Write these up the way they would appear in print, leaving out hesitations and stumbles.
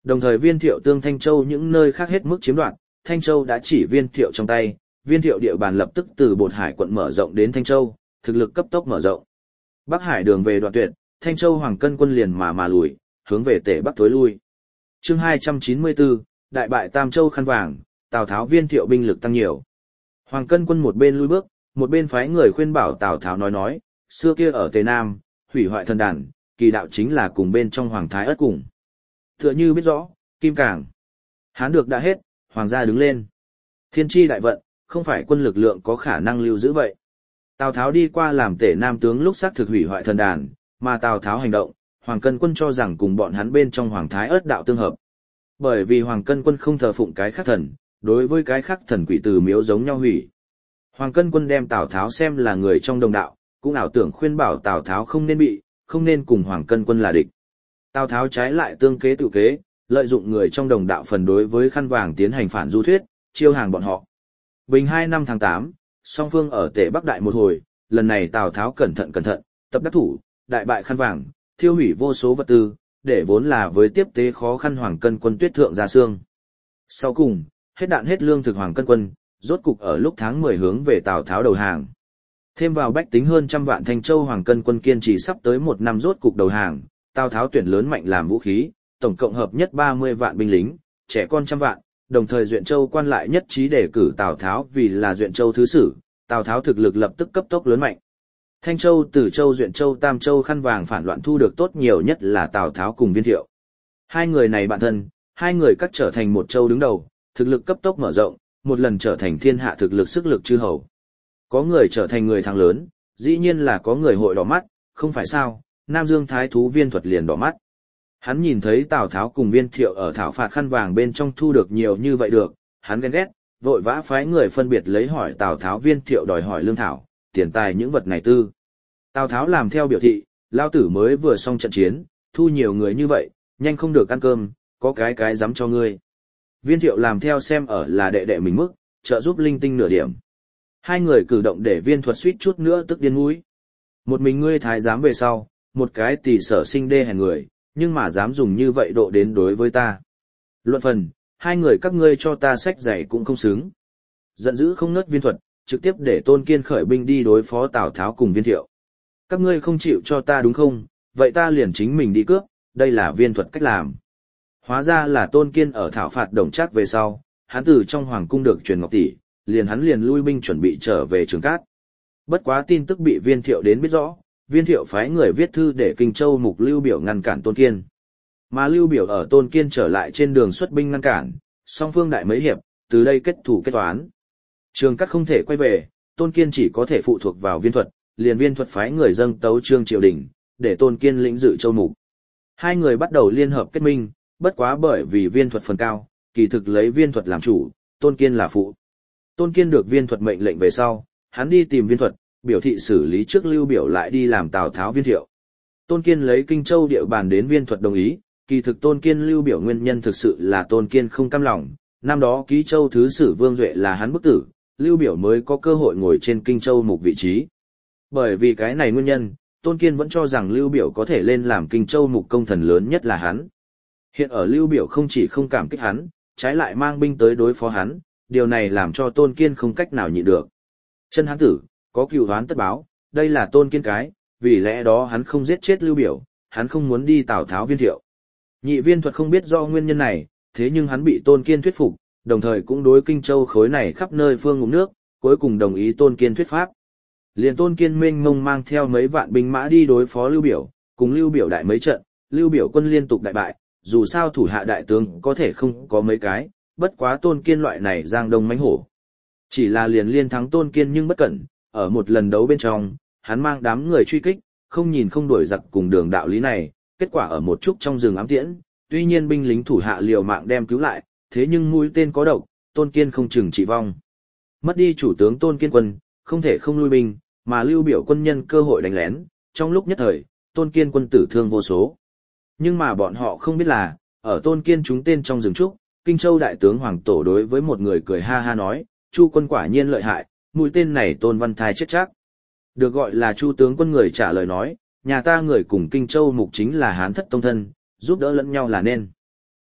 Đồng thời Viên Thiệu tương Thanh Châu những nơi khác hết mức chiếm đoạt, Thanh Châu đã chỉ Viên Thiệu trong tay, Viên Thiệu địa bàn lập tức từ Bột Hải quận mở rộng đến Thanh Châu, thực lực cấp tốc mở rộng. Bắc Hải đường về đoạn tuyệt, Thanh Châu Hoàng Cân quân liền mà lùi, hướng về Tể Bắc tối lui. Chương 294, đại bại Tam Châu khăn vàng, Tào Tháo Viên Thiệu binh lực tăng nhiều. Hoàng Cân quân một bên lui bước, một bên phái người khuyên bảo Tào Tháo nói, xưa kia ở Tề Nam, hủy hoại thần đàn, kỳ đạo chính là cùng bên trong Hoàng Thái Ất cùng. Tựa như biết rõ, Kim Cảng. Hán được đã hết, Hoàng gia đứng lên. Thiên tri đại vận, không phải quân lực lượng có khả năng lưu giữ vậy. Tào Tháo đi qua làm Tể Nam tướng lúc xác thực hủy hoại thần đàn, mà Tào Tháo hành động, Hoàng Cân quân cho rằng cùng bọn hắn bên trong Hoàng Thái Ất đạo tương hợp. Bởi vì Hoàng Cân quân không thờ phụng cái khác thần, đối với cái khác thần quỷ từ miếu giống nhau hủy. Hoàng Cân quân đem Tào Tháo xem là người trong đồng đạo, cũng ảo tưởng khuyên bảo Tào Tháo không nên cùng Hoàng Cân quân là địch. Tào Tháo trái lại tương kế tự kế, lợi dụng người trong đồng đạo phần đối với khăn vàng tiến hành phản du thuyết, chiêu hàng bọn họ. Bình 2 năm tháng 8, song phương ở Tể Bắc đại một hồi, lần này Tào Tháo cẩn thận, tập đắc thủ, đại bại khăn vàng, thiêu hủy vô số vật tư, để vốn là với tiếp tế khó khăn Hoàng Cân quân tuyết thượng ra xương. Sau cùng, hết đạn hết lương thực Hoàng Cân quân, rốt cục ở lúc tháng 10 hướng về Tào Tháo đầu hàng. Thêm vào bách tính hơn trăm vạn Thanh Châu Hoàng Cân quân kiên trì sắp tới 1 năm rốt cục đầu hàng, Tào Tháo tuyển lớn mạnh làm vũ khí, tổng cộng hợp nhất 30 vạn binh lính, trẻ con trăm vạn, đồng thời Duyện Châu quan lại nhất trí đề cử Tào Tháo vì là Duyện Châu thứ sử, Tào Tháo thực lực lập tức cấp tốc lớn mạnh. Thanh Châu, Tử Châu, Duyện Châu, Tam Châu khăn vàng phản loạn thu được tốt nhiều nhất là Tào Tháo cùng Viên Thiệu. Hai người này bạn thân, hai người cắt trở thành một châu đứng đầu, thực lực cấp tốc mở rộng, một lần trở thành thiên hạ thực lực sức lực chư hầu. Có người trở thành người thắng lớn, dĩ nhiên là có người hội đỏ mắt, không phải sao, Nam Dương Thái thú Viên Thuật liền đỏ mắt. Hắn nhìn thấy Tào Tháo cùng Viên Thiệu ở thảo phạt khăn vàng bên trong thu được nhiều như vậy được, hắn ghen ghét, vội vã phái người phân biệt lấy hỏi Tào Tháo Viên Thiệu đòi hỏi lương thảo, tiền tài những vật này tư. Tào Tháo làm theo biểu thị, lao tử mới vừa xong trận chiến, thu nhiều người như vậy, nhanh không được ăn cơm, có cái dám cho ngươi. Viên Thiệu làm theo xem ở là đệ đệ mình mức, trợ giúp linh tinh nửa điểm. Hai người cử động để Viên Thuật suýt chút nữa tức điên mũi. Một mình ngươi thái giám về sau, một cái tỷ sở sinh đê hèn người, nhưng mà dám dùng như vậy độ đến đối với ta. Luận phần, hai người các ngươi cho ta sách giày cũng không xứng. Giận dữ không nớt Viên Thuật, trực tiếp để Tôn Kiên khởi binh đi đối phó Tào Tháo cùng Viên Thiệu. Các ngươi không chịu cho ta đúng không, vậy ta liền chính mình đi cướp, đây là Viên Thuật cách làm. Hóa ra là Tôn Kiên ở thảo phạt Đồng Trác về sau, hắn từ trong hoàng cung được truyền ngọc tỷ, hắn liền lui binh chuẩn bị trở về Trường Cát. Bất quá tin tức bị Viên Thiệu đến biết rõ, Viên Thiệu phái người viết thư để Kinh Châu mục Lưu Biểu ngăn cản Tôn Kiên. Mà Lưu Biểu ở Tôn Kiên trở lại trên đường xuất binh ngăn cản, song phương đại mấy hiệp, từ đây kết thủ kết toán. Trường Cát không thể quay về, Tôn Kiên chỉ có thể phụ thuộc vào Viên Thuật, Viên Thuật phái người dâng tấu trương triều đình, để Tôn Kiên lĩnh dự châu mục. Hai người bắt đầu liên hợp kết minh, bất quá bởi vì Viên Thuật phần cao, kỳ thực lấy Viên Thuật làm chủ, Tôn Kiên là phụ. Tôn Kiên được Viên Thuật mệnh lệnh về sau, hắn đi tìm Viên Thuật, biểu thị xử lý trước Lưu Biểu lại đi làm Tào Tháo Viên Thiệu. Tôn Kiên lấy Kinh Châu địa bàn đến Viên Thuật đồng ý, kỳ thực Tôn Kiên Lưu Biểu nguyên nhân thực sự là Tôn Kiên không cam lòng, năm đó Ký Châu thứ sử Vương Duệ là hắn bức tử, Lưu Biểu mới có cơ hội ngồi trên Kinh Châu mục vị trí. Bởi vì cái này nguyên nhân, Tôn Kiên vẫn cho rằng Lưu Biểu có thể lên làm Kinh Châu mục công thần lớn nhất là hắn. Hiện ở Lưu Biểu không chỉ không cảm kích hắn, trái lại mang binh tới đối phó hắn, điều này làm cho Tôn Kiên không cách nào nhịn được. Chân hán tử, có cừu oán tất báo, đây là Tôn Kiên cái, vì lẽ đó hắn không giết chết Lưu Biểu, hắn không muốn đi Tào Tháo Viên Thiệu. Nhị Viên Thuật không biết do nguyên nhân này, thế nhưng hắn bị Tôn Kiên thuyết phục, đồng thời cũng đối Kinh Châu khối này khắp nơi phương ngụm nước, cuối cùng đồng ý Tôn Kiên thuyết pháp. Liền Tôn Kiên mênh mông mang theo mấy vạn binh mã đi đối phó Lưu Biểu, cùng Lưu Biểu đại mấy trận, Lưu Biểu quân liên tục đại bại, dù sao thủ hạ đại tướng có thể không có mấy cái, bất quá Tôn Kiên loại này giang đông mãnh hổ. Chỉ là liên thắng Tôn Kiên nhưng bất cẩn, ở một lần đấu bên trong, hắn mang đám người truy kích, không nhìn không đuổi giặc cùng đường đạo lý này, kết quả ở một chút trong rừng ám tiễn, tuy nhiên binh lính thủ hạ liều mạng đem cứu lại, thế nhưng mũi tên có độc, Tôn Kiên không chừng trị vong. Mất đi chủ tướng Tôn Kiên quân, không thể không lui binh, mà Lưu Biểu quân nhân cơ hội đánh lén, trong lúc nhất thời, Tôn Kiên quân tử thương vô số. Nhưng mà bọn họ không biết là, ở Tôn Kiên trúng tên trong rừng trúc, Kinh Châu đại tướng Hoàng Tổ đối với một người cười ha ha nói, Chu quân quả nhiên lợi hại, mũi tên này Tôn Văn Thai chết chắc. Được gọi là Chu tướng quân người trả lời nói, nhà ta người cùng Kinh Châu mục chính là Hán thất tông thân, giúp đỡ lẫn nhau là nên.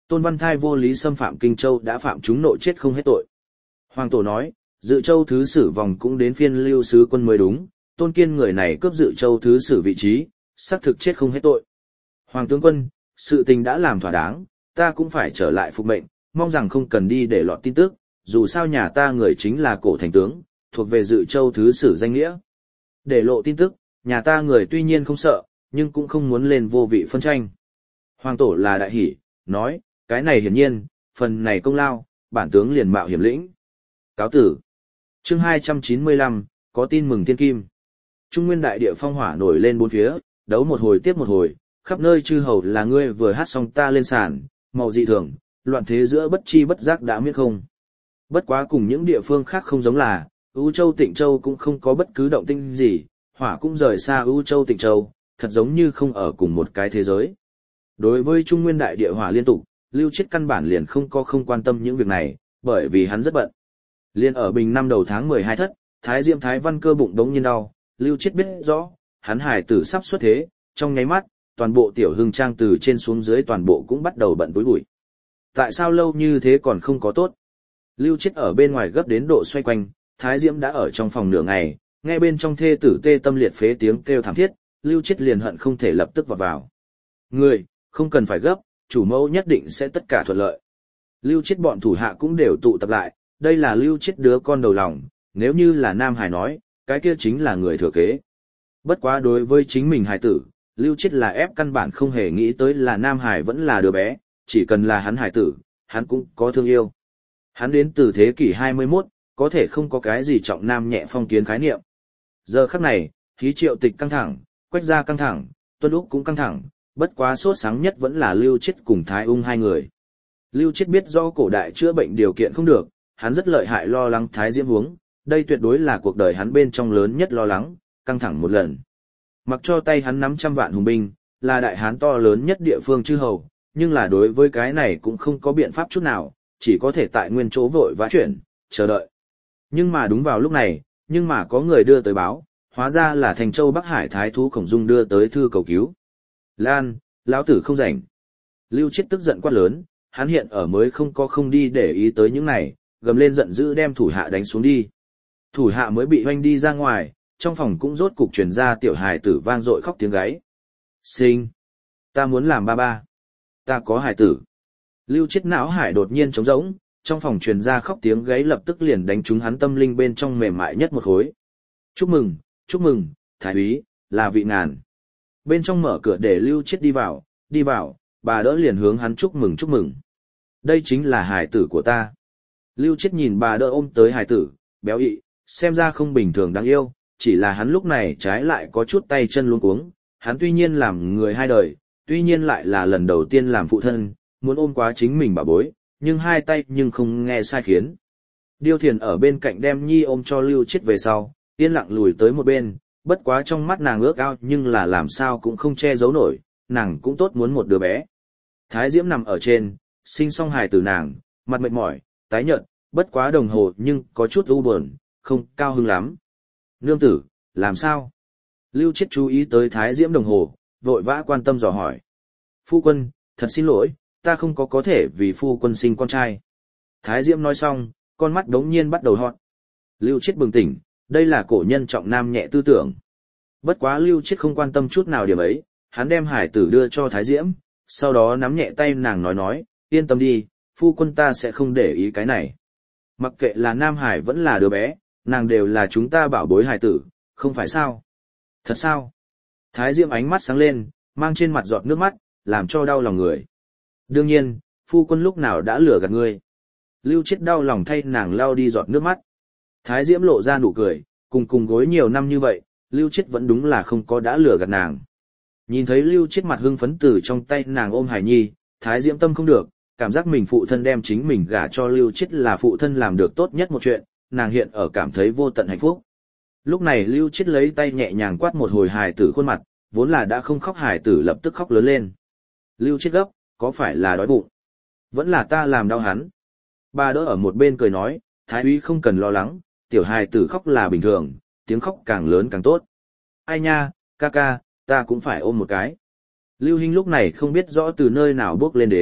Tôn Văn Thai vô lý xâm phạm Kinh Châu đã phạm chúng nội chết không hết tội. Hoàng Tổ nói, Dự Châu thứ sử vòng cũng đến phiên Lưu sứ quân mới đúng, Tôn Kiên người này cướp Dự Châu thứ sử vị trí, xác thực chết không hết tội. Hoàng tướng quân, sự tình đã làm thỏa đáng, ta cũng phải trở lại phục mệnh, mong rằng không cần đi để lọt tin tức, dù sao nhà ta người chính là Cổ thành tướng, thuộc về Dự Châu thứ sử danh nghĩa. Để lộ tin tức, nhà ta người tuy nhiên không sợ, nhưng cũng không muốn lên vô vị phân tranh. Hoàng Tổ là đại hỷ, nói, cái này hiển nhiên, phần này công lao, bản tướng liền mạo hiểm lĩnh. Cáo tử. Chương 295, có tin mừng thiên kim. Trung nguyên đại địa phong hỏa nổi lên bốn phía, đấu một hồi tiếp một hồi, khắp nơi chư hầu là ngươi vừa hát xong ta lên sàn, màu dị thường, loạn thế giữa bất chi bất giác đã miết không. Bất quá cùng những địa phương khác không giống là, U Châu Tịnh Châu cũng không có bất cứ động tĩnh gì, hỏa cũng rời xa U Châu Tịnh Châu, thật giống như không ở cùng một cái thế giới. Đối với Trung nguyên đại địa hỏa liên tục, Lưu Chiết căn bản liền không quan tâm những việc này, bởi vì hắn rất bận. Liên ở bình năm đầu tháng 12 thất, Thái Diệm Thái Văn cơ bụng đống nhiên đau, Lưu Chiết biết rõ, hắn hải tử sắp xuất thế, trong nháy mắt, toàn bộ tiểu hưng trang từ trên xuống dưới toàn bộ cũng bắt đầu bận túi bụi. Tại sao lâu như thế còn không có tốt? Lưu Chiết ở bên ngoài gấp đến độ xoay quanh, Thái Diễm đã ở trong phòng nửa ngày, nghe bên trong thê tử tê tâm liệt phế tiếng kêu thảm thiết, Lưu Chiết liền hận không thể lập tức vào. Người, không cần phải gấp, chủ mẫu nhất định sẽ tất cả thuận lợi. Lưu Chiết bọn thủ hạ cũng đều tụ tập lại, đây là Lưu Chiết đứa con đầu lòng, nếu như là Nam Hải nói, cái kia chính là người thừa kế. Bất quá đối với chính mình hài tử, Lưu Chiết là ép căn bản không hề nghĩ tới là Nam Hải vẫn là đứa bé, chỉ cần là hắn hài tử, hắn cũng có thương yêu. Hắn đến từ thế kỷ 21, có thể không có cái gì trọng nam nhẹ phong kiến khái niệm. Giờ khắc này, khí Triệu Tịch căng thẳng, Quách Gia căng thẳng, Tuân Úc cũng căng thẳng, bất quá sốt sáng nhất vẫn là Lưu Chiết cùng Thái Ung hai người. Lưu Chiết biết do cổ đại chữa bệnh điều kiện không được, hắn rất lợi hại lo lắng Thái Diễm huống, đây tuyệt đối là cuộc đời hắn bên trong lớn nhất lo lắng, căng thẳng một lần. Mặc cho tay hắn nắm trăm vạn hùng binh, là đại hán to lớn nhất địa phương chư hầu, nhưng là đối với cái này cũng không có biện pháp chút nào, chỉ có thể tại nguyên chỗ vội vã chuyển, chờ đợi. Nhưng mà đúng vào lúc này, nhưng mà có người đưa tới báo, hóa ra là Thành Châu Bắc Hải Thái thú Khổng Dung đưa tới thư cầu cứu. Lan, lão tử không rảnh. Lưu Chiết tức giận quát lớn, hắn hiện ở mới không đi để ý tới những này, gầm lên giận dữ đem thủ hạ đánh xuống đi. Thủ hạ mới bị hoanh đi ra ngoài, trong phòng cũng rốt cục truyền ra tiểu hài tử vang dội khóc tiếng gáy. Sinh! Ta muốn làm ba ba! Ta có hài tử! Lưu Chiết não hải đột nhiên trống rỗng, trong phòng truyền ra khóc tiếng gáy lập tức liền đánh trúng hắn tâm linh bên trong mềm mại nhất một khối. Chúc mừng, Thái úy, là vị ngàn. Bên trong mở cửa để Lưu Chiết đi vào, bà đỡ liền hướng hắn chúc mừng. Đây chính là hài tử của ta. Lưu Chiết nhìn bà đỡ ôm tới hài tử, béo ị, xem ra không bình thường đáng yêu, chỉ là hắn lúc này trái lại có chút tay chân luống cuống, hắn tuy nhiên làm người hai đời, tuy nhiên lại là lần đầu tiên làm phụ thân, muốn ôm quá chính mình bà bối, nhưng hai tay nhưng không nghe sai khiến. Điêu Thiền ở bên cạnh đem Nhi ôm cho Lưu Chiết về sau, yên lặng lùi tới một bên, bất quá trong mắt nàng ước ao nhưng là làm sao cũng không che giấu nổi, nàng cũng tốt muốn một đứa bé. Thái Diễm nằm ở trên, sinh xong hài tử nàng, mặt mệt mỏi, tái nhợt, bất quá đồng hồ nhưng có chút u buồn, không cao hứng lắm. Nương tử, làm sao? Lưu Chiết chú ý tới Thái Diễm đồng hồ, vội vã quan tâm dò hỏi. Phu quân, thật xin lỗi, ta không có thể vì phu quân sinh con trai. Thái Diễm nói xong, con mắt đống nhiên bắt đầu hot. Lưu Chiết bừng tỉnh, đây là cổ nhân trọng nam nhẹ tư tưởng. Bất quá Lưu Chiết không quan tâm chút nào điểm ấy, hắn đem hải tử đưa cho Thái Diễm, sau đó nắm nhẹ tay nàng nói, yên tâm đi, phu quân ta sẽ không để ý cái này. Mặc kệ là nam hải vẫn là đứa bé, nàng đều là chúng ta bảo bối hải tử, không phải sao? Thật sao? Thái Diễm ánh mắt sáng lên, mang trên mặt giọt nước mắt, làm cho đau lòng người. Đương nhiên, phu quân lúc nào đã lừa gạt ngươi. Lưu Chiết đau lòng thay nàng lau đi giọt nước mắt. Thái Diễm lộ ra nụ cười, cùng gối nhiều năm như vậy, Lưu Chiết vẫn đúng là không có đã lừa gạt nàng. Nhìn thấy Lưu Chiết mặt hưng phấn từ trong tay nàng ôm Hải Nhi, Thái Diễm tâm không được, cảm giác mình phụ thân đem chính mình gả cho Lưu Chiết là phụ thân làm được tốt nhất một chuyện, nàng hiện ở cảm thấy vô tận hạnh phúc. Lúc này Lưu Chiết lấy tay nhẹ nhàng quát một hồi hài tử khuôn mặt, vốn là đã không khóc hài tử lập tức khóc lớn lên. Lưu Chiết gấp, có phải là đói bụng? Vẫn là ta làm đau hắn. Bà đỡ ở một bên cười nói, Thái úy không cần lo lắng, tiểu hài tử khóc là bình thường, tiếng khóc càng lớn càng tốt. Ai nha, ca ca, ta cũng phải ôm một cái. Lưu Hinh lúc này không biết rõ từ nơi nào bước lên đến,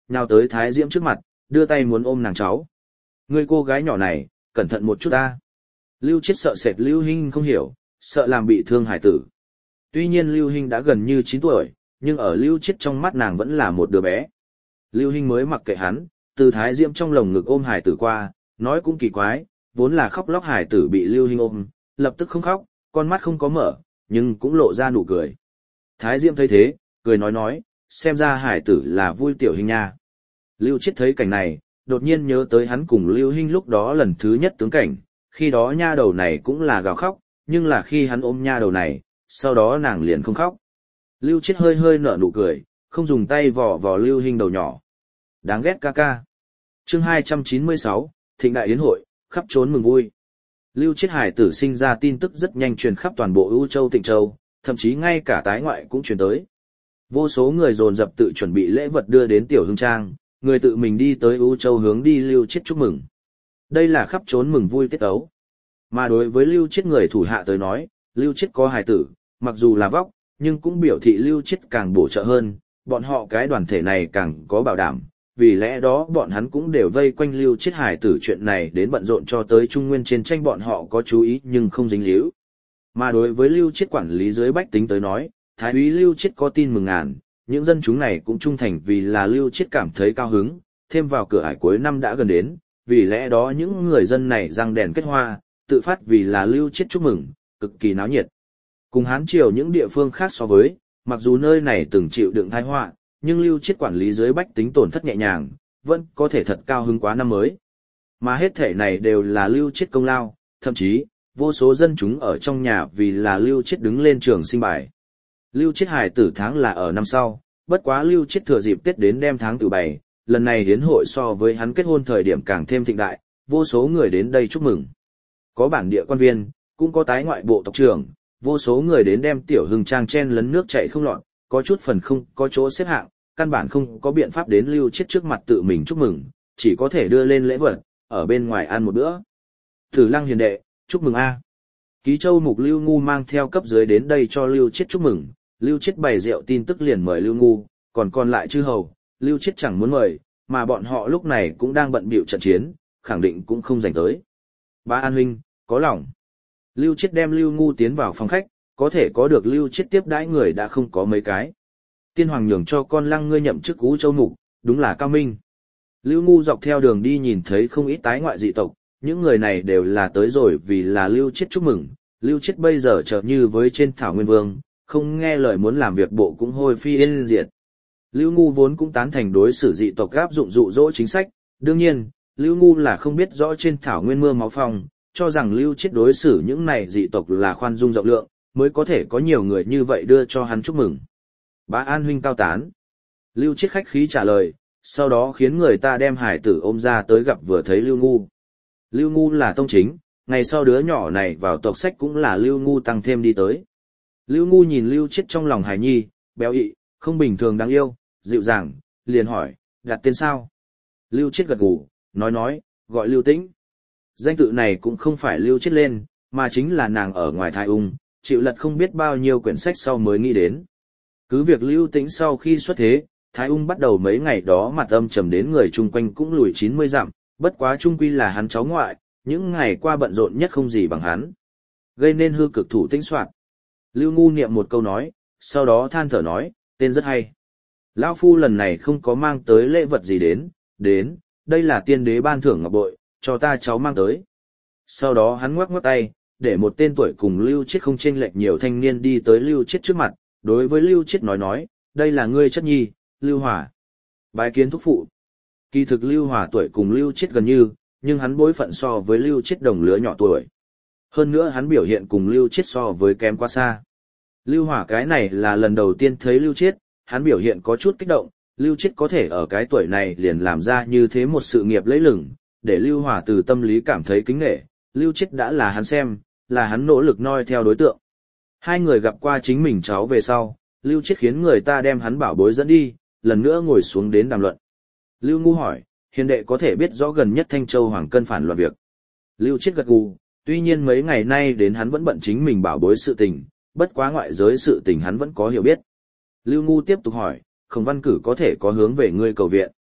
nhào tới Thái Diễm trước mặt, đưa tay muốn ôm nàng cháu. Người cô gái nhỏ này, cẩn thận một chút ta. Lưu Chiết sợ sệt Lưu Hinh không hiểu, sợ làm bị thương hải tử. Tuy nhiên Lưu Hinh đã gần như 9 tuổi, nhưng ở Lưu Chiết trong mắt nàng vẫn là một đứa bé. Lưu Hinh mới mặc kệ hắn, từ Thái Diễm trong lồng ngực ôm hải tử qua, nói cũng kỳ quái, vốn là khóc lóc hải tử bị Lưu Hinh ôm, lập tức không khóc, con mắt không có mở, nhưng cũng lộ ra nụ cười. Thái Diễm thấy thế, cười nói, xem ra hải tử là vui tiểu Hinh nha. Lưu Chiết thấy cảnh này, đột nhiên nhớ tới hắn cùng Lưu Hinh lúc đó lần thứ nhất tướng cảnh, khi đó nha đầu này cũng là gào khóc, nhưng là khi hắn ôm nha đầu này, sau đó nàng liền không khóc. Lưu Chiết hơi hơi nở nụ cười, không dùng tay vò vò Lưu Hinh đầu nhỏ. Đáng ghét ca ca. Chương 296, Thịnh đại yến hội, khắp trốn mừng vui. Lưu Chiết hải tử sinh ra tin tức rất nhanh truyền khắp toàn bộ ưu châu Tịnh Châu, thậm chí ngay cả tái ngoại cũng truyền tới. Vô số người dồn dập tự chuẩn bị lễ vật đưa đến Tiểu Hưng Trang, người tự mình đi tới ưu châu hướng đi Lưu Chiết chúc mừng. Đây là khắp trốn mừng vui tiết ấu. Mà đối với Lưu Chiết người thủ hạ tới nói, Lưu Chiết có hài tử, mặc dù là vóc, nhưng cũng biểu thị Lưu Chiết càng bổ trợ hơn, bọn họ cái đoàn thể này càng có bảo đảm, vì lẽ đó bọn hắn cũng đều vây quanh Lưu Chiết hài tử chuyện này đến bận rộn cho tới Trung Nguyên chiến tranh bọn họ có chú ý nhưng không dính líu. Mà đối với Lưu Chiết quản lý dưới bách tính tới nói, Thái úy Lưu Chiết có tin mừng ngàn, những dân chúng này cũng trung thành vì là Lưu Chiết cảm thấy cao hứng, thêm vào cửa ải cuối năm đã gần đến, vì lẽ đó những người dân này răng đèn kết hoa, tự phát vì là Lưu Chiết chúc mừng, cực kỳ náo nhiệt. Cùng Hán Triều những địa phương khác so với, mặc dù nơi này từng chịu đựng tai họa, nhưng Lưu Chiết quản lý dưới bách tính tổn thất nhẹ nhàng, vẫn có thể thật cao hứng quá năm mới. Mà hết thể này đều là Lưu Chiết công lao, thậm chí, vô số dân chúng ở trong nhà vì là Lưu Chiết đứng lên trường sinh bài. Lưu Chiết hài tử tháng là ở năm sau, bất quá Lưu Chiết thừa dịp Tết đến đem tháng tự bày, lần này hiến hội so với hắn kết hôn thời điểm càng thêm thịnh đại, vô số người đến đây chúc mừng. Có bản địa quan viên, cũng có tái ngoại bộ tộc trưởng, vô số người đến đem Tiểu Hưng Trang chen lấn nước chảy không lọt, có chút phần không có chỗ xếp hạng, căn bản không có biện pháp đến Lưu Chiết trước mặt tự mình chúc mừng, chỉ có thể đưa lên lễ vật, ở bên ngoài ăn một bữa. Tử Lăng hiền đệ, chúc mừng a. Ký Châu mục Lưu Ngu mang theo cấp dưới đến đây cho Lưu Chiết chúc mừng, Lưu Chiết bày rượu tin tức liền mời Lưu Ngu, còn lại chư hầu, Lưu Chiết chẳng muốn mời, mà bọn họ lúc này cũng đang bận bịu trận chiến, khẳng định cũng không dành tới. Bá An huynh, có lòng. Lưu Chiết đem Lưu Ngu tiến vào phòng khách, có thể có được Lưu Chiết tiếp đãi người đã không có mấy cái. Tiên hoàng nhường cho con Lăng ngươi nhậm chức Ú Châu mục, đúng là cao minh. Lưu Ngu dọc theo đường đi nhìn thấy không ít tái ngoại dị tộc, những người này đều là tới rồi vì là Lưu Chiết chúc mừng. Lưu Chiết bây giờ chợt như với trên thảo nguyên vương, không nghe lời muốn làm việc bộ cũng hôi phi yên diệt. Lưu Ngu vốn cũng tán thành đối xử dị tộc áp dụng dụ dỗ chính sách, đương nhiên, Lưu Ngu là không biết rõ trên thảo nguyên mưa máu phong, cho rằng Lưu Chiết đối xử những này dị tộc là khoan dung rộng lượng, mới có thể có nhiều người như vậy đưa cho hắn chúc mừng. Bá An huynh cao tán. Lưu Chiết khách khí trả lời, sau đó khiến người ta đem hải tử ôm ra tới gặp vừa thấy Lưu Ngu. Lưu Ngu là tông chính, ngày sau đứa nhỏ này vào tộc sách cũng là Lưu Ngu tăng thêm đi tới. Lưu Ngu nhìn Lưu Chiết trong lòng hài nhi, béo ị, không bình thường đáng yêu, dịu dàng, liền hỏi, đặt tên sao? Lưu Chiết gật gù, nói, gọi Lưu Tĩnh. Danh tự này cũng không phải Lưu Chiết lên, mà chính là nàng ở ngoài thai ung, chịu lật không biết bao nhiêu quyển sách sau mới nghĩ đến. Cứ việc Lưu Tĩnh sau khi xuất thế, Thái Ung bắt đầu mấy ngày đó mặt âm trầm đến người chung quanh cũng lùi 90 dặm, bất quá chung quy là hắn cháu ngoại, những ngày qua bận rộn nhất không gì bằng hắn. Gây nên hư cực thủ tĩnh soạn. Lưu Ngu niệm một câu nói, sau đó than thở nói, tên rất hay. Lão phu lần này không có mang tới lễ vật gì đến, đây là tiên đế ban thưởng ngọc bội, cho ta cháu mang tới. Sau đó hắn ngoắc ngoắc tay, để một tên tuổi cùng Lưu Chiết không chênh lệch nhiều thanh niên đi tới Lưu Chiết trước mặt, đối với Lưu Chiết nói, đây là ngươi chất nhi, Lưu Hòa. Bái kiến thúc phụ. Kỳ thực Lưu Hòa tuổi cùng Lưu Chiết gần như, nhưng hắn bối phận so với Lưu Chiết đồng lứa nhỏ tuổi. Hơn nữa hắn biểu hiện cùng Lưu Chiết so với kém quá xa. Lưu Hòa cái này là lần đầu tiên thấy Lưu Chiết, hắn biểu hiện có chút kích động, Lưu Chiết có thể ở cái tuổi này liền làm ra như thế một sự nghiệp lẫy lừng, để Lưu Hòa từ tâm lý cảm thấy kính nể, Lưu Chiết đã là hắn xem, là hắn nỗ lực noi theo đối tượng. Hai người gặp qua chính mình cháu về sau, Lưu Chiết khiến người ta đem hắn bảo bối dẫn đi, lần nữa ngồi xuống đến đàm luận. Lưu Ngu hỏi, hiền đệ có thể biết rõ gần nhất Thanh Châu Hoàng cân phản loạn việc. Lưu Chiết gật gù, tuy nhiên mấy ngày nay đến hắn vẫn bận chính mình bảo bối sự tình, bất quá ngoại giới sự tình hắn vẫn có hiểu biết. Lưu Ngu tiếp tục hỏi, Khổng Văn Cử có thể có hướng về ngươi cầu viện.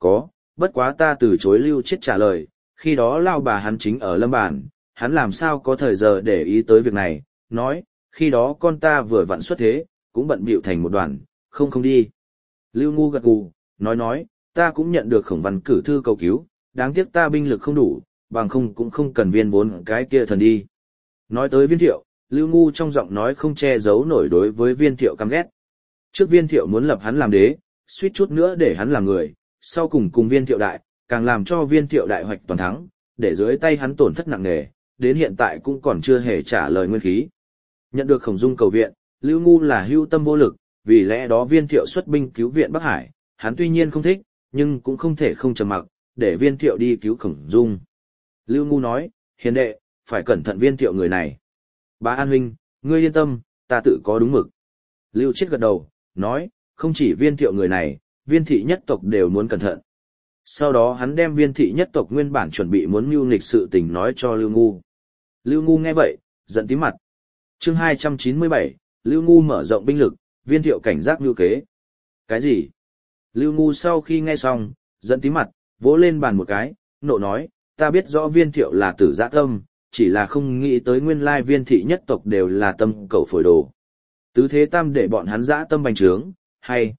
Có, bất quá ta từ chối Lưu Chiết trả lời, khi đó lao bà hắn chính ở Lâm Bản, hắn làm sao có thời giờ để ý tới việc này, nói, khi đó con ta vừa vặn xuất thế, cũng bận bịu thành một đoàn, không đi. Lưu Ngu gật gù, nói, ta cũng nhận được Khổng Văn cử thư cầu cứu, đáng tiếc ta binh lực không đủ, bằng không cũng không cần viên vốn cái kia thần đi. Nói tới Viên Thiệu, Lưu Ngu trong giọng nói không che giấu nổi đối với Viên Thiệu căm ghét. Trước Viên Thiệu muốn lập hắn làm đế, suýt chút nữa để hắn làm người, sau cùng Viên Thiệu đại, càng làm cho Viên Thiệu đại hoạch toàn thắng, để dưới tay hắn tổn thất nặng nề, đến hiện tại cũng còn chưa hề trả lời nguyên khí. Nhận được Khổng Dung cầu viện, Lưu Ngu là hưu tâm vô lực, vì lẽ đó Viên Thiệu xuất binh cứu viện Bắc Hải, hắn tuy nhiên không thích, nhưng cũng không thể không trầm mặc, để Viên Thiệu đi cứu Khổng Dung. Lưu Ngu nói, hiền đệ, phải cẩn thận Viên Thiệu người này. Bá An huynh, ngươi yên tâm, ta tự có đúng mực. Lưu Chiết gật đầu, nói, không chỉ Viên Thiệu người này, Viên thị nhất tộc đều muốn cẩn thận. Sau đó hắn đem Viên thị nhất tộc nguyên bản chuẩn bị muốn mưu nghịch sự tình nói cho Lưu Ngu. Lưu Ngu nghe vậy, giận tím mặt. Chương 297, Lưu Ngu mở rộng binh lực, Viên Thiệu cảnh giác mưu kế. Cái gì? Lưu Ngu sau khi nghe xong, giận tím mặt, vỗ lên bàn một cái, nộ nói, ta biết rõ Viên Thiệu là tử dã tâm, chỉ là không nghĩ tới nguyên lai Viên thị nhất tộc đều là tâm cầu phổi đồ. Tứ thế tam để bọn hắn dã tâm bành trướng, hay.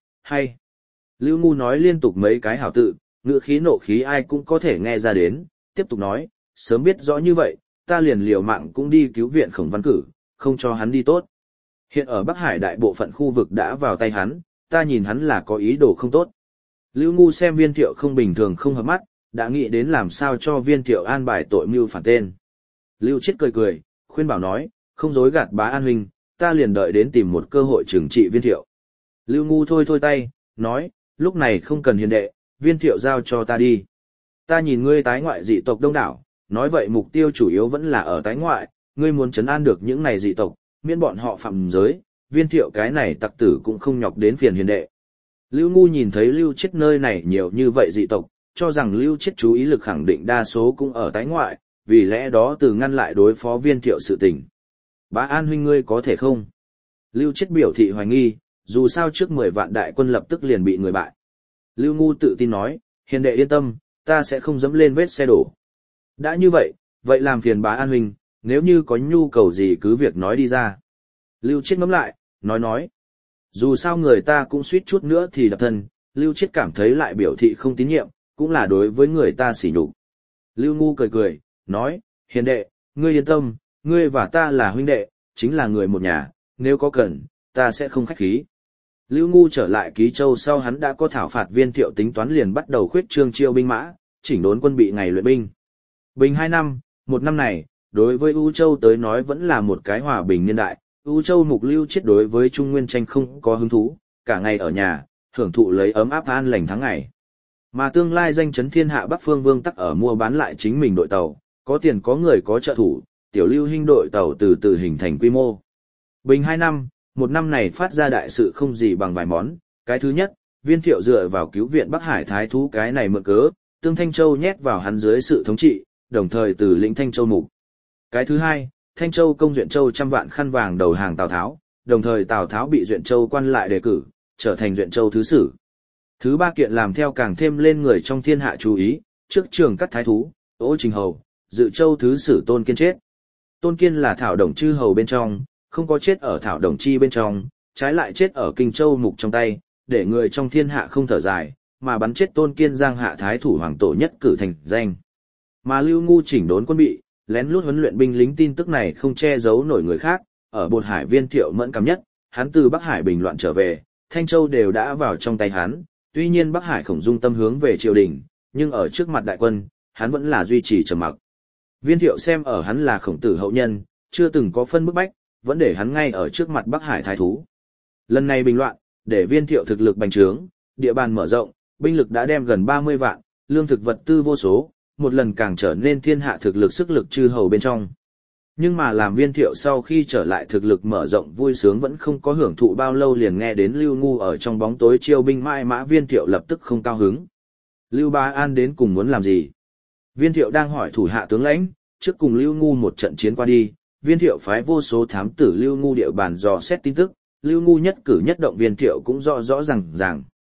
Lưu Ngu nói liên tục mấy cái hảo tự, ngữ khí nộ khí ai cũng có thể nghe ra đến, tiếp tục nói, sớm biết rõ như vậy, ta liền liều mạng cũng đi cứu viện Khổng Văn cử, không cho hắn đi tốt. Hiện ở Bắc Hải đại bộ phận khu vực đã vào tay hắn, ta nhìn hắn là có ý đồ không tốt. Lưu Ngu xem Viên Thiệu không bình thường không hợp mắt, đã nghĩ đến làm sao cho Viên Thiệu an bài tội mưu phản tên. Lưu Chiết cười, khuyên bảo nói, không dối gạt Bá An huynh, ta liền đợi đến tìm một cơ hội trừng trị Viên Thiệu. Lưu Ngu thôi tay, nói, lúc này không cần hiền đệ, Viên Thiệu giao cho ta đi. Ta nhìn ngươi tái ngoại dị tộc đông đảo, nói vậy mục tiêu chủ yếu vẫn là ở tái ngoại, ngươi muốn trấn an được những này dị tộc, miễn bọn họ phạm giới, Viên Thiệu cái này tặc tử cũng không nhọc đến phiền hiền đệ. Lưu Ngu nhìn thấy Lưu Chiết nơi này nhiều như vậy dị tộc, cho rằng Lưu Chiết chú ý lực khẳng định đa số cũng ở tái ngoại, vì lẽ đó từ ngăn lại đối phó Viên Thiệu sự tình. Bá An huynh ngươi có thể không? Lưu Chiết biểu thị hoài nghi, dù sao trước 10 vạn đại quân lập tức liền bị người bại. Lưu Ngu tự tin nói, hiền đệ yên tâm, ta sẽ không dẫm lên vết xe đổ. Đã như vậy, vậy làm phiền Bá An huynh, nếu như có nhu cầu gì cứ việc nói đi ra. Lưu Chiết ngẫm lại, nói. Dù sao người ta cũng suýt chút nữa thì đập thân, Lưu Chiết cảm thấy lại biểu thị không tín nhiệm, cũng là đối với người ta sỉ nhục. Lưu Ngu cười, nói, hiền đệ, ngươi yên tâm, ngươi và ta là huynh đệ, chính là người một nhà, nếu có cần, ta sẽ không khách khí. Lưu Ngu trở lại Ký Châu sau hắn đã có thảo phạt Viên Thiệu tính toán liền bắt đầu khuyết trương chiêu binh mã, chỉnh đốn quân bị ngày luyện binh. Bình 2 năm, một năm này, đối với U Châu tới nói vẫn là một cái hòa bình niên đại, U Châu mục Lưu Chiết đối với Trung Nguyên tranh không có hứng thú, cả ngày ở nhà, hưởng thụ lấy ấm áp an lành tháng ngày. Mà tương lai danh chấn thiên hạ Bắc Phương Vương tắc ở mua bán lại chính mình đội tàu, có tiền có người có trợ thủ, tiểu Lưu Hinh đội tàu từ từ hình thành quy mô. Bình 2 năm, một năm này phát ra đại sự không gì bằng vài món, cái thứ nhất, Viên Thiệu dựa vào cứu viện Bắc Hải thái thú cái này mượn cớ, tương Thanh Châu nhét vào hắn dưới sự thống trị, đồng thời từ lĩnh Thanh Châu mục. Cái thứ hai, Thanh Châu công Duyện Châu 100 vạn khăn vàng đầu hàng Tào Tháo, đồng thời Tào Tháo bị Duyện Châu quan lại đề cử, trở thành Duyện Châu thứ sử. Thứ ba kiện làm theo càng thêm lên người trong thiên hạ chú ý, trước trường cắt thái thú, Ô Trình Hầu, Dự Châu thứ sử Tôn Kiên chết. Tôn Kiên là Thảo Đồng Chư Hầu bên trong, không có chết ở Thảo Đồng Chi bên trong, trái lại chết ở Kinh Châu mục trong tay, để người trong thiên hạ không thở dài, mà bắn chết Tôn Kiên giang hạ thái thủ hoàng tổ nhất cử thành danh. Mà Lưu Ngu chỉnh đốn quân bị, lén lút huấn luyện binh lính tin tức này không che giấu nổi người khác, ở Bột Hải Viên Thiệu mẫn cảm nhất, hắn từ Bắc Hải bình loạn trở về, Thanh Châu đều đã vào trong tay hắn, tuy nhiên Bắc Hải Khổng Dung tâm hướng về triều đình, nhưng ở trước mặt đại quân, hắn vẫn là duy trì trầm mặc. Viên Thiệu xem ở hắn là Khổng tử hậu nhân, chưa từng có phân bức bách, vẫn để hắn ngay ở trước mặt Bắc Hải thái thú. Lần này bình loạn, để Viên Thiệu thực lực bành trướng, địa bàn mở rộng, binh lực đã đem gần 30 vạn, lương thực vật tư vô số, một lần càng trở nên thiên hạ thực lực sức lực chư hầu bên trong. Nhưng mà làm Viên Thiệu sau khi trở lại thực lực mở rộng vui sướng vẫn không có hưởng thụ bao lâu liền nghe đến Lưu Ngu ở trong bóng tối chiêu binh mãi mã, Viên Thiệu lập tức không cao hứng. Lưu Bá An đến cùng muốn làm gì? Viên Thiệu đang hỏi thủ hạ tướng lãnh, trước cùng Lưu Ngu một trận chiến qua đi, Viên Thiệu phái vô số thám tử Lưu Ngu địa bàn dò xét tin tức, Lưu Ngu nhất cử nhất động Viên Thiệu cũng rõ ràng.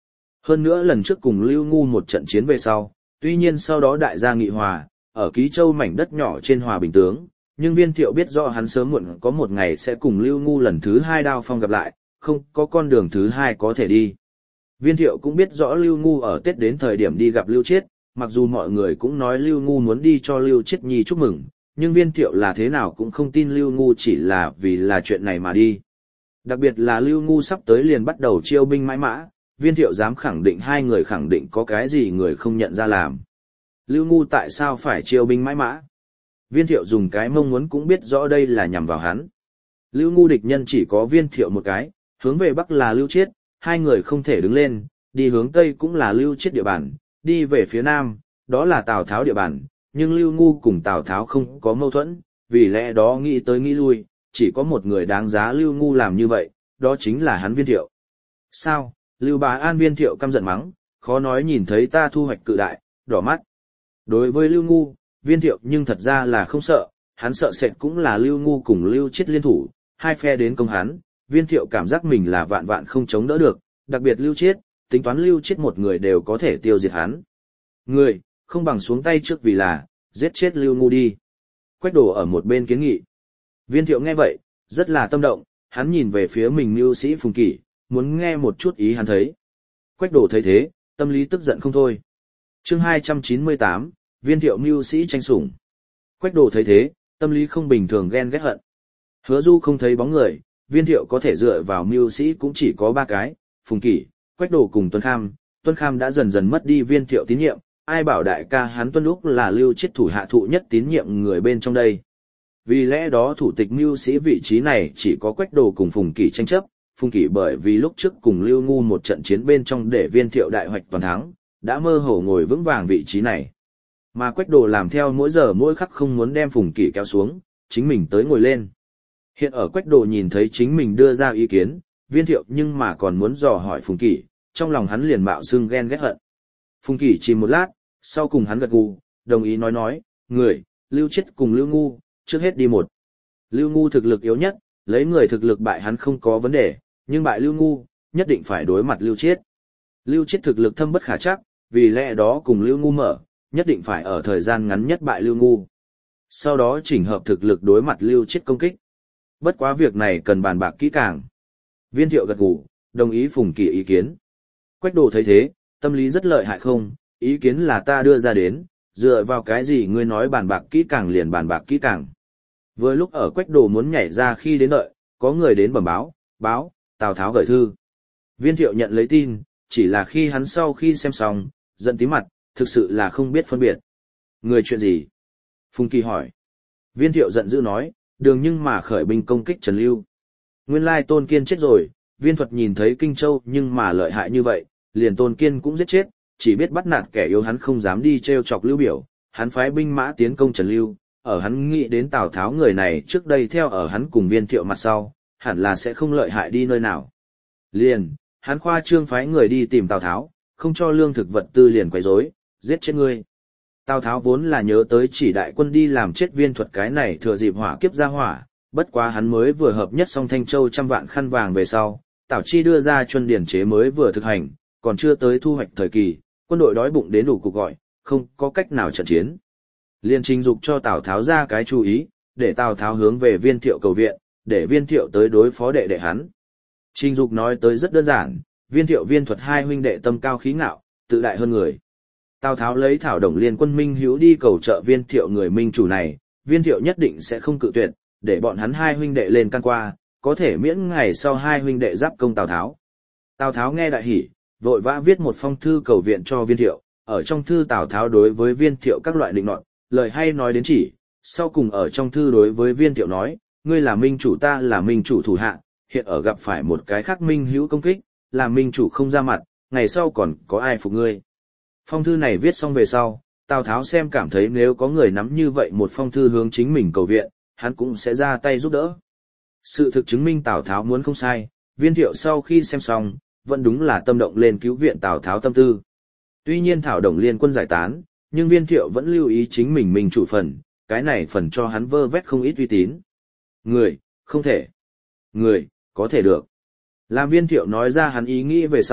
Hơn nữa lần trước cùng Lưu Ngu một trận chiến về sau, tuy nhiên sau đó đại gia nghị hòa, ở Ký Châu mảnh đất nhỏ trên hòa bình tướng, nhưng Viên Thiệu biết rõ hắn sớm muộn có một ngày sẽ cùng Lưu Ngu lần thứ hai đao phong gặp lại, không có con đường thứ hai có thể đi. Viên Thiệu cũng biết rõ Lưu Ngu ở Tết đến thời điểm đi gặp Lưu Chiết, mặc dù mọi người cũng nói Lưu Ngu muốn đi cho Lưu Chiết Nhi chúc mừng, nhưng Viên Thiệu là thế nào cũng không tin Lưu Ngu chỉ là vì là chuyện này mà đi. Đặc biệt là Lưu Ngu sắp tới liền bắt đầu chiêu binh mãi mã, Viên Thiệu dám khẳng định hai người khẳng định có cái gì người không nhận ra làm. Lưu Ngu tại sao phải chiêu binh mãi mã? Viên Thiệu dùng cái mong muốn cũng biết rõ đây là nhằm vào hắn. Lưu Ngu địch nhân chỉ có Viên Thiệu một cái, hướng về Bắc là Lưu Chiết, hai người không thể đứng lên, đi hướng Tây cũng là Lưu Chiết địa bàn, đi về phía Nam, đó là Tào Tháo địa bàn, nhưng Lưu Ngu cùng Tào Tháo không có mâu thuẫn, vì lẽ đó nghĩ tới nghĩ lui, chỉ có một người đáng giá Lưu Ngu làm như vậy, đó chính là hắn Viên Thiệu. Sao, Lưu Bá An? Viên Thiệu căm giận mắng, khó nói nhìn thấy ta thu hoạch cự đại, đỏ mắt. Đối với Lưu Ngu, Viên Thiệu nhưng thật ra là không sợ, hắn sợ sệt cũng là Lưu Ngu cùng Lưu Chiết liên thủ, hai phe đến công hắn, Viên Thiệu cảm giác mình là vạn vạn không chống đỡ được, đặc biệt Lưu Chiết, tính toán Lưu Chiết một người đều có thể tiêu diệt hắn. Người, không bằng xuống tay trước vì là, giết chết Lưu Ngu đi. Quách Đổ ở một bên kiến nghị. Viên Thiệu nghe vậy, rất là tâm động, hắn nhìn về phía mình mưu sĩ Phùng Kỷ, muốn nghe một chút ý hắn thấy. Quách Đổ thấy thế, tâm lý tức giận không thôi. Chương 298, Viên Thiệu mưu sĩ tranh sủng. Quách Đổ thấy thế, tâm lý không bình thường ghen ghét hận. Hứa Du không thấy bóng người, Viên Thiệu có thể dựa vào mưu sĩ cũng chỉ có ba cái, Phùng Kỷ, Quách Đổ cùng Tuân Kham. Tuân Kham đã dần dần mất đi Viên Thiệu tín nhiệm, ai bảo đại ca hắn Tuân Lúc là Lưu Chiết thủ hạ thụ nhất tín nhiệm người bên trong đây. Vì lẽ đó thủ tịch mưu sĩ vị trí này chỉ có Quách Đổ cùng Phùng Kỷ tranh chấp, Phùng Kỷ bởi vì lúc trước cùng Lưu Ngu một trận chiến bên trong để Viên Thiệu đại hoạch toàn thắng, đã mơ hồ ngồi vững vàng vị trí này. Mà Quách Đổ làm theo mỗi giờ mỗi khắc không muốn đem Phùng Kỷ kéo xuống, chính mình tới ngồi lên. Hiện ở Quách Đổ nhìn thấy chính mình đưa ra ý kiến, Viên Thiệu nhưng mà còn muốn dò hỏi Phùng Kỷ, trong lòng hắn liền mạo xưng ghen ghét hận. Phùng Kỷ chỉ một lát, sau cùng hắn gật gù, đồng ý nói, người, Lưu Chiết cùng Lưu Ngu, trước hết đi một. Lưu Ngu thực lực yếu nhất, lấy người thực lực bại hắn không có vấn đề, nhưng bại Lưu Ngu, nhất định phải đối mặt Lưu Chiết. Lưu Chiết thực lực thâm bất khả trắc, vì lẽ đó cùng Lưu Ngu mở, nhất định phải ở thời gian ngắn nhất bại Lưu Ngu. Sau đó chỉnh hợp thực lực đối mặt Lưu Chiết công kích. Bất quá việc này cần bàn bạc kỹ càng. Viên Thiệu gật gù, đồng ý Phùng Kỷ ý kiến. Quách Đổ thấy thế, tâm lý rất lợi hại không, ý kiến là ta đưa ra đến, dựa vào cái gì ngươi nói bàn bạc kỹ càng liền bàn bạc kỹ càng. Vừa lúc ở Quách Đổ muốn nhảy ra khi đến đợi, có người đến bẩm báo, Tào Tháo gửi thư. Viên Thiệu nhận lấy tin, chỉ là khi hắn sau khi xem xong, giận tím mặt, thực sự là không biết phân biệt. Người chuyện gì? Phùng Kỷ hỏi. Viên Thiệu giận dữ nói, đường nhưng mà khởi binh công kích Trần Lưu. Nguyên lai Tôn Kiên chết rồi, Viên Thuật nhìn thấy Kinh Châu nhưng mà lợi hại như vậy, liền Tôn Kiên cũng giết chết, chỉ biết bắt nạt kẻ yếu hắn không dám đi trêu chọc Lưu Biểu, hắn phái binh mã tiến công Trần Lưu, ở hắn nghĩ đến Tào Tháo người này trước đây theo ở hắn cùng Viên Thiệu mặt sau, hẳn là sẽ không lợi hại đi nơi nào. Liền, hắn khoa trương phái người đi tìm Tào Tháo, không cho lương thực vật tư liền quấy rối, giết chết ngươi. Tào Tháo vốn là nhớ tới chỉ đại quân đi làm chết Viên Thuật cái này thừa dịp hỏa kiếp ra hỏa, bất quá hắn mới vừa hợp nhất xong Thanh Châu 100 vạn khăn vàng về sau, Tào Chi đưa ra chuân điển chế mới vừa thực hành, còn chưa tới thu hoạch thời kỳ, quân đội đói bụng đến đủ cục gọi, không có cách nào trận chiến. Liên trình dục cho Tào Tháo ra cái chú ý, để Tào Tháo hướng về Viên Thiệu cầu viện, để Viên Thiệu tới đối phó đệ đệ hắn. Trình dục nói tới rất đơn giản, Viên Thiệu Viên Thuật hai huynh đệ tâm cao khí ngạo, tự đại hơn người. Tào Tháo lấy thảo đồng liên quân minh hữu đi cầu trợ Viên Thiệu người minh chủ này, Viên Thiệu nhất định sẽ không cự tuyệt, để bọn hắn hai huynh đệ lên can qua, có thể miễn ngày sau hai huynh đệ giáp công Tào Tháo. Tào Tháo nghe đại hỉ, vội vã viết một phong thư cầu viện cho Viên Thiệu, ở trong thư Tào Tháo đối với Viên Thiệu các loại định nọt, lời hay nói đến chỉ, sau cùng ở trong thư đối với Viên Thiệu nói, ngươi là minh chủ ta là minh chủ thủ hạ, hiện ở gặp phải một cái khác minh hữu công kích, là minh chủ không ra mặt, ngày sau còn có ai phục ngươi. Phong thư này viết xong về sau, Tào Tháo xem cảm thấy nếu có người nắm như vậy một phong thư hướng chính mình cầu viện, hắn cũng sẽ ra tay giúp đỡ. Sự thực chứng minh Tào Tháo muốn không sai, Viên Thiệu sau khi xem xong, vẫn đúng là tâm động lên cứu viện Tào Tháo tâm tư. Tuy nhiên thảo đồng liên quân giải tán, nhưng Viên Thiệu vẫn lưu ý chính mình minh chủ phần, cái này phần cho hắn vơ vét không ít uy tín. Người, không thể. Người, có thể được. Làm Viên Thiệu nói ra hắn ý nghĩ về sau,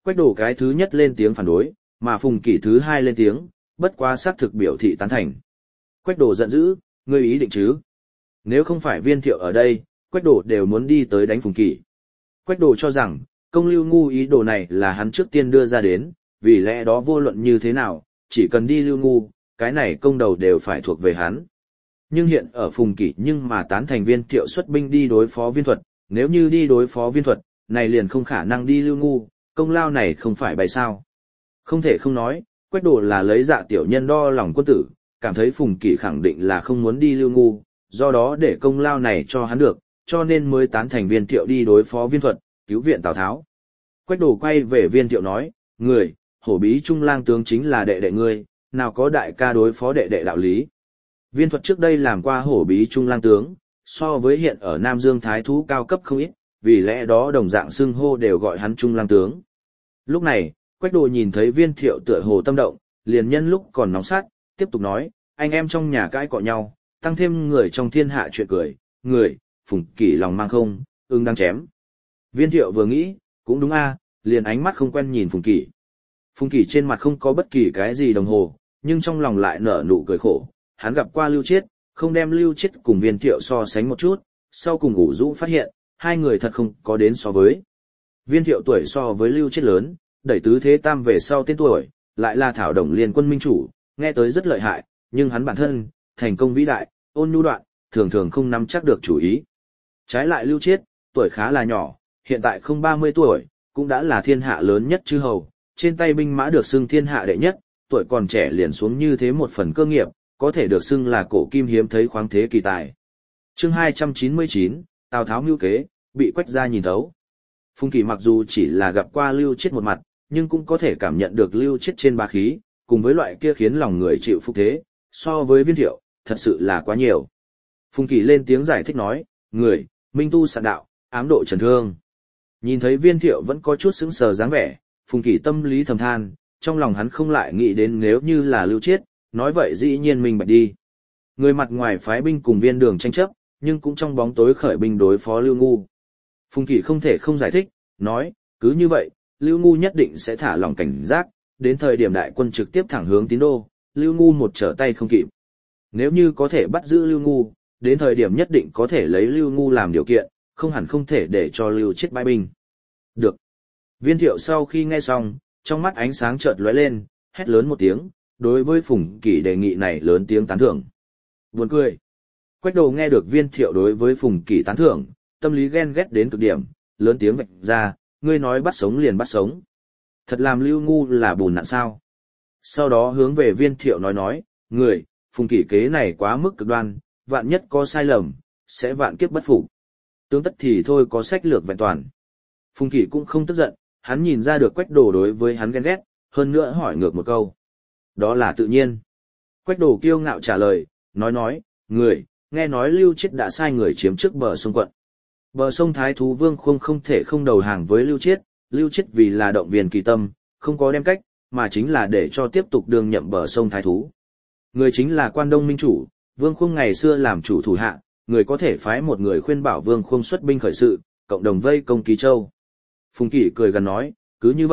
Quách Đồ cái thứ nhất lên tiếng phản đối, mà Phùng Kỷ thứ hai lên tiếng, bất quá xác thực biểu thị tán thành. Quách Đồ giận dữ, ngươi ý định chứ? Nếu không phải Viên Thiệu ở đây, Quách Đồ đều muốn đi tới đánh Phùng Kỷ. Quách Đồ cho rằng, công Lưu Ngu ý đồ này là hắn trước tiên đưa ra đến, vì lẽ đó vô luận như thế nào, chỉ cần đi Lưu Ngu, cái này công đầu đều phải thuộc về hắn. Nhưng hiện ở Phùng Kỷ nhưng mà tán thành Viên Thiệu xuất binh đi đối phó Viên Thuật, nếu như đi đối phó Viên Thuật, này liền không khả năng đi Lưu Ngu, công lao này không phải bày sao. Không thể không nói, Quách Đồ là lấy dạ tiểu nhân đo lòng quân tử, cảm thấy Phùng Kỷ khẳng định là không muốn đi Lưu Ngu, do đó để công lao này cho hắn được, cho nên mới tán thành Viên Thiệu đi đối phó Viên Thuật, cứu viện Tào Tháo. Quách Đồ quay về Viên Thiệu nói, người, hổ bí trung lang tướng chính là đệ đệ ngươi, nào có đại ca đối phó đệ đệ đạo lý. Viên Thuật trước đây làm qua hổ bí trung lang tướng, so với hiện ở Nam Dương Thái Thú cao cấp không ít, vì lẽ đó đồng dạng xưng hô đều gọi hắn trung lang tướng. Lúc này, Quách Đồ nhìn thấy Viên Thiệu tựa hồ tâm động, liền nhân lúc còn nóng sát, tiếp tục nói, anh em trong nhà cãi cọ nhau, tăng thêm người trong thiên hạ chuyện cười, người, Phùng Kỷ lòng mang không, ưng đang chém. Viên Thiệu vừa nghĩ, cũng đúng a, liền ánh mắt không quen nhìn Phùng Kỷ. Phùng Kỷ trên mặt không có bất kỳ cái gì đồng hồ, nhưng trong lòng lại nở nụ cười khổ, hắn gặp qua Lưu Chiết, không đem Lưu Chiết cùng Viên Thiệu so sánh một chút, sau cùng ủ rũ phát hiện, hai người thật không có đến so với. Viên Thiệu tuổi so với Lưu Chiết lớn, đẩy tứ thế tam về sau tên tuổi, lại là thảo đồng liên quân minh chủ, nghe tới rất lợi hại, nhưng hắn bản thân, thành công vĩ đại, ôn nhu đoạn, thường thường không nắm chắc được chủ ý. Trái lại Lưu Chiết, tuổi khá là nhỏ, hiện tại không 30 tuổi, cũng đã là thiên hạ lớn nhất chư hầu, trên tay binh mã được xưng thiên hạ đệ nhất, tuổi còn trẻ liền xuống như thế một phần cơ nghiệp, có thể được xưng là cổ kim hiếm thấy khoáng thế kỳ tài. Chương 299, Tào Tháo mưu kế, bị Quách gia nhìn thấu. Phùng Kỷ mặc dù chỉ là gặp qua Lưu Chiết một mặt, nhưng cũng có thể cảm nhận được Lưu Chiết trên bá khí, cùng với loại kia khiến lòng người chịu phục thế, so với Viên Thiệu, thật sự là quá nhiều. Phùng Kỷ lên tiếng giải thích nói, người, minh tu sạn đạo, ám độ trần thương. Nhìn thấy Viên Thiệu vẫn có chút sững sờ dáng vẻ, Phùng Kỷ tâm lý thầm than, trong lòng hắn không lại nghĩ đến nếu như là Lưu Chiết, nói vậy dĩ nhiên mình bạch đi. Người mặt ngoài phái binh cùng Viên Đường tranh chấp, nhưng cũng trong bóng tối khởi binh đối phó Lưu Ngu. Phùng Kỷ không thể không giải thích, nói, cứ như vậy, Lưu Ngu nhất định sẽ thả lỏng cảnh giác, đến thời điểm đại quân trực tiếp thẳng hướng Tín Đô, Lưu Ngu một trở tay không kịp. Nếu như có thể bắt giữ Lưu Ngu, đến thời điểm nhất định có thể lấy Lưu Ngu làm điều kiện, không hẳn không thể để cho Lưu Chiết bãi binh. Được. Viên Thiệu sau khi nghe xong, trong mắt ánh sáng chợt lóe lên, hét lớn một tiếng, đối với Phùng Kỷ đề nghị này lớn tiếng tán thưởng. Buồn cười. Quách Đồ nghe được Viên Thiệu đối với Phùng Kỷ tán thưởng, tâm lý ghen ghét đến cực điểm, lớn tiếng vạch ra, ngươi nói bắt sống liền bắt sống. Thật làm Lưu Ngu là bùn nạn sao? Sau đó hướng về Viên Thiệu nói, người, Phùng Kỷ kế này quá mức cực đoan, vạn nhất có sai lầm, sẽ vạn kiếp bất phục. Tướng tất thì thôi có sách lược vẹn toàn. Phùng Kỷ cũng không tức giận, hắn nhìn ra được Quách Đồ đối với hắn ghen ghét, hơn nữa hỏi ngược một câu. Đó là tự nhiên. Quách Đồ kiêu ngạo trả lời, nói, người, nghe nói Lưu Chiết đã sai người chiếm trước bờ sông quận. Bờ sông Thái Thú Vương Khung không thể không đầu hàng với Lưu Chiết vì là động viên kỳ tâm, không có đem cách, mà chính là để cho tiếp tục đương nhậm bờ sông Thái Thú. Người chính là Quan Đông Minh Chủ, Vương Khung ngày xưa làm chủ thủ hạ, người có thể phái một người khuyên bảo Vương Khung xuất binh khởi sự, cộng đồng vây công Ký Châu. Phùng Kỷ cười gần nói, cứ như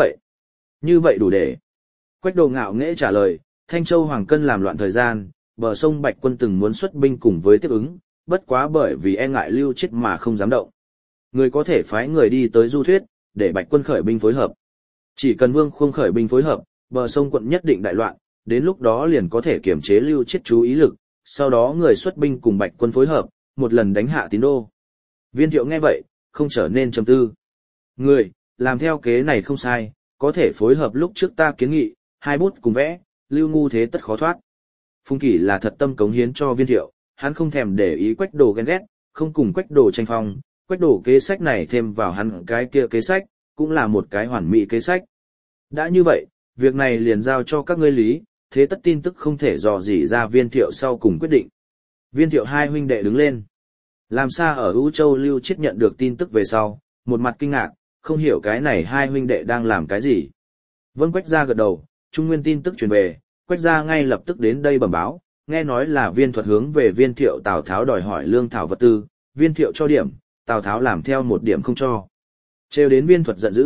vậy đủ để. Quách Đồ ngạo nghễ trả lời, Thanh Châu Hoàng Cân làm loạn thời gian, bờ sông Bạch Quân từng muốn xuất binh cùng với tiếp ứng, bất quá bởi vì e ngại Lưu Chiết mà không dám động. Người có thể phái người đi tới du thuyết, để Bạch Quân khởi binh phối hợp. Chỉ cần Vương Khung khởi binh phối hợp, bờ sông quận nhất định đại loạn, đến lúc đó liền có thể kiềm chế Lưu Chiết chú ý lực, sau đó người xuất binh cùng Bạch Quân phối hợp, một lần đánh hạ Tín Đô. Viên Thiệu nghe vậy, không trở nên trầm tư. Người, làm theo kế này không sai, có thể phối hợp lúc trước ta kiến nghị, hai bút cùng vẽ, Lưu Ngu thế tất khó thoát. Phùng Kỷ là thật tâm cống hiến cho Viên Thiệu, hắn không thèm để ý Quách Đồ ghen ghét, không cùng Quách Đồ tranh phong, Quách Đồ kế sách này thêm vào hắn cái kia kế sách, cũng là một cái hoàn mỹ kế sách. Đã như vậy, việc này liền giao cho các ngươi lý, thế tất tin tức không thể dò dỉ ra Viên Thiệu sau cùng quyết định. Viên Thiệu hai huynh đệ đứng lên. Làm sao ở U Châu Lưu Chiết nhận được tin tức về sau, một mặt kinh ngạc, không hiểu cái này hai huynh đệ đang làm cái gì. Vân Quách gia gật đầu, Trung Nguyên tin tức truyền về, Quách gia ngay lập tức đến đây bẩm báo, nghe nói là Viên Thuật hướng về Viên Thiệu Tào Tháo đòi hỏi lương thảo vật tư, Viên Thiệu cho điểm, Tào Tháo làm theo một điểm không cho. Trêu đến Viên Thuật giận dữ,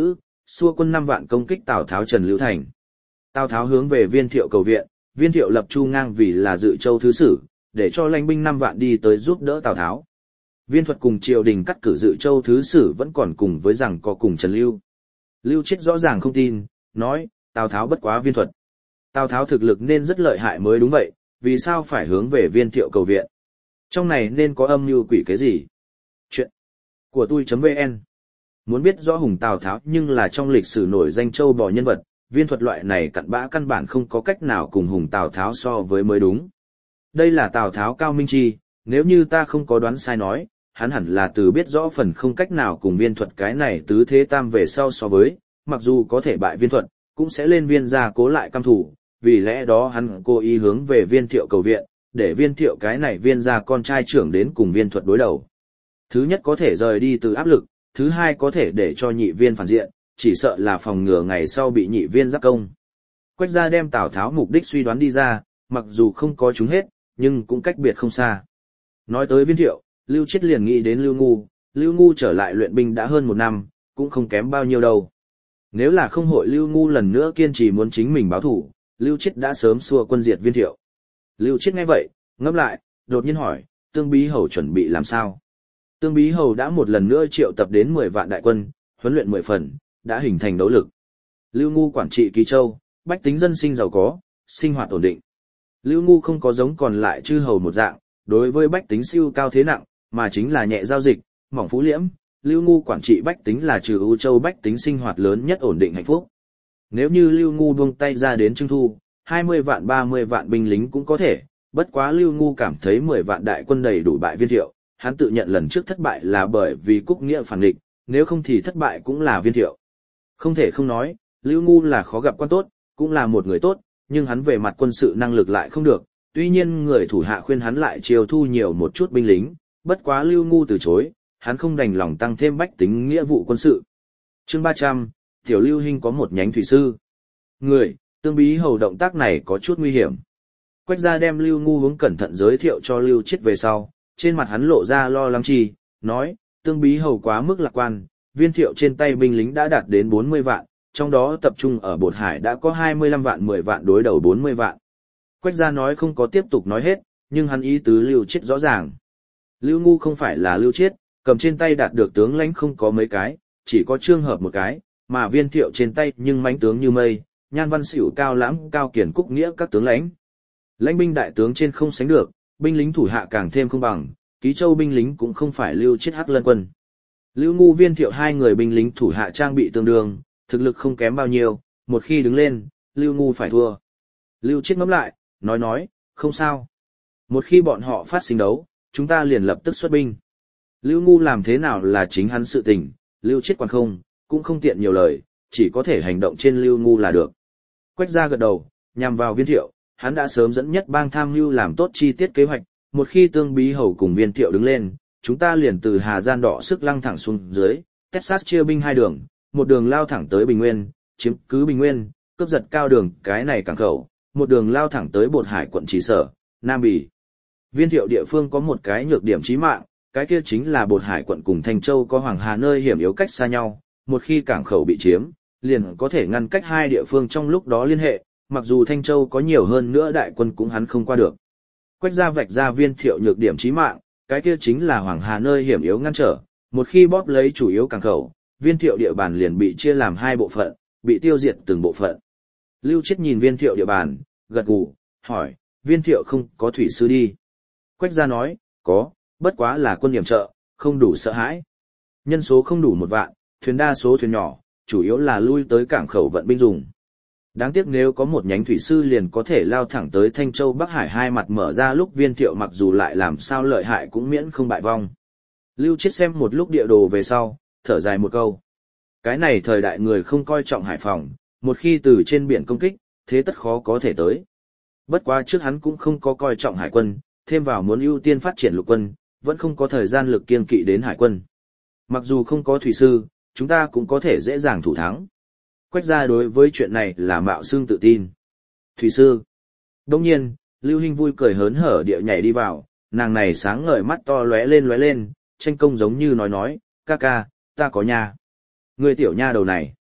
xua quân 5 vạn công kích Tào Tháo Trần Lưu Thành. Tào Tháo hướng về Viên Thiệu cầu viện, Viên Thiệu lập Chu Ngang vì là Dự Châu thứ sử, để cho lãnh binh 5 vạn đi tới giúp đỡ Tào Tháo. Viên Thuật cùng triều đình cắt cử Dự Châu thứ sử vẫn còn cùng với rằng có cùng Trần Lưu. Lưu Chiết rõ ràng không tin, nói, Tào Tháo bất quá Viên Thuật. Tào Tháo thực lực nên rất lợi hại mới đúng vậy, vì sao phải hướng về Viên Thiệu cầu viện? Trong này nên có âm mưu quỷ cái gì? Chuyện của tôi.vn. Muốn biết rõ hùng Tào Tháo nhưng là trong lịch sử nổi danh châu bò nhân vật, Viên Thuật loại này cặn bã căn bản không có cách nào cùng hùng Tào Tháo so với mới đúng. Đây là Tào Tháo cao minh chi, nếu như ta không có đoán sai nói, hắn hẳn là từ biết rõ phần không cách nào cùng Viên Thuật cái này tứ thế tam về sau so với, mặc dù có thể bại Viên Thuật, cũng sẽ lên Viên gia cố lại cam thủ, vì lẽ đó hắn cố ý hướng về Viên Thiệu cầu viện, để Viên Thiệu cái này Viên gia con trai trưởng đến cùng Viên Thuật đối đầu. Thứ nhất có thể rời đi từ áp lực, thứ hai có thể để cho nhị viên phản diện, chỉ sợ là phòng ngừa ngày sau bị nhị viên giáp công. Quách gia đem Tào Tháo mục đích suy đoán đi ra, mặc dù không có chúng hết, nhưng cũng cách biệt không xa. Nói tới Viên Thiệu, Lưu Chiết liền nghĩ đến Lưu Ngu trở lại luyện binh đã hơn 1 năm, cũng không kém bao nhiêu đâu. Nếu là không hội Lưu Ngu lần nữa kiên trì muốn chính mình báo thủ, Lưu Chiết đã sớm xua quân diệt Viên Thiệu. Lưu Chiết nghe vậy, ngẫm lại, đột nhiên hỏi, Tương Bí Hầu chuẩn bị làm sao? Tương Bí Hầu đã một lần nữa triệu tập đến 10 vạn đại quân, huấn luyện 10 phần, đã hình thành đấu lực. Lưu Ngu quản trị Ký Châu, bách tính dân sinh giàu có, sinh hoạt ổn định. Lưu Ngu không có giống còn lại chư hầu một dạng, đối với bách tính siêu cao thế nặng, mà chính là nhẹ giao dịch, mỏng phú liễm. Lưu Ngu quản trị bách tính là trừ ưu châu bách tính sinh hoạt lớn nhất ổn định hạnh phúc. Nếu như Lưu Ngu buông tay ra đến trưng thu, 20 vạn 30 vạn binh lính cũng có thể, bất quá Lưu Ngu cảm thấy 10 vạn đại quân đầy đủ bại Viên Thiệu, hắn tự nhận lần trước thất bại là bởi vì Cúc Nghĩa phản địch, nếu không thì thất bại cũng là Viên Thiệu. Không thể không nói, Lưu Ngu là khó gặp quan tốt, cũng là một người tốt, nhưng hắn về mặt quân sự năng lực lại không được, tuy nhiên người thủ hạ khuyên hắn lại chiêu thu nhiều một chút binh lính, bất quá Lưu Ngu từ chối, hắn không đành lòng tăng thêm bách tính nghĩa vụ quân sự. Chương 300, Tiểu Lưu Hinh có một nhánh thủy sư. Người, Tương Bí Hầu động tác này có chút nguy hiểm. Quách gia đem Lưu Ngu hướng cẩn thận giới thiệu cho Lưu Chiết về sau, trên mặt hắn lộ ra lo lắng chi, nói, Tương Bí Hầu quá mức lạc quan, Viên Thiệu trên tay binh lính đã đạt đến 40 vạn, trong đó tập trung ở Bột Hải đã có 25 vạn 10 vạn đối đầu 40 vạn. Quách gia nói không có tiếp tục nói hết, nhưng hắn ý tứ Lưu Chiết rõ ràng. Lưu Ngu không phải là Lưu Chiết, cầm trên tay đạt được tướng lãnh không có mấy cái, chỉ có Trương Hợp một cái, mà Viên Thiệu trên tay nhưng mãnh tướng như mây, Nhan Văn Xỉu cao lãm cao kiển Cúc Nghĩa các tướng lãnh. Lãnh binh đại tướng trên không sánh được, binh lính thủ hạ càng thêm không bằng, Ký Châu binh lính cũng không phải Lưu Chiết Hắc Lân quân. Lưu Ngu Viên Thiệu hai người binh lính thủ hạ trang bị tương đương, thực lực không kém bao nhiêu, một khi đứng lên, Lưu Ngu phải thua. Lưu Chiết ngẫm lại, nói, không sao. Một khi bọn họ phát sinh đấu, chúng ta liền lập tức xuất binh. Lưu Ngu làm thế nào là chính hắn sự tình, Lưu Chiết quản không, cũng không tiện nhiều lời, chỉ có thể hành động trên Lưu Ngu là được. Quách gia gật đầu, nhằm vào Viên Thiệu, hắn đã sớm dẫn nhất bang tham mưu làm tốt chi tiết kế hoạch, một khi Tương Bí Hầu cùng Viên Thiệu đứng lên, chúng ta liền từ Hà Gian đỏ sức lăng thẳng xuống dưới, Texas chia binh 2 đường, một đường lao thẳng tới Bình Nguyên, chiếm cứ Bình Nguyên, cướp giật Cao Đường, cái này cảng khẩu, một đường lao thẳng tới Bột Hải quận Trì Sở, Nam Bỉ. Viên Thiệu địa phương có một cái nhược điểm chí mạng, cái kia chính là Bột Hải quận cùng Thanh Châu có Hoàng Hà nơi hiểm yếu cách xa nhau, một khi cảng khẩu bị chiếm, liền có thể ngăn cách hai địa phương trong lúc đó liên hệ, mặc dù Thanh Châu có nhiều hơn nữa đại quân cũng hắn không qua được. Quách gia vạch ra Viên Thiệu nhược điểm chí mạng, cái kia chính là Hoàng Hà nơi hiểm yếu ngăn trở, một khi bóp lấy chủ yếu cảng khẩu, Viên Thiệu địa bàn liền bị chia làm 2 bộ phận, bị tiêu diệt từng bộ phận. Lưu Chiết nhìn Viên Thiệu địa bàn, gật gù, hỏi, Viên Thiệu không có thủy sư đi? Quách gia nói, có, bất quá là quân điểm trợ, không đủ sợ hãi. Nhân số không đủ 1 vạn, thuyền đa số thuyền nhỏ, chủ yếu là lui tới cảng khẩu vận binh dùng. Đáng tiếc nếu có một nhánh thủy sư liền có thể lao thẳng tới Thanh Châu Bắc Hải hai mặt mở ra lúc Viên Thiệu mặc dù lại làm sao lợi hại cũng miễn không bại vong. Lưu Chiết xem một lúc địa đồ về sau, thở dài một câu. Cái này thời đại người không coi trọng hải phòng, một khi từ trên biển công kích, thế tất khó có thể tới. Bất quá trước hắn cũng không có coi trọng hải quân, thêm vào muốn ưu tiên phát triển lục quân, vẫn không có thời gian lực kiên kỵ đến hải quân. Mặc dù không có thủy sư, chúng ta cũng có thể dễ dàng thủ thắng. Quách gia đối với chuyện này là mạo xương tự tin. Thủy sư. Đông nhiên, Lưu Hinh vui cười hớn hở địa nhảy đi vào, nàng này sáng ngời mắt to lóe lên, tranh công giống như nói, ca ca, ta có nha. Người tiểu nha đầu này.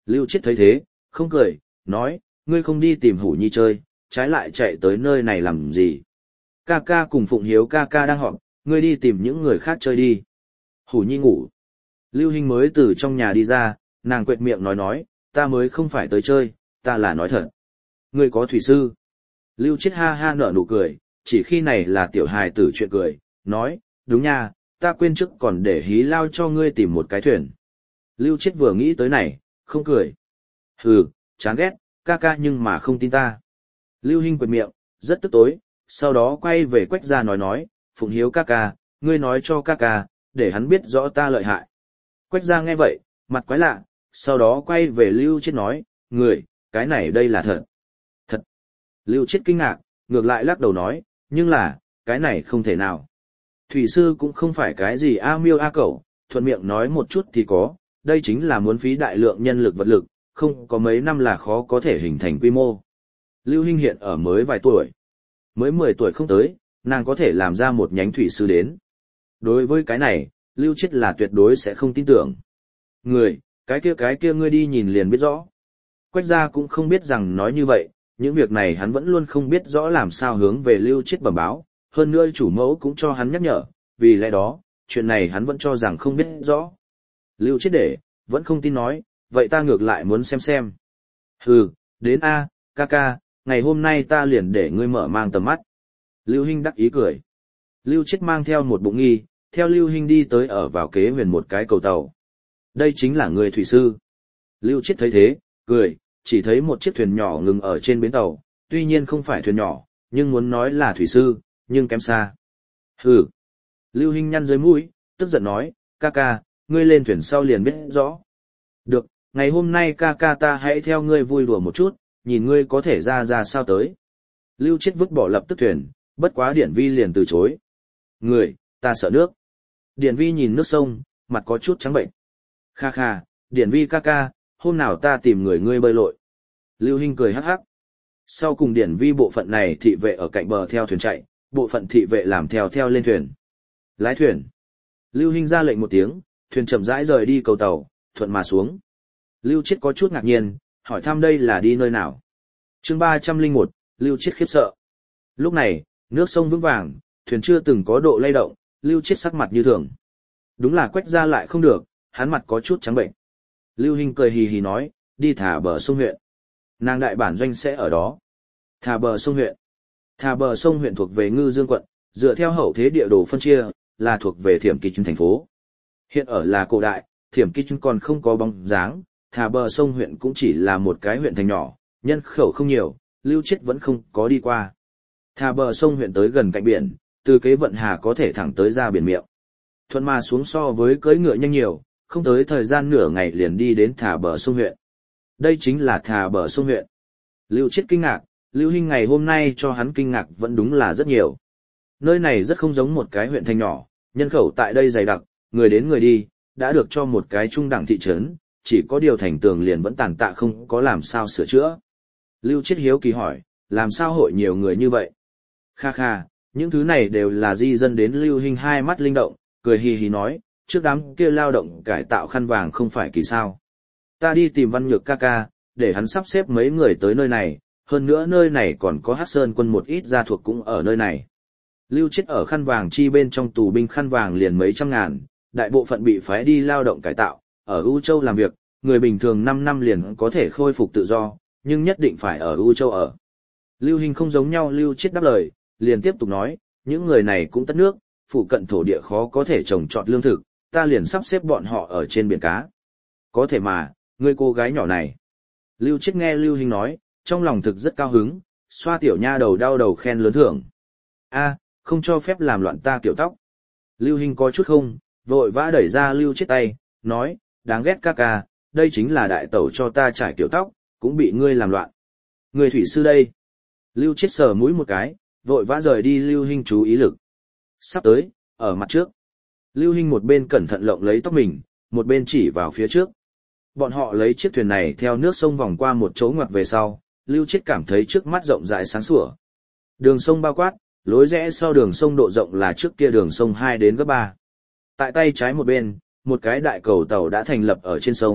Lưu Chiết thấy thế, không cười, nói, ngươi không đi tìm Hủ Nhi chơi, trái lại chạy tới nơi này làm gì? Ca ca cùng Phụng Hiếu ca ca đang họp, ngươi đi tìm những người khác chơi đi. Hủ Nhi ngủ. Lưu Hinh mới từ trong nhà đi ra, nàng quệt miệng nói, ta mới không phải tới chơi, ta là nói thật. Ngươi có thủy sư. Lưu Chiết ha ha nở nụ cười, chỉ khi này là tiểu hài tử chuyện cười, nói, đúng nha, ta quên trước còn để hí lao cho ngươi tìm một cái thuyền. Lưu Chiết vừa nghĩ tới này, không cười. Hừ, chán ghét, ca ca nhưng mà không tin ta. Lưu Hinh quệt miệng, rất tức tối, sau đó quay về Quách gia nói, Phụng Hiếu ca ca, ngươi nói cho ca ca, để hắn biết rõ ta lợi hại. Quách gia nghe vậy, mặt quái lạ, sau đó quay về Lưu Chiết nói, người, cái này đây là thật. Thật. Lưu Chiết kinh ngạc, ngược lại lắc đầu nói, nhưng là, cái này không thể nào. Thủy sư cũng không phải cái gì a miêu a cẩu, thuận miệng nói một chút thì có, đây chính là muốn phí đại lượng nhân lực vật lực, không có mấy năm là khó có thể hình thành quy mô. Lưu Hinh hiện ở mới vài tuổi. Mới 10 tuổi không tới, nàng có thể làm ra một nhánh thủy sư đến. Đối với cái này, Lưu Chiết là tuyệt đối sẽ không tin tưởng. Người, cái kia ngươi đi nhìn liền biết rõ. Quách gia cũng không biết rằng nói như vậy, những việc này hắn vẫn luôn không biết rõ làm sao hướng về Lưu Chiết bẩm báo, hơn nữa chủ mẫu cũng cho hắn nhắc nhở, vì lẽ đó, chuyện này hắn vẫn cho rằng không biết rõ. Lưu Chiết để, vẫn không tin nói, vậy ta ngược lại muốn xem. Hừ, đến a, ca ca, ngày hôm nay ta liền để ngươi mở mang tầm mắt. Lưu Hinh đắc ý cười. Lưu Chiết mang theo một bụng nghi, theo Lưu Hinh đi tới ở vào kế huyền một cái cầu tàu. Đây chính là người thủy sư. Lưu Chiết thấy thế, cười, chỉ thấy một chiếc thuyền nhỏ ngừng ở trên bến tàu, tuy nhiên không phải thuyền nhỏ, nhưng muốn nói là thủy sư, nhưng kém xa. Hừ. Lưu Hinh nhăn dưới mũi, tức giận nói, ca ca, ngươi lên thuyền sau liền biết rõ. Được, ngày hôm nay ca ca ta hãy theo ngươi vui đùa một chút, nhìn ngươi có thể ra sao tới. Lưu Chiết vứt bỏ lập tức thuyền, bất quá Điển Vi liền từ chối. Người, ta sợ nước. Điển Vi nhìn nước sông, mặt có chút trắng bệnh. Kha kha, Điển Vi ca ca, hôm nào ta tìm người ngươi bơi lội. Lưu Hinh cười hắc hắc. Sau cùng Điển Vi bộ phận này thị vệ ở cạnh bờ theo thuyền chạy, bộ phận thị vệ làm theo lên thuyền. Lái thuyền. Lưu Hinh ra lệnh một tiếng, thuyền chậm rãi rời đi cầu tàu, thuận mà xuống. Lưu Chiết có chút ngạc nhiên, hỏi thăm đây là đi nơi nào. Chương 301, Lưu Chiết khiếp sợ. Lúc này, nước sông vững vàng, thuyền chưa từng có độ lay động, Lưu Chiết sắc mặt như thường. Đúng là Quách gia lại không được, hắn mặt có chút trắng bệnh. Lưu Hinh cười hì hì nói, đi thả bờ sông huyện. Nàng đại bản doanh sẽ ở đó. Thả bờ sông huyện. Thả bờ sông huyện thuộc về Ngư Dương quận, dựa theo hậu thế địa đồ phân chia, là thuộc về Thiểm Kỳ Trưng thành phố. Hiện ở là cổ đại, Thiểm Kỳ Trưng còn không có bóng dáng, thả bờ sông huyện cũng chỉ là một cái huyện thành nhỏ, nhân khẩu không nhiều, Lưu Chiết vẫn không có đi qua. Thả bờ sông huyện tới gần cạnh biển, từ kế vận hà có thể thẳng tới ra biển miệng. Thuận mà xuống so với cưỡi ngựa nhanh nhiều, không tới thời gian nửa ngày liền đi đến thả bờ sông huyện. Đây chính là thả bờ sông huyện. Lưu Chiết kinh ngạc, Lưu Hinh ngày hôm nay cho hắn kinh ngạc vẫn đúng là rất nhiều. Nơi này rất không giống một cái huyện thành nhỏ, nhân khẩu tại đây dày đặc, người đến người đi, đã được cho một cái trung đẳng thị trấn, chỉ có điều thành tường liền vẫn tàn tạ không có làm sao sửa chữa. Lưu Chiết hiếu kỳ hỏi, làm sao hội nhiều người như vậy? Kha kha, những thứ này đều là di dân đến Lưu Hinh hai mắt linh động, cười hì hì nói, trước đám kia lao động cải tạo khăn vàng không phải kỳ sao. Ta đi tìm Văn Nhược ca ca, để hắn sắp xếp mấy người tới nơi này, hơn nữa nơi này còn có Hắc Sơn quân một ít gia thuộc cũng ở nơi này. Lưu Chiết ở khăn vàng chi bên trong tù binh khăn vàng liền mấy trăm ngàn, đại bộ phận bị phái đi lao động cải tạo, ở U Châu làm việc, người bình thường 5 năm liền có thể khôi phục tự do, nhưng nhất định phải ở U Châu ở. Lưu Hinh không giống nhau, Lưu Chiết đáp lời, liền tiếp tục nói, những người này cũng tất nước, phụ cận thổ địa khó có thể trồng trọt lương thực, ta liền sắp xếp bọn họ ở trên biển cá. Có thể mà, ngươi cô gái nhỏ này. Lưu Chiết nghe Lưu Hinh nói, trong lòng thực rất cao hứng, xoa tiểu nha đầu đau đầu khen lớn thưởng. A, không cho phép làm loạn ta kiểu tóc. Lưu Hinh có chút không, vội vã đẩy ra Lưu Chiết tay, nói, đáng ghét ca ca, đây chính là đại tẩu cho ta trải kiểu tóc, cũng bị ngươi làm loạn. Người thủy sư đây. Lưu Chiết sờ mũi một cái, vội vã rời đi Lưu Hinh chú ý lực. Sắp tới, ở mặt trước. Lưu Hinh một bên cẩn thận lộng lấy tóc mình, một bên chỉ vào phía trước. Bọn họ lấy chiếc thuyền này theo nước sông vòng qua một chỗ ngoặt về sau, Lưu Chiết cảm thấy trước mắt rộng rãi sáng sủa. Đường sông bao quát, lối rẽ sau đường sông độ rộng là trước kia đường sông 2 đến gấp 3. Tại tay trái một bên, một cái đại cầu tàu đã thành lập ở trên sông,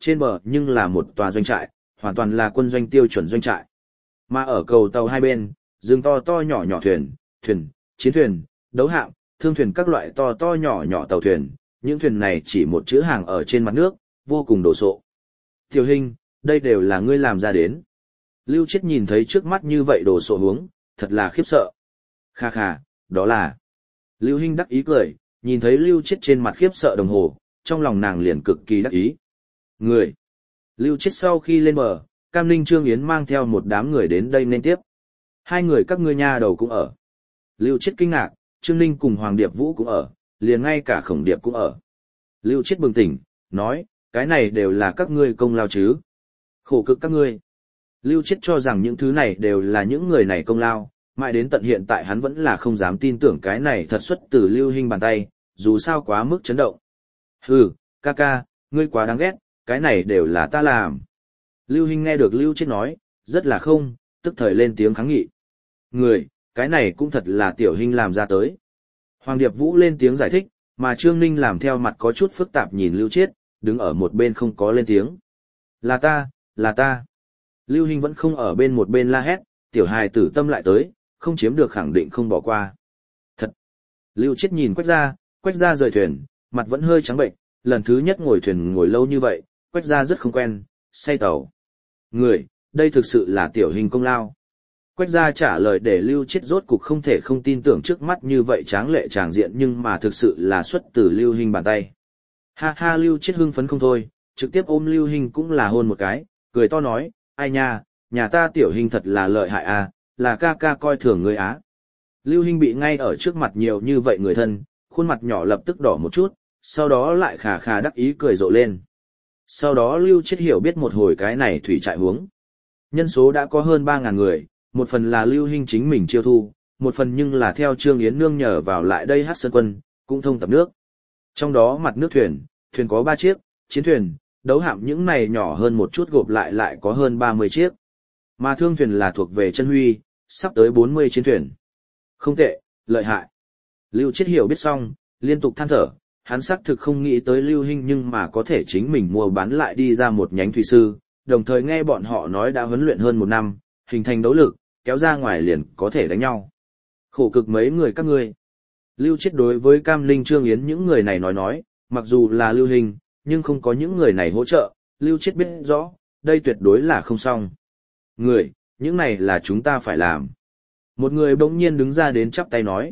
trên bờ nhưng là một tòa doanh trại, hoàn toàn là quân doanh tiêu chuẩn doanh trại. Mà ở cầu tàu hai bên, rừng to to nhỏ nhỏ thuyền, chiến thuyền, đấu hạm, thương thuyền các loại to to nhỏ nhỏ tàu thuyền, những thuyền này chỉ một chữ hàng ở trên mặt nước, vô cùng đồ sộ. Tiểu Hinh, đây đều là ngươi làm ra đến. Lưu Chiết nhìn thấy trước mắt như vậy đồ sộ hướng, thật là khiếp sợ. Kha kha, đó là. Lưu Hinh đắc ý cười, nhìn thấy Lưu Chiết trên mặt khiếp sợ đồng hồ, trong lòng nàng liền cực kỳ đắc ý. Người. Lưu Chiết sau khi lên bờ, Cam Ninh Trương Yến mang theo một đám người đến đây nên tiếp. Hai người các ngươi nha đầu cũng ở. Lưu Chiết kinh ngạc, Trương Ninh cùng Hoàng Điệp Vũ cũng ở, liền ngay cả Khổng Điệp cũng ở. Lưu Chiết bừng tỉnh, nói, cái này đều là các ngươi công lao chứ. Khổ cực các ngươi. Lưu Chiết cho rằng những thứ này đều là những người này công lao, mãi đến tận hiện tại hắn vẫn là không dám tin tưởng cái này thật xuất từ Lưu Hinh bàn tay, dù sao quá mức chấn động. Hừ, ca ca, ngươi quá đáng ghét, cái này đều là ta làm. Lưu Hinh nghe được Lưu Chiết nói, rất là không, tức thời lên tiếng kháng nghị. Người, cái này cũng thật là Tiểu Hinh làm ra tới. Hoàng Điệp Vũ lên tiếng giải thích, mà Trương Ninh làm theo mặt có chút phức tạp nhìn Lưu Chiết, đứng ở một bên không có lên tiếng. Là ta, là ta. Lưu Hinh vẫn không ở bên một bên la hét, tiểu hài tử tâm lại tới, không chiếm được khẳng định không bỏ qua. Thật. Lưu Chiết nhìn Quách Gia rời thuyền, mặt vẫn hơi trắng bệnh, lần thứ nhất ngồi thuyền ngồi lâu như vậy, Quách Gia rất không quen, say tàu. Người, đây thực sự là Tiểu Hinh công lao. Quách Gia trả lời để Lưu Chiết rốt cục không thể không tin tưởng trước mắt như vậy tráng lệ tràng diện nhưng mà thực sự là xuất từ Lưu Hinh bàn tay. Ha ha, Lưu Chiết hưng phấn không thôi, trực tiếp ôm Lưu Hinh cũng là hôn một cái, cười to nói, ai nha, nhà ta Tiểu Hinh thật là lợi hại à, là ca ca coi thường người á. Lưu Hinh bị ngay ở trước mặt nhiều như vậy người thân, khuôn mặt nhỏ lập tức đỏ một chút, sau đó lại khà khà đắc ý cười rộ lên. Sau đó Lưu Chiết hiểu biết một hồi cái này thủy trại huống. Nhân số đã có hơn 3.000 người, một phần là Lưu Hinh chính mình chiêu thu, một phần nhưng là theo Trương Yến nương nhờ vào lại đây hát sơn quân, cũng thông tập nước. Trong đó mặt nước thuyền có 3 chiếc, chiến thuyền, đấu hạm những này nhỏ hơn một chút gộp lại có hơn 30 chiếc. Mà thương thuyền là thuộc về chân huy, sắp tới 40 chiến thuyền. Không tệ, lợi hại. Lưu Chiết hiểu biết xong, liên tục than thở, hắn xác thực không nghĩ tới Lưu Hinh nhưng mà có thể chính mình mua bán lại đi ra một nhánh thủy sư, đồng thời nghe bọn họ nói đã huấn luyện hơn 1 năm, hình thành đấu lực, kéo ra ngoài liền có thể đánh nhau. Khổ cực mấy người các ngươi. Lưu Chiết đối với Cam Linh Trương Yến những người này nói, mặc dù là Lưu Hinh, nhưng không có những người này hỗ trợ, Lưu Chiết biết rõ, đây tuyệt đối là không xong. Người, những này là chúng ta phải làm. Một người bỗng nhiên đứng ra đến chắp tay nói.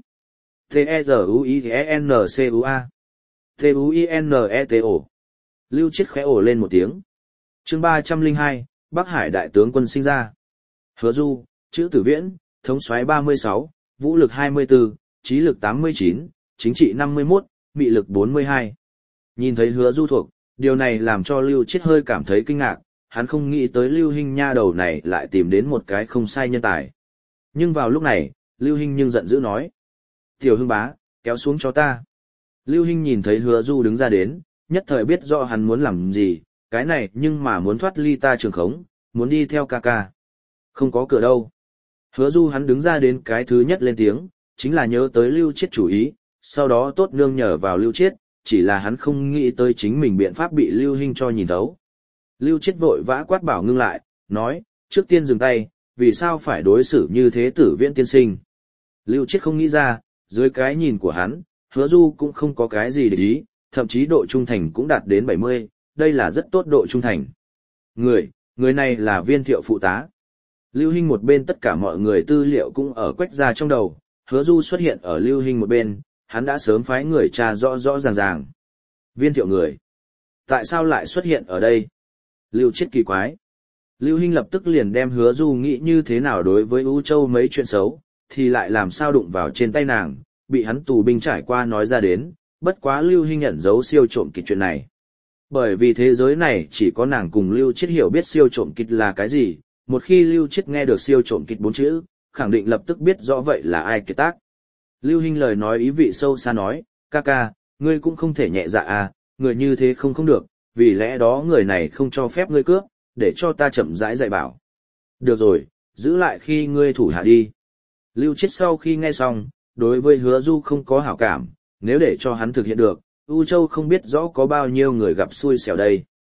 T-E-Z-U-I-E-N-C-U-A T-U-I-N-E-T-O. Lưu Chiết khẽ ồ lên một tiếng. Chương 302, Bắc Hải đại tướng quân sinh ra. Hứa Du, chữ Tử Viễn, thống soái 36, vũ lực 24, trí lực 89, chính trị 51, mị lực 42. Nhìn thấy Hứa Du thuộc, điều này làm cho Lưu Chiết hơi cảm thấy kinh ngạc, hắn không nghĩ tới Lưu Hinh nha đầu này lại tìm đến một cái không sai nhân tài. Nhưng vào lúc này, Lưu Hinh nhưng giận dữ nói. Tiểu Hưng bá, kéo xuống cho ta. Lưu Hinh nhìn thấy Hứa Du đứng ra đến, nhất thời biết rõ hắn muốn làm gì, cái này nhưng mà muốn thoát ly ta trường khống, muốn đi theo ca ca. Không có cửa đâu. Hứa Du hắn đứng ra đến cái thứ nhất lên tiếng, chính là nhớ tới Lưu Chiết chủ ý, sau đó tốt nương nhờ vào Lưu Chiết, chỉ là hắn không nghĩ tới chính mình biện pháp bị Lưu Hinh cho nhìn thấu. Lưu Chiết vội vã quát bảo ngưng lại, nói, trước tiên dừng tay, vì sao phải đối xử như thế Tử Viễn tiên sinh. Lưu Chiết không nghĩ ra, dưới cái nhìn của hắn, Hứa Du cũng không có cái gì để ý, thậm chí độ trung thành cũng đạt đến 70, đây là rất tốt độ trung thành. Người này là Viên Thiệu phụ tá. Lưu Hinh một bên tất cả mọi người tư liệu cũng ở Quách Gia trong đầu, Hứa Du xuất hiện ở Lưu Hinh một bên, hắn đã sớm phái người tra rõ rõ ràng. Viên Thiệu người. Tại sao lại xuất hiện ở đây? Lưu Chiết kỳ quái. Lưu Hinh lập tức liền đem Hứa Du nghĩ như thế nào đối với U Châu mấy chuyện xấu, thì lại làm sao đụng vào trên tay nàng, bị hắn tù binh trải qua nói ra đến, bất quá Lưu Hinh ẩn giấu siêu trộm kịch chuyện này. Bởi vì thế giới này chỉ có nàng cùng Lưu Chiết hiểu biết siêu trộm kịch là cái gì, một khi Lưu Chiết nghe được siêu trộm kịch 4 chữ, khẳng định lập tức biết rõ vậy là ai kiệt tác. Lưu Hinh lời nói ý vị sâu xa nói, ca ca, ngươi cũng không thể nhẹ dạ à, người như thế không được, vì lẽ đó người này không cho phép ngươi cướp, để cho ta chậm rãi dạy bảo. Được rồi, giữ lại khi ngươi thủ hạ đi. Lưu Chiết sau khi nghe xong, đối với Hứa Du không có hảo cảm, nếu để cho hắn thực hiện được, U Châu không biết rõ có bao nhiêu người gặp xui xẻo đây.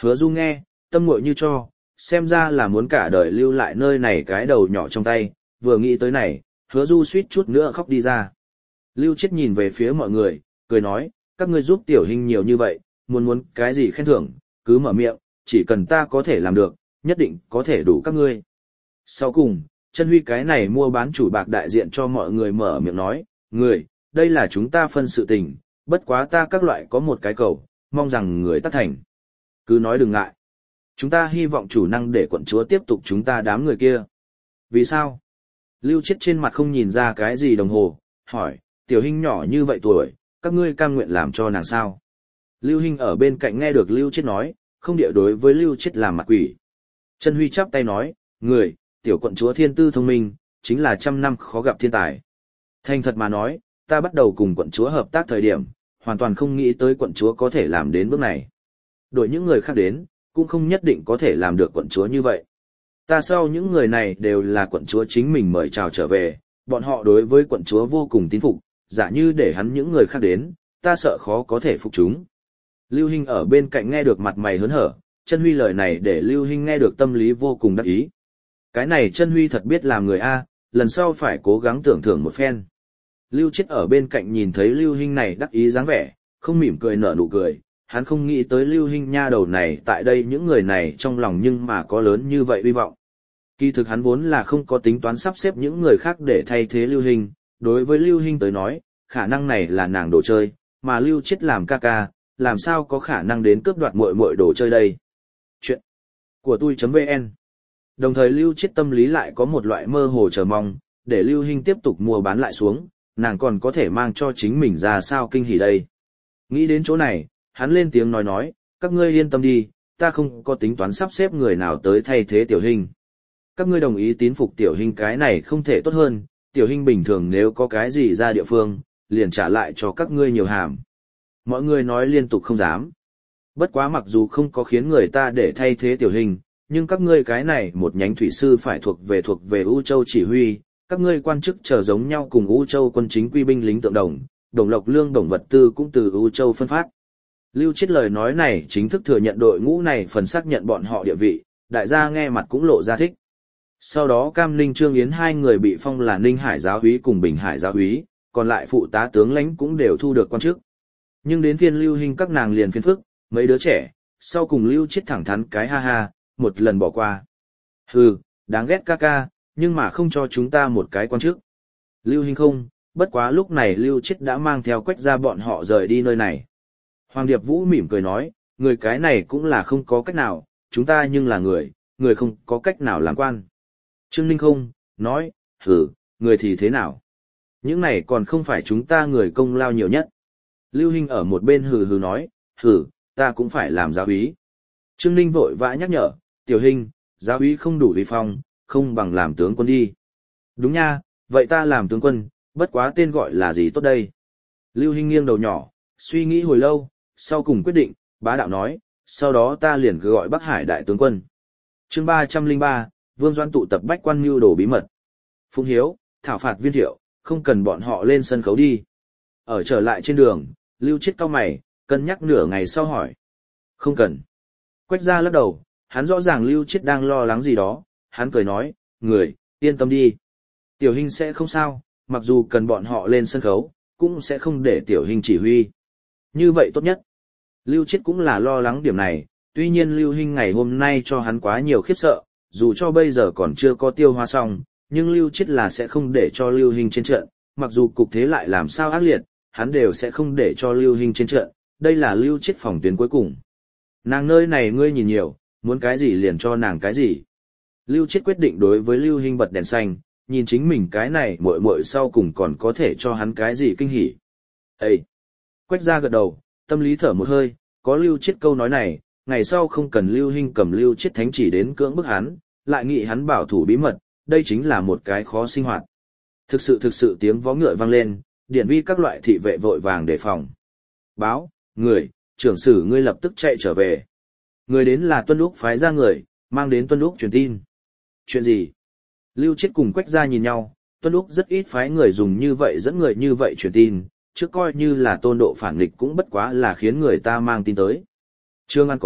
Hứa Du nghe, tâm nguội như cho, xem ra là muốn cả đời lưu lại nơi này cái đầu nhỏ trong tay, vừa nghĩ tới này, Hứa Du suýt chút nữa khóc đi ra. Lưu Chiết nhìn về phía mọi người, cười nói, các ngươi giúp tiểu hình nhiều như vậy, muốn cái gì khen thưởng, cứ mở miệng, chỉ cần ta có thể làm được, nhất định có thể đủ các ngươi. Sau cùng, Chân Huy cái này mua bán chủ bạc đại diện cho mọi người mở miệng nói, người, đây là chúng ta phân sự tình, bất quá ta các loại có một cái cầu, mong rằng người tác thành. Cứ nói đừng ngại. Chúng ta hy vọng chủ năng để quận chúa tiếp tục chúng ta đám người kia. Vì sao? Lưu Chiết trên mặt không nhìn ra cái gì đồng hồ, hỏi, tiểu hình nhỏ như vậy tuổi, các ngươi cam nguyện làm cho nàng sao? Lưu Hinh ở bên cạnh nghe được Lưu Chiết nói, không địa đối với Lưu Chiết làm mặt quỷ. Chân Huy chắp tay nói, người, tiểu quận chúa thiên tư thông minh, chính là 100 năm khó gặp thiên tài. Thành thật mà nói, ta bắt đầu cùng quận chúa hợp tác thời điểm, hoàn toàn không nghĩ tới quận chúa có thể làm đến bước này. Đổi những người khác đến, cũng không nhất định có thể làm được quận chúa như vậy. Ta sau những người này đều là quận chúa chính mình mời chào trở về, bọn họ đối với quận chúa vô cùng tín phục, giả như để hắn những người khác đến, ta sợ khó có thể phục chúng. Lưu Hinh ở bên cạnh nghe được mặt mày hớn hở, Chân Huy lời này để Lưu Hinh nghe được tâm lý vô cùng đắc ý. Cái này Chân Huy thật biết làm người A, lần sau phải cố gắng tưởng thưởng một phen. Lưu Chiết ở bên cạnh nhìn thấy Lưu Hinh này đắc ý dáng vẻ, không mỉm cười nở nụ cười, hắn không nghĩ tới Lưu Hinh nha đầu này tại đây những người này trong lòng nhưng mà có lớn như vậy hy vọng. Kỳ thực hắn vốn là không có tính toán sắp xếp những người khác để thay thế Lưu Hinh, đối với Lưu Hinh tới nói, khả năng này là nàng đồ chơi, mà Lưu Chiết làm ca ca, làm sao có khả năng đến cướp đoạt muội đồ chơi đây. Chuyện của tôi.vn. Đồng thời Lưu Chiết tâm lý lại có một loại mơ hồ chờ mong, để Lưu Hinh tiếp tục mua bán lại xuống, nàng còn có thể mang cho chính mình ra sao kinh hỉ đây. Nghĩ đến chỗ này, hắn lên tiếng nói, các ngươi yên tâm đi, ta không có tính toán sắp xếp người nào tới thay thế tiểu hình. Các ngươi đồng ý tín phục tiểu hình cái này không thể tốt hơn, tiểu hình bình thường nếu có cái gì ra địa phương, liền trả lại cho các ngươi nhiều hàm. Mọi người nói liên tục không dám. Bất quá mặc dù không có khiến người ta để thay thế tiểu hình, nhưng các ngươi cái này một nhánh thủy sư phải thuộc về U Châu chỉ huy, các ngươi quan chức chờ giống nhau cùng U Châu quân chính quy binh lính tượng đồng, đồng lộc lương đồng vật tư cũng từ U Châu phân phát. Lưu Chiết lời nói này chính thức thừa nhận đội ngũ này phần xác nhận bọn họ địa vị, đại gia nghe mặt cũng lộ ra thích. Sau đó Cam Ninh Trương Yến hai người bị phong là Ninh Hải giáo úy cùng Bình Hải giáo úy, còn lại phụ tá tướng lãnh cũng đều thu được quan chức. Nhưng đến phiên Lưu Hinh các nàng liền phiền phức, mấy đứa trẻ, sau cùng Lưu Chiết thẳng thắn cái ha ha, một lần bỏ qua. Hừ, đáng ghét ca ca, nhưng mà không cho chúng ta một cái quan chức. Lưu Hinh không, bất quá lúc này Lưu Chiết đã mang theo Quách Gia bọn họ rời đi nơi này. Hoàng Điệp Vũ mỉm cười nói, người cái này cũng là không có cách nào, chúng ta nhưng là người không có cách nào làm quan. Trương Ninh không, nói, hử, người thì thế nào? Những này còn không phải chúng ta người công lao nhiều nhất. Lưu Hinh ở một bên hừ hừ nói, hử, ta cũng phải làm giáo úy. Trương Ninh vội vã nhắc nhở, tiểu Hinh, giáo úy không đủ uy phong, không bằng làm tướng quân đi. Đúng nha, vậy ta làm tướng quân, bất quá tên gọi là gì tốt đây? Lưu Hinh nghiêng đầu nhỏ, suy nghĩ hồi lâu, sau cùng quyết định, bá đạo nói, sau đó ta liền gọi Bắc Hải đại tướng quân. Chương 303, Vương Doãn tụ tập bách quan mưu đồ bí mật. Phùng Hiếu, thảo phạt Viên Thiệu, không cần bọn họ lên sân khấu đi. Ở trở lại trên đường, Lưu Chiết cau mày, cân nhắc nửa ngày sau hỏi. Không cần. Quách Gia lắc đầu, hắn rõ ràng Lưu Chiết đang lo lắng gì đó, hắn cười nói, người, yên tâm đi. Tiểu Hinh sẽ không sao, mặc dù cần bọn họ lên sân khấu, cũng sẽ không để Tiểu Hinh chỉ huy. Như vậy tốt nhất. Lưu Chiết cũng là lo lắng điểm này, tuy nhiên Lưu Hinh ngày hôm nay cho hắn quá nhiều khiếp sợ, dù cho bây giờ còn chưa có tiêu hóa xong, nhưng Lưu Chiết là sẽ không để cho Lưu Hinh trên trận, mặc dù cục thế lại làm sao ác liệt, hắn đều sẽ không để cho Lưu Hinh trên trận, đây là Lưu Chiết phòng tuyến cuối cùng. Nàng nơi này ngươi nhìn nhiều, muốn cái gì liền cho nàng cái gì. Lưu Chiết quyết định đối với Lưu Hinh bật đèn xanh, nhìn chính mình cái này muội muội sau cùng còn có thể cho hắn cái gì kinh hỉ. Ê! Quách Gia gật đầu, tâm lý thở một hơi, có Lưu Chiết câu nói này, ngày sau không cần Lưu Hinh cầm Lưu Chiết thánh chỉ đến cưỡng bức hắn, lại nghĩ hắn bảo thủ bí mật, đây chính là một cái khó sinh hoạt. Thực sự tiếng vó ngựa vang lên, điện vi các loại thị vệ vội vàng đề phòng. Báo, người, trưởng sử ngươi lập tức chạy trở về. Người đến là Tuân Úc phái ra người, mang đến Tuân Úc truyền tin. Chuyện gì? Lưu Chiết cùng Quách Gia nhìn nhau, Tuân Úc rất ít phái người dùng như vậy dẫn người như vậy truyền tin, chứ coi như là Tôn Độ phản nghịch cũng bất quá là khiến người ta mang tin tới. Trương An có,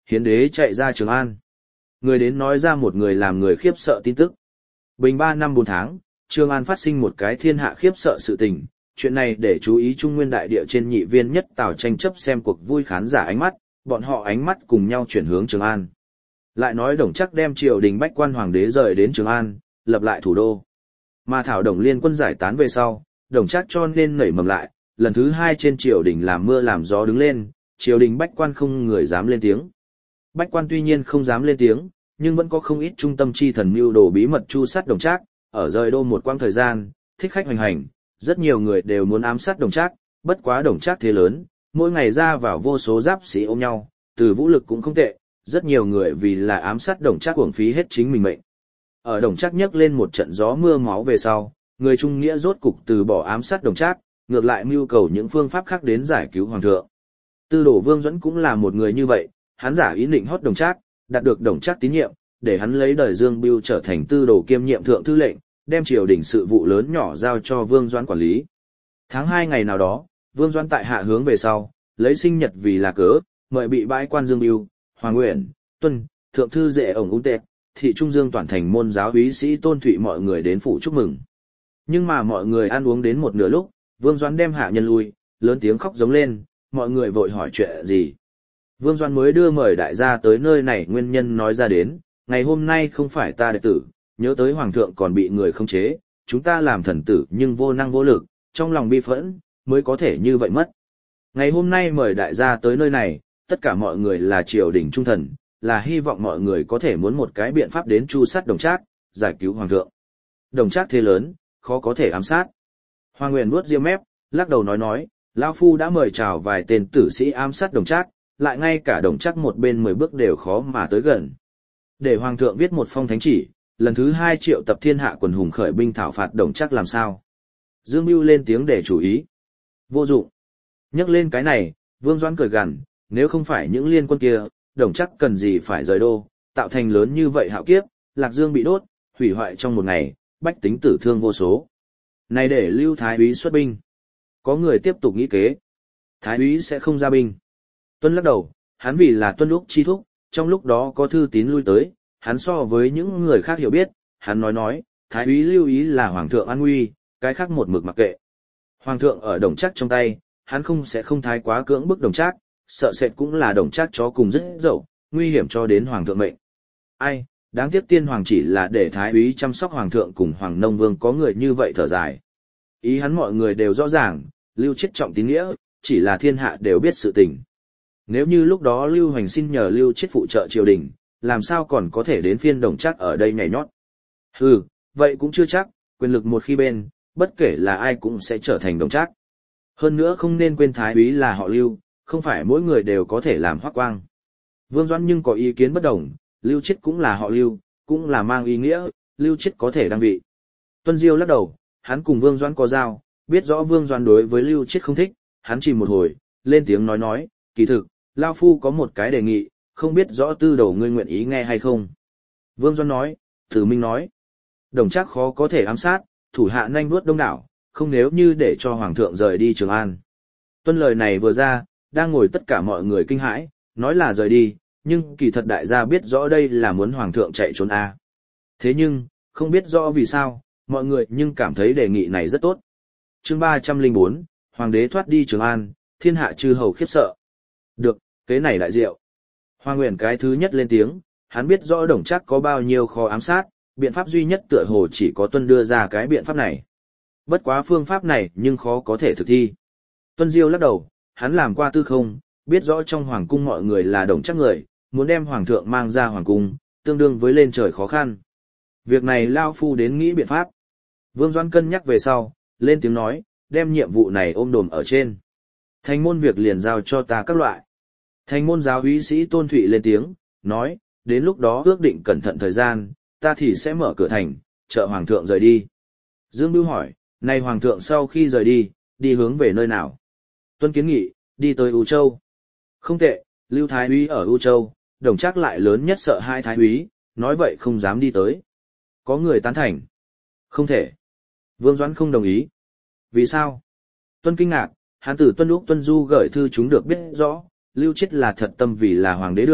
hiến đế chạy ra Trường An. Người đến nói ra một người làm người khiếp sợ tin tức. Bình 3 năm 4 tháng, Trường An phát sinh một cái thiên hạ khiếp sợ sự tình, chuyện này để chú ý Trung Nguyên đại địa trên nhị viên nhất Tào tranh chấp xem cuộc vui khán giả ánh mắt, bọn họ ánh mắt cùng nhau chuyển hướng Trường An. Lại nói Đồng Trác đem triều đình bách quan hoàng đế rời đến Trường An, lập lại thủ đô. Mà Thảo Đồng liên quân giải tán về sau, Đồng Trác cho nên nảy mầm lại, lần thứ 2 trên triều đình làm mưa làm gió đứng lên, triều đình bách quan không người dám lên tiếng. Bách quan tuy nhiên không dám lên tiếng, nhưng vẫn có không ít trung tâm chi thần mưu đồ bí mật chu sát Đồng Trác, ở rời đô một quãng thời gian, thích khách hoành hành, rất nhiều người đều muốn ám sát Đồng Trác, bất quá Đồng Trác thế lớn, mỗi ngày ra vào vô số giáp sĩ ôm nhau, từ vũ lực cũng không tệ, rất nhiều người vì là ám sát Đồng Trác uổng phí hết chính mình mệnh. Ở Đồng Trác nhấc lên một trận gió mưa máu về sau, người Trung Nghĩa rốt cục từ bỏ ám sát Đồng Trác, ngược lại mưu cầu những phương pháp khác đến giải cứu hoàng thượng. Tư đồ Vương Duẫn cũng là một người như vậy, hắn giả ý định hót Đồng Trác, đạt được Đồng Trác tín nhiệm, để hắn lấy đời Dương Bưu trở thành tư đồ kiêm nhiệm thượng thư lệnh, đem triều đình sự vụ lớn nhỏ giao cho Vương Doãn quản lý. Tháng 2 ngày nào đó, Vương Doãn tại hạ hướng về sau, lấy sinh nhật vì là cớ, mời bị bãi quan Dương Bưu, Hoàng Uyển, Tuân, thượng thư Dệ ổng Ung Tệ, thị Trung Dương toàn thành môn giáo úy sĩ Tôn Thụy mọi người đến phủ chúc mừng. Nhưng mà mọi người ăn uống đến một nửa lúc, Vương Doãn đem hạ nhân lui, lớn tiếng khóc giống lên, mọi người vội hỏi chuyện gì. Vương Doãn mới đưa mời đại gia tới nơi này nguyên nhân nói ra đến, ngày hôm nay không phải ta đệ tử, nhớ tới hoàng thượng còn bị người khống chế, chúng ta làm thần tử nhưng vô năng vô lực, trong lòng bi phẫn, mới có thể như vậy mất. Ngày hôm nay mời đại gia tới nơi này, tất cả mọi người là triều đình trung thần, là hy vọng mọi người có thể muốn một cái biện pháp đến chu sát Đồng Trác, giải cứu hoàng thượng. Đồng Trác thế lớn, khó có thể ám sát. Hoàng Uyển vuốt ria mép, lắc đầu nói, lão phu đã mời chào vài tên tử sĩ ám sát Đồng Trác, lại ngay cả Đồng Trác một bên 10 bước đều khó mà tới gần. Để hoàng thượng viết một phong thánh chỉ, lần thứ 2 triệu tập thiên hạ quần hùng khởi binh thảo phạt Đồng Trác làm sao? Dương Bưu lên tiếng để chủ ý. Vô dụng. Nhắc lên cái này, Vương Doãn cười gằn, nếu không phải những liên quân kia, Đồng Trác cần gì phải rời đô, tạo thành lớn như vậy hạo kiếp, Lạc Dương bị đốt, hủy hoại trong một ngày, bách tính tử thương vô số. Này để Lưu Thái úy xuất binh. Có người tiếp tục nghĩ kế. Thái úy sẽ không ra binh. Tuân lắc đầu, hắn vì là Tuân lúc chi thúc, trong lúc đó có thư tín lui tới, hắn so với những người khác hiểu biết, hắn nói, Thái úy lưu ý là hoàng thượng an nguy, cái khác một mực mặc kệ. Hoàng thượng ở Đồng Trác trong tay, hắn sẽ không thái quá cưỡng bức Đồng Trác, sợ sệt cũng là Đồng Trác chó cùng rất dậu, nguy hiểm cho đến hoàng thượng mệnh. Ai, đáng tiếc tiên hoàng chỉ là để thái úy chăm sóc hoàng thượng cùng hoàng nông vương, có người như vậy thở dài. Ý hắn mọi người đều rõ ràng, Lưu Chiết trọng tín nghĩa, chỉ là thiên hạ đều biết sự tình. Nếu như lúc đó Lưu Hoành xin nhờ Lưu Chiết phụ trợ triều đình, làm sao còn có thể đến phiên Đồng Trác ở đây nhảy nhót. Hừ, vậy cũng chưa chắc, quyền lực một khi bên, bất kể là ai cũng sẽ trở thành Đồng Trác. Hơn nữa không nên quên thái úy là họ Lưu, không phải mỗi người đều có thể làm Hoắc Quang. Vương Doãn nhưng có ý kiến bất đồng, Lưu Chiết cũng là họ Lưu, cũng là mang ý nghĩa, Lưu Chiết có thể đăng vị. Tuân Diêu lắc đầu, hắn cùng Vương Doãn có giao, biết rõ Vương Doãn đối với Lưu Chiết không thích, hắn chìm một hồi, lên tiếng nói, kỳ thực, Lao Phu có một cái đề nghị, không biết rõ tư đồ ngươi nguyện ý nghe hay không. Vương Doãn nói, Tử Minh nói, Đồng Trác khó có thể ám sát, thủ hạ nhanh vuốt đông đảo, không nếu như để cho hoàng thượng rời đi Trường An. Tuân lời này vừa ra, đang ngồi tất cả mọi người kinh hãi, nói là rời đi, nhưng kỳ thật đại gia biết rõ đây là muốn hoàng thượng chạy trốn a. Thế nhưng, không biết rõ vì sao, mọi người nhưng cảm thấy đề nghị này rất tốt. Chương 304, Hoàng đế thoát đi Trường An, thiên hạ chư hầu khiếp sợ. Được, kế này đại diệu. Hoàng Uyển cái thứ nhất lên tiếng, hắn biết rõ Đồng Trác có bao nhiêu khó ám sát, biện pháp duy nhất tựa hồ chỉ có Tuân đưa ra cái biện pháp này. Bất quá phương pháp này nhưng khó có thể thực thi. Tuân Diêu lắc đầu, hắn làm qua tư không, biết rõ trong hoàng cung mọi người là Đồng Trác người, muốn đem hoàng thượng mang ra hoàng cung, tương đương với lên trời khó khăn. Việc này Lao Phu đến nghĩ biện pháp. Vương Doãn cân nhắc về sau, lên tiếng nói, đem nhiệm vụ này ôm đồm ở trên. Thành môn việc liền giao cho ta các loại. Thành môn giáo úy sĩ Tôn Thụy lên tiếng, nói, đến lúc đó ước định cẩn thận thời gian, ta thì sẽ mở cửa thành, trợ hoàng thượng rời đi. Dương Bưu hỏi, này hoàng thượng sau khi rời đi hướng về nơi nào? Tuân kiến nghị, đi tới U Châu. Không tệ, Lưu Thái úy ở U Châu, Đồng Trác lại lớn nhất sợ hai thái úy, nói vậy không dám đi tới. Có người tán thành. Không thể. Vương Doãn không đồng ý. Vì sao? Tuân kinh ngạc, hắn từ Tuân Úc Tuân Du gửi thư chúng được biết rõ, Lưu Chiết là thật tâm vì là hoàng đế được,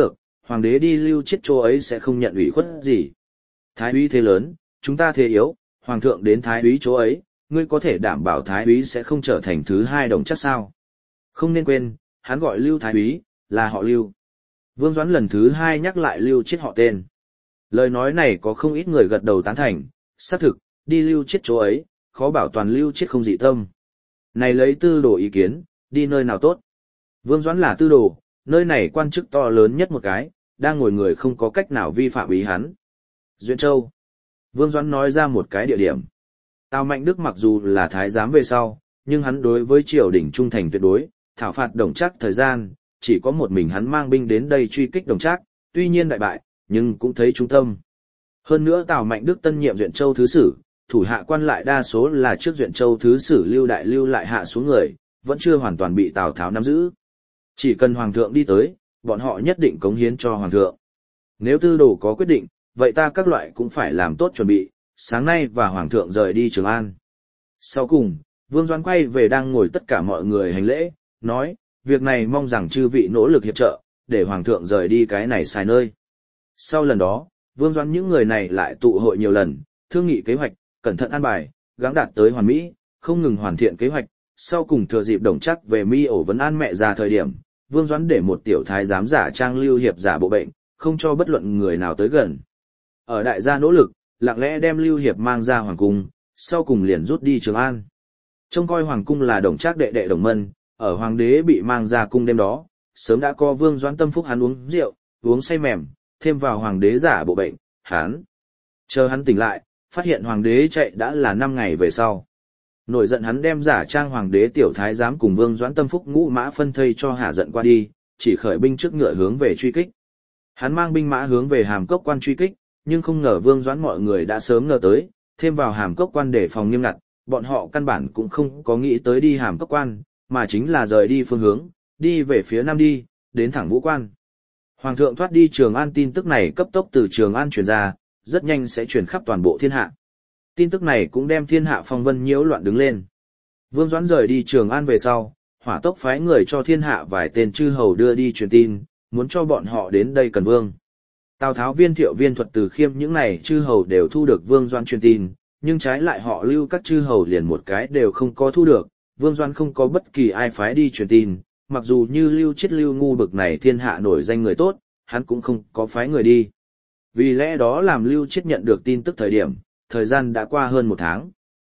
hoàng đế đi lưu chết chỗ ấy sẽ không nhận ủy khuất gì. Thái úy thế lớn, chúng ta thế yếu, hoàng thượng đến thái úy chỗ ấy, ngươi có thể đảm bảo thái úy sẽ không trở thành thứ hai Đồng Trác sao? Không nên quên, hắn gọi Lưu thái úy, là họ Lưu. Vương Doãn lần thứ hai nhắc lại Lưu chết họ tên. Lời nói này có không ít người gật đầu tán thành, xác thực, đi Lưu chết chỗ ấy, khó bảo toàn Lưu chết không dị tâm. Này lấy tư đồ ý kiến, đi nơi nào tốt? Vương Doãn là tư đồ, nơi này quan chức to lớn nhất một cái, đang ngồi người không có cách nào vi phạm ý hắn. Duyện Châu. Vương Doãn nói ra một cái địa điểm. Tào Mạnh Đức mặc dù là thái giám về sau, nhưng hắn đối với triều đình trung thành tuyệt đối, thảo phạt Đồng Trác thời gian, chỉ có một mình hắn mang binh đến đây truy kích Đồng Trác, tuy nhiên đại bại, nhưng cũng thấy trung tâm. Hơn nữa Tào Mạnh Đức tân nhiệm Duyện Châu thứ sử, thủ hạ quan lại đa số là trước Duyện Châu thứ sử Lưu Đại Lưu lại hạ xuống người, vẫn chưa hoàn toàn bị Tào Tháo nắm giữ. Chỉ cần hoàng thượng đi tới, bọn họ nhất định cống hiến cho hoàng thượng. Nếu tư đồ có quyết định, vậy ta các loại cũng phải làm tốt chuẩn bị, sáng nay và hoàng thượng rời đi Trường An. Sau cùng, Vương Doãn quay về đang ngồi tất cả mọi người hành lễ, nói, việc này mong rằng chư vị nỗ lực hiệp trợ, để hoàng thượng rời đi cái này sai nơi. Sau lần đó, Vương Doãn những người này lại tụ hội nhiều lần, thương nghị kế hoạch, cẩn thận an bài, gắng đạt tới hoàn mỹ, không ngừng hoàn thiện kế hoạch. Sau cùng thừa dịp Đồng Trác về mi ổ vấn an mẹ già thời điểm, Vương Doãn để một tiểu thái giám giả trang Lưu Hiệp giả bộ bệnh, không cho bất luận người nào tới gần. Ở đại gia nỗ lực, lặng lẽ đem Lưu Hiệp mang ra hoàng cung, sau cùng liền rút đi Trường An. Trông coi hoàng cung là Đồng Trác đệ đệ Đồng Mân, ở hoàng đế bị mang ra cung đêm đó, sớm đã có Vương Doãn tâm phúc hắn uống rượu, uống say mềm, thêm vào hoàng đế giả bộ bệnh, hắn. Chờ hắn tỉnh lại, phát hiện hoàng đế chạy đã là 5 ngày về sau. Nổi giận hắn đem giả trang hoàng đế tiểu thái giám cùng Vương Doãn tâm phúc ngũ mã phân thây cho hạ giận qua đi, chỉ khởi binh trước ngựa hướng về truy kích. Hắn mang binh mã hướng về Hàm Cốc quan truy kích, nhưng không ngờ Vương Doãn mọi người đã sớm ngờ tới, thêm vào Hàm Cốc quan để phòng nghiêm ngặt, bọn họ căn bản cũng không có nghĩ tới đi Hàm Cốc quan, mà chính là rời đi phương hướng, đi về phía nam đi, đến thẳng Vũ quan. Hoàng thượng thoát đi Trường An tin tức này cấp tốc từ Trường An truyền ra, rất nhanh sẽ truyền khắp toàn bộ thiên hạ. Tin tức này cũng đem thiên hạ phong vân nhiễu loạn đứng lên. Vương Doãn rời đi Trường An về sau, hỏa tốc phái người cho thiên hạ vài tên chư hầu đưa đi truyền tin, muốn cho bọn họ đến đây cần vương. Tào Tháo Viên Thiệu Viên Thuật Từ Khiêm những này chư hầu đều thu được Vương Doãn truyền tin, nhưng trái lại họ Lưu các chư hầu liền một cái đều không có thu được, Vương Doãn không có bất kỳ ai phái đi truyền tin, mặc dù như Lưu Chiết Lưu ngu bực này thiên hạ nổi danh người tốt, hắn cũng không có phái người đi. Vì lẽ đó làm Lưu Chiết nhận được tin tức thời gian đã qua hơn 1 tháng.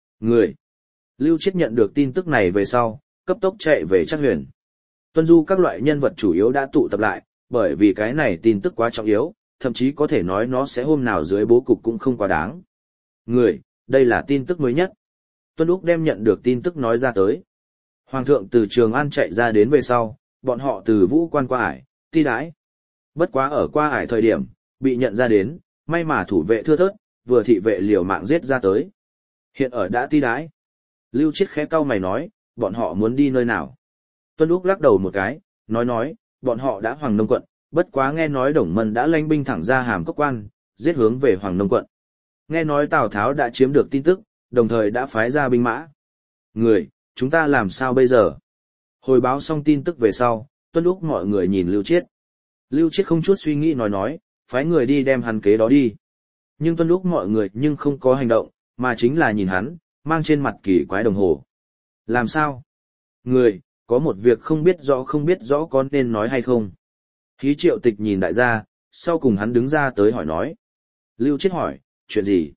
Lưu Chiết nhận được tin tức này về sau, cấp tốc chạy về Trác Huyền. Tuân Du các loại nhân vật chủ yếu đã tụ tập lại, bởi vì cái này tin tức quá trọng yếu, thậm chí có thể nói nó sẽ hôm nào dưới bố cục cũng không quá đáng. Đây là tin tức mới nhất. Tuân Úc đem nhận được tin tức nói ra tới. Hoàng thượng từ Trường An chạy ra đến về sau, bọn họ từ Vũ quan qua ải, ti đãi. Bất quá ở qua ải thời điểm, bị nhận ra đến, may mà thủ vệ thưa thớt, vừa thị vệ liều mạng giết ra tới. Hiện ở đã ti đãi. Lưu Chiết khẽ cau mày nói, bọn họ muốn đi nơi nào? Tuân Úc lắc đầu một cái, nói, bọn họ đã Hoàng Nông quận, bất quá nghe nói Đồng Mân đã lãnh binh thẳng ra Hàm Cốc quan, giết hướng về Hoàng Nông quận. Nghe nói Tào Tháo đã chiếm được tin tức, đồng thời đã phái ra binh mã. Chúng ta làm sao bây giờ? Hồi báo xong tin tức về sau, Tuân Úc mọi người nhìn Lưu Chiết. Lưu Chiết không chút suy nghĩ nói, phái người đi đem hắn kế đó đi. Nhưng Tuân Úc mọi người nhưng không có hành động, mà chính là nhìn hắn, mang trên mặt kỳ quái đồng hồ. Làm sao? Có một việc không biết rõ có nên nói hay không? Hí Triệu Tịch nhìn đại gia, sau cùng hắn đứng ra tới hỏi nói. Lưu Chiết hỏi, chuyện gì?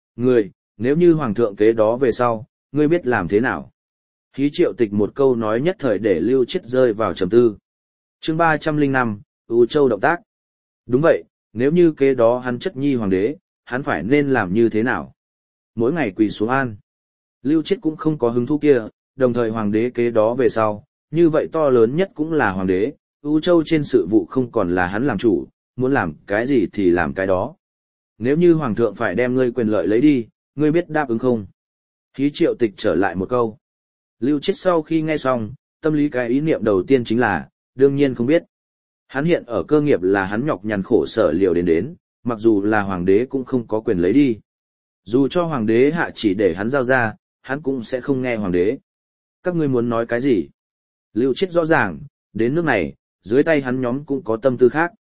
Nếu như hoàng thượng kế đó về sau, ngươi biết làm thế nào? Hí Triệu Tịch một câu nói nhất thời để Lưu Chiết rơi vào trầm tư. Chương 305, U Châu động tác. Đúng vậy, nếu như kế đó hắn chất nhi hoàng đế, hắn phải nên làm như thế nào? Mỗi ngày quỳ xuống an. Lưu Chiết cũng không có hứng thú kia, đồng thời hoàng đế kế đó về sau, như vậy to lớn nhất cũng là hoàng đế, U Châu trên sự vụ không còn là hắn làm chủ, muốn làm cái gì thì làm cái đó. Nếu như hoàng thượng phải đem ngươi quyền lợi lấy đi, ngươi biết đáp ứng không? Hí Triệu Tịch trở lại một câu. Lưu Chiết sau khi nghe xong, tâm lý cái ý niệm đầu tiên chính là, đương nhiên không biết. Hắn hiện ở cơ nghiệp là hắn nhọc nhằn khổ sở liều đến, mặc dù là hoàng đế cũng không có quyền lấy đi. Dù cho hoàng đế hạ chỉ để hắn giao ra, hắn cũng sẽ không nghe hoàng đế. Các ngươi muốn nói cái gì? Lưu Chiết rõ ràng, đến nước này, dưới tay hắn nhóm cũng có tâm tư khác.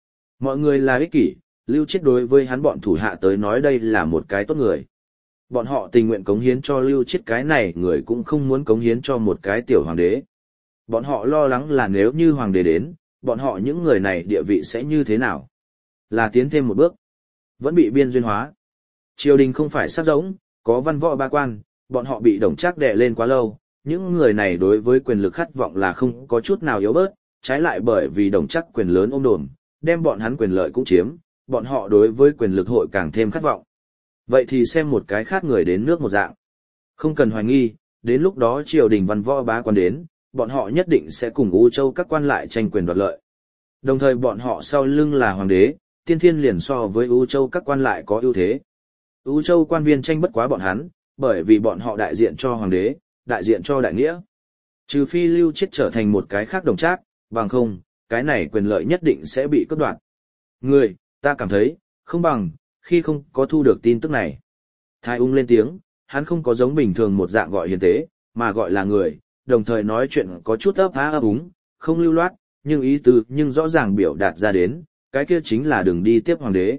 Mọi người là ích kỷ, Lưu Chiết đối với hắn bọn thủ hạ tới nói đây là một cái tốt người. Bọn họ tình nguyện cống hiến cho Lưu Chiết cái này người cũng không muốn cống hiến cho một cái tiểu hoàng đế. Bọn họ lo lắng là nếu như hoàng đế đến, bọn họ những người này địa vị sẽ như thế nào? Là tiến thêm một bước, vẫn bị biên duyên hóa. Triều đình không phải sắp rỗng, có văn võ ba quan, bọn họ bị Đồng Trác đè lên quá lâu, những người này đối với quyền lực khát vọng là không có chút nào yếu bớt, trái lại bởi vì Đồng Trác quyền lớn ôm đồm, đem bọn hắn quyền lợi cũng chiếm, bọn họ đối với quyền lực hội càng thêm khát vọng. Vậy thì xem một cái khác người đến nước một dạng. Không cần hoài nghi, đến lúc đó triều đình văn võ bá quan đến, bọn họ nhất định sẽ cùng U Châu các quan lại tranh quyền đoạt lợi. Đồng thời bọn họ sau lưng là hoàng đế, tiên thiên liền so với U Châu các quan lại có ưu thế. U Châu quan viên tranh bất quá bọn hắn, bởi vì bọn họ đại diện cho hoàng đế, đại diện cho đại nghĩa. Trừ phi Lưu Chiết trở thành một cái khác Đồng Trác, bằng không, cái này quyền lợi nhất định sẽ bị cướp đoạt. Người, ta cảm thấy, không bằng, khi không có thu được tin tức này. Thái Ung lên tiếng, hắn không có giống bình thường một dạng gọi hiền tế, mà gọi là người, đồng thời nói chuyện có chút ấp á ấp úng, không lưu loát, nhưng ý tứ nhưng rõ ràng biểu đạt ra đến, cái kia chính là đừng đi tiếp hoàng đế.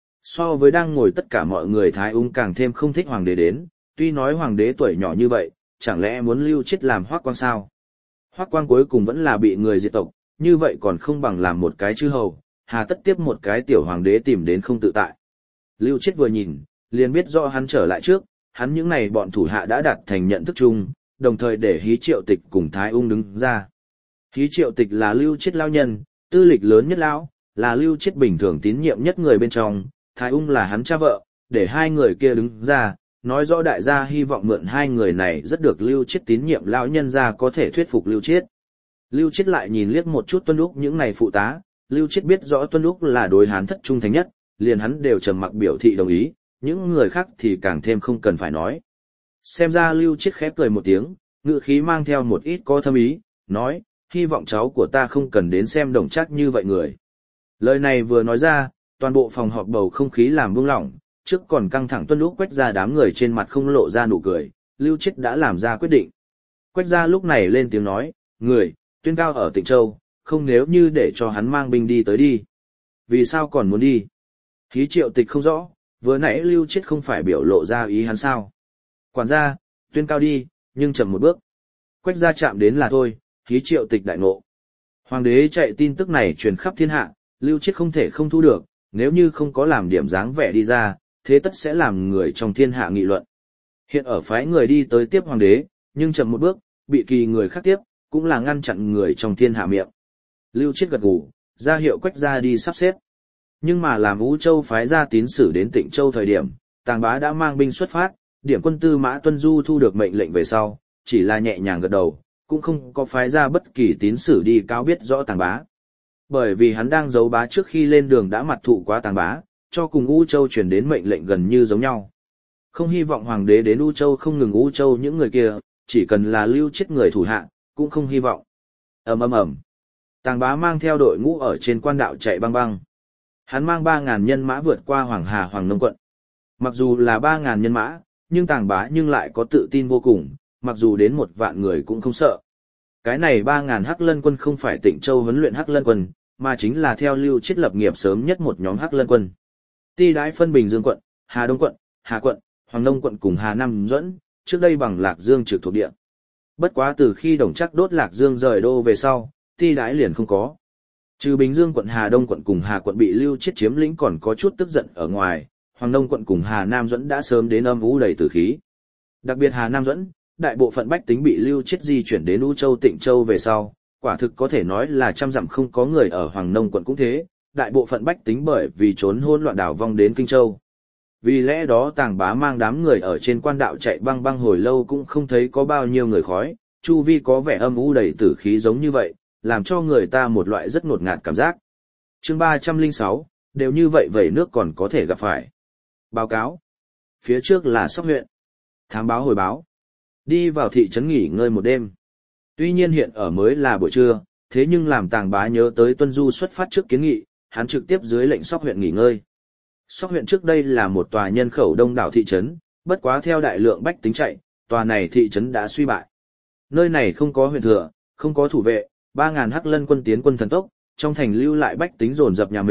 So với đang ngồi tất cả mọi người Thái Ung càng thêm không thích hoàng đế đến, tuy nói hoàng đế tuổi nhỏ như vậy, chẳng lẽ muốn Lưu Chiết làm Hoắc Quang sao? Hoắc Quang cuối cùng vẫn là bị người diệt tộc, như vậy còn không bằng làm một cái chư hầu, hà tất tiếp một cái tiểu hoàng đế tìm đến không tự tại. Lưu Chiết vừa nhìn, liền biết rõ hắn trở lại trước, hắn những này bọn thủ hạ đã đạt thành nhận thức chung, đồng thời để Hí Triệu Tịch cùng Thái Ung đứng ra. Hí Triệu Tịch là Lưu Chiết lao nhân, tư lịch lớn nhất lão, là Lưu Chiết bình thường tín nhiệm nhất người bên trong, Thái Ung là hắn cha vợ, để hai người kia đứng ra, nói rõ đại gia hy vọng mượn hai người này rất được Lưu Chiết tín nhiệm lão nhân ra có thể thuyết phục Lưu Chiết. Lưu Chiết lại nhìn liếc một chút Tuân Úc những này phụ tá, Lưu Chiết biết rõ Tuân Úc là đối Hán thất trung thành nhất, liền hắn đều trầm mặc biểu thị đồng ý, những người khác thì càng thêm không cần phải nói. Xem ra Lưu Chiết khép cười một tiếng, ngữ khí mang theo một ít có thâm ý, nói, hy vọng cháu của ta không cần đến xem Đồng Trác như vậy người. Lời này vừa nói ra, toàn bộ phòng họp bầu không khí làm buông lỏng, trước còn căng thẳng Tuân Úc Quách Gia đám người trên mặt không lộ ra nụ cười, Lưu Chiết đã làm ra quyết định. Quách Gia lúc này lên tiếng nói, người, Tuyên Cao ở Tịnh Châu, không nếu như để cho hắn mang binh đi tới đi. Vì sao còn muốn đi? Hí Triệu Tịch không rõ, vừa nãy Lưu Chiết không phải biểu lộ ra ý hắn sao. Quản gia, Tuyên Cao đi, nhưng chậm một bước. Quách Gia chạm đến là thôi, Hí Triệu Tịch đại ngộ. Hoàng đế chạy tin tức này truyền khắp thiên hạ, Lưu Chiết không thể không thu được, nếu như không có làm điểm dáng vẻ đi ra, thế tất sẽ làm người trong thiên hạ nghị luận. Hiện ở phái người đi tới tiếp hoàng đế, nhưng chậm một bước, bị kỳ người khác tiếp, cũng là ngăn chặn người trong thiên hạ miệng. Lưu Chiết gật gù, ra hiệu Quách Gia đi sắp xếp. Nhưng mà làm U Châu phái ra tín sử đến Tịnh Châu thời điểm, Tàng Bá đã mang binh xuất phát, điểm quân Tư Mã Tuân Du thu được mệnh lệnh về sau, chỉ là nhẹ nhàng gật đầu, cũng không có phái ra bất kỳ tín sử đi cáo biết rõ Tàng Bá. Bởi vì hắn đang giấu bá trước khi lên đường đã mặt thụ quá Tàng Bá, cho cùng U Châu truyền đến mệnh lệnh gần như giống nhau. Không hy vọng hoàng đế đến U Châu không ngừng U Châu những người kia, chỉ cần là Lưu Chiết người thủ hạ, cũng không hy vọng. Ầm ầm ầm. Tàng Bá mang theo đội ngũ ở trên quan đạo chạy băng băng. Hắn mang 3.000 nhân mã vượt qua Hoàng Hà Hoàng Nông quận. Mặc dù là 3.000 nhân mã, nhưng Tàng Bá nhưng lại có tự tin vô cùng, mặc dù đến 1 vạn người cũng không sợ. Cái này 3.000 Hắc Lân quân không phải Tịnh Châu huấn luyện Hắc Lân quân, mà chính là theo Lưu Chiết lập nghiệp sớm nhất một nhóm Hắc Lân quân. Ti đãi phân Bình Dương quận, Hà Đông quận, Hà quận, Hoàng Nông quận cùng Hà Nam dẫn, trước đây bằng Lạc Dương trực thuộc địa. Bất quá từ khi Đồng Trác đốt Lạc Dương rời đô về sau, ti đãi liền không có. Trừ Bình Dương quận, Hà Đông quận cùng Hà quận bị Lưu Chiết chiếm lĩnh còn có chút tức giận ở ngoài, Hoàng Nông quận cùng Hà Nam dẫn đã sớm đến âm u đầy tử khí. Đặc biệt Hà Nam dẫn, đại bộ phận bách tính bị Lưu Chiết di chuyển đến U Châu Tịnh Châu về sau, quả thực có thể nói là trăm dặm không có người ở Hoàng Nông quận cũng thế, đại bộ phận bách tính bởi vì trốn hỗn loạn đảo vong đến Kinh Châu. Vì lẽ đó Tàng Bá mang đám người ở trên quan đạo chạy băng băng hồi lâu cũng không thấy có bao nhiêu người khói, chu vi có vẻ âm u đầy tử khí giống như vậy, làm cho người ta một loại rất ngột ngạt cảm giác. Chương 306, đều như vậy vẩy nước còn có thể gặp phải. Báo cáo. Phía trước là Sóc huyện. Thám báo hồi báo. Đi vào thị trấn nghỉ ngơi một đêm. Tuy nhiên hiện ở mới là buổi trưa, thế nhưng làm Tàng Bá nhớ tới Tuân Du xuất phát trước kiến nghị, hắn trực tiếp dưới lệnh Sóc huyện nghỉ ngơi. Sóc huyện trước đây là một tòa nhân khẩu đông đảo thị trấn, bất quá theo đại lượng bách tính chạy, tòa này thị trấn đã suy bại. Nơi này không có huyện thừa, không có thủ vệ, 3.000 Hắc Lân quân tiến quân thần tốc, trong thành lưu lại bách tính dồn dập nhà mình,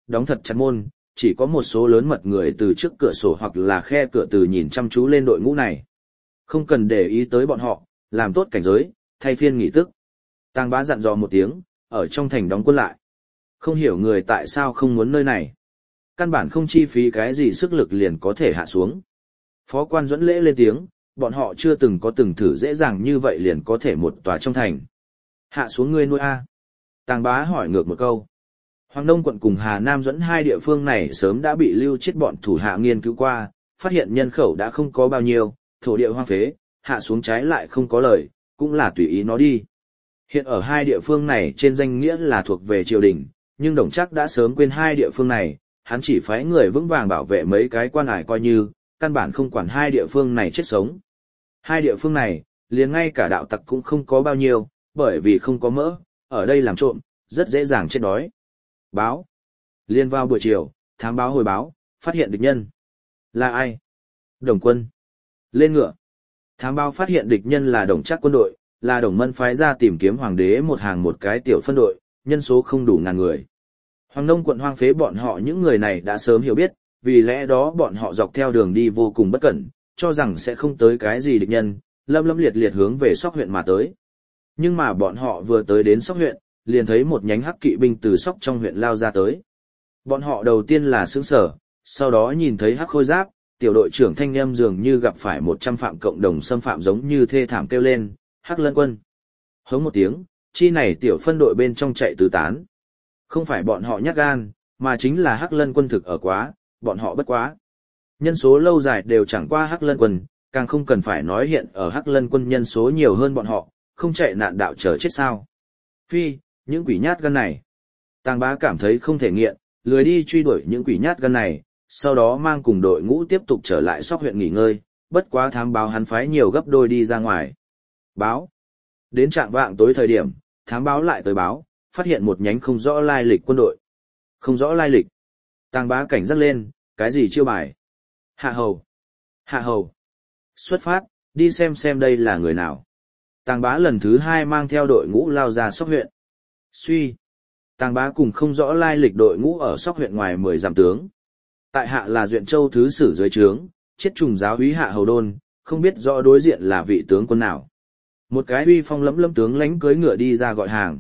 đóng thật chặt môn, chỉ có một số lớn mật người từ trước cửa sổ hoặc là khe cửa từ nhìn chăm chú lên đội ngũ này. Không cần để ý tới bọn họ, làm tốt cảnh giới, thay phiên nghỉ tức. Tàng Bá dặn dò một tiếng, ở trong thành đóng quân lại. Không hiểu người tại sao không muốn nơi này. Căn bản không chi phí cái gì sức lực liền có thể hạ xuống. Phó quan Duẫn Lễ lên tiếng, bọn họ chưa từng có từng thử dễ dàng như vậy liền có thể một tòa trong thành. Hạ xuống ngươi nuôi A. Tàng Bá hỏi ngược một câu. Hoàng Đông quận cùng Hà Nam Duẫn hai địa phương này sớm đã bị Lưu Chiết bọn thủ hạ nghiên cứu qua, phát hiện nhân khẩu đã không có bao nhiêu, thổ địa hoang phế, hạ xuống trái lại không có lời, cũng là tùy ý nó đi. Hiện ở hai địa phương này trên danh nghĩa là thuộc về triều đình, nhưng Đồng Trác đã sớm quên hai địa phương này, hắn chỉ phái người vững vàng bảo vệ mấy cái quan ải coi như, căn bản không quản hai địa phương này chết sống. Hai địa phương này, liền ngay cả đạo tặc cũng không có bao nhiêu, bởi vì không có mỡ, ở đây làm trộm, rất dễ dàng chết đói. Báo. Liên vào buổi chiều, thám báo hồi báo, phát hiện địch nhân. Là ai? Đồng quân. Lên ngựa. Thám báo phát hiện địch nhân là Đồng Trác quân đội, là Đồng Mân phái ra tìm kiếm hoàng đế một hàng một cái tiểu phân đội, nhân số không đủ ngàn người. Hoàng Nông quận hoang phế bọn họ những người này đã sớm hiểu biết, vì lẽ đó bọn họ dọc theo đường đi vô cùng bất cẩn, cho rằng sẽ không tới cái gì địch nhân, lâm lâm liệt liệt hướng về Sóc huyện mà tới. Nhưng mà bọn họ vừa tới đến Sóc huyện, liền thấy một nhánh hắc kỵ binh từ Sóc trong huyện lao ra tới. Bọn họ đầu tiên là sững sờ, sau đó nhìn thấy hắc khôi giáp, tiểu đội trưởng Thanh Em dường như gặp phải 100 phạm cộng đồng xâm phạm giống như thê thảm kêu lên, Hắc Lân quân. Hống một tiếng, chi này tiểu phân đội bên trong chạy tứ tán. Không phải bọn họ nhát gan, mà chính là Hắc Lân quân thực ở quá, bọn họ bất quá. Nhân số lâu dài đều chẳng qua Hắc Lân quân, càng không cần phải nói hiện ở Hắc Lân quân nhân số nhiều hơn bọn họ, không chạy nạn đạo chờ chết sao. Phi, những quỷ nhát gan này. Tàng Bá cảm thấy không thể nghiện, lười đi truy đuổi những quỷ nhát gan này, sau đó mang cùng đội ngũ tiếp tục trở lại Sóc huyện nghỉ ngơi, bất quá thám báo hắn phái nhiều gấp đôi đi ra ngoài. Báo. Đến trạng vạng tối thời điểm, thám báo lại tới báo, phát hiện một nhánh không rõ lai lịch quân đội. Không rõ lai lịch. Tàng Bá cảnh giác lên, cái gì chiêu bài? Hạ hầu. Hạ hầu. Xuất phát, đi xem đây là người nào. Tàng Bá lần thứ 2 mang theo đội ngũ lao ra Sóc huyện. Suy. Tàng Bá cùng không rõ lai lịch đội ngũ ở Sóc huyện ngoài 10 dặm tướng. Tại hạ là Duyện Châu thứ sử dưới trướng, chết trùng giáo úy Hạ Hầu Đôn, không biết rõ đối diện là vị tướng quân nào. Một cái uy phong lẫm lẫm tướng lãnh cưỡi ngựa đi ra gọi hàng.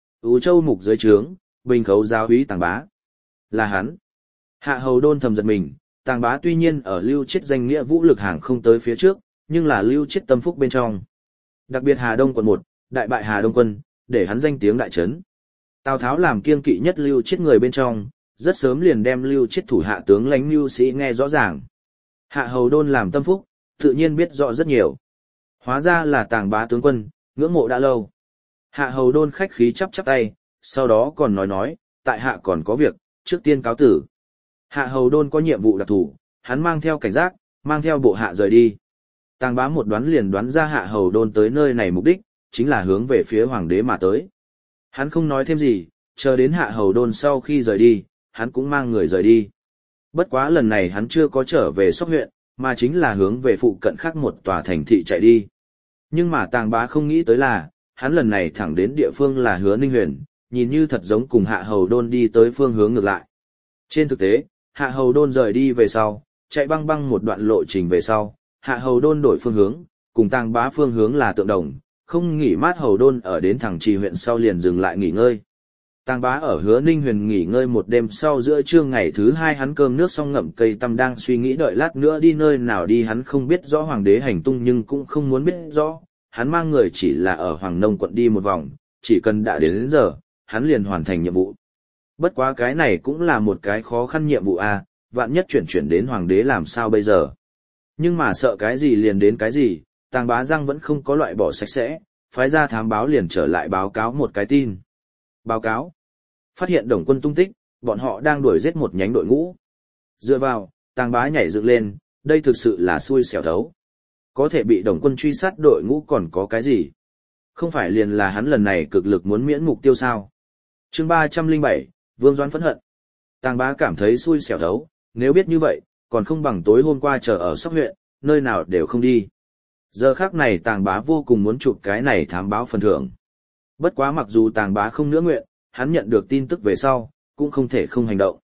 Ú Châu mục dưới trướng, Bình Khấu giáo úy Tàng Bá. Là hắn. Hạ Hầu Đôn thầm giật mình, Tàng Bá tuy nhiên ở Lưu Chiết danh nghĩa vũ lực hàng không tới phía trước, nhưng là Lưu Chiết tâm phúc bên trong. Đặc biệt Hà Đông quận 1, đại bại Hà Đông quân, để hắn danh tiếng đại trấn. Tào Tháo làm kiêng kỵ nhất Lưu Chiết người bên trong, rất sớm liền đem Lưu Chiết thủ hạ tướng lãnh Lưu Sĩ nghe rõ ràng. Hạ Hầu Đôn làm tâm phúc, tự nhiên biết rõ rất nhiều. Hóa ra là Tàng Bá tướng quân, ngưỡng mộ đã lâu. Hạ Hầu Đôn khách khí chắp tay, sau đó còn nói, tại hạ còn có việc, trước tiên cáo tử. Hạ Hầu Đôn có nhiệm vụ đặc thù, hắn mang theo cảnh giác, mang theo bộ hạ rời đi. Tàng Bá một đoán liền đoán ra Hạ Hầu Đôn tới nơi này mục đích, chính là hướng về phía hoàng đế mà tới. Hắn không nói thêm gì, chờ đến Hạ Hầu Đôn sau khi rời đi, hắn cũng mang người rời đi. Bất quá lần này hắn chưa có trở về Sóc huyện, mà chính là hướng về phụ cận khác một tòa thành thị chạy đi. Nhưng mà Tàng Bá không nghĩ tới là, hắn lần này thẳng đến địa phương là Hứa Ninh Huyền, nhìn như thật giống cùng Hạ Hầu Đôn đi tới phương hướng ngược lại. Trên thực tế, Hạ Hầu Đôn rời đi về sau, chạy băng băng một đoạn lộ trình về sau, Hạ Hầu Đôn đổi phương hướng, cùng Tàng Bá phương hướng là tượng đồng, không nghỉ mát Hầu Đôn ở đến thẳng Trì huyện sau liền dừng lại nghỉ ngơi. Tàng Bá ở Hứa Ninh Huyền nghỉ ngơi một đêm sau giữa trưa ngày thứ 2 hắn cơm nước xong ngậm cây tăm đang suy nghĩ đợi lát nữa đi nơi nào đi hắn không biết rõ hoàng đế hành tung nhưng cũng không muốn biết rõ, hắn mang người chỉ là ở Hoàng Nông quận đi một vòng, chỉ cần đã đến giờ, hắn liền hoàn thành nhiệm vụ. Bất quá cái này cũng là một cái khó khăn nhiệm vụ a, vạn nhất chuyển đến hoàng đế làm sao bây giờ. Nhưng mà sợ cái gì liền đến cái gì, Tàng Bá Giang vẫn không có loại bỏ sạch sẽ, phái ra thám báo liền trở lại báo cáo một cái tin. Báo cáo. Phát hiện Đồng quân tung tích, bọn họ đang đuổi giết một nhánh đội ngũ. Dựa vào, Tàng Bá nhảy dựng lên, đây thực sự là xui xẻo thấu. Có thể bị Đồng quân truy sát đội ngũ còn có cái gì? Không phải liền là hắn lần này cực lực muốn miễn mục tiêu sao? Chương 307, Vương Doãn phẫn hận. Tàng Bá cảm thấy xui xẻo thấu, nếu biết như vậy, còn không bằng tối hôm qua chờ ở Sóc huyện, nơi nào đều không đi. Giờ khác này Tàng Bá vô cùng muốn chụp cái này thám báo phần thưởng. Bất quá mặc dù Tàng Bá không nữa nguyện, hắn nhận được tin tức về sau, cũng không thể không hành động.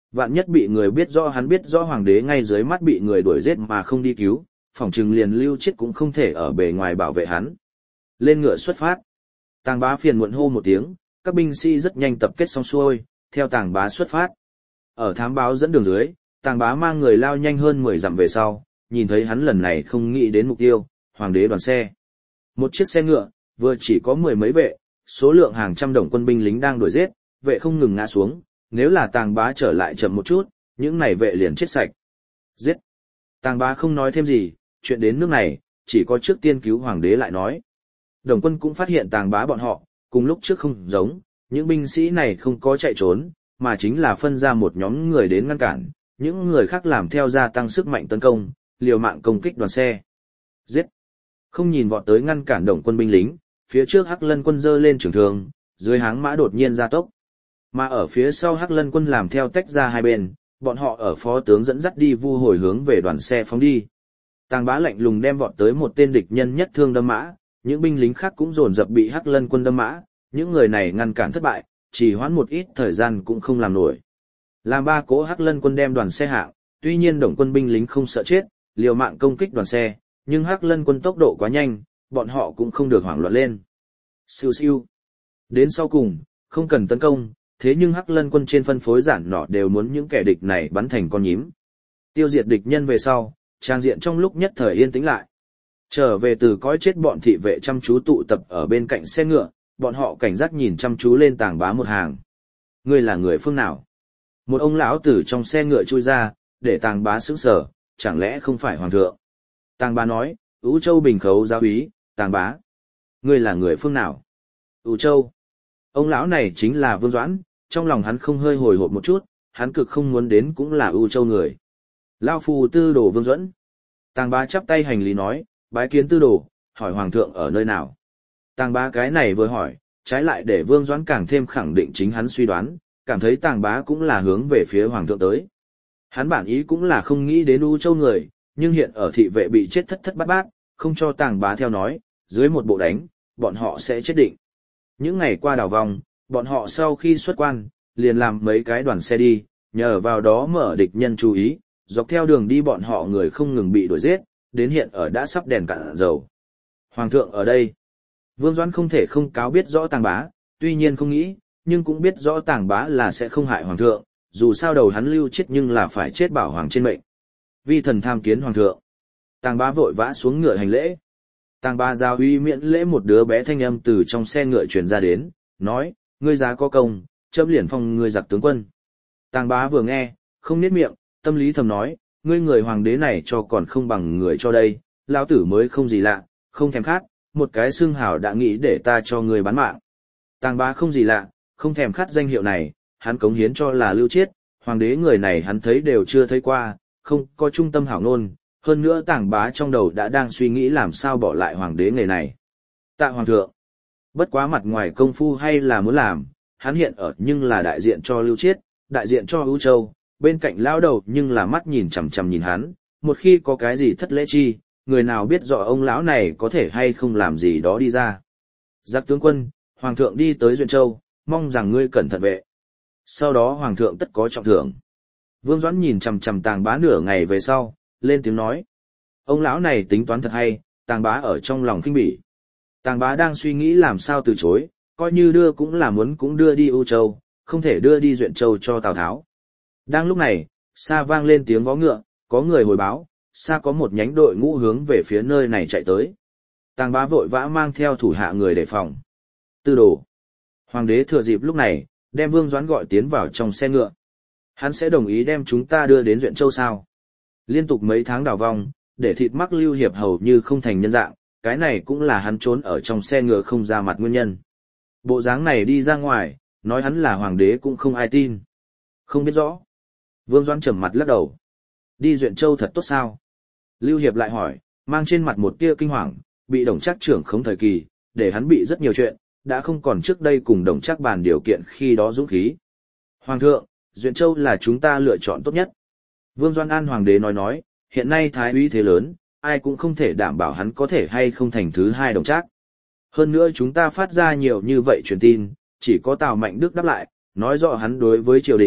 Vạn nhất bị người biết rõ hoàng đế ngay dưới mắt bị người đuổi giết mà không đi cứu, phỏng chừng liền Lưu Chiết cũng không thể ở bề ngoài bảo vệ hắn. Lên ngựa xuất phát. Tàng Bá phiền muộn hô một tiếng, các binh sĩ rất nhanh tập kết xong xuôi, theo Tàng Bá xuất phát. Ở thám báo dẫn đường dưới, Tàng Bá mang người lao nhanh hơn 10 dặm về sau, nhìn thấy hắn lần này không nghĩ đến mục tiêu, hoàng đế đoàn xe. Một chiếc xe ngựa, vừa chỉ có 10 mấy vệ, số lượng hàng trăm đồng quân binh lính đang đuổi giết, vệ không ngừng ngã xuống, nếu là Tàng Bá trở lại chậm một chút, những này vệ liền chết sạch. Giết. Tàng Bá không nói thêm gì, chuyện đến nước này, chỉ có trước tiên cứu hoàng đế lại nói. Đồng quân cũng phát hiện Tàng Bá bọn họ, cùng lúc trước không giống, những binh sĩ này không có chạy trốn, mà chính là phân ra một nhóm người đến ngăn cản, những người khác làm theo gia tăng sức mạnh tấn công, liều mạng công kích đoàn xe. Giết! Không nhìn vọt tới ngăn cản đồng quân binh lính, phía trước Hắc Lân quân giơ lên trường thương, dưới háng mã đột nhiên gia tốc. Mà ở phía sau Hắc Lân quân làm theo tách ra hai bên, bọn họ ở phó tướng dẫn dắt đi vu hồi hướng về đoàn xe phóng đi. Tàng Bá lạnh lùng đem vọt tới một tên địch nhân nhất thương đâm mã, những binh lính khác cũng dồn dập bị Hắc Lân quân đâm mã, những người này ngăn cản thất bại, chỉ hoãn một ít thời gian cũng không làm nổi. Làm ba cỗ Hắc Lân quân đem đoàn xe hạng, tuy nhiên đồng quân binh lính không sợ chết, liều mạng công kích đoàn xe, nhưng Hắc Lân quân tốc độ quá nhanh, bọn họ cũng không được hoảng loạn lên. Siêu siêu. Đến sau cùng, không cần tấn công, thế nhưng Hắc Lân quân trên phân phối giản nỏ đều muốn những kẻ địch này bắn thành con nhím. Tiêu diệt địch nhân về sau, trang diện trong lúc nhất thời yên tĩnh lại. Trở về từ cõi chết bọn thị vệ chăm chú tụ tập ở bên cạnh xe ngựa, bọn họ cảnh giác nhìn chăm chú lên Tàng Bá một hàng. Ngươi là người phương nào? Một ông lão từ trong xe ngựa chui ra, để Tàng Bá sững sờ, chẳng lẽ không phải hoàng thượng? Tàng Bá nói, Ú Châu Bình Khấu giáo úy, Tàng Bá. Ngươi là người phương nào? Ú Châu. Ông lão này chính là Vương Doãn, trong lòng hắn không hơi hồi hộp một chút, hắn cực không muốn đến cũng là Ú Châu người. Lao phu tư đồ Vương Doãn. Tàng Bá chắp tay hành lý nói, bái kiến tư đồ, hỏi hoàng thượng ở nơi nào. Tàng Bá cái này vừa hỏi, trái lại để Vương Doãn càng thêm khẳng định chính hắn suy đoán, cảm thấy Tàng Bá cũng là hướng về phía hoàng thượng tới. Hắn bản ý cũng là không nghĩ đến U Châu người, nhưng hiện ở thị vệ bị chết thất thất bát bát, không cho Tàng Bá theo nói, dưới một bộ đánh, bọn họ sẽ chết định. Những ngày qua đảo vòng, bọn họ sau khi xuất quan, liền làm mấy cái đoàn xe đi, nhờ vào đó mở địch nhân chú ý, dọc theo đường đi bọn họ người không ngừng bị đuổi giết, đến hiện ở đã sắp đèn cạn dầu. Hoàng thượng ở đây. Vương Doãn không thể không cáo biết rõ Tàng Bá, tuy nhiên không nghĩ, nhưng cũng biết rõ Tàng Bá là sẽ không hại hoàng thượng, dù sao đầu hắn Lưu chết nhưng là phải chết bảo hoàng trên mệnh. Vi thần tham kiến hoàng thượng. Tàng Bá vội vã xuống ngựa hành lễ. Tàng Bá giao uy miễn lễ một đứa bé thanh âm từ trong xe ngựa truyền ra đến, nói, ngươi giá có công, chấm liền phong ngươi giặc tướng quân. Tàng Bá vừa nghe, không niết miệng, tâm lý thầm nói, ngươi người hoàng đế này cho còn không bằng người cho đây, lão tử mới không gì lạ, không thèm khát, một cái xương hào đã nghĩ để ta cho ngươi bán mạng. Tàng Bá không gì lạ, không thèm khát danh hiệu này, hắn cống hiến cho là Lưu Chiết, hoàng đế người này hắn thấy đều chưa thấy qua, không có trung tâm hảo ngôn, hơn nữa Tàng Bá trong đầu đã đang suy nghĩ làm sao bỏ lại hoàng đế nghề này. Tạ hoàng thượng, bất quá mặt ngoài công phu hay là muốn làm, hắn hiện ở nhưng là đại diện cho Lưu Chiết, đại diện cho Ú Châu, bên cạnh lão đầu nhưng là mắt nhìn chằm chằm nhìn hắn, một khi có cái gì thất lễ chi, người nào biết rõ ông lão này có thể hay không làm gì đó đi ra. Giặc tướng quân, hoàng thượng đi tới Duyện Châu, mong rằng ngươi cẩn thận vệ. Sau đó hoàng thượng tất có trọng thưởng. Vương Doãn nhìn chằm chằm Tàng Bá nửa ngày về sau, lên tiếng nói. Ông lão này tính toán thật hay, Tàng Bá ở trong lòng khinh bỉ. Tàng Bá đang suy nghĩ làm sao từ chối, coi như đưa cũng là muốn cũng đưa đi U Châu, không thể đưa đi Duyện Châu cho Tào Tháo. Đang lúc này, xa vang lên tiếng vó ngựa, có người hồi báo, xa có một nhánh đội ngũ hướng về phía nơi này chạy tới. Tàng Bá vội vã mang theo thủ hạ người đề phòng. Tư đồ. Hoàng đế thừa dịp lúc này, đem Vương Doãn gọi tiến vào trong xe ngựa. Hắn sẽ đồng ý đem chúng ta đưa đến Duyện Châu sao? Liên tục mấy tháng đào vong, để thịt mắc Lưu Hiệp hầu như không thành nhân dạng, cái này cũng là hắn trốn ở trong xe ngựa không ra mặt nguyên nhân. Bộ dáng này đi ra ngoài, nói hắn là hoàng đế cũng không ai tin. Không biết rõ. Vương Doãn trầm mặt lắc đầu. Đi Duyện Châu thật tốt sao? Lưu Hiệp lại hỏi, mang trên mặt một tia kinh hoàng, bị Đồng Trác trưởng khống thời kỳ, để hắn bị rất nhiều chuyện, đã không còn trước đây cùng Đồng Trác bàn điều kiện khi đó dũng khí. Hoàng thượng, Duyện Châu là chúng ta lựa chọn tốt nhất. Vương Doãn An hoàng đế nói, hiện nay thái úy thế lớn, ai cũng không thể đảm bảo hắn có thể hay không thành thứ hai Đồng Trác. Hơn nữa chúng ta phát ra nhiều như vậy truyền tin, chỉ có Tào Mạnh Đức đáp lại, nói rõ hắn đối với triều đình,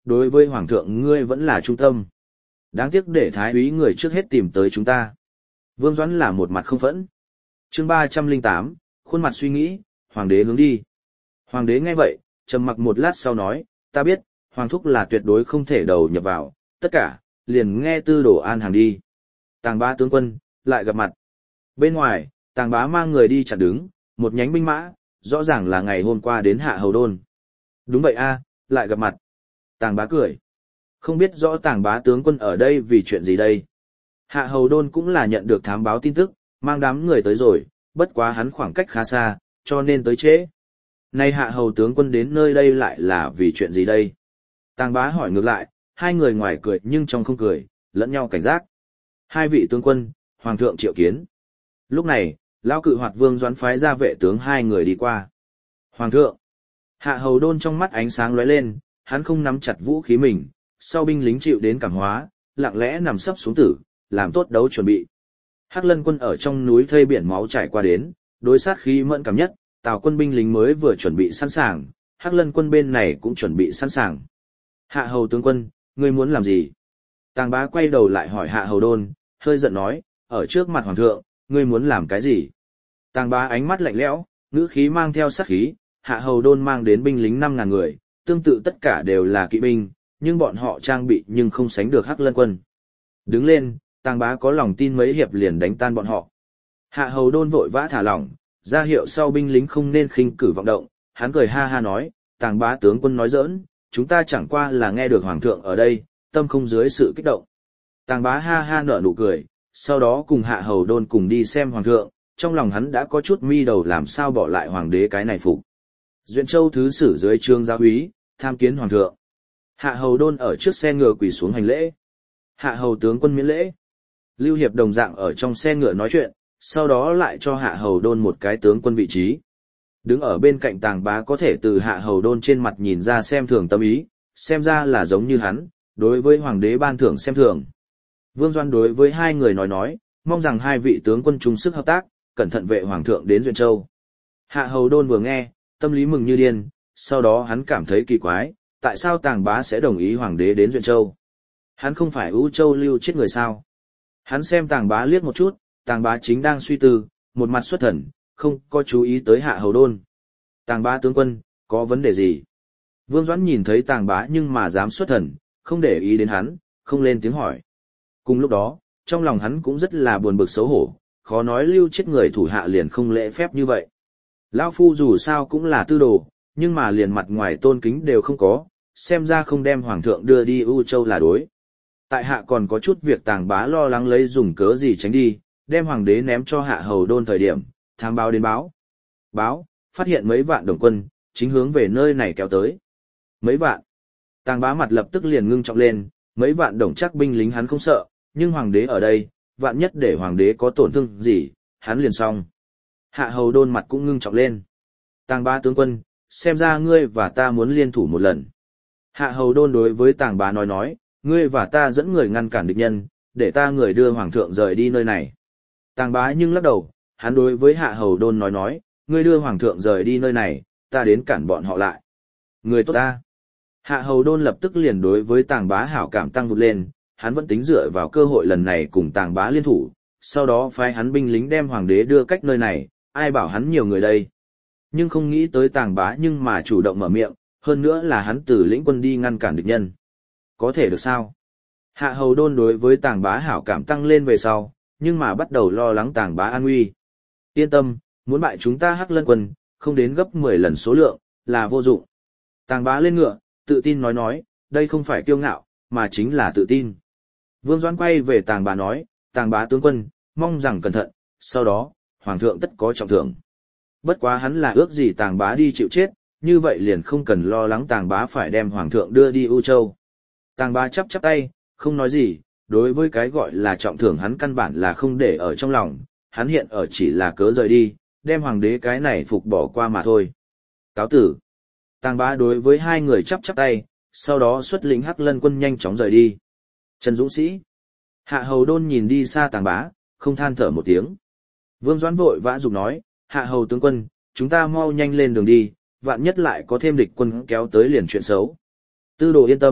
đối với hoàng thượng ngươi vẫn là trung tâm. Đáng tiếc để thái úy người trước hết tìm tới chúng ta. Vương Doãn là một mặt không phẫn. Chương 308, khuôn mặt suy nghĩ, hoàng đế hướng đi. Hoàng đế nghe vậy, trầm mặc một lát sau nói, ta biết, hoàng thúc là tuyệt đối không thể đầu nhập vào, tất cả, liền nghe Tư Đồ An hàng đi. Tàng Bá tướng quân, lại gặp mặt. Bên ngoài, Tàng Bá mang người đi chặn đứng, một nhánh binh mã, rõ ràng là ngày hôm qua đến Hạ Hầu Đôn. Đúng vậy a, lại gặp mặt. Tàng Bá cười. Không biết rõ Tàng Bá tướng quân ở đây vì chuyện gì đây. Hạ Hầu Đôn cũng là nhận được thám báo tin tức, mang đám người tới rồi, bất quá hắn khoảng cách khá xa, cho nên tới trễ. Nay Hạ Hầu tướng quân đến nơi đây lại là vì chuyện gì đây? Tàng Bá hỏi ngược lại, hai người ngoài cười nhưng trong không cười, lẫn nhau cảnh giác. Hai vị tướng quân, hoàng thượng triệu kiến. Lúc này, lão cự hoạt Vương Doãn phái ra vệ tướng hai người đi qua. Hoàng thượng. Hạ Hầu Đôn trong mắt ánh sáng lóe lên, hắn không nắm chặt vũ khí mình, sau binh lính chịu đến cảm hóa, lặng lẽ nằm sấp xuống tử, làm tốt đấu chuẩn bị. Hắc Lân quân ở trong núi thây biển máu trải qua đến, đối sát khí mẫn cảm nhất, Tào quân binh lính mới vừa chuẩn bị sẵn sàng, Hắc Lân quân bên này cũng chuẩn bị sẵn sàng. Hạ Hầu tướng quân, ngươi muốn làm gì? Tàng Bá quay đầu lại hỏi Hạ Hầu Đôn, hơi giận nói, ở trước mặt hoàng thượng, ngươi muốn làm cái gì? Tàng Bá ánh mắt lạnh lẽo, ngữ khí mang theo sát khí, Hạ Hầu Đôn mang đến binh lính 5.000 người, tương tự tất cả đều là kỵ binh, nhưng bọn họ trang bị nhưng không sánh được Hắc Lân quân. Đứng lên, Tàng Bá có lòng tin mấy hiệp liền đánh tan bọn họ. Hạ Hầu Đôn vội vã thả lỏng, ra hiệu sau binh lính không nên khinh cử vọng động, hắn cười ha ha nói, Tàng Bá tướng quân nói giỡn, chúng ta chẳng qua là nghe được hoàng thượng ở đây, tâm không dưới sự kích động. Tàng Bá ha ha nở nụ cười, sau đó cùng Hạ Hầu Đôn cùng đi xem hoàng thượng, trong lòng hắn đã có chút mi đầu làm sao bỏ lại hoàng đế cái này phục. Duyện Châu thứ sử dưới trương giáo úy, tham kiến hoàng thượng. Hạ Hầu Đôn ở trước xe ngựa quỳ xuống hành lễ. Hạ Hầu tướng quân miễn lễ. Lưu Hiệp đồng dạng ở trong xe ngựa nói chuyện, sau đó lại cho Hạ Hầu Đôn một cái tướng quân vị trí. Đứng ở bên cạnh Tàng Bá có thể từ Hạ Hầu Đôn trên mặt nhìn ra xem thường tâm ý, xem ra là giống như hắn, đối với hoàng đế ban thưởng xem thường. Vương Doan đối với hai người nói, mong rằng hai vị tướng quân chung sức hợp tác, cẩn thận vệ hoàng thượng đến Duyện Châu. Hạ Hầu Đôn vừa nghe, tâm lý mừng như điên, sau đó hắn cảm thấy kỳ quái, tại sao Tàng Bá sẽ đồng ý hoàng đế đến Duyện Châu? Hắn không phải U Châu lưu chết người sao? Hắn xem Tàng Bá liếc một chút, Tàng Bá chính đang suy tư, một mặt xuất thần, không có chú ý tới Hạ Hầu Đôn. Tàng Bá tướng quân, có vấn đề gì? Vương Doãn nhìn thấy Tàng Bá nhưng mà dám xuất thần, không để ý đến hắn, không lên tiếng hỏi. Cùng lúc đó, trong lòng hắn cũng rất là buồn bực xấu hổ, khó nói lưu chết người thủ hạ liền không lễ phép như vậy. Lão phu dù sao cũng là tư đồ, nhưng mà liền mặt ngoài tôn kính đều không có, xem ra không đem hoàng thượng đưa đi U Châu là đối. Tại hạ còn có chút việc Tàng Bá lo lắng lấy dùng cớ gì tránh đi, đem hoàng đế ném cho Hạ Hầu Đôn thời điểm, thám báo đến báo, phát hiện mấy vạn đồng quân, chính hướng về nơi này kéo tới. Mấy vạn? Tàng Bá mặt lập tức liền ngưng trọng lên, mấy vạn đồng chắc binh lính hắn không sợ, nhưng hoàng đế ở đây, vạn nhất để hoàng đế có tổn thương gì, hắn liền xong. Hạ Hầu Đôn mặt cũng ngưng trọng lên. Tàng Bá tướng quân, xem ra ngươi và ta muốn liên thủ một lần. Hạ Hầu Đôn đối với Tàng Bá nói, ngươi và ta dẫn người ngăn cản địch nhân, để ta người đưa hoàng thượng rời đi nơi này. Tàng Bá nhưng lắc đầu, hắn đối với Hạ Hầu Đôn nói, ngươi đưa hoàng thượng rời đi nơi này, ta đến cản bọn họ lại. Người tốt ta. Hạ Hầu Đôn lập tức liền đối với Tàng Bá hảo cảm tăng vụt lên, hắn vẫn tính dựa vào cơ hội lần này cùng Tàng Bá liên thủ, sau đó phái hắn binh lính đem hoàng đế đưa cách nơi này, ai bảo hắn nhiều người đây. Nhưng không nghĩ tới Tàng Bá nhưng mà chủ động mở miệng, hơn nữa là hắn từ lĩnh quân đi ngăn cản địch nhân. Có thể được sao? Hạ Hầu Đôn đối với Tàng Bá hảo cảm tăng lên về sau, nhưng mà bắt đầu lo lắng Tàng Bá an nguy. Yên tâm, muốn bại chúng ta Hắc Lân quân, không đến gấp 10 lần số lượng, là vô dụng. Tàng Bá lên ngựa, tự tin nói, đây không phải kiêu ngạo, mà chính là tự tin. Vương Doãn quay về Tàng Bá nói, Tàng Bá tướng quân, mong rằng cẩn thận, sau đó, hoàng thượng tất có trọng thưởng. Bất quá hắn là ước gì Tàng Bá đi chịu chết, như vậy liền không cần lo lắng Tàng Bá phải đem hoàng thượng đưa đi U Châu. Tàng Bá chắp tay, không nói gì, đối với cái gọi là trọng thưởng hắn căn bản là không để ở trong lòng, hắn hiện ở chỉ là cớ rời đi, đem hoàng đế cái này phục bỏ qua mà thôi. Cáo tử. Tàng Bá đối với hai người chắp tay, sau đó xuất lính Hắc Lân quân nhanh chóng rời đi. Trần Dũng Sĩ. Hạ Hầu Đôn nhìn đi xa Tàng Bá, không than thở một tiếng. Vương Doãn vội vã giục nói, Hạ Hầu tướng quân, chúng ta mau nhanh lên đường đi, vạn nhất lại có thêm địch quân kéo tới liền chuyện xấu. Tư đồ yên tâm,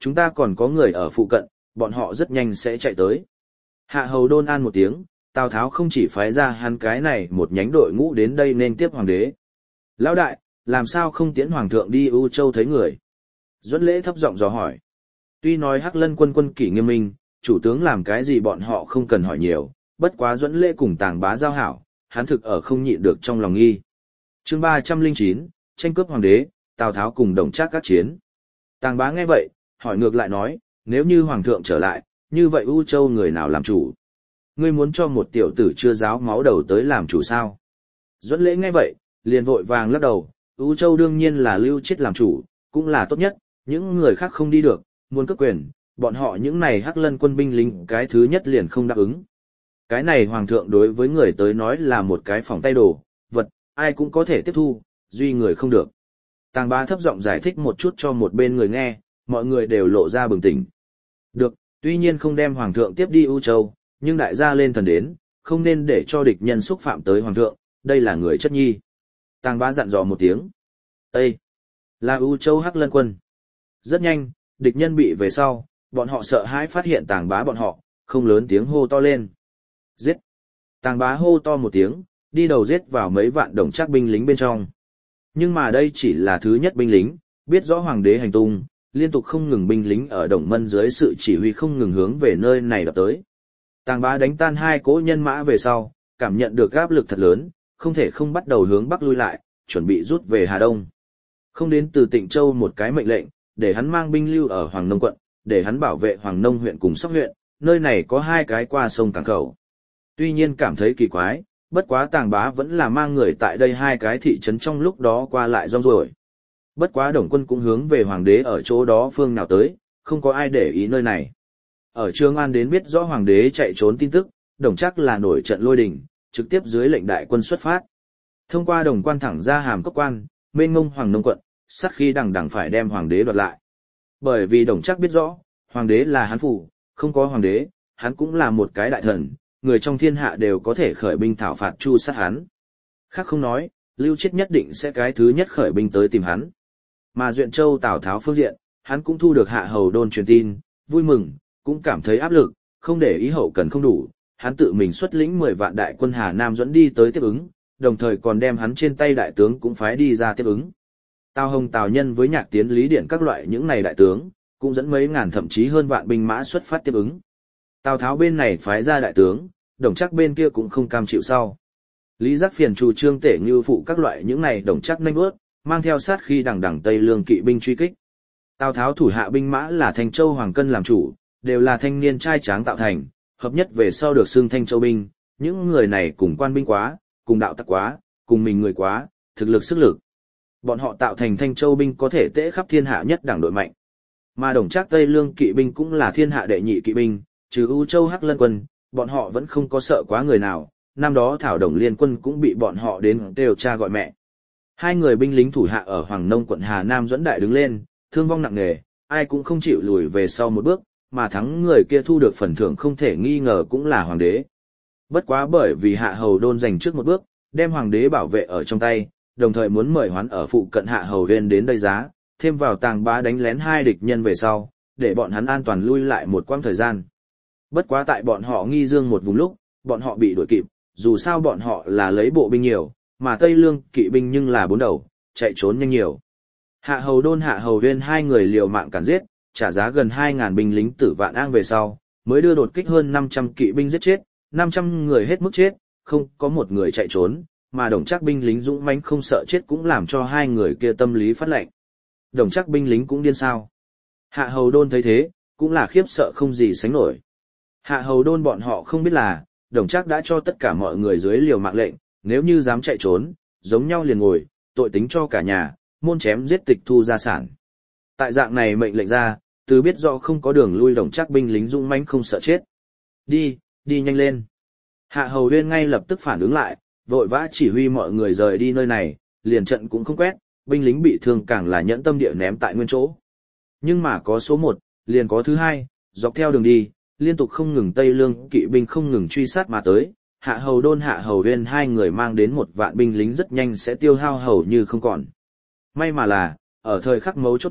chúng ta còn có người ở phụ cận, bọn họ rất nhanh sẽ chạy tới. Hạ hầu đôn an một tiếng, Tào Tháo không chỉ phái ra hắn cái này một nhánh đội ngũ đến đây nên tiếp hoàng đế. Lão đại, làm sao không tiễn hoàng thượng đi U Châu thấy người? Duẫn Lễ thấp giọng dò hỏi. Tuy nói Hắc Lân quân quân kỷ nghiêm minh, chủ tướng làm cái gì bọn họ không cần hỏi nhiều, bất quá Duẫn Lễ cùng Tàng Bá giao hảo, hắn thực ở không nhịn được trong lòng nghi. Chương 309, tranh cướp hoàng đế, Tào Tháo cùng Đồng Trác các chiến. Tàng Bá nghe vậy, hỏi ngược lại nói, nếu như hoàng thượng trở lại, như vậy U Châu người nào làm chủ? Ngươi muốn cho một tiểu tử chưa giáo máu đầu tới làm chủ sao? Duẫn Lễ nghe vậy, liền vội vàng lắc đầu, U Châu đương nhiên là Lưu Chiết làm chủ, cũng là tốt nhất, những người khác không đi được, muốn cướp quyền, bọn họ những này Hắc Lân quân binh lính cái thứ nhất liền không đáp ứng. Cái này hoàng thượng đối với người tới nói là một cái phòng tay đồ, vật, ai cũng có thể tiếp thu, duy người không được. Tàng Bá thấp giọng giải thích một chút cho một bên người nghe, mọi người đều lộ ra bừng tỉnh. Được, tuy nhiên không đem hoàng thượng tiếp đi U Châu, nhưng đại gia lên thần đến, không nên để cho địch nhân xúc phạm tới hoàng thượng, đây là người chất nhi. Tàng Bá dặn dò một tiếng. Ê! Là U Châu Hắc Lân quân. Rất nhanh, địch nhân bị về sau, bọn họ sợ hãi phát hiện Tàng Bá bọn họ, không lớn tiếng hô to lên. Giết! Tàng Bá hô to một tiếng, đi đầu giết vào mấy vạn Đồng Trác binh lính bên trong. Nhưng mà đây chỉ là thứ nhất binh lính, biết rõ hoàng đế hành tung, liên tục không ngừng binh lính ở Đồng Mân dưới sự chỉ huy không ngừng hướng về nơi này đập tới. Tàng Bá đánh tan hai cỗ nhân mã về sau, cảm nhận được áp lực thật lớn, không thể không bắt đầu hướng bắc lui lại, chuẩn bị rút về Hà Đông. Không đến từ Tịnh Châu một cái mệnh lệnh, để hắn mang binh lưu ở Hoàng Nông quận, để hắn bảo vệ Hoàng Nông huyện cùng Sóc huyện, nơi này có hai cái qua sông cảng khẩu. Tuy nhiên cảm thấy kỳ quái, bất quá Tàng Bá vẫn là mang người tại đây hai cái thị trấn trong lúc đó qua lại rong ruổi. Bất quá Đồng quân cũng hướng về hoàng đế ở chỗ đó phương nào tới, không có ai để ý nơi này. Ở Trường An đến biết rõ hoàng đế chạy trốn tin tức, Đồng Trác là nổi trận lôi đình, trực tiếp dưới lệnh đại quân xuất phát. Thông qua Đồng quan thẳng ra Hàm Cốc quan, mênh mông Hoàng Nông quận, sát khi đằng đằng phải đem hoàng đế đoạt lại. Bởi vì Đồng Trác biết rõ, hoàng đế là hắn phủ, không có hoàng đế, hắn cũng là một cái đại thần, người trong thiên hạ đều có thể khởi binh thảo phạt tru sát hắn. Khác không nói, Lưu Chiết nhất định sẽ cái thứ nhất khởi binh tới tìm hắn. Mà Duyện Châu Tào Tháo phương diện, hắn cũng thu được Hạ Hầu Đôn truyền tin, vui mừng, cũng cảm thấy áp lực, không để ý hậu cần không đủ, hắn tự mình xuất lĩnh 10 vạn đại quân Hà Nam dẫn đi tới tiếp ứng, đồng thời còn đem hắn trên tay đại tướng cũng phái đi ra tiếp ứng. Tào Hồng Tào Nhân với Nhạc Tiến Lý Điện các loại những này đại tướng, cũng dẫn mấy ngàn thậm chí hơn vạn binh mã xuất phát tiếp ứng. Tào Tháo bên này phái ra đại tướng, Đồng Trác bên kia cũng không cam chịu sau. Lý Giác Phiền Trù Trương Tể Như phụ các loại những này Đồng Trác nhanh bước, mang theo sát khi đằng đằng Tây Lương kỵ binh truy kích. Tào Tháo thủ hạ binh mã là Thanh Châu Hoàng Cân làm chủ, đều là thanh niên trai tráng tạo thành, hợp nhất về sau được xưng Thanh Châu binh, những người này cùng quan binh quá, cùng đạo tặc quá, cùng mình người quá, thực lực sức lực. Bọn họ tạo thành Thanh Châu binh có thể tễ khắp thiên hạ nhất đẳng đội mạnh. Mà Đồng Trác Tây Lương kỵ binh cũng là thiên hạ đệ nhị kỵ binh, trừ U Châu Hắc Lân quân, bọn họ vẫn không có sợ quá người nào, năm đó Thảo Đồng Liên quân cũng bị bọn họ đến đều cha gọi mẹ. Hai người binh lính thủ hạ ở Hoàng Nông quận Hà Nam dẫn đại đứng lên, thương vong nặng nề, ai cũng không chịu lùi về sau một bước, mà thắng người kia thu được phần thưởng không thể nghi ngờ cũng là hoàng đế. Bất quá bởi vì Hạ Hầu Đôn giành trước một bước, đem hoàng đế bảo vệ ở trong tay, đồng thời muốn mời hoán ở phụ cận Hạ Hầu Huyên đến đây giá, thêm vào Tàng Bá đánh lén hai địch nhân về sau, để bọn hắn an toàn lui lại một quãng thời gian. Bất quá tại bọn họ nghi dương một vùng lúc, bọn họ bị đuổi kịp, dù sao bọn họ là lấy bộ binh nhiều, mà Tây Lương kỵ binh nhưng là bốn đầu, chạy trốn nhanh nhiều. Hạ Hầu Đôn Hạ Hầu Huyên hai người liều mạng cản giết, trả giá gần 2.000 binh lính tử vạn ang về sau, mới đưa đột kích hơn 500 kỵ binh giết chết, 500 người hết mức chết, không có một người chạy trốn, mà Đồng Trác binh lính dũng mãnh không sợ chết cũng làm cho hai người kia tâm lý phát lạnh. Đồng Trác binh lính cũng điên sao? Hạ Hầu Đôn thấy thế, cũng là khiếp sợ không gì sánh nổi. Hạ Hầu Đôn bọn họ không biết là, Đồng Trác đã cho tất cả mọi người dưới liều mạng lệnh, nếu như dám chạy trốn, giống nhau liền ngồi, tội tính cho cả nhà, môn chém giết tịch thu gia sản. Tại dạng này mệnh lệnh ra, từ biết rõ không có đường lui Đồng Trác binh lính dũng mãnh không sợ chết. Đi, đi nhanh lên. Hạ Hầu Huyên ngay lập tức phản ứng lại, vội vã chỉ huy mọi người rời đi nơi này, liền trận cũng không quét, binh lính bị thương càng là nhẫn tâm địa ném tại nguyên chỗ. Nhưng mà có số 1, liền có thứ 2, dọc theo đường đi, liên tục không ngừng Tây Lương kỵ binh không ngừng truy sát mà tới, Hạ Hầu Đôn Hạ Hầu Huyên hai người mang đến 1 vạn binh lính rất nhanh sẽ tiêu hao hầu như không còn. May mà là, ở thời khắc mấu chốt nhất,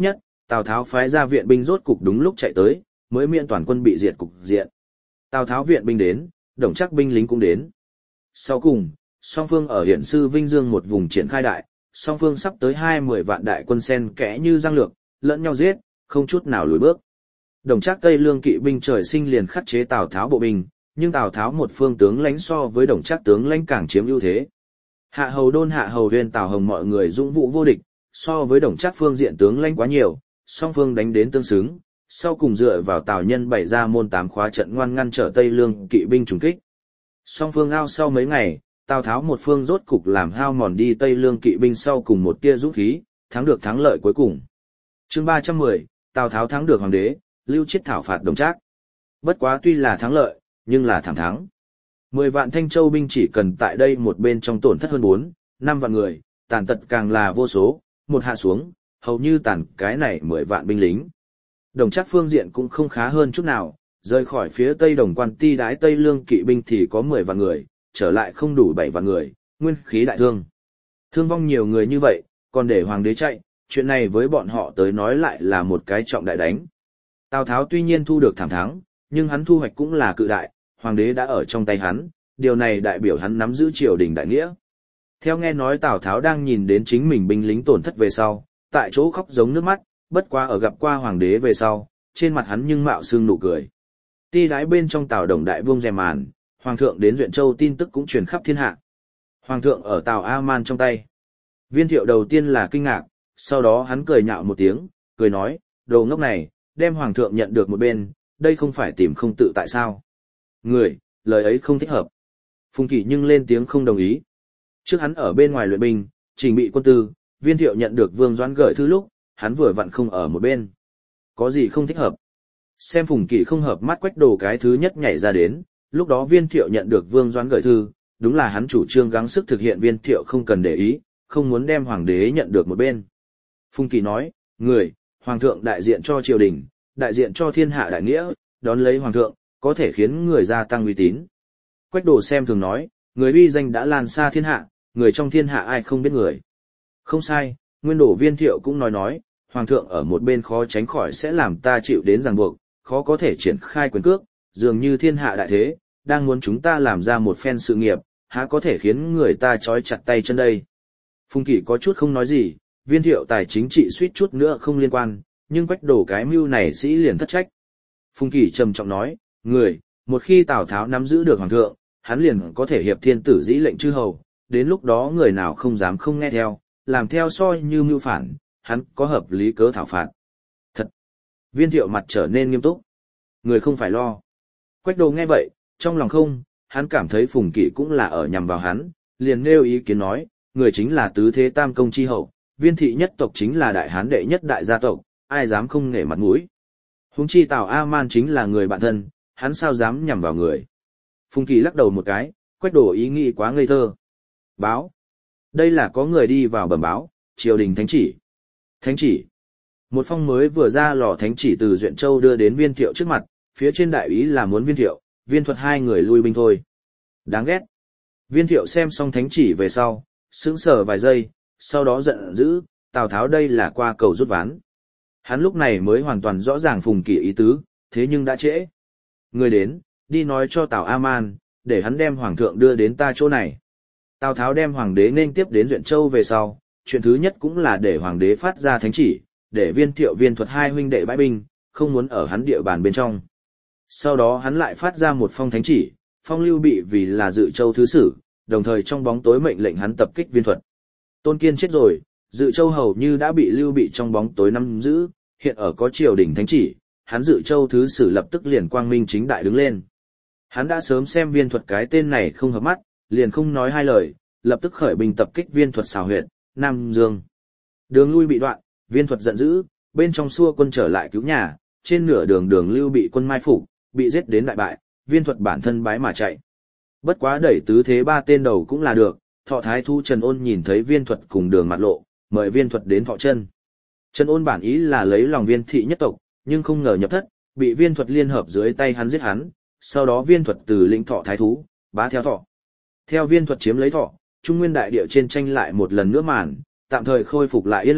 Tào Tháo phái ra viện binh rốt cục đúng lúc chạy tới, mới miễn toàn quân bị diệt cục diện. Tào Tháo viện binh đến, Đồng Trác binh lính cũng đến. Sau cùng, song phương ở Hiển Sư Vinh Dương một vùng triển khai đại, song phương sắp tới 20 vạn đại quân xen kẽ như giang lược, lẫn nhau giết, không chút nào lùi bước. Đồng Trác Tây Lương kỵ binh trời sinh liền khắc chế Tào Tháo bộ binh, nhưng Tào Tháo một phương tướng lãnh so với Đồng Trác tướng lãnh càng chiếm ưu thế. Hạ Hầu Đôn, Hạ Hầu Huyên, Tào Hồng mọi người dũng vũ vô địch, so với Đồng Trác phương diện tướng lãnh quá nhiều, song phương đánh đến tương xứng, sau cùng dựa vào Tào Nhân bày ra môn 8 khóa trận ngoan ngăn trở Tây Lương kỵ binh trùng kích. Song phương ao sau mấy ngày, Tào Tháo một phương rốt cục làm hao mòn đi Tây Lương kỵ binh sau cùng một tia dũng khí, thắng được thắng lợi cuối cùng. Chương 310, Tào Tháo thắng được hoàng đế, Lưu Chiết thảo phạt Đồng Trác. Bất quá tuy là thắng lợi, nhưng là thảm thắng. 10 vạn Thanh Châu binh chỉ cần tại đây một bên trong tổn thất hơn 4-5 vạn người, tàn tật càng là vô số, một hạ xuống, hầu như tàn cái này 10 vạn binh lính. Đồng Trác phương diện cũng không khá hơn chút nào, rời khỏi phía Tây Đồng Quan ti đái Tây Lương kỵ binh thì có 10 vạn người, trở lại không đủ 7 vạn người, nguyên khí đại thương. Thương vong nhiều người như vậy, còn để hoàng đế chạy, chuyện này với bọn họ tới nói lại là một cái trọng đại đánh. Tào Tháo tuy nhiên thu được thảm thắng, nhưng hắn thu hoạch cũng là cự đại, hoàng đế đã ở trong tay hắn, điều này đại biểu hắn nắm giữ triều đình đại nghĩa. Theo nghe nói Tào Tháo đang nhìn đến chính mình binh lính tổn thất về sau, tại chỗ khóc giống nước mắt, bất quá ở gặp qua hoàng đế về sau, trên mặt hắn nhưng mạo sương nụ cười. Ti đái bên trong Tào Đồng đại vương rèm màn, hoàng thượng đến Duyện Châu tin tức cũng truyền khắp thiên hạ. Hoàng thượng ở Tào A-man trong tay. Viên Thiệu đầu tiên là kinh ngạc, sau đó hắn cười nhạo một tiếng, cười nói, đồ ngốc này, đem hoàng thượng nhận được một bên, đây không phải tìm không tự tại sao. Người, lời ấy không thích hợp. Phùng Kỷ nhưng lên tiếng không đồng ý. Trước hắn ở bên ngoài luyện binh, trình bị quân tư, Viên Thiệu nhận được Vương Doãn gửi thư lúc, hắn vừa vặn không ở một bên. Có gì không thích hợp? Xem Phùng Kỷ không hợp mắt Quách Đồ cái thứ nhất nhảy ra đến, lúc đó Viên Thiệu nhận được Vương Doãn gửi thư, đúng là hắn chủ trương gắng sức thực hiện Viên Thiệu không cần để ý, không muốn đem hoàng đế nhận được một bên. Phùng Kỷ nói, người, hoàng thượng đại diện cho triều đình, đại diện cho thiên hạ đại nghĩa, đón lấy hoàng thượng, có thể khiến người gia tăng uy tín. Quách Đồ xem thường nói, người uy danh đã lan xa thiên hạ, người trong thiên hạ ai không biết người. Không sai, nguyên đổ Viên Thiệu cũng nói, hoàng thượng ở một bên khó tránh khỏi sẽ làm ta chịu đến ràng buộc, khó có thể triển khai quyền cước, dường như thiên hạ đại thế, đang muốn chúng ta làm ra một phen sự nghiệp, há có thể khiến người ta trói chặt tay chân đây. Phùng Kỷ có chút không nói gì, Viên Thiệu tài chính trị suýt chút nữa không liên quan, nhưng Quách Đồ cái mưu này sĩ liền thất trách. Phùng Kỷ trầm trọng nói, người, một khi Tào Tháo nắm giữ được hoàng thượng, hắn liền có thể hiệp thiên tử dĩ lệnh chư hầu, đến lúc đó người nào không dám không nghe theo, làm theo soi như mưu phản, hắn có hợp lý cớ thảo phạt. Thật! Viên Thiệu mặt trở nên nghiêm túc. Người không phải lo. Quách Đồ nghe vậy, trong lòng không, hắn cảm thấy Phùng Kỷ cũng là ở nhằm vào hắn, liền nêu ý kiến nói, người chính là tứ thế tam công chi hậu, Viên thị nhất tộc chính là đại hán đệ nhất đại gia tộc, ai dám không nể mặt mũi. Huống chi Tào A-man chính là người bạn thân, hắn sao dám nhằm vào người. Phùng Kỷ lắc đầu một cái, Quách Đồ ý nghĩ quá ngây thơ. Báo. Đây là có người đi vào bẩm báo, triều đình thánh chỉ. Thánh chỉ. Một phong mới vừa ra lò thánh chỉ từ Duyện Châu đưa đến Viên Thiệu trước mặt, phía trên đại ý là muốn Viên Thiệu, Viên Thuật hai người lui binh thôi. Đáng ghét. Viên Thiệu xem xong thánh chỉ về sau, sững sờ vài giây, sau đó giận dữ, Tào Tháo đây là qua cầu rút ván. Hắn lúc này mới hoàn toàn rõ ràng Phùng Kỷ ý tứ, thế nhưng đã trễ. Người đến, đi nói cho Tào A-man, để hắn đem hoàng thượng đưa đến ta chỗ này. Tào Tháo đem hoàng đế nên tiếp đến Duyện Châu về sau, chuyện thứ nhất cũng là để hoàng đế phát ra thánh chỉ, để Viên Thiệu Viên Thuật hai huynh đệ bãi binh, không muốn ở hắn địa bàn bên trong. Sau đó hắn lại phát ra một phong thánh chỉ, phong Lưu Bị vì là Dự Châu thứ sử, đồng thời trong bóng tối mệnh lệnh hắn tập kích Viên Thuật. Tôn Kiên chết rồi, Dự Châu hầu như đã bị Lưu Bị trong bóng tối nắm giữ, hiện ở có triều đình thánh chỉ, hắn Dự Châu thứ sử lập tức liền quang minh chính đại đứng lên. Hắn đã sớm xem Viên Thuật cái tên này không hợp mắt, liền không nói hai lời, lập tức khởi binh tập kích Viên Thuật xào huyệt, Nam Dương. Đường lui bị đoạn, Viên Thuật giận dữ, bên trong xua quân trở lại cứu nhà, trên nửa đường Lưu Bị quân mai phục, bị giết đến đại bại, Viên Thuật bản thân bái mà chạy. Bất quá đẩy tứ thế ba tên đầu cũng là được, Thọ Thái Thu Trần Ôn nhìn thấy Viên Thuật cùng đường mặt lộ, mời Viên Thuật đến Thọ Chân. Trần Ôn bản ý là lấy lòng Viên thị nhất tộc, nhưng không ngờ nhập thất, bị Viên Thuật liên hợp dưới tay hắn giết hắn, sau đó Viên Thuật từ lĩnh Thọ Thái Thú, bá theo Thọ. Theo Viên Thuật chiếm lấy Thọ, Trung Nguyên đại địa trên tranh lại một lần nữa màn, tạm thời khôi phục lại yên lặng,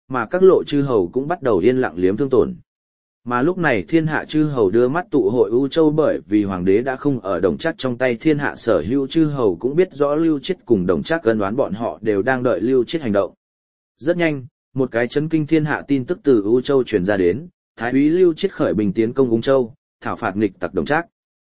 mà các lộ chư hầu cũng bắt đầu yên lặng liếm thương tổn. Mà lúc này thiên hạ chư hầu đưa mắt tụ hội U Châu, bởi vì hoàng đế đã không ở Đồng Trác trong tay, thiên hạ sở hữu chư hầu cũng biết rõ Lưu Chiết cùng Đồng Trác ân oán, bọn họ đều đang đợi Lưu Chiết hành động. Rất nhanh, một cái chấn kinh thiên hạ tin tức từ U Châu truyền ra đến, Thái úy Lưu Chiết khởi binh tiến công Ung Châu, thảo phạt nghịch tặc Đồng Trác.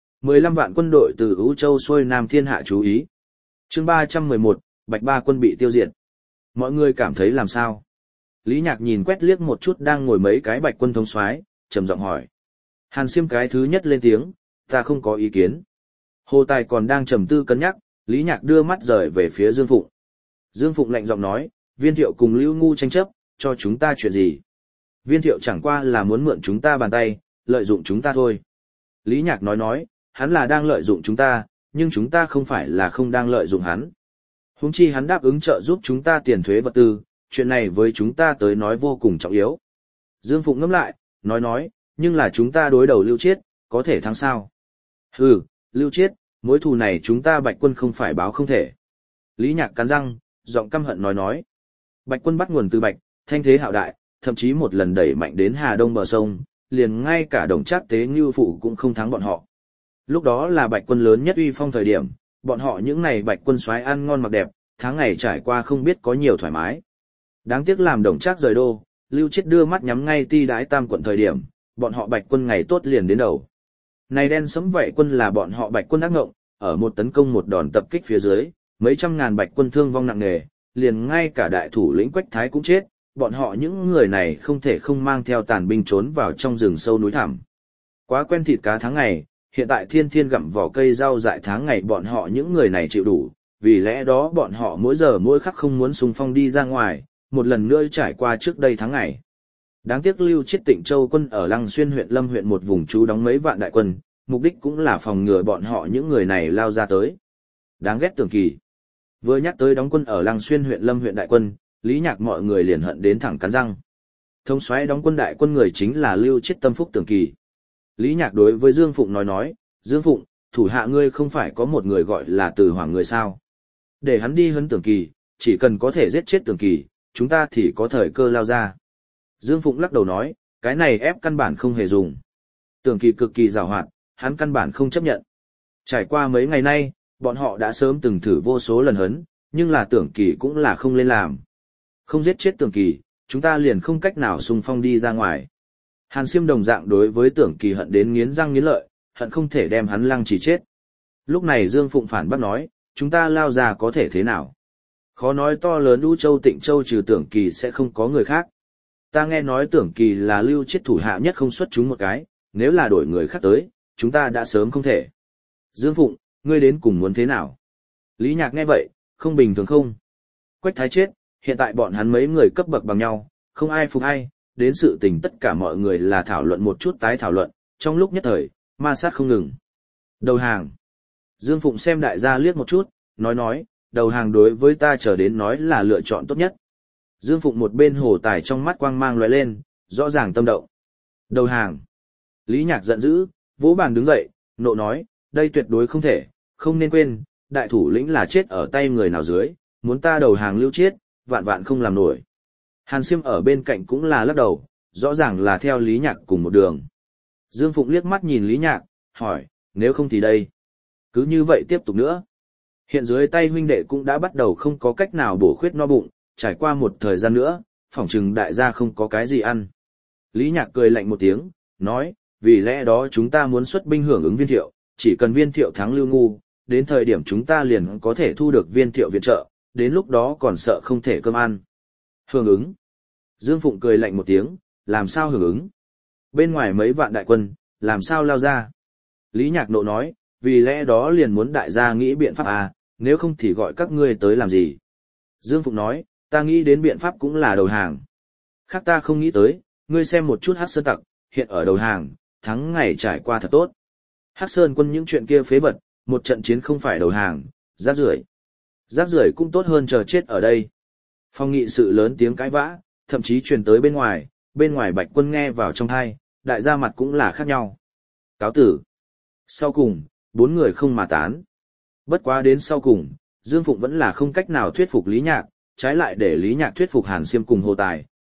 15 vạn quân đội từ U Châu xuôi nam, thiên hạ chú ý. Chương 311, Bạch Ba quân bị tiêu diệt. Mọi người cảm thấy làm sao? Lý Nhạc nhìn quét liếc một chút đang ngồi mấy cái Bạch quân thống soái, trầm giọng hỏi. Hàn Xiêm cái thứ nhất lên tiếng, ta không có ý kiến. Hồ Tài còn đang trầm tư cân nhắc, Lý Nhạc đưa mắt rời về phía Dương Phụng. Dương Phụng lạnh giọng nói, Viên Thiệu cùng Lưu Ngu tranh chấp, cho chúng ta chuyện gì? Viên Thiệu chẳng qua là muốn mượn chúng ta bàn tay, lợi dụng chúng ta thôi. Lý Nhạc nói, hắn là đang lợi dụng chúng ta, nhưng chúng ta không phải là không đang lợi dụng hắn. Huống chi hắn đáp ứng trợ giúp chúng ta tiền thuế vật tư, chuyện này với chúng ta tới nói vô cùng trọng yếu. Dương Phụng ngẫm lại, nói, nhưng là chúng ta đối đầu Lưu Chiết, có thể thắng sao? Hừ, Lưu Chiết, mối thù này chúng ta Bạch quân không phải báo không thể. Lý Nhạc cắn răng, giọng căm hận nói. Bạch quân bắt nguồn từ Bạch, thanh thế hạo đại, thậm chí một lần đẩy mạnh đến Hà Đông bờ sông, liền ngay cả Đồng Trác Tế Ngưu Phụ cũng không thắng bọn họ. Lúc đó là Bạch quân lớn nhất uy phong thời điểm, bọn họ những này Bạch quân soái ăn ngon mặc đẹp, tháng ngày trải qua không biết có nhiều thoải mái. Đáng tiếc làm Đồng Trác rời đô, Lưu Chiết đưa mắt nhắm ngay ti đái Tam quận thời điểm, bọn họ Bạch quân ngày tốt liền đến đầu. Này đen sẫm vậy quân là bọn họ Bạch quân ác ngộng, ở một tấn công một đòn tập kích phía dưới, mấy trăm ngàn Bạch quân thương vong nặng nề, liền ngay cả đại thủ lĩnh Quách Thái cũng chết, bọn họ những người này không thể không mang theo tàn binh trốn vào trong rừng sâu núi thẳm. Quá quen thịt cá tháng ngày, hiện tại thiên thiên gặm vỏ cây rau dại tháng ngày, bọn họ những người này chịu đủ, vì lẽ đó bọn họ mỗi giờ mỗi khắc không muốn xung phong đi ra ngoài, một lần nữa trải qua trước đây tháng ngày. Đáng tiếc Lưu Chiết Tịnh Châu quân ở Lăng Xuyên huyện Lâm huyện một vùng trú đóng mấy vạn đại quân, mục đích cũng là phòng ngừa bọn họ những người này lao ra tới. Đáng ghét Tưởng Kỳ. Vừa nhắc tới đóng quân ở Lăng Xuyên huyện Lâm huyện đại quân, Lý Nhạc mọi người liền hận đến thẳng cắn răng. Thống soái đóng quân đại quân người chính là Lưu Chiết tâm phúc Tưởng Kỳ. Lý Nhạc đối với Dương Phụng nói, Dương Phụng, thủ hạ ngươi không phải có một người gọi là Từ Hoàng người sao? Để hắn đi huấn Tưởng Kỳ, chỉ cần có thể giết chết Tưởng Kỳ, chúng ta thì có thời cơ lao ra. Dương Phụng lắc đầu nói, cái này ép căn bản không hề dùng. Tưởng Kỳ cực kỳ giàu hoạt, hắn căn bản không chấp nhận. Trải qua mấy ngày nay, bọn họ đã sớm từng thử vô số lần huấn, nhưng là Tưởng Kỳ cũng là không lên làm. Không giết chết Tưởng Kỳ, chúng ta liền không cách nào xung phong đi ra ngoài. Hàn Xiêm đồng dạng đối với Tưởng Kỳ hận đến nghiến răng nghiến lợi, hận không thể đem hắn lăng trì chết. Lúc này Dương Phụng phản bác nói, chúng ta lao ra có thể thế nào? Khó nói to lớn U Châu Tịnh Châu trừ Tưởng Kỳ sẽ không có người khác. Ta nghe nói Tưởng Kỳ là Lưu Chiết thủ hạ nhất không xuất chúng một cái, nếu là đổi người khác tới, chúng ta đã sớm không thể. Dương Phụng, ngươi đến cùng muốn thế nào? Lý Nhạc nghe vậy, không bình thường không? Quách Thái chết, hiện tại bọn hắn mấy người cấp bậc bằng nhau, không ai phục ai, đến sự tình tất cả mọi người là thảo luận một chút tái thảo luận, trong lúc nhất thời, ma sát không ngừng. Đầu hàng. Dương Phụng xem đại gia liếc một chút, nói, đầu hàng đối với ta trở đến nói là lựa chọn tốt nhất. Dương Phụng một bên Hồ Tài trong mắt quang mang lóe lên, rõ ràng tâm động. Đầu hàng. Lý Nhạc giận dữ, vỗ bàn đứng dậy, nộ nói, đây tuyệt đối không thể, không nên quên, đại thủ lĩnh là chết ở tay người nào dưới, muốn ta đầu hàng Lưu Chiết, vạn vạn không làm nổi. Hàn Xiêm ở bên cạnh cũng là lắc đầu, rõ ràng là theo Lý Nhạc cùng một đường. Dương Phụng liếc mắt nhìn Lý Nhạc, hỏi, nếu không thì đây. Cứ như vậy tiếp tục nữa. Hiện dưới tay huynh đệ cũng đã bắt đầu không có cách nào bổ khuyết no bụng, trải qua một thời gian nữa, phỏng chừng đại gia không có cái gì ăn. Lý Nhạc cười lạnh một tiếng, nói, vì lẽ đó chúng ta muốn xuất binh hưởng ứng Viên Thiệu, chỉ cần Viên Thiệu thắng Lưu Ngu, đến thời điểm chúng ta liền có thể thu được Viên Thiệu viện trợ, đến lúc đó còn sợ không thể cơm ăn. Hưởng ứng. Dương Phụng cười lạnh một tiếng, làm sao hưởng ứng? Bên ngoài mấy vạn đại quân, làm sao lao ra? Lý Nhạc nộ nói, vì lẽ đó liền muốn đại gia nghĩ biện pháp à, nếu không thì gọi các ngươi tới làm gì? Dương Phụng nói, ta nghĩ đến biện pháp cũng là đầu hàng. Khác ta không nghĩ tới, ngươi xem một chút Hắc Sơn tặc, hiện ở đầu hàng, thắng ngày trải qua thật tốt. Hắc Sơn quân những chuyện kia phế vật, một trận chiến không phải đầu hàng, rác rưởi. Rác rưởi cũng tốt hơn chờ chết ở đây. Phong nghị sự lớn tiếng cãi vã, thậm chí truyền tới bên ngoài Bạch quân nghe vào trong tai, đại gia mặt cũng là khác nhau. Cáo tử. Sau cùng, 4 người không mà tán. Bất quá đến sau cùng, Dương Phụng vẫn là không cách nào thuyết phục Lý Nhạc, trái lại để Lý Nhạc thuyết phục Hàn Xiêm cùng Hồ Tài,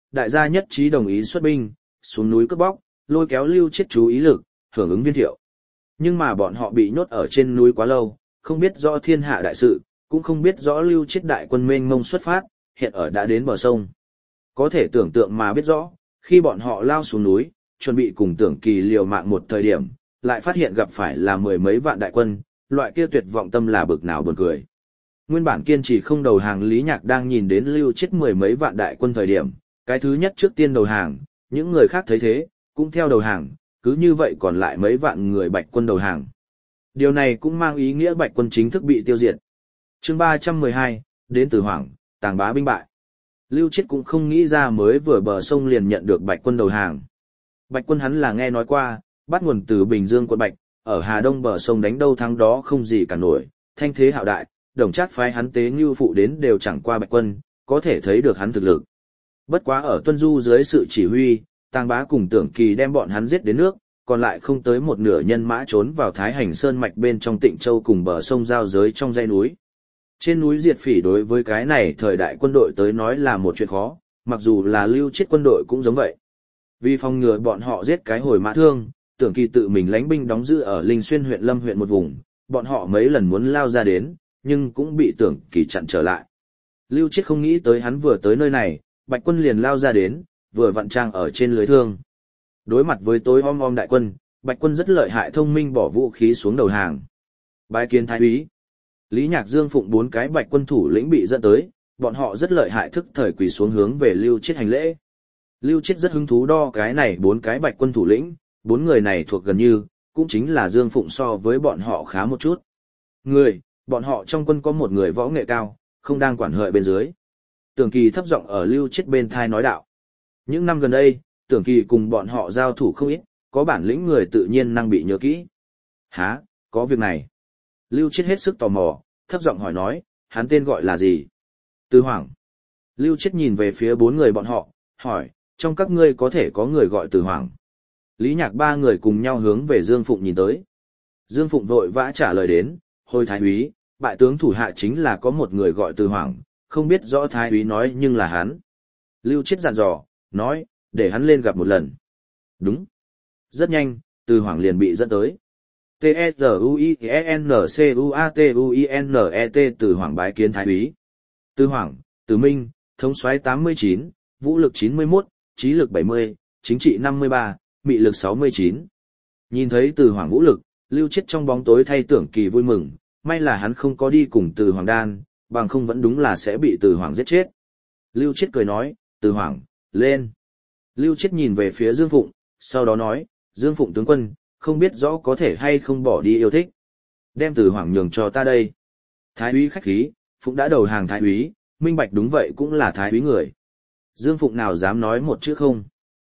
đại gia nhất trí đồng ý xuất binh, xuống núi cướp bóc, lôi kéo Lưu Chiết chú ý lực, hưởng ứng Viên Thiệu. Nhưng mà bọn họ bị nhốt ở trên núi quá lâu, không biết rõ thiên hạ đại sự, cũng không biết rõ Lưu Chiết đại quân mênh mông xuất phát, hiện ở đã đến bờ sông. Có thể tưởng tượng mà biết rõ, khi bọn họ lao xuống núi, chuẩn bị cùng Tưởng Kỳ liều mạng một thời điểm, lại phát hiện gặp phải là mười mấy vạn đại quân, loại kia tuyệt vọng tâm là bực nào buồn cười. Nguyên bản kiên trì không đầu hàng Lý Nhạc đang nhìn đến Lưu Chiết mười mấy vạn đại quân thời điểm, cái thứ nhất trước tiên đầu hàng, những người khác thấy thế, cũng theo đầu hàng, cứ như vậy còn lại mấy vạn người Bạch quân đầu hàng. Điều này cũng mang ý nghĩa Bạch quân chính thức bị tiêu diệt. Chương 312, đến Từ Hoảng, Tàng Bá binh bại. Lưu Chiết cũng không nghĩ ra mới vừa bờ sông liền nhận được Bạch quân đầu hàng. Bạch quân hắn là nghe nói qua, bắt nguồn từ Bình Dương quận Bạch, ở Hà Đông bờ sông đánh đâu thắng đó không gì cả nổi, thanh thế hạo đại, Đồng Trác phái hắn tế như phụ đến đều chẳng qua Bạch quân, có thể thấy được hắn thực lực. Bất quá ở Tuân Du dưới sự chỉ huy, Tàng Bá cùng Tưởng Kỳ đem bọn hắn giết đến nước, còn lại không tới một nửa nhân mã trốn vào Thái Hành Sơn mạch bên trong Tịnh Châu cùng bờ sông giao giới trong dãy núi. Trên núi diệt phỉ đối với cái này thời đại quân đội tới nói là một chuyện khó, mặc dù là Lưu Chiết quân đội cũng giống vậy. Vì phòng ngừa bọn họ giết cái hồi mã thương, Tưởng Kỳ tự mình lãnh binh đóng giữ ở Linh Xuyên huyện Lâm huyện một vùng, bọn họ mấy lần muốn lao ra đến, nhưng cũng bị Tưởng Kỳ chặn trở lại. Lưu Chiết không nghĩ tới hắn vừa tới nơi này, Bạch quân liền lao ra đến, vừa vặn trang ở trên lưới thương. Đối mặt với tối om om đại quân, Bạch quân rất lợi hại thông minh bỏ vũ khí xuống đầu hàng. Bái kiến thái úy. Lý Nhạc Dương phụng 4 cái Bạch quân thủ lĩnh bị dẫn tới, bọn họ rất lợi hại thức thời quỳ xuống hướng về Lưu Chiết hành lễ. Lưu Chiết rất hứng thú đo cái này 4 cái Bạch quân thủ lĩnh, 4 người này thuộc gần như, cũng chính là Dương Phụng so với bọn họ khá một chút. Bọn họ trong quân có một người võ nghệ cao, không đang quản hợi bên dưới. Tưởng Kỳ thấp giọng ở Lưu Chiết bên thai nói đạo. Những năm gần đây, Tưởng Kỳ cùng bọn họ giao thủ không ít, có bản lĩnh người tự nhiên năng bị nhớ kỹ. Hả, có việc này. Lưu Chiết hết sức tò mò, thấp giọng hỏi nói, hắn tên gọi là gì? Từ Hoảng. Lưu Chiết nhìn về phía 4 người bọn họ, hỏi, trong các ngươi có thể có người gọi Từ Hoảng. Lý Nhạc 3 người cùng nhau hướng về Dương Phụng nhìn tới. Dương Phụng vội vã trả lời đến, hồi thái úy, bại tướng thủ hạ chính là có một người gọi Từ Hoảng, không biết rõ thái úy nói nhưng là hắn. Lưu Chiết dặn dò, nói, để hắn lên gặp một lần. Đúng. Rất nhanh, Từ Hoảng liền bị dẫn tới. T-E-Z-U-I-N-C-U-A-T-U-I-N-E-T Từ Hoảng bái kiến thái úy. Từ Hoảng, Từ Minh, thống soái 89, vũ lực 91, trí lực 70, chính trị 53, mị lực 69. Nhìn thấy Từ Hoảng vũ lực, Lưu Chiết trong bóng tối thay Tưởng Kỳ vui mừng, may là hắn không có đi cùng Từ Hoảng đan, bằng không vẫn đúng là sẽ bị Từ Hoảng giết chết. Lưu Chiết cười nói, Từ Hoảng, lên. Lưu Chiết nhìn về phía Dương Phụng, sau đó nói, Dương Phụng tướng quân, không biết rõ có thể hay không bỏ đi yêu thích. Đem Từ Hoảng nhường cho ta đây. Thái úy khách khí, Phụng đã đầu hàng thái úy, minh bạch đúng vậy cũng là thái úy người. Dương Phụng nào dám nói một chữ không?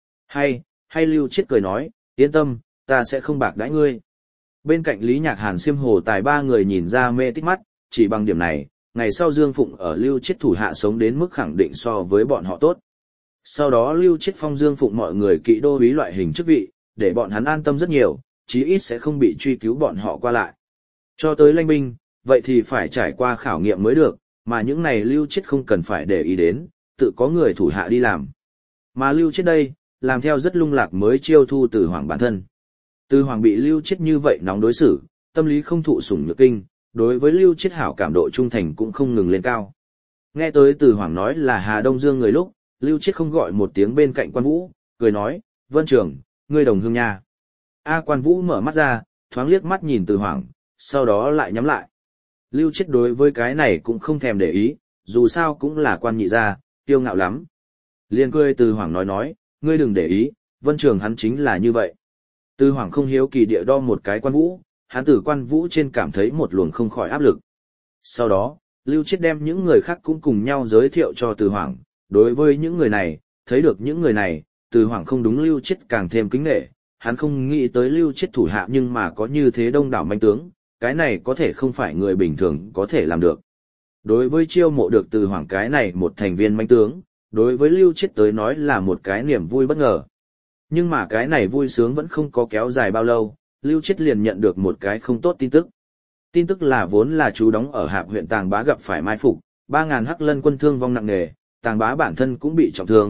Hay Lưu Chiết cười nói, yên tâm, ta sẽ không bạc đãi ngươi. Bên cạnh Lý Nhạc Hàn Xiêm Hồ Tài 3 người nhìn ra mê tít mắt, chỉ bằng điểm này, ngày sau Dương Phụng ở Lưu Chiết thủ hạ sống đến mức khẳng định so với bọn họ tốt. Sau đó Lưu Chiết phong Dương Phụng mọi người kỵ đô úy loại hình chức vị, để bọn hắn an tâm rất nhiều, chí ít sẽ không bị truy cứu bọn họ qua lại. Cho tới lãnh binh, vậy thì phải trải qua khảo nghiệm mới được, mà những này Lưu Chiết không cần phải để ý đến, tự có người thủ hạ đi làm. Mà Lưu Chiết đây, làm theo rất lung lạc mới chiêu thu Từ Hoảng bản thân. Từ Hoảng bị Lưu Chiết như vậy nóng đối xử, tâm lý không thụ sủng nhược kinh, đối với Lưu Chiết hảo cảm độ trung thành cũng không ngừng lên cao. Nghe tới Từ Hoảng nói là Hà Đông Dương người lúc, Lưu Chiết không gọi một tiếng bên cạnh Quan Vũ, cười nói, Vân Trường, ngươi đồng hương nha. Quan Vũ mở mắt ra, thoáng liếc mắt nhìn Từ Hoảng, sau đó lại nhắm lại. Lưu Chiết đối với cái này cũng không thèm để ý, dù sao cũng là quan nhị gia, kiêu ngạo lắm. Liên cười Từ Hoảng nói, ngươi đừng để ý, Vân Trường hắn chính là như vậy. Từ Hoảng không hiếu kỳ địa đo một cái Quan Vũ, hắn từ Quan Vũ trên cảm thấy một luồng không khỏi áp lực. Sau đó, Lưu Chiết đem những người khác cũng cùng nhau giới thiệu cho Từ Hoảng, đối với những người này, thấy được những người này, Từ Hoảng không đúng Lưu Chiết càng thêm kính nể, hắn không nghĩ tới Lưu Chiết thủ hạ nhưng mà có như thế đông đảo manh tướng, cái này có thể không phải người bình thường có thể làm được. Đối với chiêu mộ được Từ Hoảng cái này một thành viên manh tướng, đối với Lưu Chiết tới nói là một cái niềm vui bất ngờ. Nhưng mà cái này vui sướng vẫn không có kéo dài bao lâu, Lưu Chiết liền nhận được một cái không tốt tin tức. Tin tức là vốn là chú đóng ở Hạp huyện Tàng Bá gặp phải mai phục, 3.000 Hắc Lân quân thương vong nặng nề, Tàng Bá bản thân cũng bị trọng thương,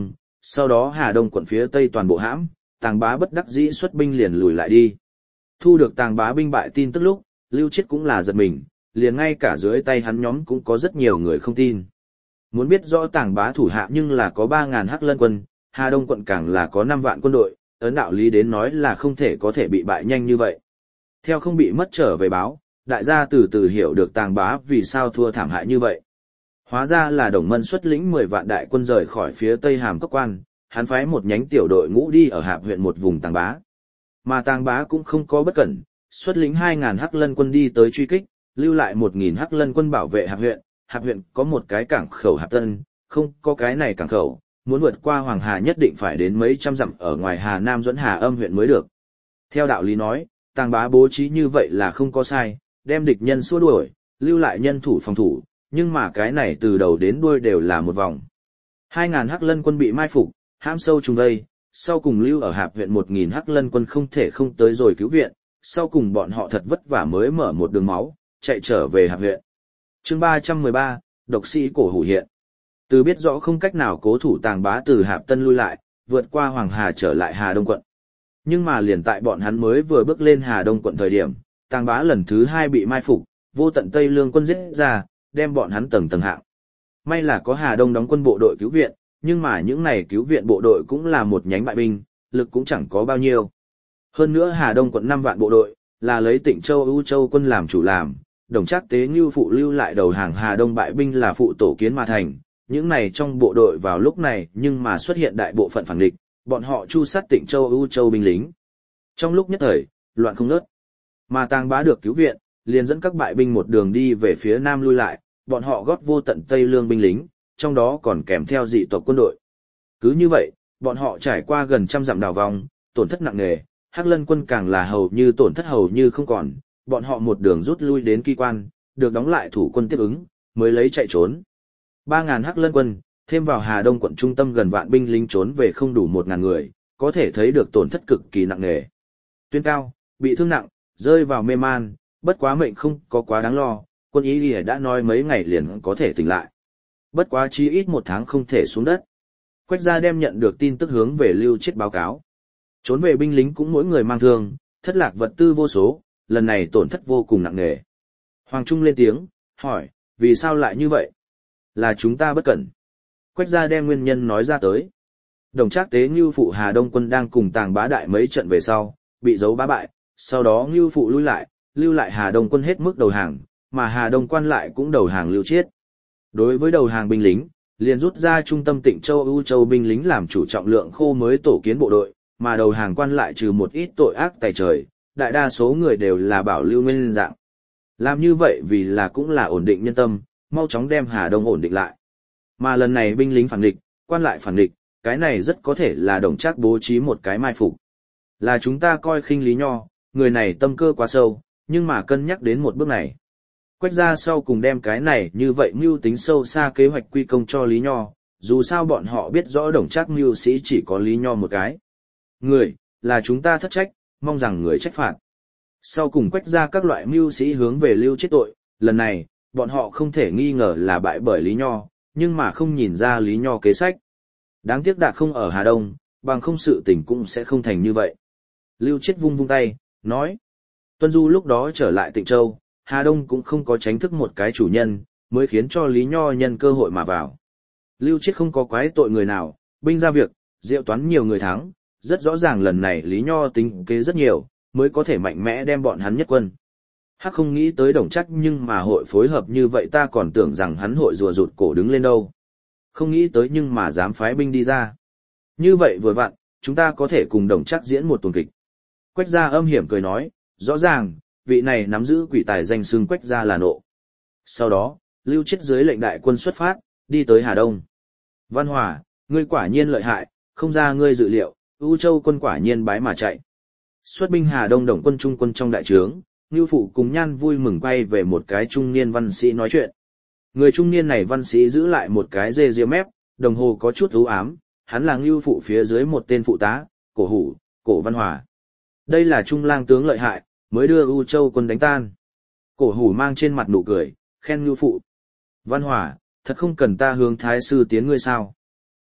sau đó Hà Đông quận phía Tây toàn bộ hãm, Tàng Bá bất đắc dĩ xuất binh liền lùi lại đi. Thu được Tàng Bá binh bại tin tức lúc, Lưu Chiết cũng là giật mình, liền ngay cả dưới tay hắn nhóm cũng có rất nhiều người không tin. Muốn biết rõ Tàng Bá thủ hạ nhưng là có 3.000 Hắc Lân quân, Hà Đông quận càng là có 5 vạn quân đội, ấn đạo lý đến nói là không thể có thể bị bại nhanh như vậy. Theo không bị mất trở về báo, đại gia từ từ hiểu được Tàng Bá vì sao thua thảm hại như vậy. Hóa ra là Đồng Mân xuất lĩnh 10 vạn đại quân rời khỏi phía Tây Hàm Cốc Quan, hắn phái một nhánh tiểu đội ngũ đi ở Hạp huyện một vùng Tàng Bá. Mà Tàng Bá cũng không có bất cẩn, xuất lĩnh 2.000 Hắc Lân quân đi tới truy kích, lưu lại 1.000 Hắc Lân quân bảo vệ Hạp huyện. Hạp huyện có một cái cảng khẩu Hạp Tân, không có cái này cảng khẩu, muốn vượt qua Hoàng Hà nhất định phải đến mấy trăm dặm ở ngoài Hà Nam Duẫn Hà Âm huyện mới được. Theo đạo lý nói, Tàng Bá bố trí như vậy là không có sai, đem địch nhân xua đuổi, lưu lại nhân thủ phòng thủ, nhưng mà cái này từ đầu đến đuôi đều là một vòng. 2.000 Hắc Lân quân bị mai phục, hãm sâu trùng vây, sau cùng lưu ở Hạp huyện 1.000 Hắc Lân quân không thể không tới rồi cứu viện, sau cùng bọn họ thật vất vả mới mở một đường máu, chạy trở về Hạp huyện. Chương 313, độc sĩ cổ hủ hiện. Từ biết rõ không cách nào cố thủ Tàng Bá từ Hạp Tân lui lại, vượt qua Hoàng Hà trở lại Hà Đông quận. Nhưng mà liền tại bọn hắn mới vừa bước lên Hà Đông quận thời điểm, Tàng Bá lần thứ 2 bị mai phục, vô tận Tây Lương quân giết ra, đem bọn hắn tầng tầng hạng. May là có Hà Đông đóng quân bộ đội cứu viện, nhưng mà những này cứu viện bộ đội cũng là một nhánh bại binh, lực cũng chẳng có bao nhiêu. Hơn nữa Hà Đông quận 5 vạn bộ đội, là lấy Tịnh Châu ưu châu quân làm chủ làm, Đồng Trác Tế Ngưu phụ lưu lại đầu hàng Hà Đông bại binh là phụ tổ kiến mà thành. Những này trong bộ đội vào lúc này nhưng mà xuất hiện đại bộ phận phản địch, bọn họ chu sát Tịnh Châu ưu châu binh lính. Trong lúc nhất thời, loạn không ngớt. Mà Tàng Bá được cứu viện, liền dẫn các bại binh một đường đi về phía nam lui lại, bọn họ gót vô tận Tây Lương binh lính, trong đó còn kèm theo dị tộc quân đội. Cứ như vậy, bọn họ trải qua gần trăm dặm đào vòng, tổn thất nặng nề, Hắc Lân quân càng là hầu như tổn thất hầu như không còn, bọn họ một đường rút lui đến Kỳ Quan, được đóng lại thủ quân tiếp ứng, mới lấy chạy trốn. 3.000 Hắc Lân quân, thêm vào Hà Đông quận trung tâm gần vạn binh lính trốn về không đủ 1.000 người, có thể thấy được tổn thất cực kỳ nặng nề. Tuyên Cao, bị thương nặng, rơi vào mê man, bất quá mệnh không có quá đáng lo, quân ý lìa đã nói mấy ngày liền có thể tỉnh lại. Bất quá chí ít 1 tháng không thể xuống đất. Quách gia đem nhận được tin tức hướng về Lưu Chiết báo cáo. Trốn về binh lính cũng mỗi người mang thương, thất lạc vật tư vô số, lần này tổn thất vô cùng nặng nề. Hoàng Trung lên tiếng, hỏi, vì sao lại như vậy? Là chúng ta bất cẩn. Quách gia đem nguyên nhân nói ra tới. Đồng Trác Tế Ngưu phụ Hà Đông quân đang cùng Tàng Bá đại mấy trận về sau, bị giấu bá bại, sau đó Ngưu phụ lui lại, lưu lại Hà Đông quân hết mức đầu hàng, mà Hà Đông quan lại cũng đầu hàng Lưu Chiết. Đối với đầu hàng binh lính, liền rút ra trung tâm Tịnh Châu ưu châu binh lính làm chủ trọng lượng khô mới tổ kiến bộ đội, mà đầu hàng quan lại trừ một ít tội ác tày trời, đại đa số người đều là bảo lưu nguyên dạng. Làm như vậy vì là cũng là ổn định nhân tâm, mau chóng đem Hà Đông ổn định lại. Mà lần này binh lính phản địch, quan lại phản địch, cái này rất có thể là Đồng Trác bố trí một cái mai phục. Là chúng ta coi khinh Lý Nho, người này tâm cơ quá sâu, nhưng mà cân nhắc đến một bước này. Quách gia sau cùng đem cái này như vậy mưu tính sâu xa kế hoạch quy công cho Lý Nho, dù sao bọn họ biết rõ Đồng Trác mưu sĩ chỉ có Lý Nho một cái. Người, là chúng ta thất trách, mong rằng người trách phạt. Sau cùng Quách gia các loại mưu sĩ hướng về Lưu Chiết tội, lần này, bọn họ không thể nghi ngờ là bại bởi Lý Nho, nhưng mà không nhìn ra Lý Nho kế sách. Đáng tiếc Đạt không ở Hà Đông, bằng không sự tình cũng sẽ không thành như vậy. Lưu Chiết vung vung tay, nói. Tuân Du lúc đó trở lại Tịnh Châu, Hà Đông cũng không có tránh thức một cái chủ nhân, mới khiến cho Lý Nho nhân cơ hội mà vào. Lưu Chiết không có quái tội người nào, binh ra việc, diệu toán nhiều người thắng, rất rõ ràng lần này Lý Nho tính kế rất nhiều, mới có thể mạnh mẽ đem bọn hắn nhất quân. Hắc không nghĩ tới Đồng Trác nhưng mà hội phối hợp như vậy, ta còn tưởng rằng hắn hội rùa rụt cổ đứng lên đâu. Không nghĩ tới nhưng mà dám phái binh đi ra. Như vậy vừa vặn, chúng ta có thể cùng Đồng Trác diễn một tuần kịch. Quách gia âm hiểm cười nói, rõ ràng, vị này nắm giữ quỷ tài danh xưng Quách gia là nộ. Sau đó, Lưu Chiết dưới lệnh đại quân xuất phát, đi tới Hà Đông. Văn Hòa, ngươi quả nhiên lợi hại, không ra ngươi dự liệu, ưu châu quân quả nhiên bái mà chạy. Xuất binh Hà Đông đồng quân trung quân trong đại trướng, Ngưu phụ cùng Nhan vui mừng quay về một cái trung niên văn sĩ nói chuyện. Người trung niên này văn sĩ giữ lại một cái rê ria mép, đồng hồ có chút u ám, hắn là Ngưu phụ phía dưới một tên phụ tá, Cổ Hủ, Cổ Văn Hòa. Đây là trung lang tướng lợi hại, mới đưa ưu châu quân đánh tan. Cổ Hủ mang trên mặt nụ cười, khen Ngưu phụ. Văn Hòa, thật không cần ta hướng thái sư tiến ngươi sao?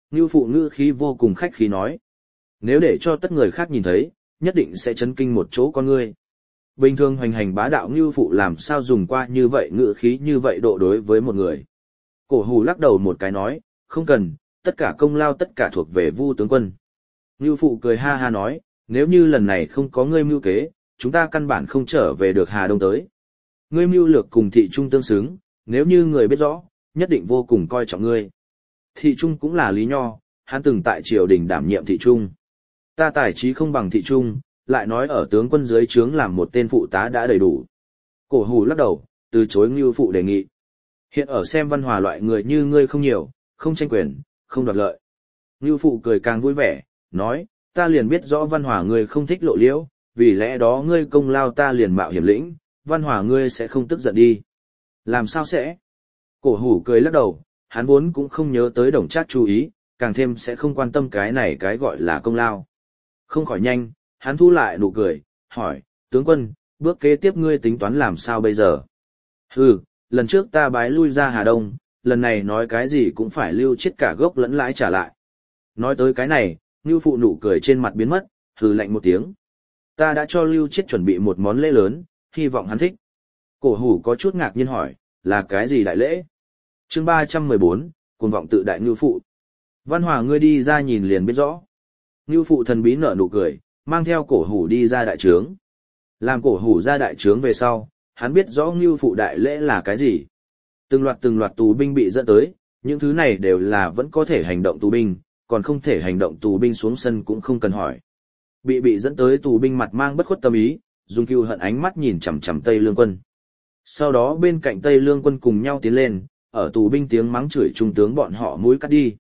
Ngưu phụ ngữ khí vô cùng khách khí nói. Nếu để cho tất người khác nhìn thấy, nhất định sẽ chấn kinh một chỗ con ngươi. Bình thường hoành hành bá đạo Ngưu phụ làm sao dùng qua như vậy ngữ khí như vậy độ đối với một người. Cổ hủ lắc đầu một cái nói, không cần, tất cả công lao tất cả thuộc về Vu tướng quân. Ngưu phụ cười ha ha nói, nếu như lần này không có ngươi mưu kế, chúng ta căn bản không trở về được Hà Đông tới. Ngươi mưu lược cùng thị trung tương xứng, nếu như người biết rõ, nhất định vô cùng coi trọng ngươi. Thị trung cũng là Lý Nho, hắn từng tại triều đình đảm nhiệm thị trung. Ta tài trí không bằng thị trung, lại nói ở tướng quân dưới trướng làm một tên phụ tá đã đầy đủ. Cổ hủ lắc đầu, từ chối Ngưu phụ đề nghị. Hiện ở xem Văn Hòa loại người như ngươi không nhiều, không tranh quyền, không đoạt lợi. Ngưu phụ cười càng vui vẻ, nói, ta liền biết rõ Văn Hòa ngươi không thích lộ liễu, vì lẽ đó ngươi công lao ta liền mạo hiểm lĩnh, Văn Hòa ngươi sẽ không tức giận đi. Làm sao sẽ? Cổ hủ cười lắc đầu, hắn vốn cũng không nhớ tới Đồng Trác chú ý, càng thêm sẽ không quan tâm cái này cái gọi là công lao. Không khỏi nhanh, hắn thu lại nụ cười, hỏi, tướng quân, bước kế tiếp ngươi tính toán làm sao bây giờ? Hừ, lần trước ta bái lui ra Hà Đông, lần này nói cái gì cũng phải lưu chết cả gốc lẫn lãi trả lại. Nói tới cái này, Ngưu phụ nụ cười trên mặt biến mất, hừ lạnh một tiếng. Ta đã cho Lưu Chiết chuẩn bị một món lễ lớn, hy vọng hắn thích. Cổ hủ có chút ngạc nhiên hỏi, là cái gì đại lễ? Chương 314, cuồng vọng tự đại Ngưu phụ. Văn Hòa ngươi đi ra nhìn liền biết rõ. Ngưu phụ thần bí nở nụ cười, mang theo cổ hủ đi ra đại trướng. Làm cổ hủ ra đại trướng về sau, hắn biết rõ Ngưu phụ đại lễ là cái gì. Từng loạt tù binh bị dẫn tới, những thứ này đều là vẫn có thể hành động tù binh, còn không thể hành động tù binh xuống sân cũng không cần hỏi. Bị dẫn tới tù binh mặt mang bất khuất tâm ý, dùng cừu hận ánh mắt nhìn chằm chằm Tây Lương quân. Sau đó bên cạnh Tây Lương quân cùng nhau tiến lên, ở tù binh tiếng mắng chửi trung tướng bọn họ mũi cắt đi.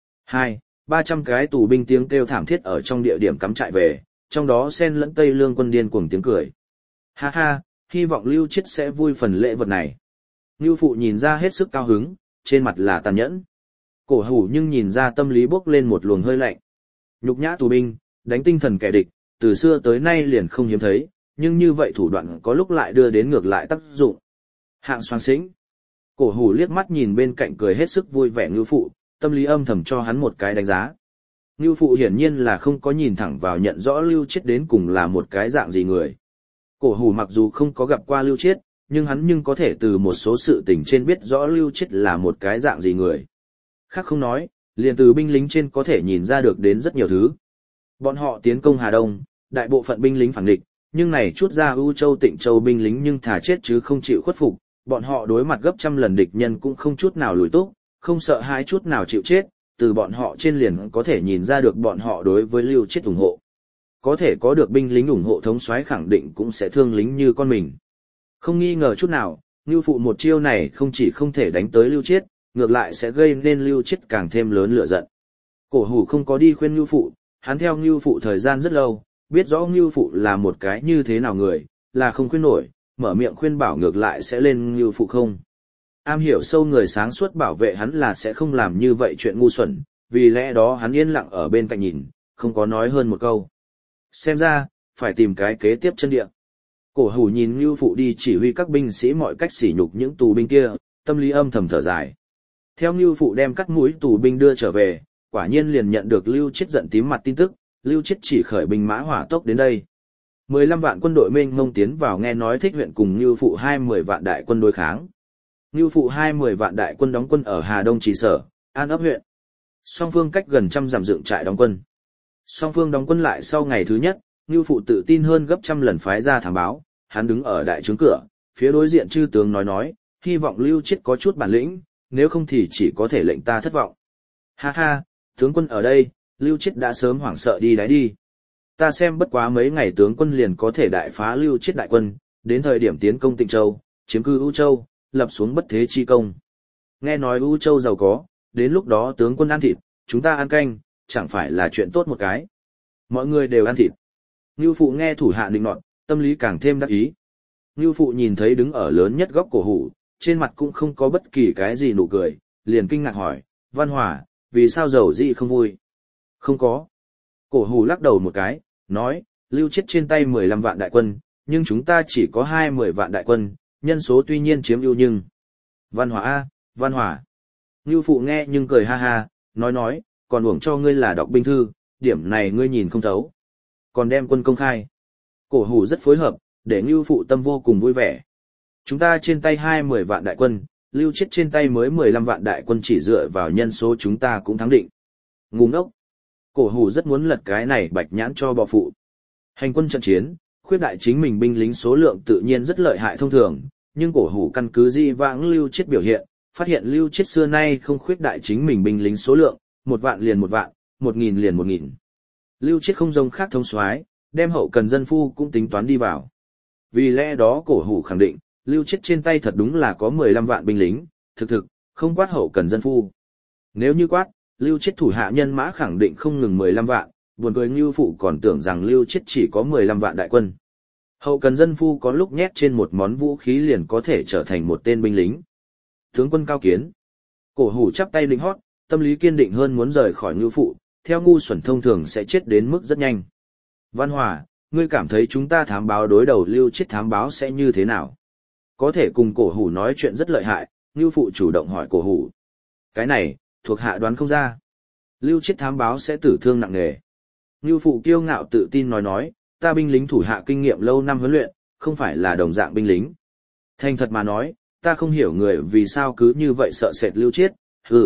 200-300 cái tù binh tiếng kêu thảm thiết ở trong địa điểm cắm trại về, trong đó xen lẫn Tây Lương quân điên cuồng tiếng cười. Ha ha, hy vọng Lưu Chiết sẽ vui phần lễ vật này. Ngưu phụ nhìn ra hết sức cao hứng, trên mặt là tàn nhẫn. Cổ hủ nhưng nhìn ra tâm lý bốc lên một luồng hơi lạnh. Nhục nhã tù binh, đánh tinh thần kẻ địch, từ xưa tới nay liền không hiếm thấy, nhưng như vậy thủ đoạn có lúc lại đưa đến ngược lại tác dụng. Hạng Soang Sĩnh. Cổ hủ liếc mắt nhìn bên cạnh cười hết sức vui vẻ Ngưu phụ, tâm lý âm thầm cho hắn một cái đánh giá. Ngưu phụ hiển nhiên là không có nhìn thẳng vào nhận rõ Lưu Chiết đến cùng là một cái dạng gì người. Cổ hủ mặc dù không có gặp qua Lưu Chiết, nhưng hắn nhưng có thể từ một số sự tình trên biết rõ Lưu Chiết là một cái dạng gì người. Khác không nói, liền từ binh lính trên có thể nhìn ra được đến rất nhiều thứ. Bọn họ tiến công Hà Đông, đại bộ phận binh lính phản địch, nhưng này chút ra ưu châu Tịnh Châu binh lính nhưng thà chết chứ không chịu khuất phục, bọn họ đối mặt gấp trăm lần địch nhân cũng không chút nào lùi túc, không sợ hãi chút nào chịu chết, từ bọn họ trên liền có thể nhìn ra được bọn họ đối với Lưu Chiết ủng hộ. Có thể có được binh lính ủng hộ thống soái khẳng định cũng sẽ thương lính như con mình. Không nghi ngờ chút nào, Ngưu phụ một chiêu này không chỉ không thể đánh tới Lưu Chiết, ngược lại sẽ gây nên Lưu Chiết càng thêm lớn lửa giận. Cổ hủ không có đi khuyên Ngưu phụ, hắn theo Ngưu phụ thời gian rất lâu, biết rõ Ngưu phụ là một cái như thế nào người, là không khuyên nổi, mở miệng khuyên bảo ngược lại sẽ lên Ngưu phụ không. Am hiểu sâu người sáng suốt bảo vệ hắn là sẽ không làm như vậy chuyện ngu xuẩn, vì lẽ đó hắn yên lặng ở bên cạnh nhìn, không có nói hơn một câu. Xem ra, phải tìm cái kế tiếp chân địa. Cổ hủ nhìn Ngưu phụ đi chỉ huy các binh sĩ mọi cách sỉ nhục những tù binh kia, tâm lý âm thầm thở dài. Theo Ngưu phụ đem cắt mũi tù binh đưa trở về, quả nhiên liền nhận được Lưu Chiết giận tím mặt tin tức, Lưu Chiết chỉ khởi binh mã hỏa tốc đến đây. 15 vạn quân đội mênh mông tiến vào nghe nói Thích huyện cùng Ngưu phụ 20 vạn đại quân đối kháng. Ngưu phụ 20 vạn đại quân đóng quân ở Hà Đông Trì Sở, An Ấp huyện. Song phương cách gần trăm dặm dựng trại đóng quân. Song phương đóng quân lại sau ngày thứ nhất, Ngưu phụ tự tin hơn gấp trăm lần phái ra thám báo, hắn đứng ở đại trướng cửa, phía đối diện chư tướng nói, hy vọng Lưu Chiết có chút bản lĩnh, nếu không thì chỉ có thể lệnh ta thất vọng. Ha ha, tướng quân ở đây, Lưu Chiết đã sớm hoảng sợ đi đáy đi. Ta xem bất quá mấy ngày tướng quân liền có thể đại phá Lưu Chiết đại quân, đến thời điểm tiến công Tịnh Châu, chiếm cư U Châu, lập xuống bất thế chi công. Nghe nói U Châu giàu có, đến lúc đó tướng quân ăn thịt, chúng ta ăn canh, chẳng phải là chuyện tốt một cái. Mọi người đều ăn thịt. Ngưu phụ nghe thủ hạ định nọt, tâm lý càng thêm đắc ý. Ngưu phụ nhìn thấy đứng ở lớn nhất góc cổ hủ, trên mặt cũng không có bất kỳ cái gì nụ cười, liền kinh ngạc hỏi, Văn Hòa, vì sao giàu gì không vui? Không có. Cổ hủ lắc đầu một cái, nói, Lưu Chiết trên tay 15 vạn đại quân, nhưng chúng ta chỉ có 20 vạn đại quân, nhân số tuy nhiên chiếm ưu nhưng. Văn Hòa a, Văn Hòa. Ngưu phụ nghe nhưng cười ha ha, nói, còn uổng cho ngươi là đọc binh thư, điểm này ngươi nhìn không thấu. Còn đem quân công khai. Cổ hủ rất phối hợp, để Ngưu Phụ tâm vô cùng vui vẻ. Chúng ta trên tay 20 vạn đại quân, Lưu Chiết trên tay mới 15 vạn đại quân, chỉ dựa vào nhân số chúng ta cũng thắng định. Ngu ngốc. Cổ hủ rất muốn lật cái này bạch nhãn cho bọ phụ. Hành quân trận chiến, khuyết đại chính mình binh lính số lượng tự nhiên rất lợi hại thông thường, nhưng cổ hủ căn cứ di vãng Lưu Chiết biểu hiện, phát hiện Lưu Chiết xưa nay không khuyết đại chính mình binh lính số lượng, 1 vạn liền 1 vạn, 1.000 liền 1.000. Lưu Chiết không giống khác thông soái, đem hậu cần dân phu cũng tính toán đi vào. Vì lẽ đó cổ hủ khẳng định, Lưu Chiết trên tay thật đúng là có 15 vạn binh lính, thực, không quát hậu cần dân phu. Nếu như quát, Lưu Chiết thủ hạ nhân mã khẳng định không ngừng 15 vạn, buồn cười Ngưu Phụ còn tưởng rằng Lưu Chiết chỉ có 15 vạn đại quân. Hậu cần dân phu có lúc nhét trên một món vũ khí liền có thể trở thành một tên binh lính. Tướng quân cao kiến. Cổ hủ chắp tay lính hót, tâm lý kiên định hơn muốn rời khỏi Ngưu Phụ, theo ngu xuẩn thông thường sẽ chết đến mức rất nhanh. Văn Hòa, ngươi cảm thấy chúng ta thám báo đối đầu Lưu Chiết thám báo sẽ như thế nào? Có thể cùng cổ hủ nói chuyện rất lợi hại, Ngưu Phụ chủ động hỏi cổ hủ. Cái này, thuộc hạ đoán không ra. Lưu Chiết thám báo sẽ tử thương nặng nề. Ngưu Phụ kiêu ngạo tự tin nói, ta binh lính thủ hạ kinh nghiệm lâu năm huấn luyện, không phải là đồng dạng binh lính. Thành thật mà nói, ta không hiểu người vì sao cứ như vậy sợ sệt Lưu Chiết,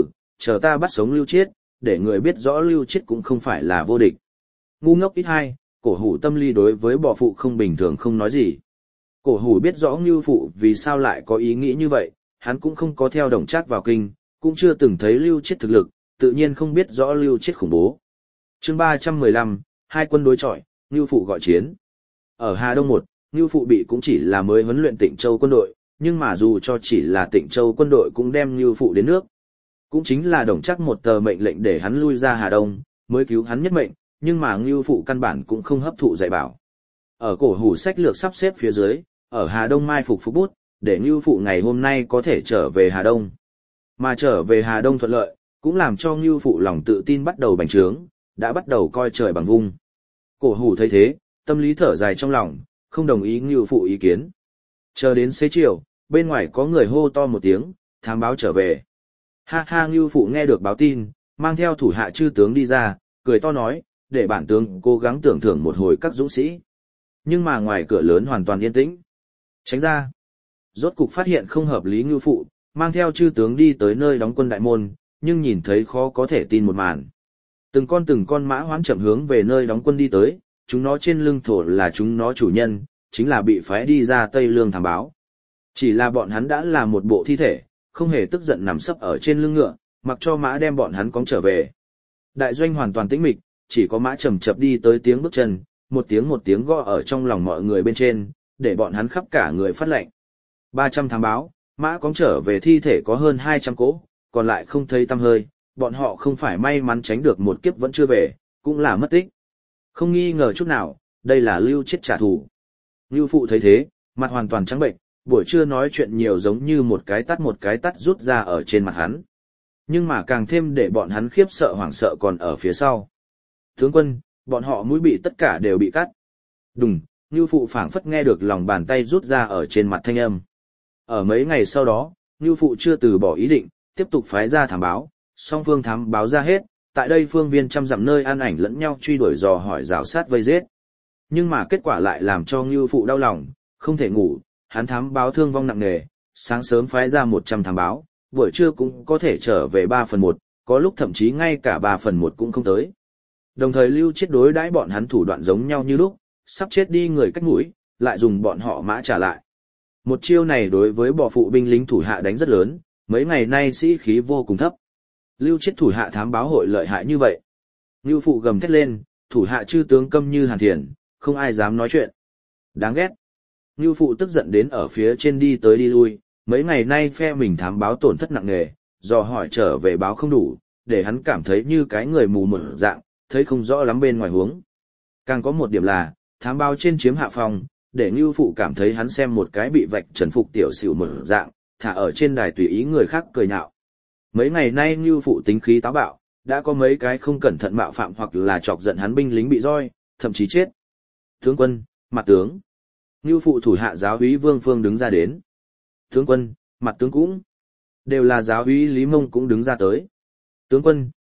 chờ ta bắt sống Lưu Chiết, để người biết rõ Lưu Chiết cũng không phải là vô địch. Ngu ngốc ít hai, cổ hủ tâm lý đối với bọ phụ không bình thường không nói gì. Cổ hủ biết rõ Ngưu Phụ vì sao lại có ý nghĩ như vậy, hắn cũng không có theo Đồng Trác vào kinh, cũng chưa từng thấy Lưu Chiết thực lực, tự nhiên không biết rõ Lưu Chiết khủng bố. Chương 315, hai quân đối chọi, Ngưu Phụ gọi chiến. Ở Hà Đông 1, Ngưu Phụ bị cũng chỉ là mới huấn luyện Tịnh Châu quân đội, nhưng mà dù cho chỉ là Tịnh Châu quân đội cũng đem Ngưu Phụ đến nước. Cũng chính là Đồng Trác một tờ mệnh lệnh để hắn lui ra Hà Đông, mới cứu hắn nhất mệnh, nhưng mà Ngưu Phụ căn bản cũng không hấp thụ dạy bảo. Ở cổ hủ sách lược sắp xếp phía dưới, ở Hà Đông mai phục bút, để Ngưu Phụ ngày hôm nay có thể trở về Hà Đông. Mà trở về Hà Đông thuận lợi, cũng làm cho Ngưu Phụ lòng tự tin bắt đầu bành trướng, đã bắt đầu coi trời bằng vung. Cổ hủ thấy thế, tâm lý thở dài trong lòng, không đồng ý Ngưu Phụ ý kiến. Chờ đến xế chiều, bên ngoài có người hô to một tiếng, thám báo trở về. Ha ha, Ngưu Phụ nghe được báo tin, mang theo thủ hạ chư tướng đi ra, cười to nói, để bản tướng cố gắng tưởng thưởng một hồi các dũng sĩ. Nhưng mà ngoài cửa lớn hoàn toàn yên tĩnh. Tránh ra. Rốt cục phát hiện không hợp lý Ngưu Phụ, mang theo chư tướng đi tới nơi đóng quân đại môn, nhưng nhìn thấy khó có thể tin một màn. Từng con mã hoán chậm hướng về nơi đóng quân đi tới, chúng nó trên lưng thổ là chúng nó chủ nhân, chính là bị phái đi ra Tây Lương thám báo. Chỉ là bọn hắn đã là một bộ thi thể, không hề tức giận nằm sấp ở trên lưng ngựa, mặc cho mã đem bọn hắn cõng trở về. Đại doanh hoàn toàn tĩnh mịch, chỉ có mã chậm chậm đi tới tiếng bước chân, một tiếng gõ ở trong lòng mọi người bên trên, để bọn hắn khắp cả người phát lệnh. 300 thám báo, mã cõng trở về thi thể có hơn 200 cỗ, còn lại không thấy tăm hơi, bọn họ không phải may mắn tránh được một kiếp vẫn chưa về, cũng là mất tích. Không nghi ngờ chút nào, đây là Lưu Chiết trả thù. Ngưu Phụ thấy thế, mặt hoàn toàn trắng bệnh, buổi trưa nói chuyện nhiều giống như một cái tát rút ra ở trên mặt hắn. Nhưng mà càng thêm để bọn hắn khiếp sợ hoảng sợ còn ở phía sau. Tướng quân, bọn họ mũi bị tất cả đều bị cắt. Đùng, Ngưu Phụ phảng phất nghe được lòng bàn tay rút ra ở trên mặt thanh âm. Ở mấy ngày sau đó, Ngưu Phụ chưa từ bỏ ý định, tiếp tục phái ra thám báo, song phương thám báo ra hết, tại đây phương viên trăm dặm nơi an ảnh lẫn nhau truy đuổi dò hỏi rào sát vây giết. Nhưng mà kết quả lại làm cho Ngưu Phụ đau lòng, không thể ngủ, hắn thám báo thương vong nặng nề, sáng sớm phái ra 100 thám báo, buổi trưa cũng có thể trở về 3/1, có lúc thậm chí ngay cả 3/1 cũng không tới. Đồng thời Lưu Chiết đối đãi bọn hắn thủ đoạn giống nhau như lúc, sắp chết đi người cách mũi, lại dùng bọn họ mã trả lại. Một chiêu này đối với bọ phụ binh lính thủ hạ đánh rất lớn, mấy ngày nay sĩ khí vô cùng thấp. Lưu Chiết thủ hạ thám báo hội lợi hại như vậy. Ngưu Phụ gầm thét lên, thủ hạ chư tướng câm như hàn thiền, không ai dám nói chuyện. Đáng ghét. Ngưu Phụ tức giận đến ở phía trên đi tới đi lui, mấy ngày nay phe mình thám báo tổn thất nặng nề, dò hỏi trở về báo không đủ, để hắn cảm thấy như cái người mù mở dạng, thấy không rõ lắm bên ngoài huống. Càng có một điểm là, thám báo trên chiếm hạ phòng, để Ngưu Phụ cảm thấy hắn xem một cái bị vạch trần phục tiểu xỉu mở dạng, thả ở trên đài tùy ý người khác cười nhạo. Mấy ngày nay Ngưu Phụ tính khí táo bạo, đã có mấy cái không cẩn thận mạo phạm hoặc là chọc giận hắn binh lính bị roi, thậm chí chết. Tướng quân, mặt tướng. Ngưu Phụ thủ hạ giáo úy Vương Phương đứng ra đến. Tướng quân, mặt tướng cũng. Đều là giáo úy Lý Mông cũng đứng ra tới. Tướng quân,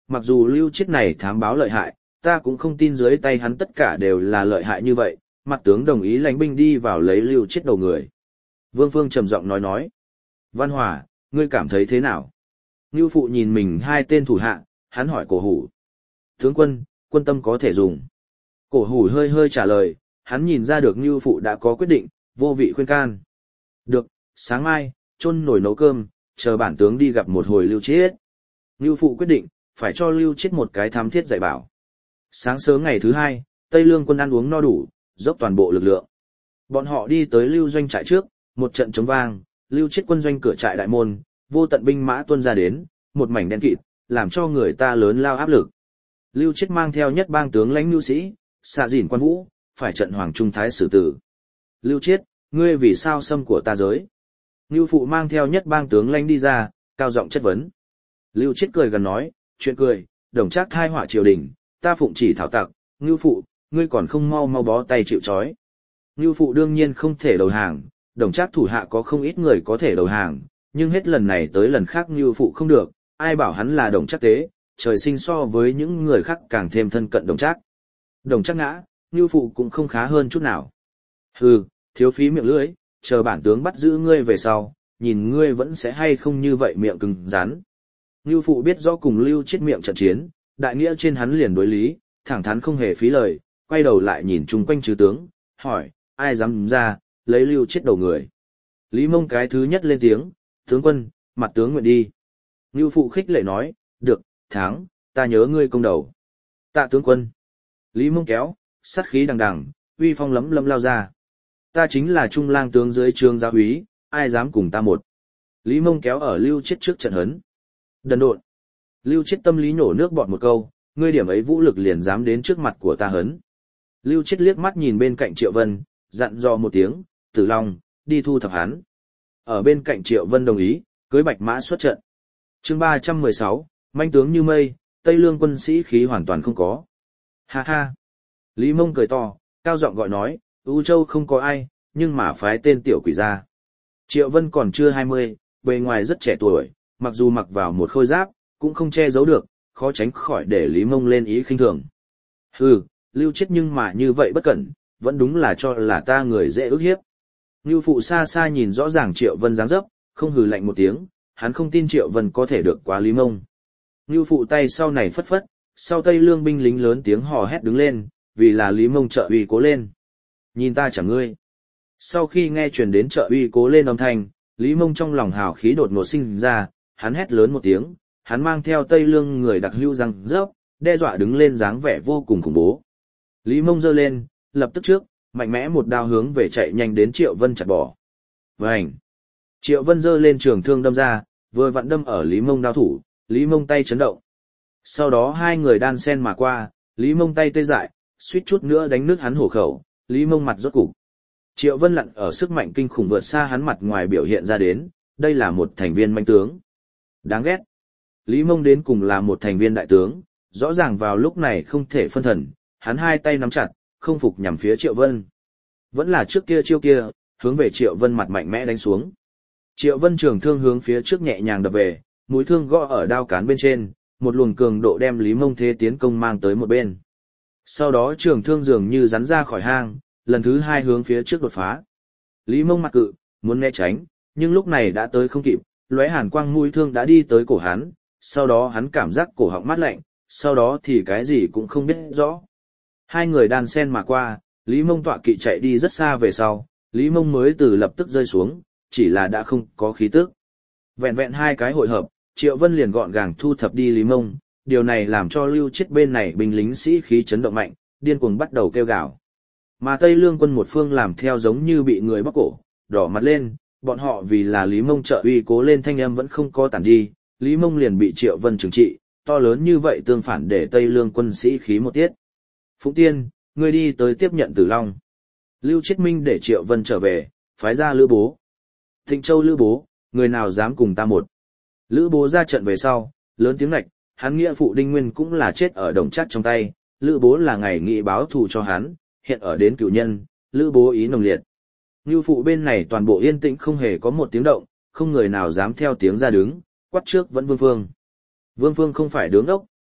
mặc dù Lưu Chiết này thám báo lợi hại, ta cũng không tin dưới tay hắn tất cả đều là lợi hại như vậy. Mặt tướng đồng ý lãnh binh đi vào lấy Lưu Chiết đầu người. Vương Phương trầm giọng nói. Văn Hòa, ngươi cảm thấy thế nào? Ngưu Phụ nhìn mình hai tên thủ hạ, hắn hỏi Cổ Hủ. Tướng quân, quân tâm có thể dùng. Cổ Hủ hơi hơi trả lời, hắn nhìn ra được Ngưu Phụ đã có quyết định, vô vị khuyên can. Được, sáng mai, chôn nồi nấu cơm, chờ bản tướng đi gặp một hồi Lưu Chiết. Ngưu Phụ quyết định, phải cho Lưu Chiết một cái thám thiết dạy bảo. Sáng sớm ngày thứ hai, Tây Lương quân ăn uống no đủ, dốc toàn bộ lực lượng. Bọn họ đi tới Lưu doanh trại trước, một trận chống vang, Lưu Chiết quân doanh cửa trại đại môn, vô tận binh mã tuôn ra đến, một mảnh đen kịt, làm cho người ta lớn lao áp lực. Lưu Chiết mang theo nhất bang tướng lãnh nhu sĩ, xạ dỉn quan vũ, phải trận hoàng trung thái xử tử. Lưu Chiết, ngươi vì sao xâm của ta giới? Ngưu Phụ mang theo nhất bang tướng lãnh đi ra, cao giọng chất vấn. Lưu Chiết cười gần nói, chuyện cười, đồng trác thai họa triều đình, ta phụng chỉ thảo tặc, Ngưu Phụ, ngươi còn không mau mau bó tay chịu trói. Ngưu Phụ đương nhiên không thể đầu hàng, đồng trác thủ hạ có không ít người có thể đầu hàng, nhưng hết lần này tới lần khác Ngưu Phụ không được, ai bảo hắn là đồng trác tế, trời sinh so với những người khác càng thêm thân cận đồng trác. Đồng trác ngã, Ngưu Phụ cũng không khá hơn chút nào. Hừ, thiếu phí miệng lưỡi, chờ bản tướng bắt giữ ngươi về sau, nhìn ngươi vẫn sẽ hay không như vậy miệng cứng rắn. Ngưu Phụ biết rõ cùng Lưu Chiết miệng trận chiến, đại nghĩa trên hắn liền đối lý, thẳng thắn không hề phí lời, quay đầu lại nhìn chung quanh trừ tướng, hỏi, ai dám ra, lấy Lưu Chiết đầu người. Lý Mông cái thứ nhất lên tiếng, tướng quân, mặt tướng nguyện đi. Ngưu Phụ khích lệ nói, được, thắng, ta nhớ ngươi công đầu. Tạ tướng quân. Lý Mông kéo, sát khí đằng đằng, uy phong lấm lấm lao ra. Ta chính là trung lang tướng dưới trương gia úy, ai dám cùng ta một. Lý Mông kéo ở Lưu Chiết trước trận hấn. Đần độn. Lưu Chiết tâm lý nổ nước bọt một câu, ngươi điểm ấy vũ lực liền dám đến trước mặt của ta hấn. Lưu Chiết liếc mắt nhìn bên cạnh Triệu Vân, dặn dò một tiếng, Tử Long, đi thu thập hắn. Ở bên cạnh Triệu Vân đồng ý, cưới bạch mã xuất trận. Chương 316, manh tướng như mây, Tây Lương quân sĩ khí hoàn toàn không có. Ha ha. Lý Mông cười to, cao giọng gọi nói, U Châu không có ai, nhưng mà phái tên tiểu quỷ ra. Triệu Vân còn chưa 20, bề ngoài rất trẻ tuổi, mặc dù mặc vào một khôi giáp, cũng không che giấu được, khó tránh khỏi để Lý Mông lên ý khinh thường. Hừ, Lưu Chiết nhưng mà như vậy bất cẩn, vẫn đúng là cho là ta người dễ ức hiếp. Ngưu Phụ xa xa nhìn rõ ràng Triệu Vân dáng dấp, không hừ lạnh một tiếng, hắn không tin Triệu Vân có thể được quá Lý Mông. Ngưu Phụ tay sau này phất phất, sau Tây Lương binh lính lớn tiếng hò hét đứng lên, vì là Lý Mông trợ uy cố lên. Nhìn ta chẳng ngươi. Sau khi nghe truyền đến trợ uy cố lên âm thanh, Lý Mông trong lòng hào khí đột ngột sinh ra, hắn hét lớn một tiếng, hắn mang theo Tây Lương người đặc hữu răng rớp, đe dọa đứng lên dáng vẻ vô cùng khủng bố. Lý Mông giơ lên, lập tức trước, mạnh mẽ một đao hướng về chạy nhanh đến Triệu Vân chặt bỏ. Vành! Triệu Vân giơ lên trường thương đâm ra, vừa vặn đâm ở Lý Mông đao thủ, Lý Mông tay chấn động. Sau đó hai người đan sen mà qua, Lý Mông tay tê dại, suýt chút nữa đánh nứt hắn hổ khẩu, Lý Mông mặt rốt cục. Triệu Vân lặn ở sức mạnh kinh khủng vượt xa hắn mặt ngoài biểu hiện ra đến, đây là một thành viên manh tướng. Đáng ghét. Lý Mông đến cùng là một thành viên đại tướng, rõ ràng vào lúc này không thể phân thần, hắn hai tay nắm chặt, không phục nhằm phía Triệu Vân. Vẫn là trước kia chiêu kia, hướng về Triệu Vân mặt mạnh mẽ đánh xuống. Triệu Vân trường thương hướng phía trước nhẹ nhàng đập về, mũi thương gõ ở đao cán bên trên, một luồng cường độ đem Lý Mông thế tiến công mang tới một bên. Sau đó trường thương dường như rắn ra khỏi hang, lần thứ hai hướng phía trước đột phá. Lý Mông mặt cự, muốn né tránh, nhưng lúc này đã tới không kịp, lóe hàn quang mũi thương đã đi tới cổ hắn, sau đó hắn cảm giác cổ họng mát lạnh, sau đó thì cái gì cũng không biết rõ. Hai người đan sen mà qua, Lý Mông tọa kỵ chạy đi rất xa về sau, Lý Mông mới từ lập tức rơi xuống, chỉ là đã không có khí tức. Vẹn vẹn hai cái hội hợp, Triệu Vân liền gọn gàng thu thập đi Lý Mông, điều này làm cho Lưu Chiết bên này binh lính sĩ khí chấn động mạnh, điên cuồng bắt đầu kêu gào. Mà Tây Lương quân một phương làm theo giống như bị người bóc cổ, đỏ mặt lên, bọn họ vì là Lý Mông trợ uy cố lên thanh âm vẫn không có tản đi, Lý Mông liền bị Triệu Vân trừng trị, to lớn như vậy tương phản để Tây Lương quân sĩ khí một tiết. Phụng Tiên, ngươi đi tới tiếp nhận Tử Long. Lưu Chiết Minh để Triệu Vân trở về, phái ra Lữ Bố. Thịnh Châu Lữ Bố, người nào dám cùng ta một. Lữ Bố ra trận về sau, lớn tiếng lạch, hắn nghĩa phụ Đinh Nguyên cũng là chết ở Đồng Trác trong tay, Lữ Bố là ngày nghị báo thù cho hắn, hiện ở đến cửu nhân, Lữ Bố ý nồng liệt. Ngưu phụ bên này toàn bộ yên tĩnh không hề có một tiếng động, không người nào dám theo tiếng ra đứng, quát trước vẫn Vương Phương. Vương Phương không phải đứng ốc,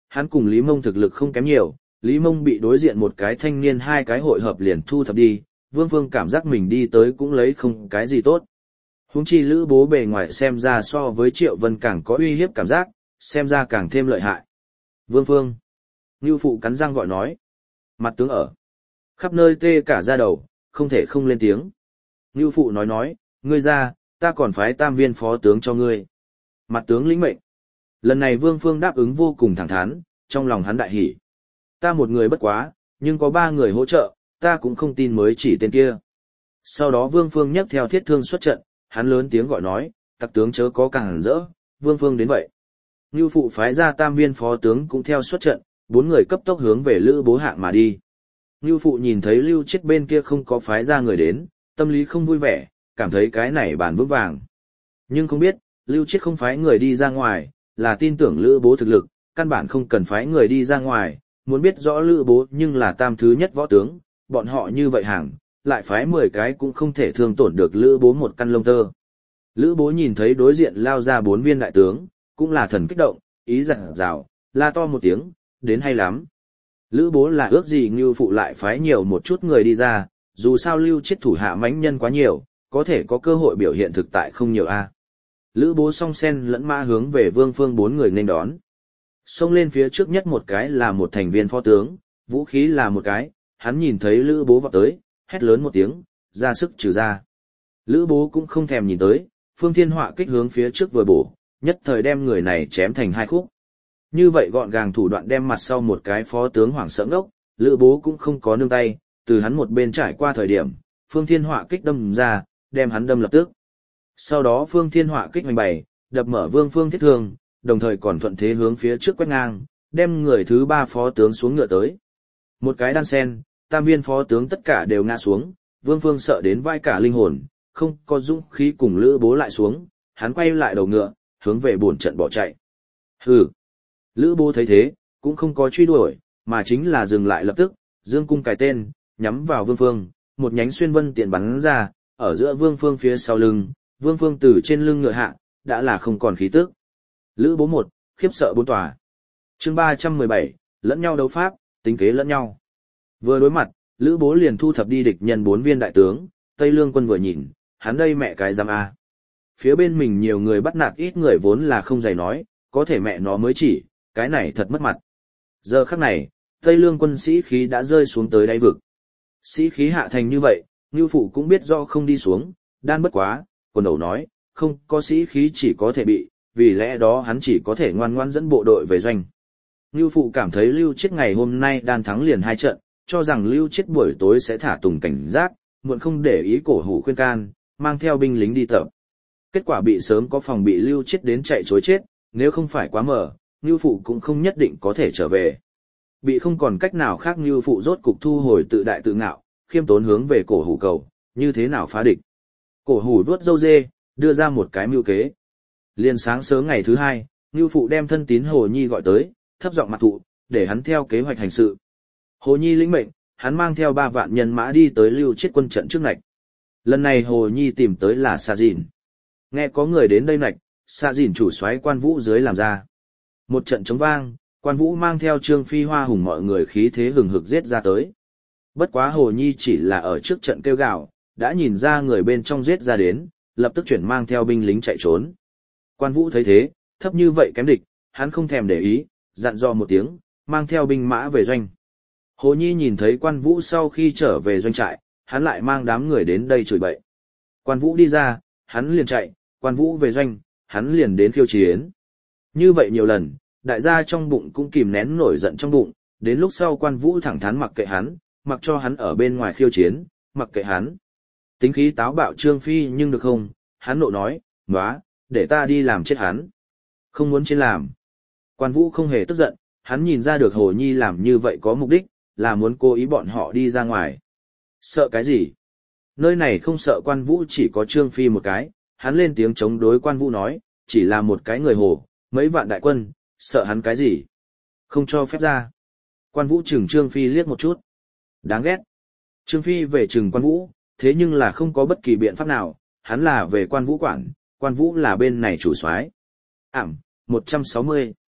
hắn cùng Lý Mông thực lực không kém nhiều, Lý Mông bị đối diện một cái thanh niên hai cái hội hợp liền thu thập đi, Vương Phương cảm giác mình đi tới cũng lấy không cái gì tốt. Huống chi Lữ Bố bề ngoài xem ra so với Triệu Vân càng có uy hiếp cảm giác, xem ra càng thêm lợi hại. Vương Phương. Ngưu Phụ cắn răng gọi nói. Mặt tướng ở. Khắp nơi tê cả da đầu, không thể không lên tiếng. Ngưu Phụ nói, ngươi ra, ta còn phái tam viên phó tướng cho ngươi. Mặt tướng lĩnh mệnh. Lần này Vương Phương đáp ứng vô cùng thẳng thắn, trong lòng hắn đại hỉ. Ta một người bất quá, nhưng có 3 người hỗ trợ, ta cũng không tin mới chỉ tên kia. Sau đó Vương Phương nhấc theo thiết thương xuất trận, hắn lớn tiếng gọi nói, tặc tướng chớ có càng hẳn rỡ, Vương Phương đến vậy. Ngưu Phụ phái ra tam viên phó tướng cũng theo xuất trận, 4 người cấp tốc hướng về Lữ Bố hạng mà đi. Ngưu Phụ nhìn thấy Lưu Chiết bên kia không có phái ra người đến, tâm lý không vui vẻ, cảm thấy cái này bản vững vàng. Nhưng không biết, Lưu Chiết không phái người đi ra ngoài, là tin tưởng Lữ Bố thực lực, căn bản không cần phái người đi ra ngoài, muốn biết rõ Lữ Bố nhưng là tam thứ nhất võ tướng, bọn họ như vậy hàng, lại phái 10 cái cũng không thể thương tổn được Lữ Bố một căn lông tơ. Lữ Bố nhìn thấy đối diện lao ra 4 viên đại tướng, cũng là thần kích động, ý giận rào, la to một tiếng, đến hay lắm. Lữ Bố là ước gì Ngưu Phụ lại phái nhiều một chút người đi ra, dù sao Lưu Chiết thủ hạ mãnh nhân quá nhiều, có thể có cơ hội biểu hiện thực tại không nhiều a. Lữ Bố song sen lẫn mã hướng về Vương Phương 4 người nên đón. Xông lên phía trước nhất một cái là một thành viên phó tướng, vũ khí là một cái, hắn nhìn thấy Lữ Bố vọt tới, hét lớn một tiếng, ra sức trừ ra. Lữ Bố cũng không thèm nhìn tới, Phương Thiên Họa kích hướng phía trước vừa bổ, nhất thời đem người này chém thành 2 khúc. Như vậy gọn gàng thủ đoạn đem mặt sau một cái phó tướng hoảng sợ ngốc, Lữ Bố cũng không có nương tay, từ hắn một bên trải qua thời điểm, Phương Thiên Họa kích đâm ra, đem hắn đâm lập tức. Sau đó Phương Thiên Họa kích hoành bày, đập mở Vương Phương thiết thương, đồng thời còn thuận thế hướng phía trước quét ngang, đem người thứ 3 phó tướng xuống ngựa tới. Một cái đan sen, tam viên phó tướng tất cả đều ngã xuống, Vương Phương sợ đến vai cả linh hồn, không có dũng khí cùng Lữ Bố lại xuống, hắn quay lại đầu ngựa, hướng về bổn trận bỏ chạy. Hừ. Lữ Bố thấy thế, cũng không có truy đuổi, mà chính là dừng lại lập tức, dương cung cài tên, nhắm vào Vương Phương, một nhánh xuyên vân tiện bắn ra, ở giữa Vương Phương phía sau lưng, Vương Phương từ trên lưng ngựa hạ, đã là không còn khí tức. Lữ Bố 1, khiếp sợ 4 tòa. Chương 317, lẫn nhau đấu pháp, tính kế lẫn nhau. Vừa đối mặt, Lữ Bố liền thu thập đi địch nhân 4 viên đại tướng, Tây Lương quân vừa nhìn, hắn đây mẹ cái giam a. Phía bên mình nhiều người bắt nạt ít người vốn là không dày nói, có thể mẹ nó mới chỉ, cái này thật mất mặt. Giờ khắc này, Tây Lương quân sĩ khí đã rơi xuống tới đáy vực. Sĩ khí hạ thành như vậy, Ngưu Phụ cũng biết do không đi xuống, đan bất quá, quần đầu nói, không có sĩ khí chỉ có thể bị, vì lẽ đó hắn chỉ có thể ngoan ngoãn dẫn bộ đội về doanh. Ngưu Phụ cảm thấy Lưu Chiết ngày hôm nay đan thắng liền 2 trận, cho rằng Lưu Chiết buổi tối sẽ thả tùng cảnh giác, muộn không để ý cổ hủ khuyên can, mang theo binh lính đi tập. Kết quả bị sớm có phòng bị Lưu Chiết đến chạy chối chết, nếu không phải quá mờ, Ngưu Phụ cũng không nhất định có thể trở về. Bị không còn cách nào khác Ngưu Phụ rốt cục thu hồi tự đại tự ngạo, khiêm tốn hướng về cổ hủ cầu, như thế nào phá địch. Cổ hủ vuốt râu dê, đưa ra một cái mưu kế. Liền sáng sớm ngày thứ 2, Ngưu Phụ đem thân tín Hồ Nhi gọi tới, thấp giọng mặt thụ, để hắn theo kế hoạch hành sự. Hồ Nhi lĩnh mệnh, hắn mang theo 3 vạn nhân mã đi tới Lưu Chiết quân trận trước nạch. Lần này Hồ Nhi tìm tới là Sa Dìn. Nghe có người đến đây nạch, Sa Dìn chủ soái Quan Vũ dưới làm ra. Một trận chống vang, Quan Vũ mang theo Trương Phi Hoa hùng mọi người khí thế hừng hực giết ra tới. Bất quá Hồ Nhi chỉ là ở trước trận kêu gào, đã nhìn ra người bên trong giết ra đến, lập tức chuyển mang theo binh lính chạy trốn. Quan Vũ thấy thế, thấp như vậy kém địch, hắn không thèm để ý, dặn dò một tiếng, mang theo binh mã về doanh. Hồ Nhi nhìn thấy Quan Vũ sau khi trở về doanh trại, hắn lại mang đám người đến đây chửi bậy. Quan Vũ đi ra, hắn liền chạy, Quan Vũ về doanh, hắn liền đến khiêu chiến. Như vậy nhiều lần, đại gia trong bụng cũng kìm nén nổi giận trong bụng, đến lúc sau Quan Vũ thẳng thắn mặc kệ hắn, mặc cho hắn ở bên ngoài khiêu chiến, mặc kệ hắn. Tính khí táo bạo Trương Phi nhưng được không, hắn nộ nói, nóa, để ta đi làm chết hắn. Không muốn trên làm. Quan Vũ không hề tức giận, hắn nhìn ra được Hồ Nhi làm như vậy có mục đích, là muốn cố ý bọn họ đi ra ngoài. Sợ cái gì? Nơi này không sợ Quan Vũ chỉ có Trương Phi một cái, hắn lên tiếng chống đối Quan Vũ nói, chỉ là một cái người Hồ, mấy vạn đại quân, sợ hắn cái gì? Không cho phép ra. Quan Vũ chừng Trương Phi liếc một chút. Đáng ghét. Trương Phi về chừng Quan Vũ, thế nhưng là không có bất kỳ biện pháp nào, hắn là về Quan Vũ quản, Quan Vũ là bên này chủ soái. 160.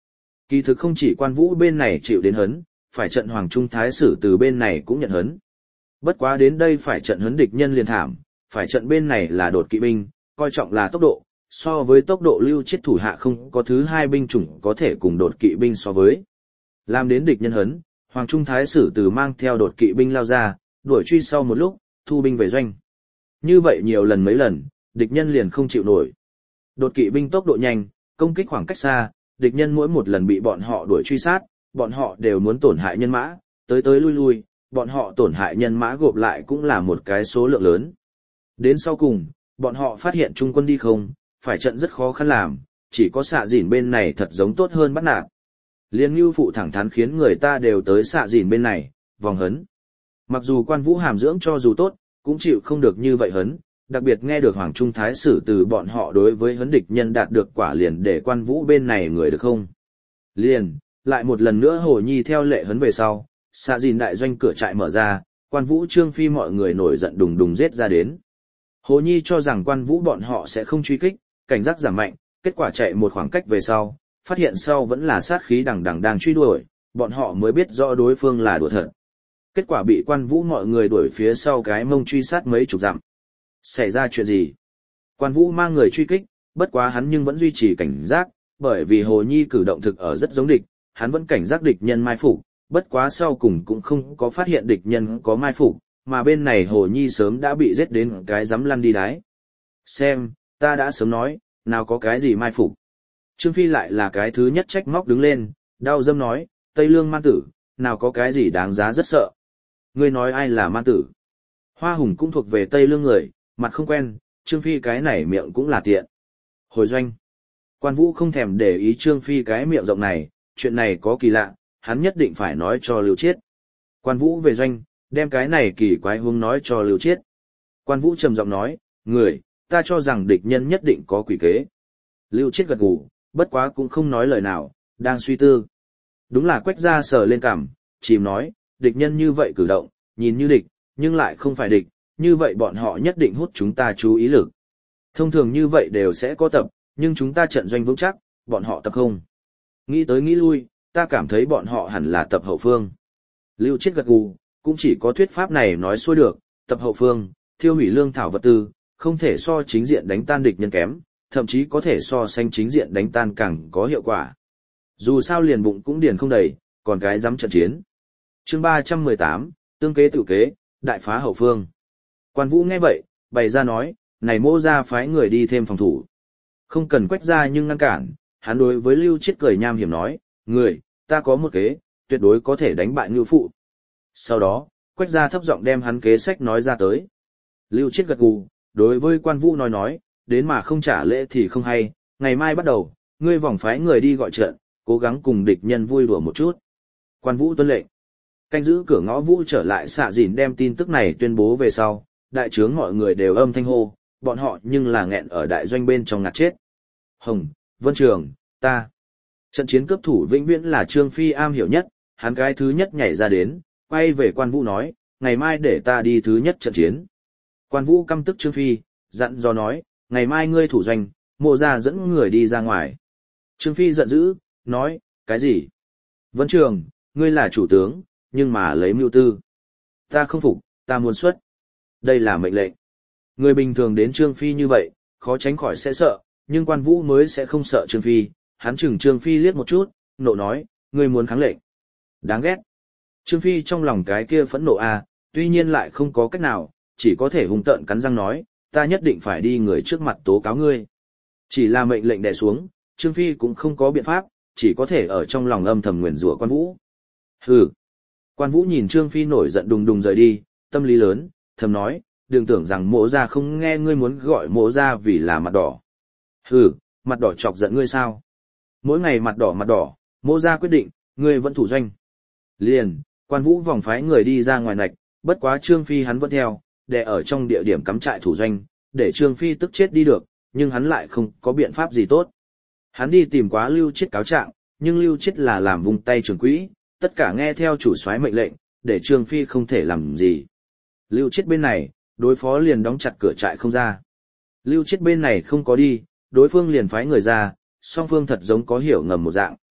Kỳ thực không chỉ Quan Vũ bên này chịu đến hấn, phải trận Hoàng Trung Thái Sử từ bên này cũng nhận hấn. Bất quá đến đây phải trận hấn địch nhân liền thảm, phải trận bên này là đột kỵ binh, coi trọng là tốc độ, so với tốc độ Lưu Chiết thủ hạ không có thứ hai binh chủng có thể cùng đột kỵ binh so với. Làm đến địch nhân hấn, Hoàng Trung Thái Sử từ mang theo đột kỵ binh lao ra, đuổi truy sau một lúc, thu binh về doanh. Như vậy nhiều lần mấy lần, địch nhân liền không chịu nổi. Đột kỵ binh tốc độ nhanh, công kích khoảng cách xa, địch nhân mỗi một lần bị bọn họ đuổi truy sát, bọn họ đều muốn tổn hại nhân mã, tới tới lui lui, bọn họ tổn hại nhân mã gộp lại cũng là một cái số lượng lớn. Đến sau cùng, bọn họ phát hiện trung quân đi không, phải trận rất khó khăn làm, chỉ có xạ dìn bên này thật giống tốt hơn bắt nạt. Liên Ngưu Phụ thẳng thắn khiến người ta đều tới xạ dìn bên này, vòng hấn. Mặc dù Quan Vũ hàm dưỡng cho dù tốt, cũng chịu không được như vậy hấn, đặc biệt nghe được Hoàng Trung Thái Sử từ bọn họ đối với hấn địch nhân đạt được quả liền để Quan Vũ bên này người được không. Liền, lại một lần nữa Hồ Nhi theo lệ hấn về sau, xạ dìn đại doanh cửa trại mở ra, Quan Vũ Trương Phi mọi người nổi giận đùng đùng giết ra đến. Hồ Nhi cho rằng Quan Vũ bọn họ sẽ không truy kích, cảnh giác giảm mạnh, kết quả chạy một khoảng cách về sau, phát hiện sau vẫn là sát khí đằng đằng đang truy đuổi, bọn họ mới biết rõ đối phương là đùa thật. Kết quả bị Quan Vũ mọi người đuổi phía sau cái mông truy sát mấy chục dặm. Xảy ra chuyện gì? Quan Vũ mang người truy kích, bất quá hắn nhưng vẫn duy trì cảnh giác, bởi vì Hồ Nhi cử động thực ở rất giống địch, hắn vẫn cảnh giác địch nhân mai phục, bất quá sau cùng cũng không có phát hiện địch nhân có mai phục, mà bên này Hồ Nhi sớm đã bị giết đến cái dám lăn đi đái. Xem, ta đã sớm nói, nào có cái gì mai phục. Trương Phi lại là cái thứ nhất trách móc đứng lên, đau dâm nói, Tây Lương man tử, nào có cái gì đáng giá rất sợ. Ngươi nói ai là man tử? Hoa Hùng cũng thuộc về Tây Lương người, mặt không quen, Trương Phi cái này miệng cũng là tiện. Hồi doanh. Quan Vũ không thèm để ý Trương Phi cái miệng rộng này, chuyện này có kỳ lạ, hắn nhất định phải nói cho Lưu Chiết. Quan Vũ về doanh, đem cái này kỳ quái huống nói cho Lưu Chiết. Quan Vũ trầm giọng nói, người, ta cho rằng địch nhân nhất định có quỷ kế. Lưu Chiết gật gù, bất quá cũng không nói lời nào, đang suy tư. Đúng là Quách Gia sờ lên cằm, chìm nói, địch nhân như vậy cử động, nhìn như địch, nhưng lại không phải địch, như vậy bọn họ nhất định hút chúng ta chú ý lực. Thông thường như vậy đều sẽ có tập, nhưng chúng ta trận doanh vững chắc, bọn họ tập không. Nghĩ tới nghĩ lui, ta cảm thấy bọn họ hẳn là tập hậu phương. Lưu Chiết gật gù, cũng chỉ có thuyết pháp này nói xuôi được, tập hậu phương, thiêu hủy lương thảo vật tư, không thể so chính diện đánh tan địch nhân kém, thậm chí có thể so sánh chính diện đánh tan càng có hiệu quả. Dù sao liền bụng cũng điền không đầy, còn cái dám trận chiến. Chương 318, tương kế tự kế, đại phá hậu phương. Quan Vũ nghe vậy, bày ra nói, này Mô gia phái người đi thêm phòng thủ. Không cần Quách Gia nhưng ngăn cản, hắn đối với Lưu Chiết cười nham hiểm nói, người, ta có một kế, tuyệt đối có thể đánh bại Ngưu Phụ. Sau đó, Quách Gia thấp giọng đem hắn kế sách nói ra tới. Lưu Chiết gật gù, đối với Quan Vũ nói, đến mà không trả lễ thì không hay, ngày mai bắt đầu, ngươi vòng phái người đi gọi trận, cố gắng cùng địch nhân vui đùa một chút. Quan Vũ tuân lệnh. Canh giữ cửa ngõ Vũ trở lại xạ dìn đem tin tức này tuyên bố về sau, đại trướng mọi người đều âm thanh hô, bọn họ nhưng là nghẹn ở đại doanh bên trong ngạt chết. Hồng, Vân Trường, ta. Trận chiến cấp thủ vĩnh viễn là Trương Phi am hiểu nhất, hắn cái thứ nhất nhảy ra đến, quay về Quan Vũ nói, ngày mai để ta đi thứ nhất trận chiến. Quan Vũ căm tức Trương Phi, dặn dò nói, ngày mai ngươi thủ doanh, Mộ gia dẫn người đi ra ngoài. Trương Phi giận dữ, nói, cái gì? Vân Trường, ngươi là chủ tướng, nhưng mà lấy mưu tư. Ta không phục, ta muốn xuất. Đây là mệnh lệnh. Người bình thường đến Trương Phi như vậy, khó tránh khỏi sẽ sợ, nhưng Quan Vũ mới sẽ không sợ Trương Phi. Hắn chừng Trương Phi liếc một chút, nộ nói, ngươi muốn kháng lệnh. Đáng ghét. Trương Phi trong lòng cái kia phẫn nộ tuy nhiên lại không có cách nào, chỉ có thể hung tợn cắn răng nói, ta nhất định phải đi người trước mặt tố cáo ngươi. Chỉ là mệnh lệnh đè xuống, Trương Phi cũng không có biện pháp, chỉ có thể ở trong lòng âm thầm nguyền rủa Quan Vũ. Hừ. Quan Vũ nhìn Trương Phi nổi giận đùng đùng rời đi, tâm lý lớn, thầm nói, đừng tưởng rằng Mộ gia không nghe ngươi muốn gọi Mộ gia vì là mặt đỏ. Hừ, mặt đỏ chọc giận ngươi sao? Mỗi ngày mặt đỏ, Mộ gia quyết định, ngươi vẫn thủ doanh. Liền, Quan Vũ vòng phái người đi ra ngoài nạch, bất quá Trương Phi hắn vẫn theo, để ở trong địa điểm cắm trại thủ doanh, để Trương Phi tức chết đi được, nhưng hắn lại không có biện pháp gì tốt. Hắn đi tìm quá Lưu Chiết cáo trạng, nhưng Lưu Chiết là làm vung tay trường quỹ, tất cả nghe theo chủ soái mệnh lệnh, để Trương Phi không thể làm gì. Lưu Chiết bên này, đối phó liền đóng chặt cửa trại không ra. Lưu Chiết bên này không có đi, đối phương liền phái người ra, song phương thật giống có hiểu ngầm một dạng.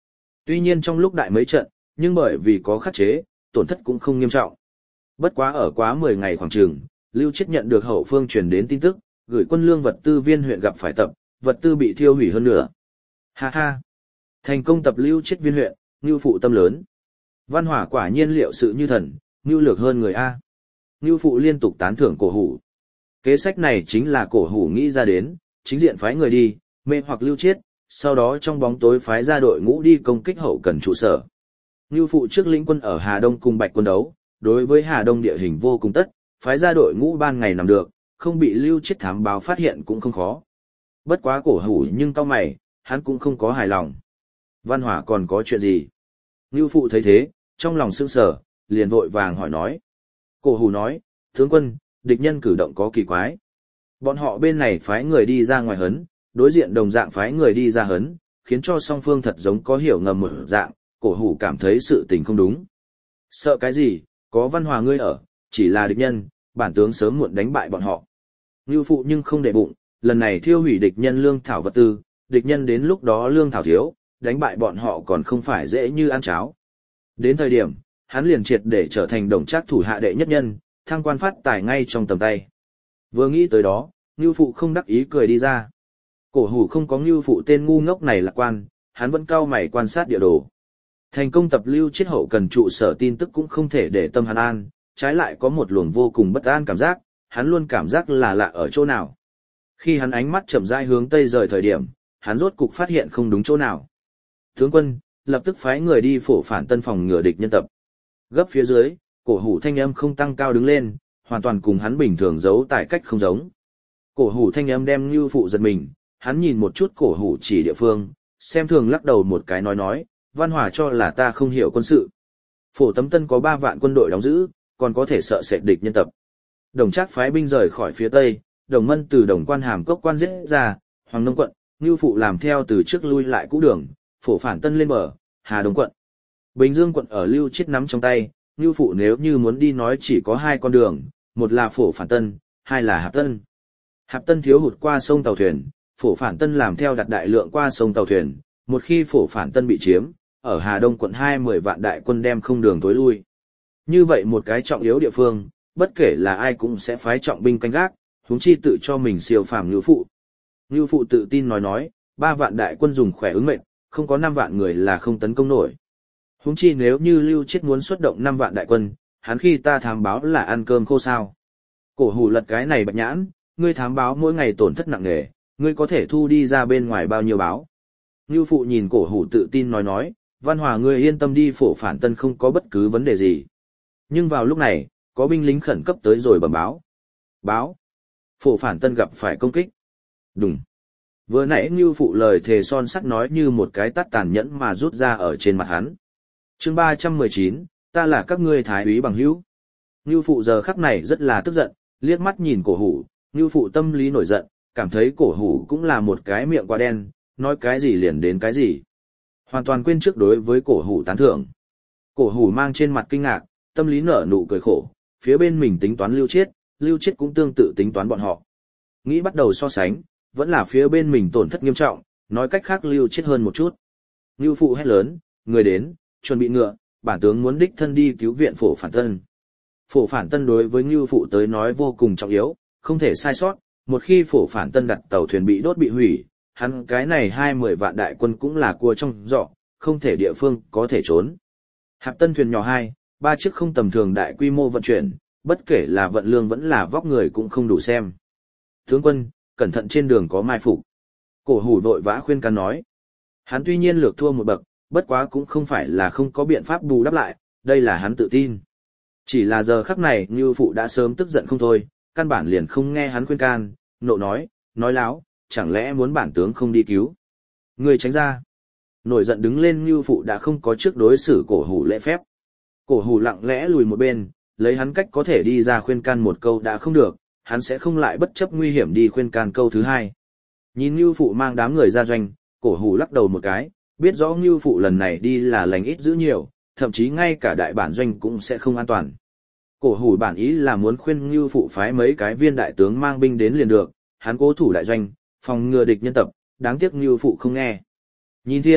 Tuy nhiên trong lúc đại mấy trận, nhưng bởi vì có khắc chế, tổn thất cũng không nghiêm trọng. Bất quá ở quá 10 ngày khoảng chừng, Lưu Chiết nhận được hậu phương truyền đến tin tức, gửi quân lương vật tư viên huyện gặp phải tập, vật tư bị thiêu hủy hơn nữa. Ha ha! Thành công tập Lưu Chiết viên huyện, Ngưu phụ tâm lớn. Văn Hỏa quả nhiên liệu sự như thần, ngưu lược hơn người A. Ngưu phụ liên tục tán thưởng Cổ Hủ. Kế sách này chính là Cổ Hủ nghĩ ra đến, chính diện phái người đi, mê hoặc Lưu Chiết, sau đó trong bóng tối phái ra đội ngũ đi công kích hậu cần trụ sở. Ngưu phụ trước lĩnh quân ở Hà Đông cùng Bạch quân đấu, đối với Hà Đông địa hình vô cùng tất, phái ra đội ngũ ban ngày nằm được, không bị Lưu Chiết thám báo phát hiện cũng không khó. Bất quá Cổ Hủ nhưng cau mày, hắn cũng không có hài lòng. Văn Hỏa còn có chuyện gì? Ngưu phụ thấy thế, trong lòng sững sờ, liền vội vàng hỏi nói. Cổ Hủ nói, tướng quân, địch nhân cử động có kỳ quái. Bọn họ bên này phái người đi ra ngoài hấn, đối diện đồng dạng phái người đi ra hấn, khiến cho song phương thật giống có hiểu ngầm một dạng, Cổ Hủ cảm thấy sự tình không đúng. Sợ cái gì, có Văn Hòa ngươi ở, chỉ là địch nhân, bản tướng sớm muộn đánh bại bọn họ. Ngưu phụ nhưng không để bụng, lần này thiêu hủy địch nhân lương thảo vật tư, địch nhân đến lúc đó lương thảo thiếu, đánh bại bọn họ còn không phải dễ như ăn cháo. Đến thời điểm, hắn liền triệt để trở thành đồng trác thủ hạ đệ nhất nhân, thăng quan phát tài ngay trong tầm tay. Vừa nghĩ tới đó, Ngưu phụ không đắc ý cười đi ra. Cổ Hủ không có Ngưu phụ tên ngu ngốc này lạc quan, hắn vẫn cau mày quan sát địa đồ. Thành công tập Lưu Chiết hậu cần trụ sở tin tức cũng không thể để tâm hắn an, trái lại có một luồng vô cùng bất an cảm giác, hắn luôn cảm giác là lạ ở chỗ nào. Khi hắn ánh mắt chậm rãi hướng tây rời thời điểm, hắn rốt cục phát hiện không đúng chỗ nào. Tướng quân, lập tức phái người đi phổ phản tân phòng ngừa địch nhân tập. Gấp phía dưới, Cổ Hủ thanh âm không tăng cao đứng lên, hoàn toàn cùng hắn bình thường giấu tại cách không giống. Cổ Hủ thanh âm đem Ngưu phụ giật mình, hắn nhìn một chút Cổ Hủ chỉ địa phương, xem thường lắc đầu một cái nói, Văn Hòa cho là ta không hiểu quân sự. Phổ Tấm Tân có 3 vạn quân đội đóng giữ, còn có thể sợ sệt địch nhân tập. Đồng Trác phái binh rời khỏi phía tây, Đồng Mân từ Đồng Quan Hàm Cốc quan giết ra, Hoàng Nông quận, Ngưu phụ làm theo từ trước lui lại cũ đường, phổ phản tân lên bờ, Hà Đông quận. Bình Dương quận ở Lưu Chiết nắm trong tay, Ngưu phụ nếu như muốn đi nói chỉ có 2 con đường, một là phổ phản tân, 2 là Hạp Tân. Hạp Tân thiếu hụt qua sông tàu thuyền, phổ phản tân làm theo đặt đại lượng qua sông tàu thuyền, một khi phổ phản tân bị chiếm, ở Hà Đông quận 20 vạn đại quân đem không đường tối lui. Như vậy một cái trọng yếu địa phương, bất kể là ai cũng sẽ phái trọng binh canh gác, huống chi tự cho mình siêu phàm Ngưu phụ. Ngưu phụ tự tin nói, 3 vạn đại quân dùng khỏe ứng mệnh, không có 5 vạn người là không tấn công nổi. Huống chi nếu như Lưu Chiết muốn xuất động 5 vạn đại quân, hắn khi ta thám báo là ăn cơm khô sao. Cổ Hủ lật cái này bạch nhãn, ngươi thám báo mỗi ngày tổn thất nặng nề, ngươi có thể thu đi ra bên ngoài bao nhiêu báo. Ngưu phụ nhìn Cổ Hủ tự tin nói, Văn Hòa ngươi yên tâm đi, phổ phản tân không có bất cứ vấn đề gì. Nhưng vào lúc này, có binh lính khẩn cấp tới rồi bẩm báo. Báo. Phổ phản tân gặp phải công kích. Đúng. Vừa nãy Ngưu phụ lời thề son sắt nói như một cái tát tàn nhẫn mà rút ra ở trên mặt hắn. Chương 319, ta là các ngươi thái úy bằng hữu. Ngưu phụ giờ khắc này rất là tức giận, liếc mắt nhìn Cổ Hủ, Ngưu phụ tâm lý nổi giận, cảm thấy Cổ Hủ cũng là một cái miệng quá đen, nói cái gì liền đến cái gì. Hoàn toàn quên trước đối với Cổ Hủ tán thưởng. Cổ Hủ mang trên mặt kinh ngạc, tâm lý nở nụ cười khổ, phía bên mình tính toán Lưu Chiết cũng tương tự tính toán bọn họ. Nghĩ bắt đầu so sánh, vẫn là phía bên mình tổn thất nghiêm trọng, nói cách khác Lưu Chiết hơn một chút. Ngưu phụ hét lớn, người đến, chuẩn bị ngựa, bản tướng muốn đích thân đi cứu viện phổ phản tân. Phổ phản tân đối với Ngưu phụ tới nói vô cùng trọng yếu, không thể sai sót, một khi phổ phản tân đặt tàu thuyền bị đốt bị hủy, hắn cái này 20 vạn đại quân cũng là cua trong giỏ, không thể địa phương có thể trốn. Hạp Tân thuyền nhỏ 2, 3 chiếc không tầm thường đại quy mô vận chuyển, bất kể là vận lương vẫn là vóc người cũng không đủ xem. Tướng quân, cẩn thận trên đường có mai phục. Cổ Hủ vội vã khuyên can nói. Hắn tuy nhiên lược thua một bậc, bất quá cũng không phải là không có biện pháp bù đắp lại, đây là hắn tự tin. Chỉ là giờ khắc này Ngưu phụ đã sớm tức giận không thôi, căn bản liền không nghe hắn khuyên can, nộ nói láo, chẳng lẽ muốn bản tướng không đi cứu. Người tránh ra. Nổi giận đứng lên Ngưu phụ đã không có trước đối xử Cổ Hủ lễ phép. Cổ Hủ lặng lẽ lùi một bên, lấy hắn cách có thể đi ra khuyên can một câu đã không được, hắn sẽ không lại bất chấp nguy hiểm đi khuyên can câu thứ hai. Nhìn Ngưu phụ mang đám người ra doanh, Cổ Hủ lắc đầu một cái, biết rõ Ngưu phụ lần này đi là lành ít giữ nhiều, thậm chí ngay cả đại bản doanh cũng sẽ không an toàn. Cổ Hủ bản ý là muốn khuyên Ngưu phụ phái mấy cái viên đại tướng mang binh đến liền được, hắn cố thủ đại doanh, phòng ngừa địch nhân tập, đáng tiếc Ngưu phụ không nghe. Nhìn thiên,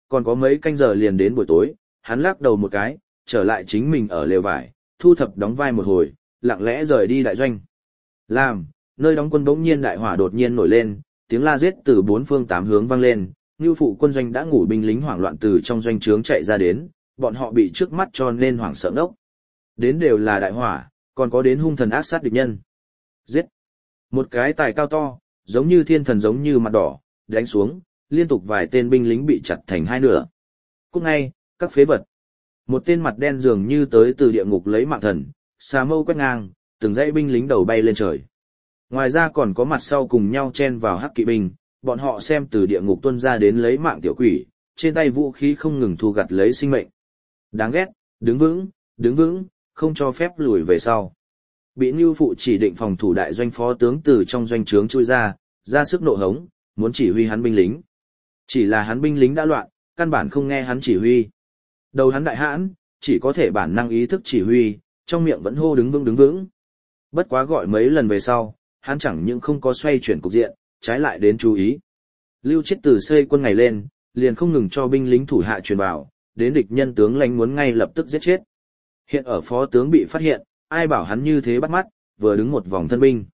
còn có mấy canh giờ liền đến buổi tối, hắn lắc đầu một cái, trở lại chính mình ở lều vải, thu thập đóng vai một hồi, lặng lẽ rời đi đại doanh. Nơi đóng quân bỗng nhiên đại hỏa đột nhiên nổi lên, tiếng la giết từ bốn phương tám hướng vang lên, Ngưu Phụ quân doanh đã ngủ binh lính hoảng loạn từ trong doanh trướng chạy ra đến, bọn họ bị trước mắt cho nên hoảng sợ ngốc. Đến đều là đại hỏa, còn có đến hung thần ác sát địch nhân. Giết! Một cái tài cao to, giống như thiên thần giống như mặt đỏ, đánh xuống, liên tục vài tên binh lính bị chặt thành hai nửa. Cút ngay, các phế vật! Một tên mặt đen dường như tới từ địa ngục lấy mạng thần, xà mâu quét ngang, từng dãy binh lính đầu bay lên trời. Ngoài ra còn có mặt sau cùng nhau chen vào hắc kỵ binh, bọn họ xem từ địa ngục tuân ra đến lấy mạng tiểu quỷ, trên tay vũ khí không ngừng thu gặt lấy sinh mệnh. Đáng ghét, đứng vững, không cho phép lùi về sau. Bị Ngưu Phụ chỉ định phòng thủ đại doanh phó tướng từ trong doanh trướng chui ra sức nộ hống, muốn chỉ huy hắn binh lính. Chỉ là hắn binh lính đã loạn, căn bản không nghe hắn chỉ huy. Đầu hắn đại hãn, chỉ có thể bản năng ý thức chỉ huy, trong miệng vẫn hô đứng vững. Bất quá gọi mấy lần về sau, hắn chẳng những không có xoay chuyển cục diện, trái lại đến chú ý. Lưu Chiết từ xây quân ngày lên, liền không ngừng cho binh lính thủ hạ truyền vào, đến địch nhân tướng lãnh muốn ngay lập tức giết chết. Hiện ở phó tướng bị phát hiện, ai bảo hắn như thế bắt mắt, vừa đứng một vòng thân binh.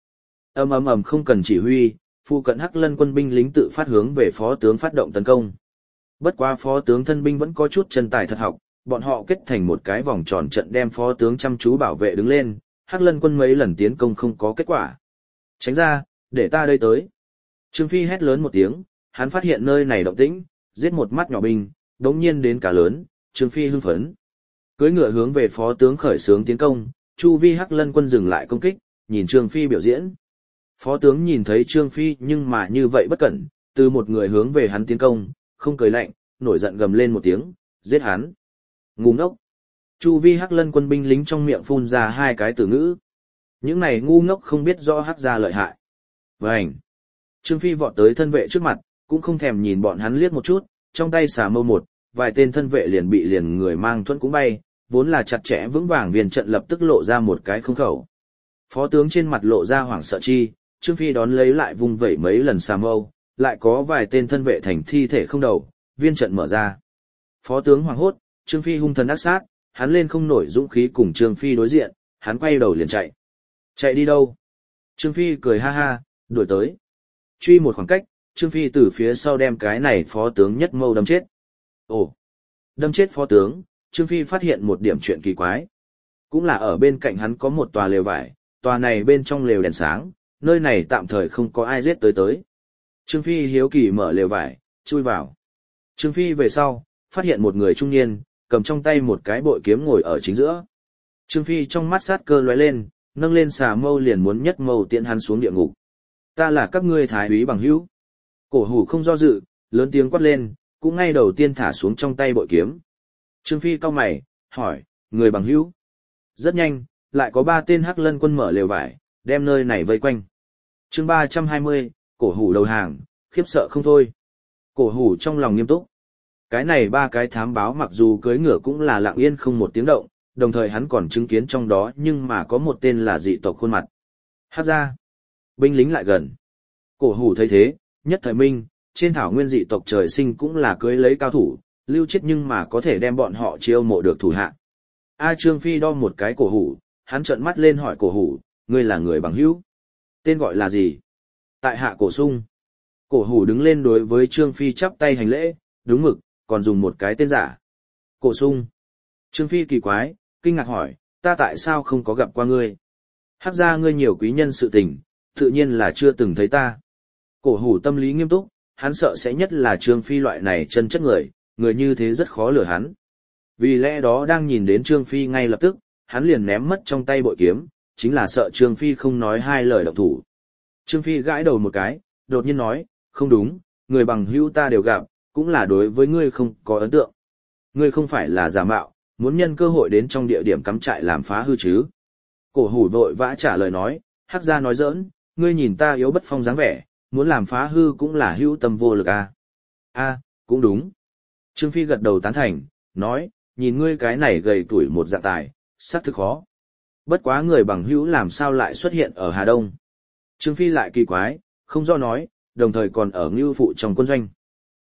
Ầm không cần chỉ huy, phụ cận Hắc Lân quân binh lính tự phát hướng về phó tướng phát động tấn công. Bất quá phó tướng thân binh vẫn có chút chân tài thật học, bọn họ kết thành một cái vòng tròn trận đem phó tướng chăm chú bảo vệ đứng lên, Hắc Lân quân mấy lần tiến công không có kết quả. Tránh ra, để ta đây tới. Trương Phi hét lớn một tiếng, hắn phát hiện nơi này động tĩnh, giết một mắt nhỏ binh, đống nhiên đến cả lớn, Trương Phi hưng phấn. Cưỡi ngựa hướng về phó tướng khởi xướng tiến công, chu vi Hắc Lân quân dừng lại công kích, nhìn Trương Phi biểu diễn. Phó tướng nhìn thấy Trương Phi nhưng mà như vậy bất cẩn, từ một người hướng về hắn tiến công, không cười lạnh, nổi giận gầm lên một tiếng, giết hắn. Ngu ngốc. Chu vi Hắc Lân quân binh lính trong miệng phun ra hai cái từ ngữ. Những này ngu ngốc không biết rõ Hắc gia lợi hại. Vành. Trương Phi vọt tới thân vệ trước mặt, cũng không thèm nhìn bọn hắn liếc một chút, trong tay xà mâu một, vài tên thân vệ liền bị người mang thuẫn cũng bay, vốn là chặt chẽ vững vàng viên trận lập tức lộ ra một cái không khẩu. Phó tướng trên mặt lộ ra hoảng sợ chi, Trương Phi đón lấy lại vung vẩy mấy lần xà mâu, lại có vài tên thân vệ thành thi thể không đầu, viên trận mở ra. Phó tướng hoảng hốt, Trương Phi hung thần ác sát, hắn lên không nổi dũng khí cùng Trương Phi đối diện, hắn quay đầu liền chạy. Chạy đi đâu? Trương Phi cười ha ha, đuổi tới. Truy một khoảng cách, Trương Phi từ phía sau đem cái này phó tướng nhất mâu đâm chết. Ồ! Đâm chết phó tướng, Trương Phi phát hiện một điểm chuyện kỳ quái. Cũng là ở bên cạnh hắn có một tòa lều vải, tòa này bên trong lều đèn sáng, nơi này tạm thời không có ai giết tới. Trương Phi hiếu kỳ mở lều vải, chui vào. Trương Phi về sau, phát hiện một người trung niên, cầm trong tay một cái bội kiếm ngồi ở chính giữa. Trương Phi trong mắt sát cơ lóe lên, nâng lên xà mâu liền muốn nhất mâu tiễn hắn xuống địa ngục. Ta là các ngươi thái úy bằng hữu. Cổ hủ không do dự, lớn tiếng quát lên, cũng ngay đầu tiên thả xuống trong tay bội kiếm. Trương Phi cau mày, hỏi, người bằng hữu. Rất nhanh, lại có 3 tên Hắc Lân quân mở lều vải, đem nơi này vây quanh. Chương 320, cổ hủ đầu hàng, khiếp sợ không thôi. Cổ hủ trong lòng nghiêm túc. Cái này 3 cái thám báo mặc dù cưỡi ngựa cũng là lặng yên không một tiếng động, đồng thời hắn còn chứng kiến trong đó nhưng mà có một tên là dị tộc khuôn mặt. Hắc gia. Binh lính lại gần. Cổ hủ thấy thế, nhất thời minh, trên thảo nguyên dị tộc trời sinh cũng là cưỡi lấy cao thủ, Lưu Chiết nhưng mà có thể đem bọn họ chiêu mộ được thủ hạ. Trương Phi đo một cái cổ hủ, hắn trợn mắt lên hỏi cổ hủ, ngươi là người bằng hữu? Tên gọi là gì? Tại hạ Cổ Sung. Cổ hủ đứng lên đối với Trương Phi chắp tay hành lễ, đúng mực, còn dùng một cái tên giả. Cổ Sung. Trương Phi kỳ quái, kinh ngạc hỏi, ta tại sao không có gặp qua ngươi? Hắc gia ngươi nhiều quý nhân sự tình, tự nhiên là chưa từng thấy ta. Cổ hủ tâm lý nghiêm túc, hắn sợ sẽ nhất là Trương Phi loại này chân chất người như thế rất khó lừa hắn. Vì lẽ đó đang nhìn đến Trương Phi ngay lập tức, hắn liền ném mất trong tay bội kiếm, chính là sợ Trương Phi không nói hai lời động thủ. Trương Phi gãi đầu một cái, đột nhiên nói, không đúng, người bằng hữu ta đều gặp, cũng là đối với ngươi không có ấn tượng. Ngươi không phải là giả mạo, muốn nhân cơ hội đến trong địa điểm cắm trại làm phá hư chứ. Cổ hủ vội vã trả lời nói, Hắc gia nói giỡn, ngươi nhìn ta yếu bất phong dáng vẻ, muốn làm phá hư cũng là hữu tâm vô lực à. Cũng đúng. Trương Phi gật đầu tán thành, nói, nhìn ngươi cái này gầy tuổi một dạ tài, xác thực khó. Bất quá người bằng hữu làm sao lại xuất hiện ở Hà Đông. Trương Phi lại kỳ quái, không do nói, đồng thời còn ở Ngưu Phụ trong quân doanh.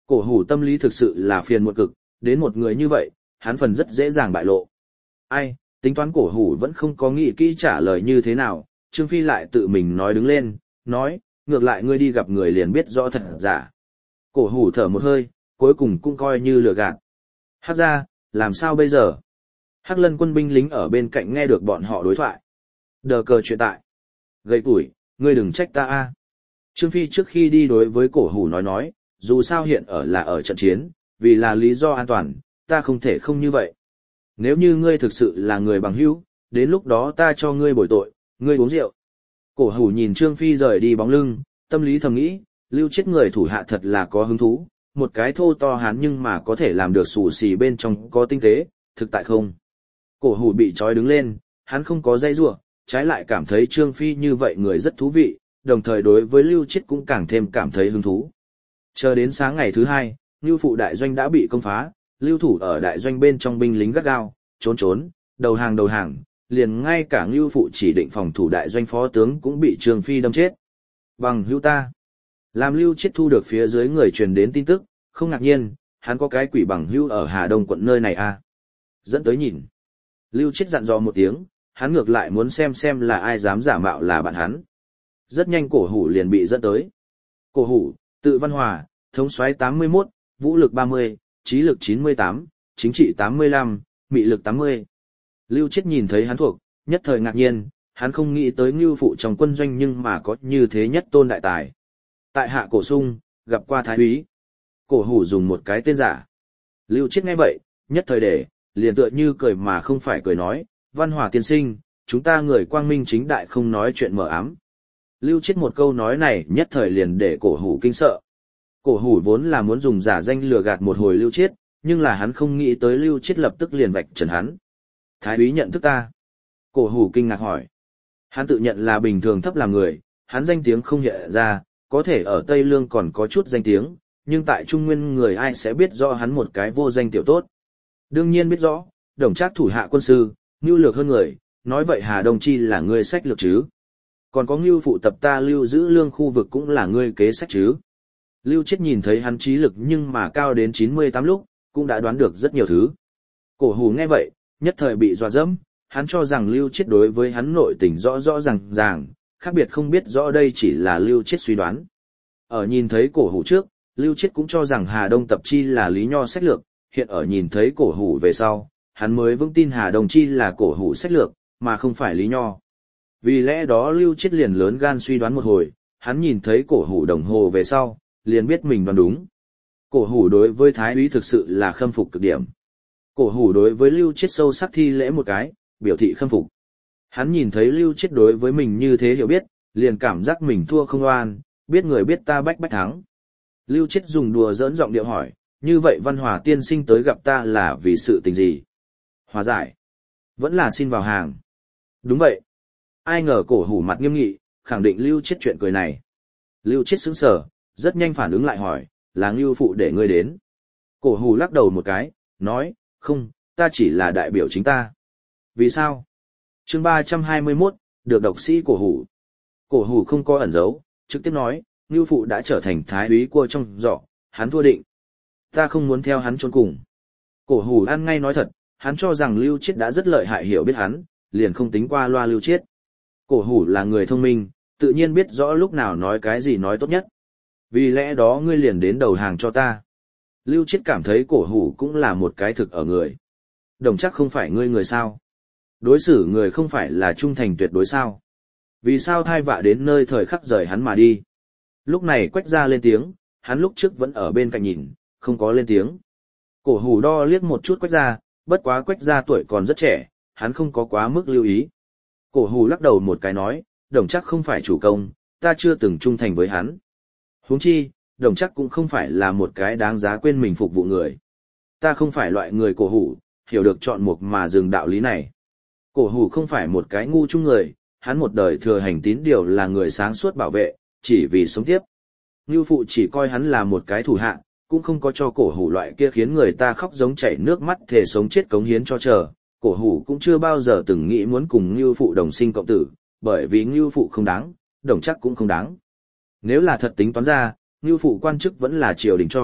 Cổ hủ tâm lý thực sự là phiền muộn cực, đến một người như vậy, hắn phần rất dễ dàng bại lộ. Ai, tính toán cổ hủ vẫn không có nghĩ kỹ trả lời như thế nào, Trương Phi lại tự mình nói đứng lên, nói, ngược lại ngươi đi gặp người liền biết rõ thật giả. Cổ hủ thở một hơi, cuối cùng cũng coi như lừa gạt. Hắc ra, làm sao bây giờ? Hắc Lân quân binh lính ở bên cạnh nghe được bọn họ đối thoại. Đờ cờ chuyện tại. Gầy tuổi, ngươi đừng trách ta a. Trương Phi trước khi đi đối với cổ hủ nói, dù sao hiện ở là ở trận chiến, vì là lý do an toàn, ta không thể không như vậy. Nếu như ngươi thực sự là người bằng hữu, đến lúc đó ta cho ngươi bồi tội, ngươi uống rượu. Cổ hủ nhìn Trương Phi rời đi bóng lưng, tâm lý thầm nghĩ, lưu chết người thủ hạ thật là có hứng thú, một cái thô to hán nhưng mà có thể làm được xù xì bên trong có tinh tế, thực tại không. Cổ hủ bị trói đứng lên, hắn không có dây rủa, trái lại cảm thấy Trương Phi như vậy người rất thú vị, đồng thời đối với lưu chết cũng càng thêm cảm thấy hứng thú. Chờ đến sáng ngày thứ hai, Ngưu Phụ đại doanh đã bị công phá, lưu thủ ở đại doanh bên trong binh lính gắt gao, trốn, đầu hàng, liền ngay cả Ngưu Phụ chỉ định phòng thủ đại doanh phó tướng cũng bị Trương Phi đâm chết. Bằng hữu ta. Làm lưu chết thu được phía dưới người truyền đến tin tức, không ngạc nhiên, hắn có cái quỷ bằng hữu ở Hà Đông quận nơi này à. Dẫn tới nhìn. Lưu chết dặn dò một tiếng, hắn ngược lại muốn xem là ai dám giả mạo là bạn hắn. Rất nhanh cổ hủ liền bị dẫn tới. Cổ hủ, tự Văn Hòa, thống soái 81, vũ lực 30, trí lực 98, chính trị 85, mị lực 80. Lưu chết nhìn thấy hắn thuộc, nhất thời ngạc nhiên, hắn không nghĩ tới Ngưu Phụ trong quân doanh nhưng mà có như thế nhất tôn đại tài. Tại hạ cổ sung, gặp qua thái úy. Cổ hủ dùng một cái tên giả. Lưu chết nghe vậy, nhất thời để, liền tựa như cười mà không phải cười nói, Văn Hòa tiên sinh, chúng ta người quang minh chính đại không nói chuyện mờ ám. Lưu chết một câu nói này nhất thời liền để cổ hủ kinh sợ. Cổ hủ vốn là muốn dùng giả danh lừa gạt một hồi lưu chết, nhưng là hắn không nghĩ tới lưu chết lập tức liền vạch trần hắn. Thái úy nhận thức ta. Cổ hủ kinh ngạc hỏi. Hắn tự nhận là bình thường thấp làm người, hắn danh tiếng không hiện ra, có thể ở Tây Lương còn có chút danh tiếng, nhưng tại Trung Nguyên người ai sẽ biết rõ hắn một cái vô danh tiểu tốt. Đương nhiên biết rõ, Đồng Trác thủ hạ quân sư, nhu lược hơn người, nói vậy Hà Đông Chi là ngươi sách lược chứ. Còn có Ngưu Phụ tập ta lưu giữ lương khu vực cũng là ngươi kế sách chứ. Lưu chết nhìn thấy hắn trí lực nhưng mà cao đến 98 lúc, cũng đã đoán được rất nhiều thứ. Cổ hủ nghe vậy, nhất thời bị dọa dẫm, hắn cho rằng lưu chết đối với hắn nội tình rõ ràng, khác biệt không biết rõ đây chỉ là lưu chết suy đoán. Ở nhìn thấy cổ hủ trước, lưu chết cũng cho rằng Hà Đông tập chi là Lý Nho sách lược, hiện ở nhìn thấy cổ hủ về sau, hắn mới vững tin Hà Đông chi là cổ hủ sách lược, mà không phải Lý Nho. Vì lẽ đó lưu chết liền lớn gan suy đoán một hồi, hắn nhìn thấy cổ hủ đồng hồ về sau, liền biết mình đoán đúng. Cổ hủ đối với thái úy thực sự là khâm phục cực điểm. Cổ hủ đối với lưu chết sâu sắc thi lễ một cái, biểu thị khâm phục. Hắn nhìn thấy lưu chết đối với mình như thế hiểu biết, liền cảm giác mình thua không oan, biết người biết ta bách thắng. Lưu chết dùng đùa giỡn giọng điệu hỏi, như vậy Văn Hòa tiên sinh tới gặp ta là vì sự tình gì? Hòa giải. Vẫn là xin vào hàng. Đúng vậy. Ai ngờ cổ hủ mặt nghiêm nghị, khẳng định lưu chết chuyện cười này. Lưu chết sững sờ, rất nhanh phản ứng lại hỏi, là Ngưu Phụ để ngươi đến. Cổ hủ lắc đầu một cái, nói, không, ta chỉ là đại biểu chính ta. Vì sao? Chương 321, được độc sĩ cổ hủ. Cổ hủ không có ẩn giấu, trực tiếp nói, Ngưu Phụ đã trở thành thái úy cua trong giỏ, hắn thua định. Ta không muốn theo hắn trốn cùng. Cổ hủ ăn ngay nói thật, hắn cho rằng lưu chết đã rất lợi hại hiểu biết hắn, liền không tính qua loa lưu chết. Cổ hủ là người thông minh, tự nhiên biết rõ lúc nào nói cái gì nói tốt nhất. Vì lẽ đó ngươi liền đến đầu hàng cho ta. Lưu chết cảm thấy cổ hủ cũng là một cái thực ở người. Đồng Trác không phải ngươi người sao? Đối xử người không phải là trung thành tuyệt đối sao? Vì sao thai vạ đến nơi thời khắc rời hắn mà đi? Lúc này Quách Gia lên tiếng, hắn lúc trước vẫn ở bên cạnh nhìn, không có lên tiếng. Cổ hủ đo liếc một chút Quách Gia, bất quá Quách Gia tuổi còn rất trẻ, hắn không có quá mức lưu ý. Cổ hủ lắc đầu một cái nói, Đồng Trác không phải chủ công, ta chưa từng trung thành với hắn. Huống chi, Đồng Trác cũng không phải là một cái đáng giá quên mình phục vụ người. Ta không phải loại người cổ hủ, hiểu được chọn mục mà dừng đạo lý này. Cổ hủ không phải một cái ngu chung người, hắn một đời thừa hành tín điều là người sáng suốt bảo vệ, chỉ vì sống tiếp. Ngưu Phụ chỉ coi hắn là một cái thủ hạ, cũng không có cho cổ hủ loại kia khiến người ta khóc giống chảy nước mắt thề sống chết cống hiến cho chờ. Cổ hủ cũng chưa bao giờ từng nghĩ muốn cùng Ngưu Phụ đồng sinh cộng tử, bởi vì Ngưu Phụ không đáng, Đồng Trác cũng không đáng. Nếu là thật tính toán ra, Ngưu Phụ quan chức vẫn là triều đình cho,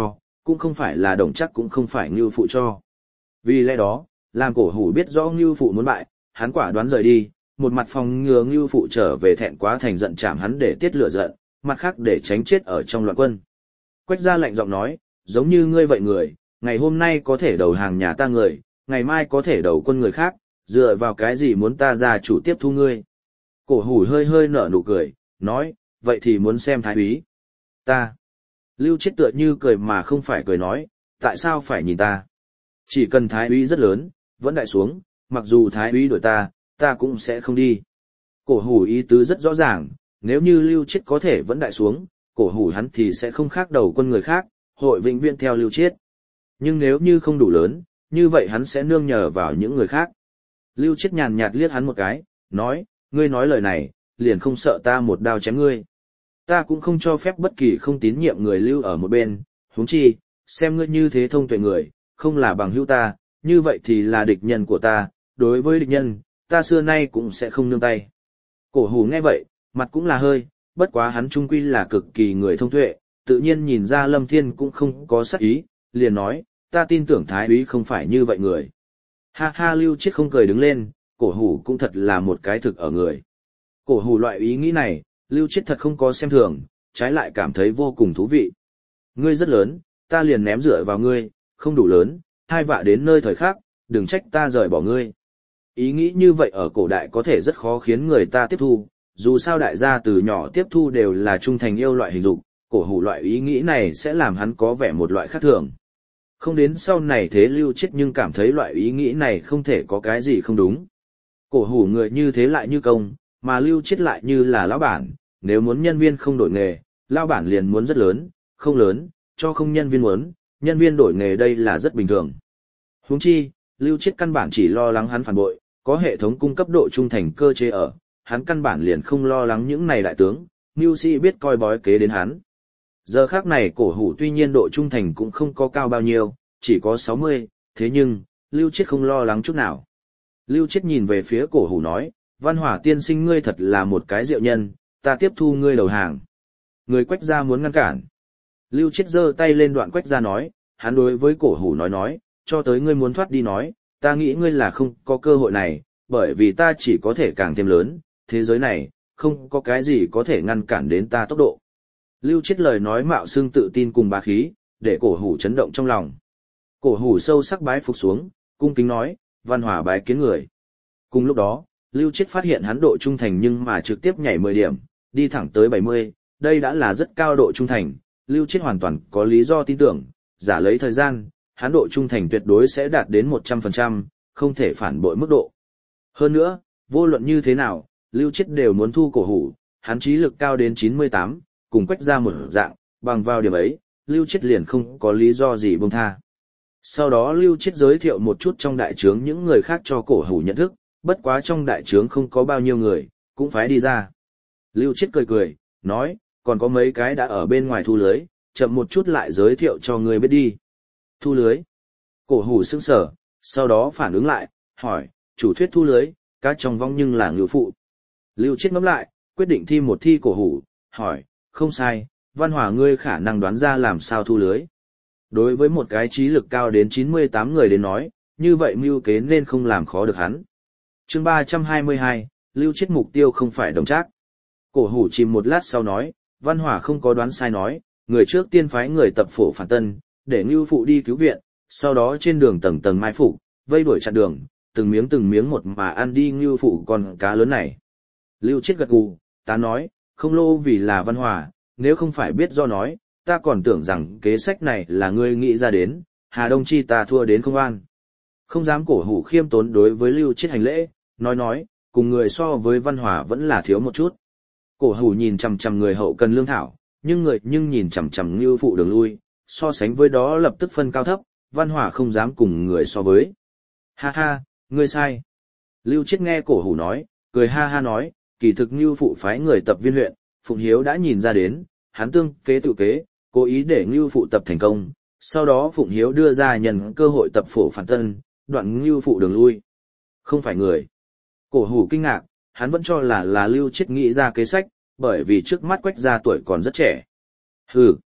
cũng không phải là Đồng Trác cũng không phải Ngưu Phụ cho. Vì lẽ đó, làm Cổ Hủ biết rõ Ngưu Phụ muốn bại, hắn quả đoán rời đi, một mặt phòng ngừa Ngưu Phụ trở về thẹn quá thành giận chạm hắn để tiết lửa giận, mặt khác để tránh chết ở trong loạn quân. Quách Gia lạnh giọng nói, giống như ngươi vậy người, ngày hôm nay có thể đầu hàng nhà ta người, ngày mai có thể đầu quân người khác, dựa vào cái gì muốn ta gia chủ tiếp thu ngươi. Cổ Hủ hơi hơi nở nụ cười, nói, vậy thì muốn xem thái úy. Ta. Lưu Chiết tựa như cười mà không phải cười nói, tại sao phải nhìn ta? Chỉ cần thái úy rất lớn, vẫn đại xuống, mặc dù thái úy đuổi ta, ta cũng sẽ không đi. Cổ Hủ ý tứ rất rõ ràng, nếu như Lưu Chiết có thể vẫn đại xuống, Cổ Hủ hắn thì sẽ không khác đầu quân người khác, hội vĩnh viễn theo Lưu Chiết. Nhưng nếu như không đủ lớn, như vậy hắn sẽ nương nhờ vào những người khác. Lưu Chiết nhàn nhạt liếc hắn một cái, nói, ngươi nói lời này, liền không sợ ta một đao chém ngươi. Ta cũng không cho phép bất kỳ không tín nhiệm người lưu ở một bên, huống chi, xem ngươi như thế thông tuệ người, không là bằng hữu ta, như vậy thì là địch nhân của ta, đối với địch nhân, ta xưa nay cũng sẽ không nương tay. Cổ Hủ nghe vậy, mặt cũng là hơi, bất quá hắn trung quy là cực kỳ người thông tuệ, tự nhiên nhìn ra Lâm Thiên cũng không có sát ý, liền nói, ta tin tưởng thái úy không phải như vậy người. Ha ha, Lưu Chiết không cười đứng lên, Cổ Hủ cũng thật là một cái thực ở người. Cổ Hủ loại ý nghĩ này, Lưu Chiết thật không có xem thường, trái lại cảm thấy vô cùng thú vị. Ngươi rất lớn, ta liền ném dựa vào ngươi, không đủ lớn, hai vạ đến nơi thời khác, đừng trách ta rời bỏ ngươi. Ý nghĩ như vậy ở cổ đại có thể rất khó khiến người ta tiếp thu, dù sao đại gia từ nhỏ tiếp thu đều là trung thành yêu loại hình dục, Cổ Hủ loại ý nghĩ này sẽ làm hắn có vẻ một loại khác thường. Không đến sau này thế Lưu Chiết nhưng cảm thấy loại ý nghĩ này không thể có cái gì không đúng. Cổ Hủ người như thế lại như công, mà Lưu Chiết lại như là lão bản, nếu muốn nhân viên không đổi nghề, lão bản liền muốn rất lớn, không lớn, cho không nhân viên muốn, nhân viên đổi nghề đây là rất bình thường. Huống chi, Lưu Chiết căn bản chỉ lo lắng hắn phản bội, có hệ thống cung cấp độ trung thành cơ chế ở, hắn căn bản liền không lo lắng những này đại tướng, mưu sĩ biết coi bói kế đến hắn. Giờ khác này Cổ Hủ tuy nhiên độ trung thành cũng không có cao bao nhiêu, chỉ có 60, thế nhưng, Lưu Chiết không lo lắng chút nào. Lưu Chiết nhìn về phía Cổ Hủ nói, Văn Hỏa tiên sinh ngươi thật là một cái diệu nhân, ta tiếp thu ngươi đầu hàng. Người Quách Gia muốn ngăn cản. Lưu Chiết giơ tay lên đoạn Quách Gia nói, hắn đối với Cổ Hủ nói, cho tới ngươi muốn thoát đi nói, ta nghĩ ngươi là không có cơ hội này, bởi vì ta chỉ có thể càng thêm lớn, thế giới này, không có cái gì có thể ngăn cản đến ta tốc độ. Lưu Chiết lời nói mạo xương tự tin cùng bá khí, để Cổ Hủ chấn động trong lòng. Cổ Hủ sâu sắc bái phục xuống, cung kính nói, Văn Hỏa bái kiến người. Cùng lúc đó, Lưu Chiết phát hiện hắn độ trung thành nhưng mà trực tiếp nhảy 10 điểm, đi thẳng tới 70, đây đã là rất cao độ trung thành, Lưu Chiết hoàn toàn có lý do tin tưởng, giả lấy thời gian, hắn độ trung thành tuyệt đối sẽ đạt đến 100%, không thể phản bội mức độ. Hơn nữa, vô luận như thế nào, Lưu Chiết đều muốn thu Cổ Hủ, hắn trí lực cao đến 98, cùng Quách Gia một dạng, bằng vào điểm ấy, Lưu Chiết liền không có lý do gì buông tha. Sau đó Lưu Chiết giới thiệu một chút trong đại trướng những người khác cho Cổ Hủ nhận thức, bất quá trong đại trướng không có bao nhiêu người, cũng phải đi ra. Lưu Chiết cười cười, nói, còn có mấy cái đã ở bên ngoài thu lưới, chậm một chút lại giới thiệu cho người biết đi. Thu lưới. Cổ Hủ sững sờ, sau đó phản ứng lại, hỏi, chủ thuyết thu lưới, cá trong vong nhưng là ngưu phụ. Lưu Chiết ngẫm lại, quyết định thi một thi Cổ Hủ, hỏi, không sai, Văn Hỏa ngươi khả năng đoán ra làm sao thu lưới. Đối với một cái trí lực cao đến 98 người đến nói, như vậy mưu kế nên không làm khó được hắn. Chương 322, Lưu Chiết mục tiêu không phải Đồng Trác. Cổ Hủ chìm một lát sau nói, Văn Hỏa không có đoán sai nói, người trước tiên phái người tập phổ phản tân, để Ngưu Phụ đi cứu viện, sau đó trên đường tầng tầng mai phục, vây đuổi chặn đường, từng miếng một mà ăn đi Ngưu Phụ con cá lớn này. Lưu Chiết gật gù, ta nói, không lô vì là Văn Hỏa, nếu không phải biết do nói, ta còn tưởng rằng kế sách này là ngươi nghĩ ra đến, Hà Đông Chi ta thua đến không an. Không dám Cổ Hủ khiêm tốn đối với Lưu Chiết hành lễ, nói, cùng người so với Văn Hỏa vẫn là thiếu một chút. Cổ Hủ nhìn chằm chằm người hậu cần lương thảo, nhưng nhìn chằm chằm Ngưu Phụ đường lui, so sánh với đó lập tức phân cao thấp, Văn Hỏa không dám cùng người so với. Ha ha, ngươi sai. Lưu Chiết nghe Cổ Hủ nói, cười ha ha nói, kỳ thực Ngưu Phụ phái người tập viên huyện, Phụng Hiếu đã nhìn ra đến, hắn tương kế tự kế, cố ý để Ngưu Phụ tập thành công, sau đó Phụng Hiếu đưa ra nhân cơ hội tập phổ phản tân, đoạn Ngưu Phụ đường lui. Không phải người. Cổ Hủ kinh ngạc, hắn vẫn cho là Lưu Chiết nghĩ ra kế sách, bởi vì trước mắt Quách Gia tuổi còn rất trẻ. Hừ.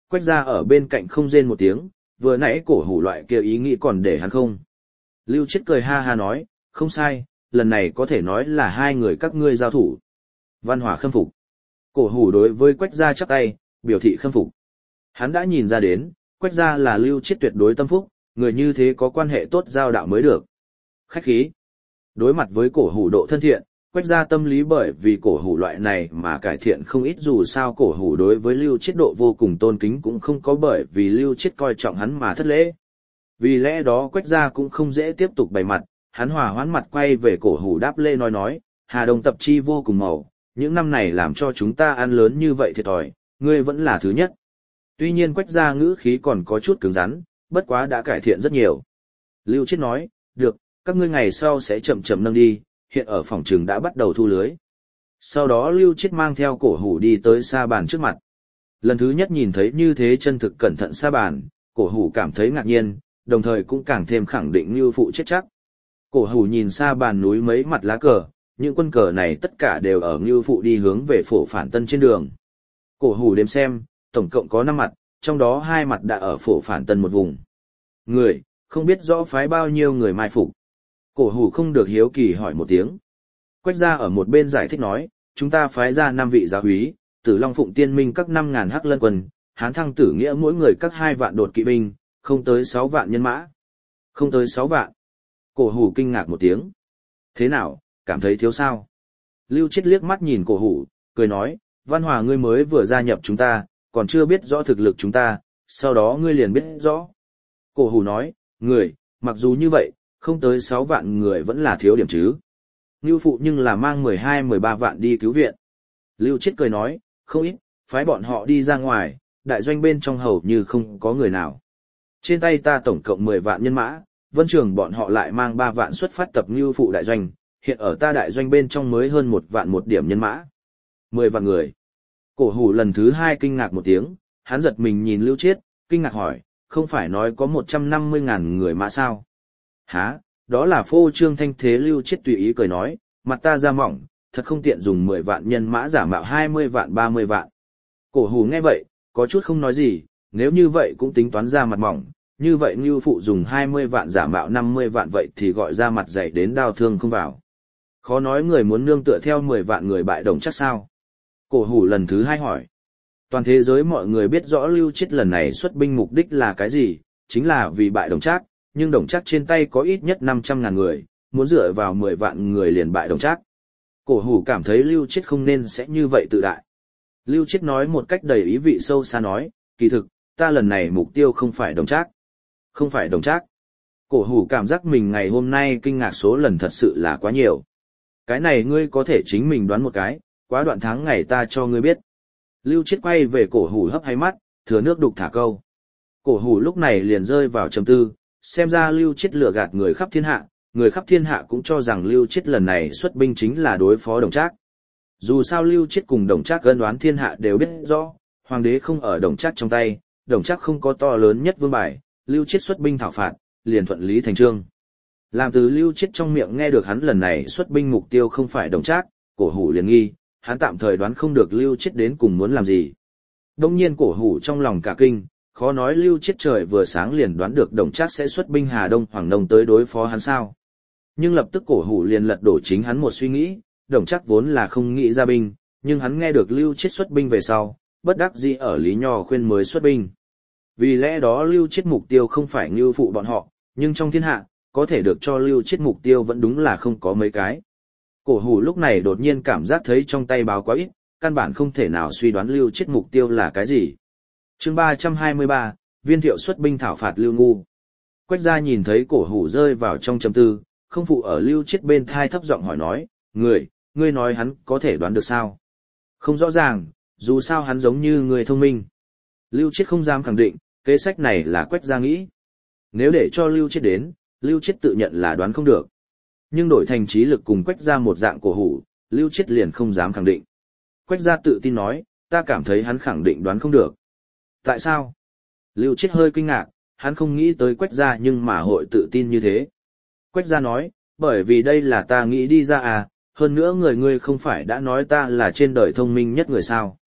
Quách gia ở bên cạnh không rên một tiếng, vừa nãy cổ hủ loại kia ý nghĩ còn để hắn không. Lưu Chiết cười ha ha nói, không sai, lần này có thể nói là hai người các ngươi giao thủ. Văn Hòa khâm phục. Cổ hủ đối với Quách gia chắp tay, biểu thị khâm phục. Hắn đã nhìn ra đến, Quách gia là Lưu Chiết tuyệt đối tâm phúc, người như thế có quan hệ tốt giao đạo mới được. Khách khí. Đối mặt với cổ hủ độ thân thiện, Quách gia tâm lý bởi vì cổ hủ loại này mà cải thiện không ít, dù sao cổ hủ đối với Lưu Chiết độ vô cùng tôn kính cũng không có bởi vì Lưu Chiết coi trọng hắn mà thất lễ. Vì lẽ đó Quách gia cũng không dễ tiếp tục bày mặt, hắn hòa hoãn mặt quay về cổ hủ đáp lễ nói, Hà Đông tập chi vô cùng màu, những năm này làm cho chúng ta ăn lớn như vậy thiệt thòi, ngươi vẫn là thứ nhất. Tuy nhiên Quách gia ngữ khí còn có chút cứng rắn, bất quá đã cải thiện rất nhiều. Lưu Chiết nói, được, các ngươi ngày sau sẽ chậm chậm nâng đi, hiện ở phòng trường đã bắt đầu thu lưới. Sau đó Lưu Chiết mang theo cổ hủ đi tới sa bàn trước mặt. Lần thứ nhất nhìn thấy như thế chân thực cẩn thận sa bàn, cổ hủ cảm thấy ngạc nhiên, đồng thời cũng càng thêm khẳng định Ngưu Phụ chết chắc. Cổ hủ nhìn sa bàn núi mấy mặt lá cờ, những quân cờ này tất cả đều ở Ngưu Phụ đi hướng về Phổ Phản Tân trên đường. Cổ hủ đếm xem, tổng cộng có 5 mặt, trong đó 2 mặt đã ở Phổ Phản Tân một vùng. Người, không biết rõ phái bao nhiêu người mai phục. Cổ hủ không được hiếu kỳ hỏi một tiếng. Quách gia ở một bên giải thích nói, chúng ta phái ra 5 vị giáo úy, Tử Long Phụng Tiên Minh các 5.000 hắc lân quân, Hán Thăng Tử Nghĩa mỗi người các 2 vạn đột kỵ binh, không tới 6 vạn nhân mã. Không tới 6 vạn. Cổ hủ kinh ngạc một tiếng. Thế nào, cảm thấy thiếu sao? Lưu Chiết liếc mắt nhìn cổ hủ, cười nói, Văn Hòa ngươi mới vừa gia nhập chúng ta, còn chưa biết rõ thực lực chúng ta, sau đó ngươi liền biết rõ. Cổ hủ nói, người, mặc dù như vậy, không tới 6 vạn người vẫn là thiếu điểm chứ. Ngưu Phụ nhưng là mang 12-13 vạn đi cứu viện. Lưu Chiết cười nói, không ít, phái bọn họ đi ra ngoài, đại doanh bên trong hầu như không có người nào. Trên tay ta tổng cộng 10 vạn nhân mã, Vân Trường bọn họ lại mang 3 vạn xuất phát tập Ngưu Phụ đại doanh, hiện ở ta đại doanh bên trong mới hơn 1 vạn một điểm nhân mã. 10 vạn người. Cổ hủ lần thứ 2 kinh ngạc một tiếng, hắn giật mình nhìn Lưu Chiết, kinh ngạc hỏi, không phải nói có 150.000 người mã sao? Hả, đó là phô trương thanh thế. Lưu Chiết tùy ý cười nói, mặt ta ra mỏng, thật không tiện dùng 10 vạn nhân mã giả mạo 20 vạn 30 vạn. Cổ hủ nghe vậy, có chút không nói gì, nếu như vậy cũng tính toán ra mặt mỏng, như vậy Ngưu Phụ dùng 20 vạn giả mạo 50 vạn vậy thì gọi ra mặt dày đến đau thương không vào. Khó nói người muốn nương tựa theo 10 vạn người bại đồng chắc sao? Cổ hủ lần thứ 2 hỏi. Toàn thế giới mọi người biết rõ Lưu Chiết lần này xuất binh mục đích là cái gì, chính là vì bại đồng trác, nhưng đồng trác trên tay có ít nhất 500.000 người, muốn dựa vào 10 vạn người liền bại đồng trác. Cổ hủ cảm thấy Lưu Chiết không nên sẽ như vậy tự đại. Lưu Chiết nói một cách đầy ý vị sâu xa nói, kỳ thực, ta lần này mục tiêu không phải đồng trác. Không phải đồng trác. Cổ hủ cảm giác mình ngày hôm nay kinh ngạc số lần thật sự là quá nhiều. Cái này ngươi có thể chính mình đoán một cái, quá đoạn tháng ngày ta cho ngươi biết. Lưu Chiết quay về cổ hủ hấp hay mắt, thừa nước đục thả câu. Cổ hủ lúc này liền rơi vào trầm tư, xem ra Lưu Chiết lừa gạt người khắp thiên hạ, người khắp thiên hạ cũng cho rằng Lưu Chiết lần này xuất binh chính là đối phó Đồng Trác. Dù sao Lưu Chiết cùng Đồng Trác ân oán thiên hạ đều biết rõ, hoàng đế không ở Đồng Trác trong tay, Đồng Trác không có to lớn nhất vương bài, Lưu Chiết xuất binh thảo phạt, liền thuận lý thành chương. Làm từ Lưu Chiết trong miệng nghe được hắn lần này xuất binh mục tiêu không phải Đồng Trác, cổ hủ liền nghi, hắn tạm thời đoán không được Lưu Chiết đến cùng muốn làm gì. Đông nhiên cổ hủ trong lòng cả kinh, khó nói Lưu Chiết trời vừa sáng liền đoán được Đồng Trác sẽ xuất binh Hà Đông Hoàng Nông tới đối phó hắn sao. Nhưng lập tức cổ hủ liền lật đổ chính hắn một suy nghĩ, Đồng Trác vốn là không nghĩ ra binh, nhưng hắn nghe được Lưu Chiết xuất binh về sau, bất đắc dĩ ở Lý Nho khuyên mới xuất binh. Vì lẽ đó Lưu Chiết mục tiêu không phải Ngưu Phụ bọn họ, nhưng trong thiên hạ, có thể được cho Lưu Chiết mục tiêu vẫn đúng là không có mấy cái. Cổ hủ lúc này đột nhiên cảm giác thấy trong tay báo quá ít, căn bản không thể nào suy đoán Lưu Chiết mục tiêu là cái gì. Chương 323, Viên Thiệu xuất binh thảo phạt Lưu Ngu. Quách gia nhìn thấy cổ hủ rơi vào trong trầm tư, không phụ ở Lưu Chiết bên thai thấp giọng hỏi nói, ngươi nói hắn có thể đoán được sao? Không rõ ràng, dù sao hắn giống như người thông minh. Lưu Chiết không dám khẳng định, kế sách này là Quách gia nghĩ. Nếu để cho Lưu Chiết đến, Lưu Chiết tự nhận là đoán không được. Nhưng đổi thành trí lực cùng Quách gia một dạng cổ hủ, Lưu Chiết liền không dám khẳng định. Quách gia tự tin nói, ta cảm thấy hắn khẳng định đoán không được. Tại sao? Lưu Chiết hơi kinh ngạc, hắn không nghĩ tới Quách gia nhưng mà hội tự tin như thế. Quách gia nói, bởi vì đây là ta nghĩ đi ra à, hơn nữa người ngươi không phải đã nói ta là trên đời thông minh nhất người sao.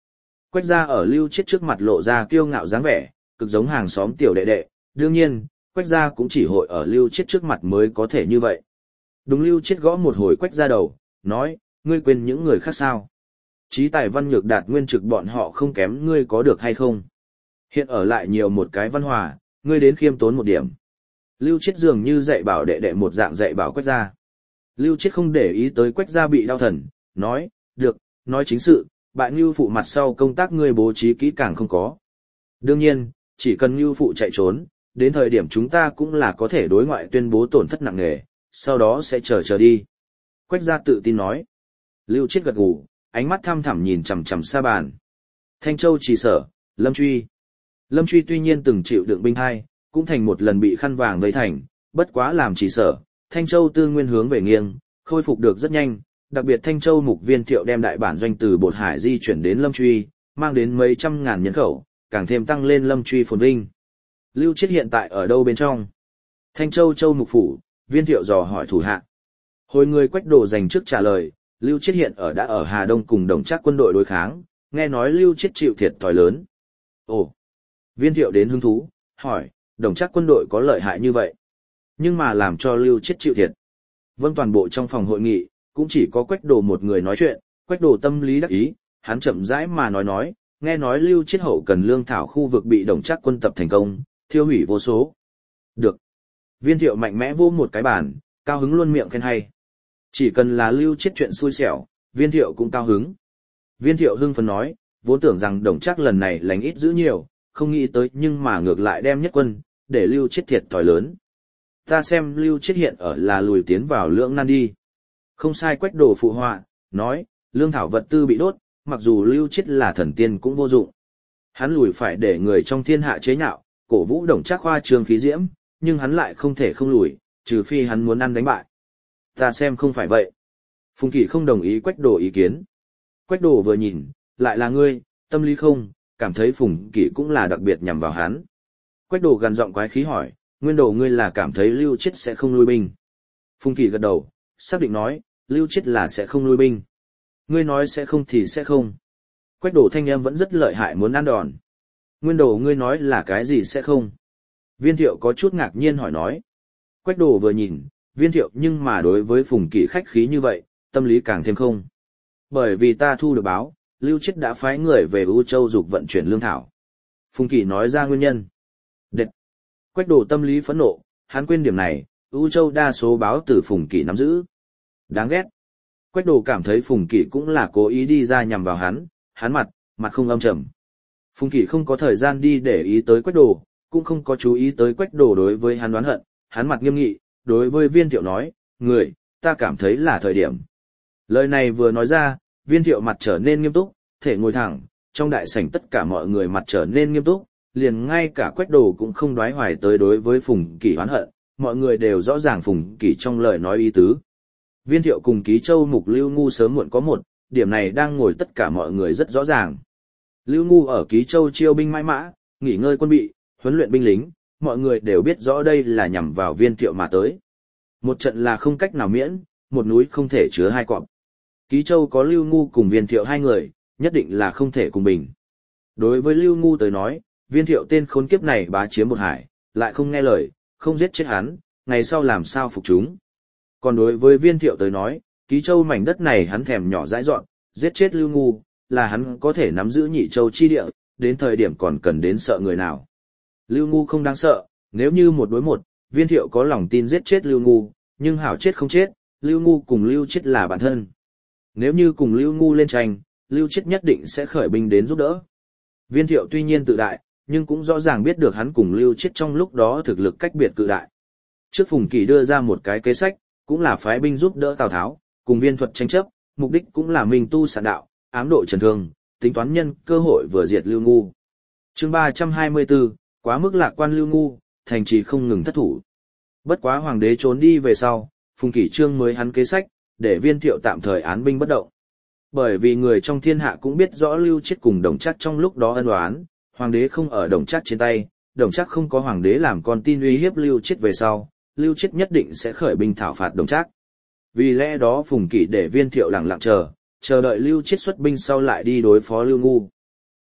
Quách gia ở Lưu Chiết trước mặt lộ ra kiêu ngạo dáng vẻ, cực giống hàng xóm tiểu đệ đệ, đương nhiên, Quách gia cũng chỉ hội ở Lưu Chiết trước mặt mới có thể như vậy. Đúng, Lưu Chiết gõ một hồi Quách gia đầu, nói, ngươi quên những người khác sao? Trí tài văn nhược đạt nguyên trực bọn họ không kém ngươi có được hay không? Hiện ở lại nhiều một cái văn hòa, ngươi đến khiêm tốn một điểm. Lưu Chiết dường như dạy bảo đệ đệ một dạng dạy bảo Quách gia. Lưu Chiết không để ý tới Quách gia bị đau thần, nói, được, nói chính sự, bạn Ngưu phụ mặt sau công tác ngươi bố trí kỹ càng không có. Đương nhiên, chỉ cần Ngưu phụ chạy trốn, đến thời điểm chúng ta cũng là có thể đối ngoại tuyên bố tổn thất nặng nề, sau đó sẽ chờ đi. Quách gia tự tin nói. Lưu Chiết gật gù, ánh mắt thăm thẳm nhìn chằm chằm xa bàn. Thanh Châu Trì Sở, Lâm Truy. Lâm Truy tuy nhiên từng chịu đựng binh hai, cũng thành một lần bị khăn vàng vây thành, bất quá làm Trì Sở, Thanh Châu tư nguyên hướng về nghiêng, khôi phục được rất nhanh, đặc biệt Thanh Châu mục Viên Thiệu đem đại bản doanh từ Bột Hải di chuyển đến Lâm Truy, mang đến mấy trăm ngàn nhân khẩu, càng thêm tăng lên Lâm Truy phồn vinh. Lưu Chiết hiện tại ở đâu bên trong? Thanh Châu Châu mục phủ, Viên Thiệu dò hỏi thủ hạ. Hồi người Quách Đồ dành trước trả lời, Lưu Chiết hiện ở đã ở Hà Đông cùng Đồng Trác quân đội đối kháng, nghe nói Lưu Chiết chịu thiệt thòi lớn. Ồ! Viên Thiệu đến hứng thú, hỏi, Đồng Trác quân đội có lợi hại như vậy? Nhưng mà làm cho Lưu Chiết chịu thiệt. Vâng, toàn bộ trong phòng hội nghị, cũng chỉ có Quách Đồ một người nói chuyện, Quách Đồ tâm lý đắc ý, hắn chậm rãi mà nói, nghe nói Lưu Chiết hậu cần lương thảo khu vực bị Đồng Trác quân tập thành công, thiêu hủy vô số. Được. Viên Thiệu mạnh mẽ vô một cái bàn, cao hứng luôn miệng khen hay. Chỉ cần là Lưu Chiết chuyện xui xẻo, Viên Thiệu cũng cao hứng. Viên Thiệu hưng phấn nói, vốn tưởng rằng Đồng Trác lần này lành ít giữ nhiều, không nghĩ tới nhưng mà ngược lại đem nhất quân, để Lưu Chiết thiệt thòi lớn. Ta xem Lưu Chiết hiện ở là lùi tiến vào lưỡng nan đi. Không sai. Quách Đồ phụ họa, nói, lương thảo vật tư bị đốt, mặc dù Lưu Chiết là thần tiên cũng vô dụng. Hắn lùi phải để người trong thiên hạ chế nhạo, cổ vũ Đồng Trác khoa trương khí diễm, nhưng hắn lại không thể không lùi, trừ phi hắn muốn ăn đánh bại. Ta xem không phải vậy. Phùng Kỷ không đồng ý Quách Đồ ý kiến. Quách Đồ vừa nhìn, lại là ngươi, tâm lý không, cảm thấy Phùng Kỷ cũng là đặc biệt nhằm vào hắn. Quách Đồ gằn giọng quái khí hỏi, Nguyên Đồ ngươi là cảm thấy Lưu Chiết sẽ không lui binh. Phùng Kỷ gật đầu, xác định nói, Lưu Chiết là sẽ không lui binh. Ngươi nói sẽ không thì sẽ không. Quách Đồ thanh em vẫn rất lợi hại muốn ăn đòn. Nguyên Đồ ngươi nói là cái gì sẽ không? Viên Thiệu có chút ngạc nhiên hỏi nói. Quách Đồ vừa nhìn, Viên Thiệu nhưng mà đối với Phùng Kỷ khách khí như vậy, tâm lý càng thêm không. Bởi vì ta thu được báo, Lưu Chiết đã phái người về U Châu dục vận chuyển lương thảo. Phùng Kỷ nói ra nguyên nhân. Đệt! Quách Đồ tâm lý phẫn nộ, hắn quên điểm này, U Châu đa số báo từ Phùng Kỷ nắm giữ. Đáng ghét! Quách Đồ cảm thấy Phùng Kỷ cũng là cố ý đi ra nhằm vào hắn mặt không âm trầm. Phùng Kỷ không có thời gian đi để ý tới Quách Đồ, cũng không có chú ý tới Quách Đồ đối với hắn đoán hận, hắn mặt nghiêm nghị, đối với Viên Thiệu nói, người, ta cảm thấy là thời điểm. Lời này vừa nói ra, Viên Thiệu mặt trở nên nghiêm túc, thể ngồi thẳng, trong đại sảnh tất cả mọi người mặt trở nên nghiêm túc, liền ngay cả Quách Đồ cũng không đoái hoài tới đối với Phùng Kỷ oán hận, mọi người đều rõ ràng Phùng Kỷ trong lời nói ý tứ. Viên Thiệu cùng Ký Châu mục Lưu Ngu sớm muộn có một, điểm này đang ngồi tất cả mọi người rất rõ ràng. Lưu Ngu ở Ký Châu chiêu binh mãi mã, nghỉ ngơi quân bị, huấn luyện binh lính, mọi người đều biết rõ đây là nhằm vào Viên Thiệu mà tới. Một trận là không cách nào miễn, một núi không thể chứa hai cọp. Ký Châu có Lưu Ngu cùng Viên Thiệu hai người, nhất định là không thể cùng bình. Đối với Lưu Ngu tới nói, Viên Thiệu tên khốn kiếp này bá chiếm Bột Hải, lại không nghe lời, không giết chết hắn, ngày sau làm sao phục chúng. Còn đối với Viên Thiệu tới nói, Ký Châu mảnh đất này hắn thèm nhỏ dãi dọn, giết chết Lưu Ngu, là hắn có thể nắm giữ Nhị Châu chi địa, đến thời điểm còn cần đến sợ người nào. Lưu Ngu không đáng sợ, nếu như một đối một, Viên Thiệu có lòng tin giết chết Lưu Ngu, nhưng hảo chết không chết, Lưu Ngu cùng Lưu Chiết là bạn thân. Nếu như cùng Lưu Ngu lên tranh, Lưu Chiết nhất định sẽ khởi binh đến giúp đỡ. Viên Thiệu tuy nhiên tự đại, nhưng cũng rõ ràng biết được hắn cùng Lưu Chiết trong lúc đó thực lực cách biệt cự đại. Trước Phùng Kỷ đưa ra một cái kế sách, cũng là phái binh giúp đỡ Tào Tháo, cùng Viên Thuật tranh chấp, mục đích cũng là minh tu sản đạo, ám độ Trần Thương, tính toán nhân cơ hội vừa diệt Lưu Ngu. Chương 324, quá mức lạc quan Lưu Ngu, thành trì không ngừng thất thủ. Bất quá hoàng đế trốn đi về sau, Phùng Kỷ Trương mới hắn kế sách, để Viên Thiệu tạm thời án binh bất động. Bởi vì người trong thiên hạ cũng biết rõ Lưu Chiết cùng Đồng Trác trong lúc đó ân oán, hoàng đế không ở Đồng Trác trên tay, Đồng Trác không có hoàng đế làm con tin uy hiếp Lưu Chiết về sau, Lưu Chiết nhất định sẽ khởi binh thảo phạt Đồng Trác. Vì lẽ đó Phùng Kỷ để Viên Thiệu lặng lặng chờ đợi Lưu Chiết xuất binh sau lại đi đối phó Lưu Ngu.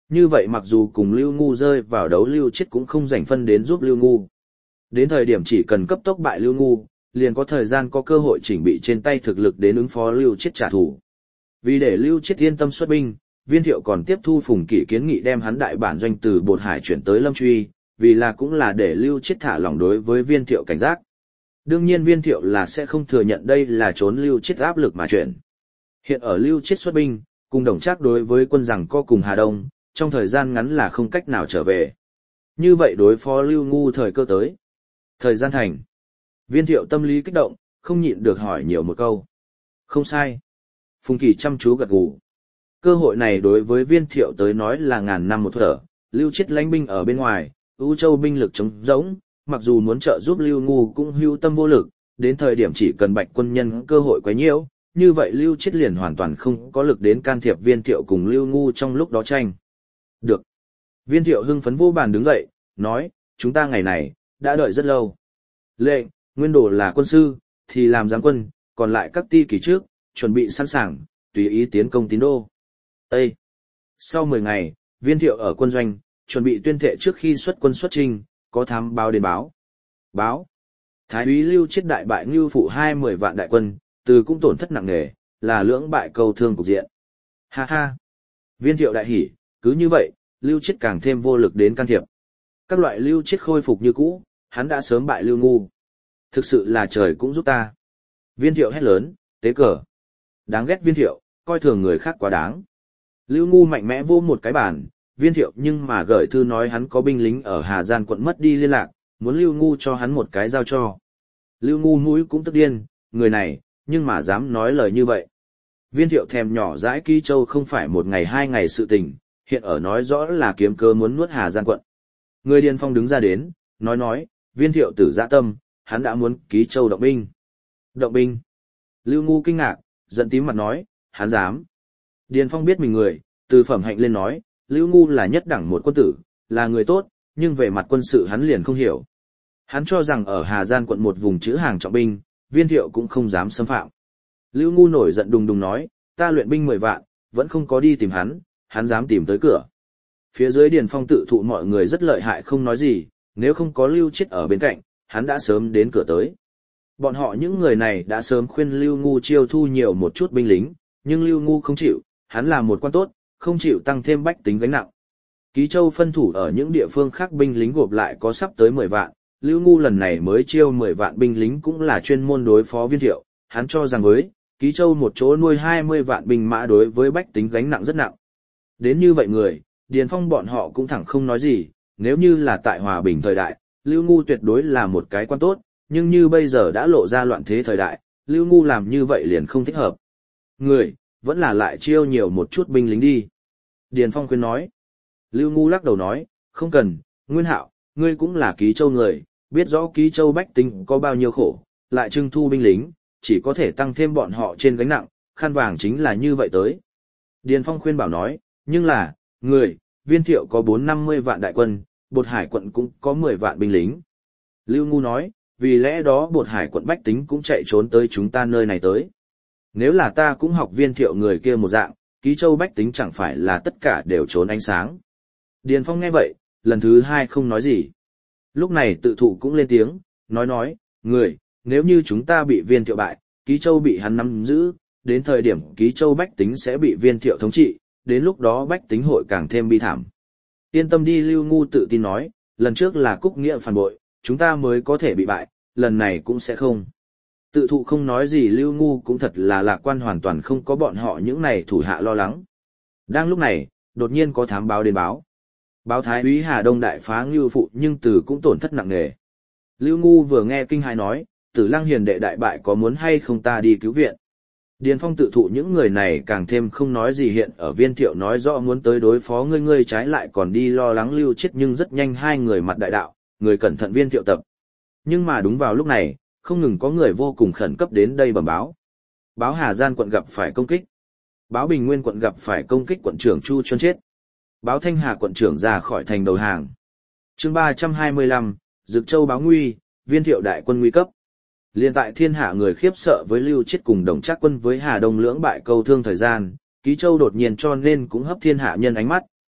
Như vậy mặc dù cùng Lưu Ngu rơi vào đấu Lưu Chiết cũng không rảnh phân đến giúp Lưu Ngu. Đến thời điểm chỉ cần cấp tốc bại Lưu Ngu, liền có thời gian có cơ hội chỉnh bị trên tay thực lực đến ứng phó Lưu Chiết trả thù. Vì để Lưu Chiết yên tâm xuất binh, Viên Thiệu còn tiếp thu Phùng Kỷ kiến nghị đem hắn đại bản doanh từ Bột Hải chuyển tới Lâm Truy, vì là cũng là để Lưu Chiết thả lỏng đối với Viên Thiệu cảnh giác. Đương nhiên Viên Thiệu là sẽ không thừa nhận đây là trốn Lưu Chiết áp lực mà chuyển. Hiện ở Lưu Chiết xuất binh, cùng Đồng Trác đối với quân giằng co cùng Hà Đông, trong thời gian ngắn là không cách nào trở về. Như vậy đối phó Lưu Ngu thời cơ tới. Thời gian thành. Viên Thiệu tâm lý kích động, không nhịn được hỏi nhiều một câu. Không sai. Phùng Kỷ chăm chú gật gù. Cơ hội này đối với Viên Thiệu tới nói là ngàn năm một thở, Lưu Chiết lãnh binh ở bên ngoài, U Châu binh lực trống rỗng, mặc dù muốn trợ giúp Lưu Ngu cũng hữu tâm vô lực, đến thời điểm chỉ cần Bạch quân nhân cơ hội quấy nhiễu, như vậy Lưu Chiết liền hoàn toàn không có lực đến can thiệp Viên Thiệu cùng Lưu Ngu trong lúc đó tranh. Được. Viên Thiệu hưng phấn vô bàn đứng dậy, nói, chúng ta ngày này, đã đợi rất lâu. Lệnh, Nguyên Đồ là quân sư, thì làm giáng quân, còn lại các ti kỳ trước, chuẩn bị sẵn sàng, tùy ý tiến công Tín Đô. Ê! Sau 10 ngày, Viên Thiệu ở quân doanh, chuẩn bị tuyên thệ trước khi xuất quân xuất chinh, có thám báo đến báo. Báo! Thái úy Lưu Chiết đại bại Ngưu Phụ 20 vạn đại quân, từ cũng tổn thất nặng nề, là lưỡng bại câu thương cục diện. Ha ha! Viên Thiệu đại hỉ, cứ như vậy, Lưu Chiết càng thêm vô lực đến can thiệp. Các loại Lưu Chiết khôi phục như cũ, hắn đã sớm bại Lưu Ngu. Thực sự là trời cũng giúp ta. Viên Thiệu hét lớn, tế cờ. Đáng ghét Viên Thiệu, coi thường người khác quá đáng. Lưu Ngu mạnh mẽ vô một cái bàn, Viên Thiệu nhưng mà gửi thư nói hắn có binh lính ở Hà Giang quận mất đi liên lạc, muốn Lưu Ngu cho hắn một cái giao cho. Lưu Ngu mũi cũng tức điên, người này, nhưng mà dám nói lời như vậy. Viên Thiệu thèm nhỏ dãi Ký Châu không phải một ngày 2 ngày sự tình, hiện ở nói rõ là kiếm cớ muốn nuốt Hà Giang quận. Người Điền Phong đứng ra đến, nói, Viên Thiệu tử dạ tâm, hắn đã muốn Ký Châu động binh. Động binh. Lưu Ngu kinh ngạc, giận tím mặt nói, hắn dám. Điền Phong biết mình người, từ phẩm hạnh lên nói, Lưu Ngu là nhất đẳng một quân tử, là người tốt, nhưng về mặt quân sự hắn liền không hiểu. Hắn cho rằng ở Hà Giang quận một vùng trữ hàng trọng binh, Viên Thiệu cũng không dám xâm phạm. Lưu Ngu nổi giận đùng đùng nói, ta luyện binh 10 vạn, vẫn không có đi tìm hắn dám tìm tới cửa. Phía dưới Điền Phong tự thụ mọi người rất lợi hại không nói gì, nếu không có Lưu Chiết ở bên cạnh, hắn đã sớm đến cửa tới. Bọn họ những người này đã sớm khuyên Lưu Ngu chiêu thu nhiều một chút binh lính, nhưng Lưu Ngu không chịu, hắn là một quan tốt, không chịu tăng thêm bách tính gánh nặng. Ký Châu phân thủ ở những địa phương khác binh lính gộp lại có sắp tới 10 vạn, Lưu Ngu lần này mới chiêu 10 vạn binh lính cũng là chuyên môn đối phó Viên Thiệu, hắn cho rằng với Ký Châu một chỗ nuôi 20 vạn binh mã đối với bách tính gánh nặng rất nặng. Đến như vậy người, Điền Phong bọn họ cũng thẳng không nói gì, nếu như là tại hòa bình thời đại, Lưu Ngu tuyệt đối là một cái quan tốt, nhưng như bây giờ đã lộ ra loạn thế thời đại, Lưu Ngu làm như vậy liền không thích hợp. Người, vẫn là lại chiêu nhiều một chút binh lính đi. Điền Phong khuyên nói. Lưu Ngu lắc đầu nói, không cần, Nguyên Hạo, ngươi cũng là Ký Châu người, biết rõ Ký Châu bách tính có bao nhiêu khổ, lại trưng thu binh lính, chỉ có thể tăng thêm bọn họ trên gánh nặng, khăn vàng chính là như vậy tới. Điền Phong khuyên bảo nói, nhưng là, người, Viên Thiệu có 450 vạn đại quân, Bột Hải quận cũng có 10 vạn binh lính. Lưu Ngu nói, vì lẽ đó Bột Hải quận bách tính cũng chạy trốn tới chúng ta nơi này tới. Nếu là ta cũng học Viên Thiệu người kia một dạng, Ký Châu bách tính chẳng phải là tất cả đều trốn ánh sáng. Điền Phong nghe vậy, lần thứ 2 không nói gì. Lúc này tự thụ cũng lên tiếng, nói, người, nếu như chúng ta bị Viên Thiệu bại, Ký Châu bị hắn nắm giữ, đến thời điểm Ký Châu bách tính sẽ bị Viên Thiệu thống trị, đến lúc đó bách tính hội càng thêm bi thảm. Yên tâm đi, Lưu Ngu tự tin nói, lần trước là Cúc Nghĩa phản bội, chúng ta mới có thể bị bại, lần này cũng sẽ không. Tự thụ không nói gì, Lưu Ngu cũng thật là lạc quan, hoàn toàn không có bọn họ những này thủ hạ lo lắng. Đang lúc này, đột nhiên có thám báo đến báo. Báo Thái úy Hà Đông đại phá Ngưu Phụ nhưng Từ cũng tổn thất nặng nề. Lưu Ngu vừa nghe kinh hãi nói, Tử Lăng hiền đệ đại bại có muốn hay không ta đi cứu viện. Điền Phong tự thụ những người này càng thêm không nói gì, hiện ở Viên Thiệu nói rõ muốn tới đối phó ngươi trái lại còn đi lo lắng Lưu Chiết, nhưng rất nhanh hai người mặt đại đạo, người cẩn thận Viên Thiệu tập. Nhưng mà đúng vào lúc này, không ngừng có người vô cùng khẩn cấp đến đây bẩm báo. Báo Hà Giang quận gặp phải công kích. Báo Bình Nguyên quận gặp phải công kích, quận trưởng Chu Chuân chết. Báo Thanh Hà quận trưởng ra khỏi thành đầu hàng. Chương 325, Dực Châu báo nguy, Viên Thiệu đại quân nguy cấp. Liên tại thiên hạ người khiếp sợ với Lưu Chiết cùng Đồng Trác quân với Hà Đông lưỡng bại câu thương thời gian, Ký Châu đột nhiên cho nên cũng hấp thiên hạ nhân ánh mắt.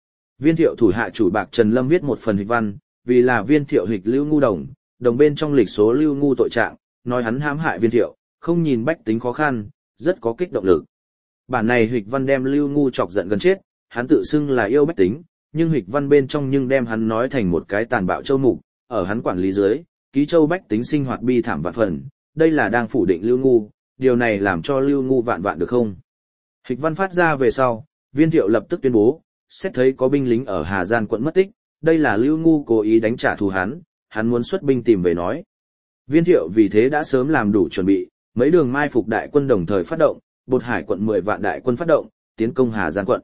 Viên Thiệu thủ hạ chủ bạc Trần Lâm viết một phần hịch văn, vì là Viên Thiệu hịch Lưu Ngu đồng bên trong lịch số Lưu Ngu tội trạng, nói hắn hãm hại Viên Thiệu, không nhìn bách tính khó khăn, rất có kích động lực. Bản này hịch văn đem Lưu Ngu chọc giận gần chết, hắn tự xưng là yêu bách tính, nhưng hịch văn bên trong nhưng đem hắn nói thành một cái tàn bạo châu mục, ở hắn quản lý dưới, ký châu bách tính sinh hoạt bi thảm vạn phần, đây là đang phủ định Lưu Ngu, điều này làm cho Lưu Ngu vạn vạn được không? Hịch văn phát ra về sau, Viên Thiệu lập tức tuyên bố, xét thấy có binh lính ở Hà Giang quận mất tích, đây là Lưu Ngu cố ý đánh trả thù hắn muốn xuất binh tìm về nói. Viên Thiệu vì thế đã sớm làm đủ chuẩn bị, mấy đường mai phục đại quân đồng thời phát động, Bột Hải quận 10 vạn đại quân phát động, tiến công Hà Giang quận.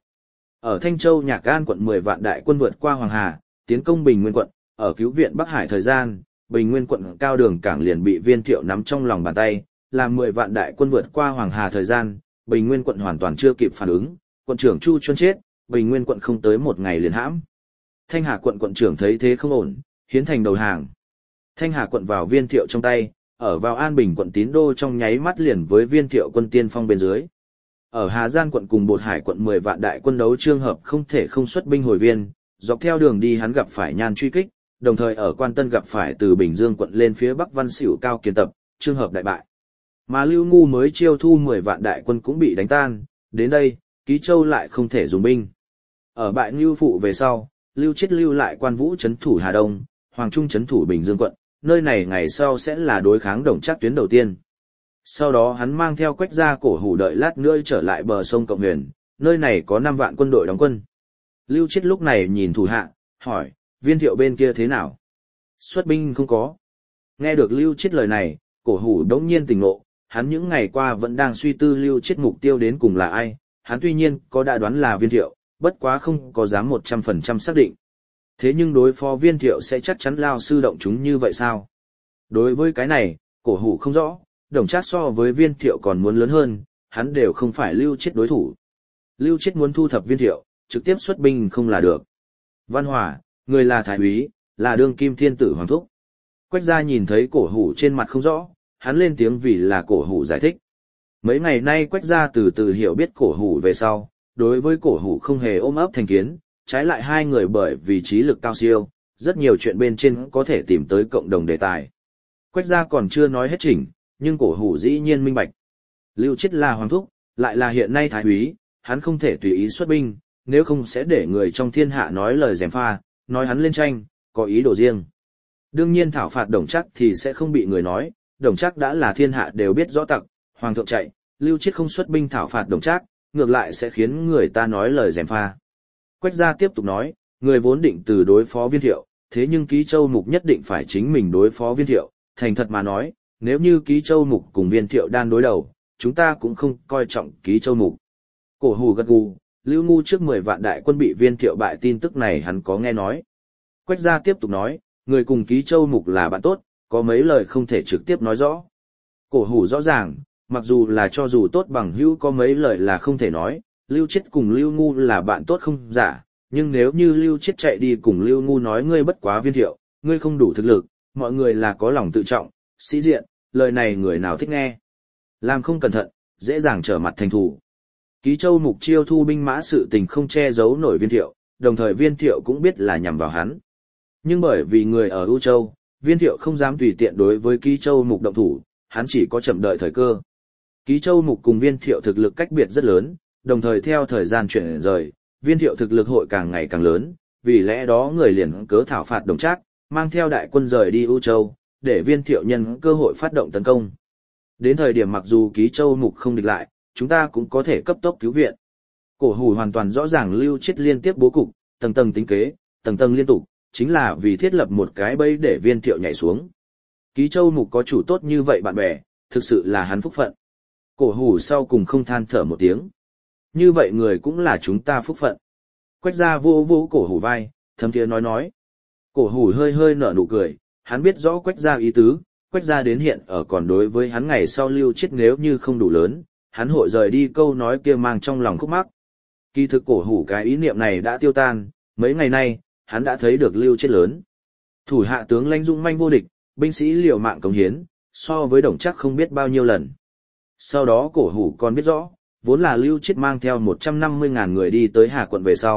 Ở Thanh Châu Nhạc Gan quận 10 vạn đại quân vượt qua Hoàng Hà, tiến công Bình Nguyên quận, ở cứu viện Bắc Hải thời gian, Bình Nguyên quận cao đường cảng liền bị Viên Thiệu nắm trong lòng bàn tay, làm 10 vạn đại quân vượt qua Hoàng Hà thời gian, Bình Nguyên quận hoàn toàn chưa kịp phản ứng, quận trưởng Chu Chuân chết, Bình Nguyên quận không tới một ngày liền hãm. Thanh Hà quận quận trưởng thấy thế không ổn, hiến thành đầu hàng. Thanh Hà quận vào Viên Thiệu trong tay, ở vào An Bình quận Tín Đô trong nháy mắt liền với Viên Thiệu quân tiên phong bên dưới. Ở Hà Giang quận cùng Bột Hải quận 10 vạn đại quân đấu trường hợp không thể không xuất binh hồi viên, dọc theo đường đi hắn gặp phải Nhan truy kích, đồng thời ở Quan Tân gặp phải từ Bình Dương quận lên phía Bắc Văn Xỉu Cao kiên tập, trường hợp đại bại. Mà Lưu Ngu mới chiêu thu 10 vạn đại quân cũng bị đánh tan, đến đây, Ký Châu lại không thể dùng binh. Ở bại Ngưu Phụ về sau, Lưu Chiết lưu lại Quan Vũ trấn thủ Hà Đông, Hoàng Trung trấn thủ Bình Dương quận, nơi này ngày sau sẽ là đối kháng Đồng Trác tuyến đầu tiên. Sau đó hắn mang theo Quách Gia Cổ Hủ đợi lát nữa trở lại bờ sông Cộng Huyền, nơi này có 5 vạn quân đội đóng quân. Lưu Chiết lúc này nhìn thủ hạ, hỏi, Viên Thiệu bên kia thế nào? Xuất binh không có. Nghe được Lưu Chiết lời này, Cổ Hủ đống nhiên tỉnh ngộ, hắn những ngày qua vẫn đang suy tư Lưu Chiết mục tiêu đến cùng là ai, hắn tuy nhiên có đã đoán là Viên Thiệu, bất quá không có dám 100% xác định. Thế nhưng đối phó Viên Thiệu sẽ chắc chắn lao sư động chúng như vậy sao? Đối với cái này, Cổ Hủ không rõ, Đồng Trác so với Viên Thiệu còn muốn lớn hơn, hắn đều không phải Lưu Chiết đối thủ. Lưu Chiết muốn thu thập Viên Thiệu, trực tiếp xuất binh không là được. Văn Hòa, người là thái úy, là đương kim thiên tử hoàng thúc. Quách Gia nhìn thấy Cổ Hủ trên mặt không rõ, hắn lên tiếng vì là Cổ Hủ giải thích. Mấy ngày nay Quách Gia từ từ hiểu biết Cổ Hủ về sau, đối với Cổ Hủ không hề ôm ấp thành kiến, trái lại hai người bởi vì trí lực cao siêu, rất nhiều chuyện bên trên có thể tìm tới cộng đồng đề tài. Quách Gia còn chưa nói hết chỉnh, nhưng Cổ Hủ dĩ nhiên minh bạch. Lưu Chiết là hoàng thúc, lại là hiện nay thái úy, hắn không thể tùy ý xuất binh, nếu không sẽ để người trong thiên hạ nói lời gièm pha, nói hắn lên tranh, có ý đồ riêng. Đương nhiên thảo phạt Đồng Trác thì sẽ không bị người nói, Đồng Trác đã là thiên hạ đều biết rõ tặc, hoàng thượng chạy, Lưu Chiết không xuất binh thảo phạt Đồng Trác, ngược lại sẽ khiến người ta nói lời gièm pha. Quách Gia tiếp tục nói, người vốn định từ đối phó Viên Thiệu, thế nhưng Ký Châu Mục nhất định phải chính mình đối phó Viên Thiệu, thành thật mà nói, nếu như Ký Châu Mục cùng Viên Thiệu đan đối đầu, chúng ta cũng không coi trọng Ký Châu Mục. Cổ Hủ gật gù, Lưu Ngu trước 10 vạn đại quân bị Viên Thiệu bại tin tức này hắn có nghe nói. Quách Gia tiếp tục nói, người cùng Ký Châu Mục là bạn tốt, có mấy lời không thể trực tiếp nói rõ. Cổ Hủ rõ ràng, mặc dù là cho dù tốt bằng hữu có mấy lời là không thể nói, Lưu Chiết cùng Lưu Ngu là bạn tốt không giả, nhưng nếu như Lưu Chiết chạy đi cùng Lưu Ngu nói ngươi bất quá Viên Thiệu, ngươi không đủ thực lực, mọi người là có lòng tự trọng, sĩ diện, lời này người nào thích nghe. Làm không cẩn thận, dễ dàng trở mặt thành thù. Ký Châu Mục chiêu thu binh mã sự tình không che giấu nổi Viên Thiệu, đồng thời Viên Thiệu cũng biết là nhằm vào hắn. Nhưng bởi vì người ở U Châu, Viên Thiệu không dám tùy tiện đối với Ký Châu Mục động thủ, hắn chỉ có chậm đợi thời cơ. Ký Châu Mục cùng Viên Thiệu thực lực cách biệt rất lớn, đồng thời theo thời gian chuyển rời, Viên Thiệu thực lực hội càng ngày càng lớn, vì lẽ đó người liền cớ thảo phạt Đồng Trác, mang theo đại quân rời đi U Châu, để Viên Thiệu nhân cơ hội phát động tấn công. Đến thời điểm mặc dù Ký Châu Mục không địch lại, chúng ta cũng có thể cấp tốc cứu viện. Cổ Hủ hoàn toàn rõ ràng Lưu Chiết liên tiếp bố cục, tầng tầng tính kế, tầng tầng liên tục, chính là vì thiết lập một cái bẫy để Viên Thiệu nhảy xuống. Ký Châu Mục có chủ tốt như vậy bạn bè, thực sự là hắn phúc phận. Cổ Hủ sau cùng không than thở một tiếng. Như vậy người cũng là chúng ta phúc phận. Quách Gia vô vô Cổ Hủ vai, thấm thiế nói. Cổ Hủ hơi hơi nở nụ cười, hắn biết rõ Quách Gia ý tứ, Quách Gia đến hiện ở còn đối với hắn ngày sau Lưu Chiết nếu như không đủ lớn, hắn hội rời đi câu nói kia mang trong lòng khúc mắc. Kỳ thực Cổ Hủ cái ý niệm này đã tiêu tan, mấy ngày nay, hắn đã thấy được Lưu Chiết lớn. Thủ hạ tướng lãnh dũng manh vô địch, binh sĩ liều mạng cống hiến, so với Đồng Trác không biết bao nhiêu lần. Sau đó Cổ Hủ còn biết rõ, vốn là Lưu Chiết mang theo 150.000 người đi tới Hà quận về sau,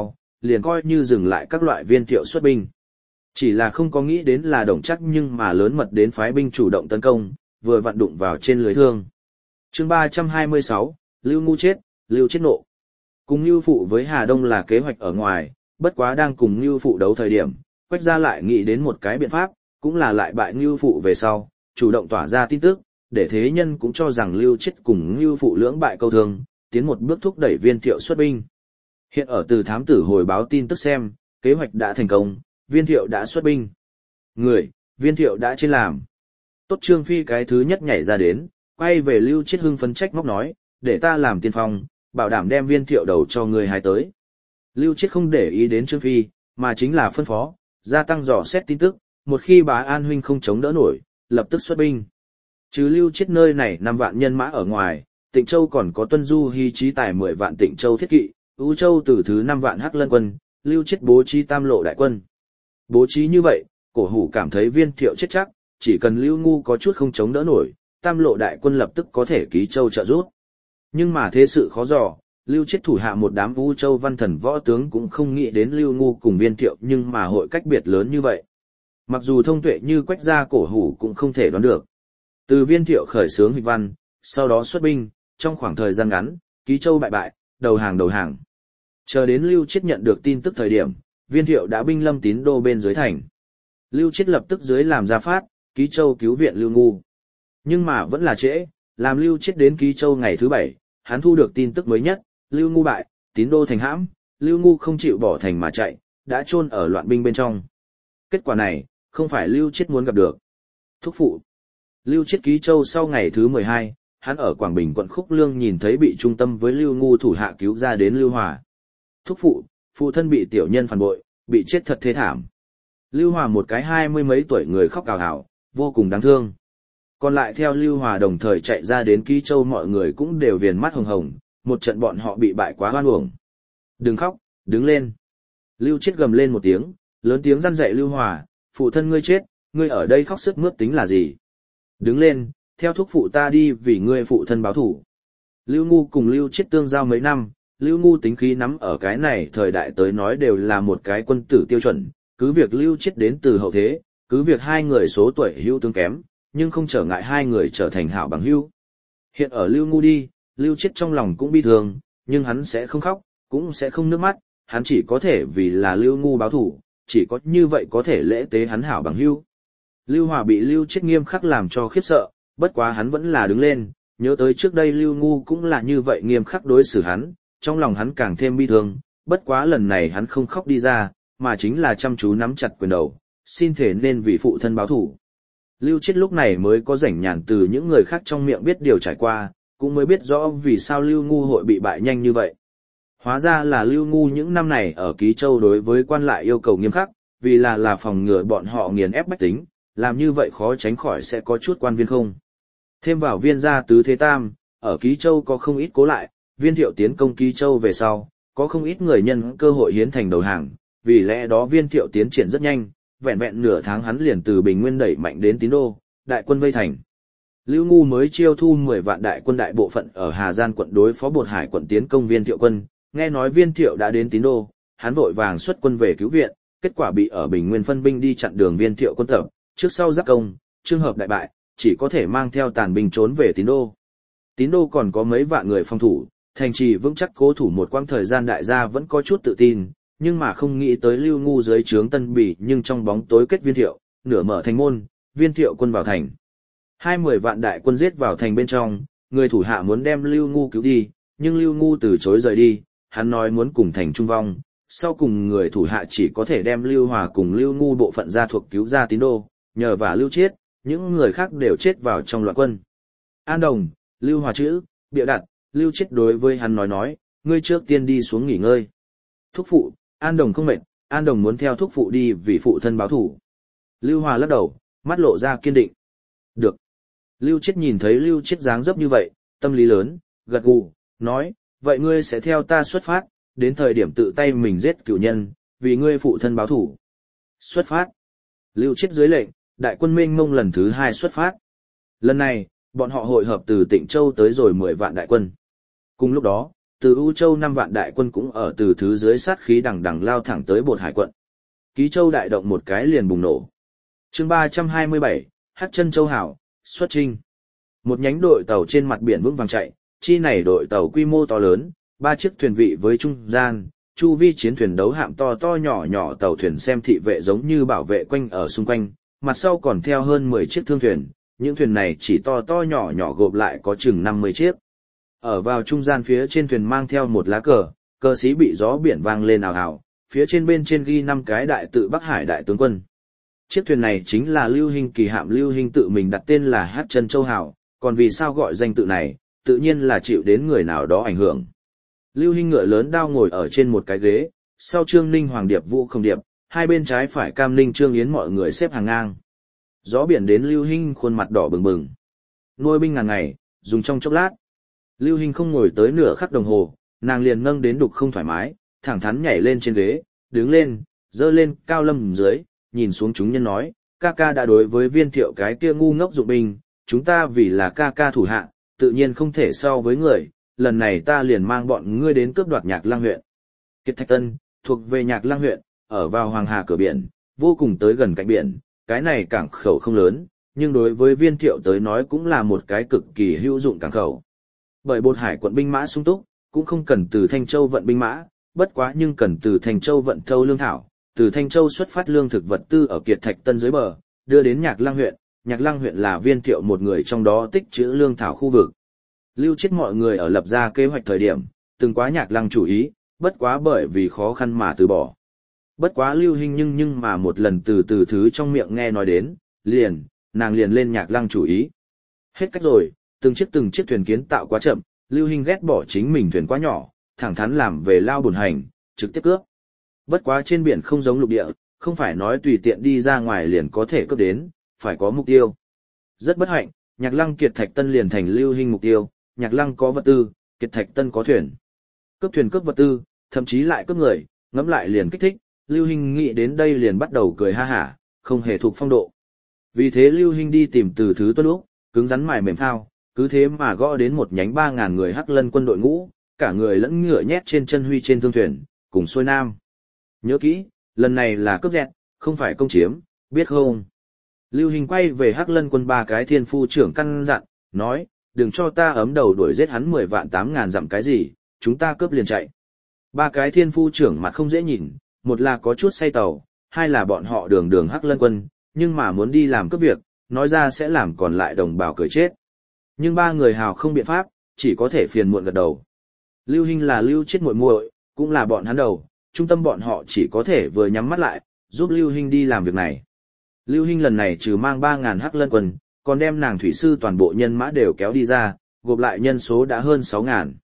liền coi như dừng lại các loại Viên Thiệu xuất binh. Chỉ là không có nghĩ đến là Đồng Trác nhưng mà lớn mật đến phái binh chủ động tấn công, vừa vặn đụng vào trên lưới thương. Chương 326, Lưu Ngu chết, Lưu chết nộ. Cùng Lưu Phụ với Hà Đông là kế hoạch ở ngoài, bất quá đang cùng Lưu Phụ đấu thời điểm, Quách gia lại nghĩ đến một cái biện pháp, cũng là lại bại Lưu Phụ về sau, chủ động tỏa ra tin tức, để thế nhân cũng cho rằng Lưu chết cùng Lưu Phụ lưỡng bại câu thương, tiến một bước thúc đẩy Viên Thiệu xuất binh. Hiện ở từ thám tử hồi báo tin tức xem, kế hoạch đã thành công, Viên Thiệu đã xuất binh. Viên Thiệu đã trên làm. Tốt Trương Phi cái thứ nhất nhảy ra đến, quay về Lưu Chiết hưng phấn trách móc nói, để ta làm tiên phong, bảo đảm đem Viên Thiệu đầu cho người hái tới. Lưu Chiết không để ý đến Trương Phi, mà chính là phân phó, gia tăng dò xét tin tức, một khi bá An huynh không chống đỡ nổi, lập tức xuất binh. Trừ Lưu Chiết nơi này 5 vạn nhân mã ở ngoài, Tịnh Châu còn có Tuân Du Hy trí tài 10 vạn Tịnh Châu thiết kỵ, Ú Châu từ thứ 5 vạn Hắc Lân quân, Lưu Chiết bố trí tam lộ đại quân. Bố trí như vậy, Cổ Hủ cảm thấy Viên Thiệu chết chắc, chỉ cần Lưu Ngu có chút không chống đỡ nổi, tam lộ đại quân lập tức có thể ký châu trợ giúp. Nhưng mà thế sự khó dò, Lưu Chiết thủ hạ một đám Ú Châu văn thần võ tướng cũng không nghĩ đến Lưu Ngu cùng Viên Thiệu nhưng mà hội cách biệt lớn như vậy. Mặc dù thông tuệ như Quách gia Cổ Hủ cũng không thể đoán được. Từ Viên Thiệu khởi xướng huỵch văn, sau đó xuất binh, trong khoảng thời gian ngắn, ký châu bại bại, đầu hàng. Chờ đến Lưu Chiết nhận được tin tức thời điểm, Viên Thiệu đã binh lâm Tín Đô bên dưới thành. Lưu Chiết lập tức dưới làm ra phát, ký châu cứu viện Lưu Ngu. Nhưng mà vẫn là trễ, làm Lưu Chiết đến ký châu ngày thứ 7, hắn thu được tin tức mới nhất, Lưu Ngu bại, Tín Đô thành hãm, Lưu Ngu không chịu bỏ thành mà chạy, đã chôn ở loạn binh bên trong. Kết quả này, không phải Lưu Chiết muốn gặp được. Thúc phụ. Lưu Chiết ký châu sau ngày thứ 12, hắn ở Quảng Bình quận Khúc Lương nhìn thấy bị trung tâm với Lưu Ngu thủ hạ cứu ra đến Lưu Hòa. Thúc phụ, phụ thân bị tiểu nhân phản bội, bị chết thật thế thảm. Lưu Hòa một cái 20 mấy tuổi người khóc ào ào, vô cùng đáng thương. Còn lại theo Lưu Hòa đồng thời chạy ra đến Ký Châu mọi người cũng đều viền mắt hồng hồng, một trận bọn họ bị bại quá oan uổng. Đừng khóc, đứng lên. Lưu Chiết gầm lên một tiếng, lớn tiếng răn dạy Lưu Hòa, phụ thân ngươi chết, ngươi ở đây khóc sướt mướt tính là gì? Đứng lên, theo thúc phụ ta đi vì ngươi phụ thân báo thủ. Lưu Ngu cùng Lưu Chiết tương giao mấy năm, Lưu Ngu tính khí nắm ở cái này thời đại tới nói đều là một cái quân tử tiêu chuẩn, cứ việc Lưu Chiết đến từ hậu thế, cứ việc hai người số tuổi hữu tương kém, nhưng không trở ngại hai người trở thành hảo bằng hữu. Hiện ở Lưu Ngu đi, Lưu Chiết trong lòng cũng bi thương, nhưng hắn sẽ không khóc, cũng sẽ không nước mắt, hắn chỉ có thể vì là Lưu Ngu báo thủ, chỉ có như vậy có thể lễ tế hắn hảo bằng hữu. Lưu Hòa bị Lưu Chiết nghiêm khắc làm cho khiếp sợ, bất quá hắn vẫn là đứng lên, nhớ tới trước đây Lưu Ngu cũng là như vậy nghiêm khắc đối xử hắn, trong lòng hắn càng thêm bi thương, bất quá lần này hắn không khóc đi ra, mà chính là chăm chú nắm chặt quyền đầu, xin thể nên vì phụ thân báo thủ. Lưu Chiết lúc này mới có rảnh nhàn từ những người khác trong miệng biết điều trải qua, cũng mới biết rõ vì sao Lưu Ngu hội bị bại nhanh như vậy. Hóa ra là Lưu Ngu những năm này ở Ký Châu đối với quan lại yêu cầu nghiêm khắc, vì là phòng ngừa bọn họ nghiền ép bách tính, làm như vậy khó tránh khỏi sẽ có chút quan viên không. Thêm vào Viên gia tứ thế tam, ở Ký Châu có không ít cố lại, Viên Thiệu tiến công Ký Châu về sau, có không ít người nhân cơ hội hiến thành đầu hàng, vì lẽ đó Viên Thiệu tiến triển rất nhanh, vẹn vẹn nửa tháng hắn liền từ Bình Nguyên đẩy mạnh đến Tín Đô, đại quân vây thành. Lưu Ngu mới chiêu thu 10 vạn đại quân đại bộ phận ở Hà Giang quận đối phó Bột Hải quận tiến công Viên Thiệu quân, nghe nói Viên Thiệu đã đến Tín Đô, hắn vội vàng xuất quân về cứu viện, kết quả bị ở Bình Nguyên phân binh đi chặn đường Viên Thiệu quân tập, trước sau giáp công, trường hợp đại bại, chỉ có thể mang theo tàn binh trốn về Tín Đô. Tín Đô còn có mấy vạn người phòng thủ, thành trì vững chắc cố thủ một quãng thời gian đại gia vẫn có chút tự tin, nhưng mà không nghĩ tới Lưu Ngu dưới trướng Tân Bỉ nhưng trong bóng tối kết Viên Thiệu, nửa mở thành môn, Viên Thiệu quân vào thành. 20 vạn đại quân giết vào thành bên trong, người thủ hạ muốn đem Lưu Ngu cứu đi, nhưng Lưu Ngu từ chối rời đi, hắn nói muốn cùng thành trung vong, sau cùng người thủ hạ chỉ có thể đem Lưu Hòa cùng Lưu Ngu bộ phận gia thuộc cứu ra Tín Đô, nhờ và Lưu Chiết, những người khác đều chết vào trong loạn quân. An Đồng, Lưu Hòa chữ, bịa đặt, Lưu Chiết đối với hắn nói, ngươi trước tiên đi xuống nghỉ ngơi. Thúc phụ, An Đồng không mệt, An Đồng muốn theo thúc phụ đi vì phụ thân báo thủ. Lưu Hòa lắc đầu, mắt lộ ra kiên định. Được. Lưu Chiết nhìn thấy Lưu Chiết dáng dấp như vậy, tâm lý lớn, gật gù, nói, vậy ngươi sẽ theo ta xuất phát, đến thời điểm tự tay mình giết cửu nhân, vì ngươi phụ thân báo thủ. Xuất phát. Lưu Chiết dưới lệnh, đại quân mênh mông lần thứ 2 xuất phát. Lần này, bọn họ hội hợp từ Tịnh Châu tới rồi 10 vạn đại quân. Cùng lúc đó, từ U Châu 5 vạn đại quân cũng ở từ thứ dưới sát khí đằng đằng lao thẳng tới Bột Hải quận. Ký Châu đại động một cái liền bùng nổ. Chương 327, Hắc Chân Châu Hảo, xuất chinh. Một nhánh đội tàu trên mặt biển vững vàng chạy, chi này đội tàu quy mô to lớn, 3 chiếc thuyền vị với trung gian, chu vi chiến thuyền đấu hạm to to nhỏ nhỏ tàu thuyền xem thị vệ giống như bảo vệ quanh ở xung quanh, mặt sau còn theo hơn 10 chiếc thương thuyền, những thuyền này chỉ to to nhỏ nhỏ gộp lại có chừng 50 chiếc. Ở vào trung gian phía trên thuyền mang theo một lá cờ, cờ xí bị gió biển vang lên ào ào, phía trên bên trên ghi 5 cái đại tự Bắc Hải đại tướng quân. Chiếc thuyền này chính là Lưu Hinh kỳ hạm, Lưu Hinh tự mình đặt tên là Hắc Chân Châu Hảo, còn vì sao gọi danh tự này, tự nhiên là chịu đến người nào đó ảnh hưởng. Lưu Hinh ngựa lớn đao ngồi ở trên một cái ghế, sau Trương Ninh Hoàng Điệp Vũ Không Điệp, hai bên trái phải Cam Ninh Trương Yến mọi người xếp hàng ngang. Gió biển đến Lưu Hinh khuôn mặt đỏ bừng bừng. Nuôi binh ngàn ngày, dùng trong chốc lát. Lưu Hinh không ngồi tới nửa khắc đồng hồ, nàng liền nâng đến đục không thoải mái, thẳng thắn nhảy lên trên ghế, đứng lên, dơ lên cao lâm dưới, nhìn xuống chúng nhân nói, ca ca đã đối với Viên Thiệu cái kia ngu ngốc dụng binh, chúng ta vì là ca ca thủ hạ, tự nhiên không thể so với người, lần này ta liền mang bọn ngươi đến cướp đoạt Nhạc Lăng huyện. Kiệt Thạch Tân, thuộc về Nhạc Lăng huyện, ở vào Hoàng Hà cửa biển, vô cùng tới gần cạnh biển, cái này cảng khẩu không lớn, nhưng đối với Viên Thiệu tới nói cũng là một cái cực kỳ hữu dụng cảng khẩu. Bởi Bột Hải quận binh mã sung túc, cũng không cần từ Thanh Châu vận binh mã, bất quá nhưng cần từ Thanh Châu vận thâu lương thảo, từ Thanh Châu xuất phát lương thực vật tư ở Kiệt Thạch Tân dưới bờ, đưa đến Nhạc Lăng huyện. Nhạc Lăng huyện là Viên Thiệu một người trong đó tích trữ lương thảo khu vực. Lưu Chiết mọi người ở lập ra kế hoạch thời điểm, từng quá Nhạc Lăng chủ ý, bất quá bởi vì khó khăn mà từ bỏ. Bất quá Lưu Hinh nhưng mà một lần từ thứ trong miệng nghe nói đến, nàng liền lên Nhạc Lăng chủ ý. Hết cách rồi, từng chiếc thuyền kiến tạo quá chậm, Lưu Hinh ghét bỏ chính mình thuyền quá nhỏ, thẳng thắn làm về lao bổn hành, trực tiếp cướp. Bất quá trên biển không giống lục địa, không phải nói tùy tiện đi ra ngoài liền có thể cướp đến, phải có mục tiêu. Rất bất hạnh, Nhạc Lăng Kiệt Thạch Tân liền thành Lưu Hinh mục tiêu, Nhạc Lăng có vật tư, Kiệt Thạch Tân có thuyền. Cướp thuyền cướp vật tư, thậm chí lại cướp người, ngẫm lại liền kích thích, Lưu Hinh nghĩ đến đây liền bắt đầu cười ha hả, không hề thuộc phong độ. Vì thế Lưu Hinh đi tìm từ thứ tuân lúc, cứng rắn mài mềm thao, cứ thế mà gõ đến một nhánh 3.000 người Hắc Lân quân đội ngũ, cả người lẫn ngựa nhét trên chân huy trên thương thuyền, cùng xuôi nam. Nhớ kỹ, lần này là cướp dẹt, không phải công chiếm, biết không? Lưu Hinh quay về Hắc Lân quân 3 cái thiên phu trưởng căn dặn, nói, đừng cho ta ấm đầu đuổi giết hắn 10 vạn 8.000 dặm cái gì, chúng ta cướp liền chạy. 3 cái thiên phu trưởng mặt không dễ nhìn, một là có chút say tàu, hai là bọn họ đường Hắc Lân quân, nhưng mà muốn đi làm cướp việc, nói ra sẽ làm còn lại đồng bào cười chết. Nhưng 3 người hào không biện pháp, chỉ có thể phiền muộn gật đầu. Lưu Hinh là Lưu Chiết muội muội, cũng là bọn hắn đầu, trung tâm bọn họ chỉ có thể vừa nhắm mắt lại, giúp Lưu Hinh đi làm việc này. Lưu Hinh lần này trừ mang 3.000 Hắc Lân quân, còn đem nàng thủy sư toàn bộ nhân mã đều kéo đi ra, gộp lại nhân số đã hơn 6.000.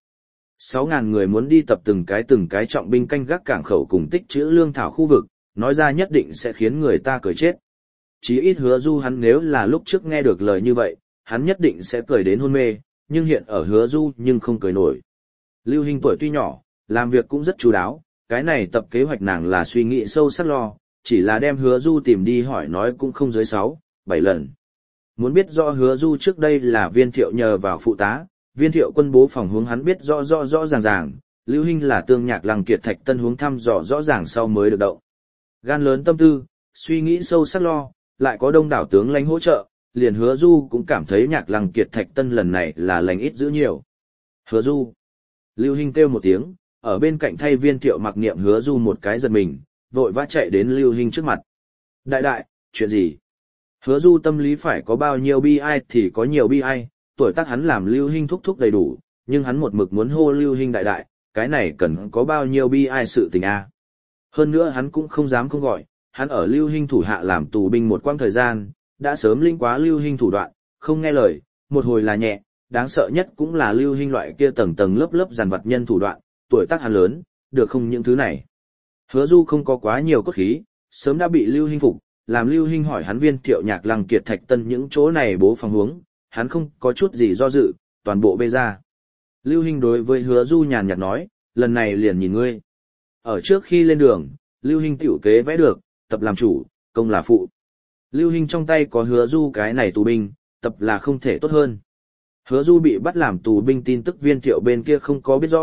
6.000 người muốn đi tập từng cái trọng binh canh gác cảng khẩu cùng tích trữ lương thảo khu vực, nói ra nhất định sẽ khiến người ta cười chết. Chí ít Hứa Du hắn nếu là lúc trước nghe được lời như vậy, hắn nhất định sẽ cười đến hôn mê, nhưng hiện ở Hứa Du nhưng không cười nổi. Lưu Hinh tuổi tuy nhỏ, làm việc cũng rất chu đáo, cái này tập kế hoạch nàng là suy nghĩ sâu sắc lo, chỉ là đem Hứa Du tìm đi hỏi nói cũng không dưới 6, 7 lần. Muốn biết rõ Hứa Du trước đây là Viên Thiệu nhờ vào phụ tá, Viên Thiệu quân bố phòng hướng hắn biết rõ ràng, Lưu Hinh là tương Nhạc Lăng Kiệt Thạch Tân hướng thăm dò rõ ràng sau mới được động. Gan lớn tâm tư, suy nghĩ sâu sắc lo, lại có đông đảo tướng lãnh hỗ trợ, liền Hứa Du cũng cảm thấy Nhạc Lăng Kiệt Thạch Tân lần này là lành ít giữ nhiều. Hứa Du. Lưu Hinh kêu một tiếng, ở bên cạnh thay Viên Thiệu mặc niệm Hứa Du một cái giật mình, vội vã chạy đến Lưu Hinh trước mặt. Đại, chuyện gì? Hứa Du tâm lý phải có bao nhiêu bi ai thì có nhiều bi ai, tuổi tác hắn làm Lưu Hinh thúc đầy đủ, nhưng hắn một mực muốn hô Lưu Hinh đại, cái này cần có bao nhiêu bi ai sự tình a. Hơn nữa hắn cũng không dám không gọi, hắn ở Lưu Hinh thủ hạ làm tù binh một quãng thời gian, đã sớm linh quá Lưu Hinh thủ đoạn, không nghe lời, một hồi là nhẹ, đáng sợ nhất cũng là Lưu Hinh loại kia tầng lớp dàn vặt nhân thủ đoạn, tuổi tác hắn lớn, được không những thứ này. Hứa Du không có quá nhiều cốt khí, sớm đã bị Lưu Hinh phục, làm Lưu Hinh hỏi hắn Viên Thiệu Nhạc Lăng Kiệt Thạch Tân những chỗ này bố phòng hướng, hắn không có chút gì do dự, toàn bộ bê ra. Lưu Hinh đối với Hứa Du nhàn nhạt nói, lần này liền nhìn ngươi. Ở trước khi lên đường, Lưu Hinh tiểu kế vẽ được, tập làm chủ, công là phụ. Lưu Hinh trong tay có Hứa Du cái này tù binh, tập là không thể tốt hơn. Hứa Du bị bắt làm tù binh tin tức Viên Thiệu bên kia không có biết rõ,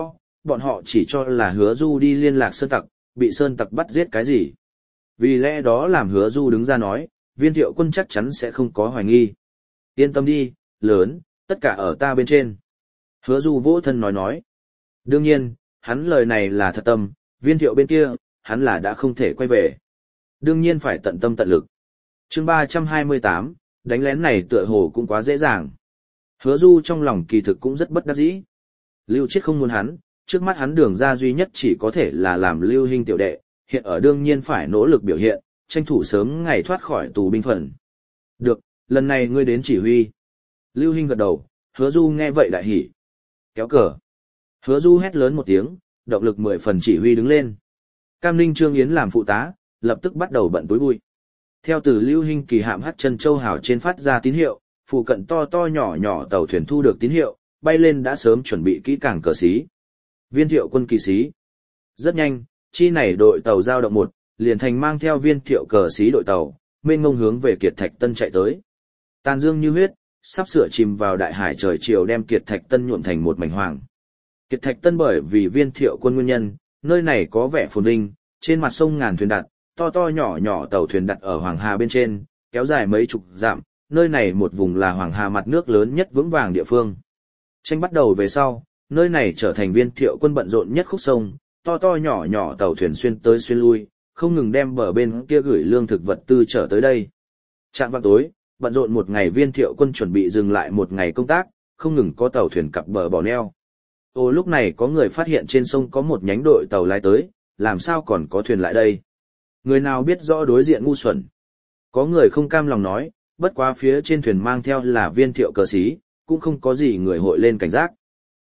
bọn họ chỉ cho là Hứa Du đi liên lạc sơn tặc, bị sơn tặc bắt giết cái gì. Vì lẽ đó làm Hứa Du đứng ra nói, Viên Thiệu Quân chắc chắn sẽ không có hoài nghi. Yên tâm đi, lớn, tất cả ở ta bên trên. Hứa Du vỗ thân nói. Đương nhiên, hắn lời này là thật tâm, Viên Thiệu bên kia, hắn là đã không thể quay về. Đương nhiên phải tận tâm tận lực. Chương 328, đánh lén này tựa hồ cũng quá dễ dàng. Hứa Du trong lòng kỳ thực cũng rất bất đắc dĩ. Lưu Chiết không muốn hắn, trước mắt hắn đường ra duy nhất chỉ có thể là làm Lưu Hinh tiểu đệ, hiện ở đương nhiên phải nỗ lực biểu hiện, tranh thủ sớm ngày thoát khỏi tù binh phần. Được, lần này ngươi đến chỉ huy. Lưu Hinh gật đầu, Hứa Du nghe vậy đại hỉ. Kéo cờ. Hứa Du hét lớn một tiếng, động lực 10 phần chỉ huy đứng lên. Cam Ninh Trương Yến làm phụ tá, lập tức bắt đầu bận túi bụi. Theo từ Lưu Hinh kỳ hạm Hắc Chân Châu hào trên phát ra tín hiệu, phụ cận to to nhỏ nhỏ tàu thuyền thu được tín hiệu, bay lên đã sớm chuẩn bị kỹ càng cờ xí. Viên Thiệu Quân kỳ xí. Rất nhanh, chi này đội tàu giao động một, liền thành mang theo Viên Thiệu cờ xí đội tàu, mênh mông hướng về Kiệt Thạch Tân chạy tới. Tàn dương như huyết, sắp sửa chìm vào đại hải trời chiều đem Kiệt Thạch Tân nhuộm thành một mảnh hoàng. Kiệt Thạch Tân bởi vì Viên Thiệu Quân nguyên nhân, nơi này có vẻ phồn vinh, trên mặt sông ngàn thuyền đặt, to to nhỏ nhỏ tàu thuyền đặt ở Hoàng Hà bên trên, kéo dài mấy chục dặm, nơi này một vùng là Hoàng Hà mặt nước lớn nhất vững vàng địa phương. Tranh bắt đầu về sau, nơi này trở thành Viên Thiệu Quân bận rộn nhất khúc sông, to to nhỏ nhỏ tàu thuyền xuyên tới xuyên lui, không ngừng đem bờ bên kia gửi lương thực vật tư trở tới đây. Trạm vào tối, bận rộn một ngày Viên Thiệu Quân chuẩn bị dừng lại một ngày công tác, không ngừng có tàu thuyền cập bờ bỏ neo. Lúc này có người phát hiện trên sông có một nhánh đội tàu lái tới, làm sao còn có thuyền lại đây? Người nào biết rõ đối diện ngu xuẩn? Có người không cam lòng nói, bất quá phía trên thuyền mang theo là Viên Thiệu cờ xí, cũng không có gì người hội lên cảnh giác.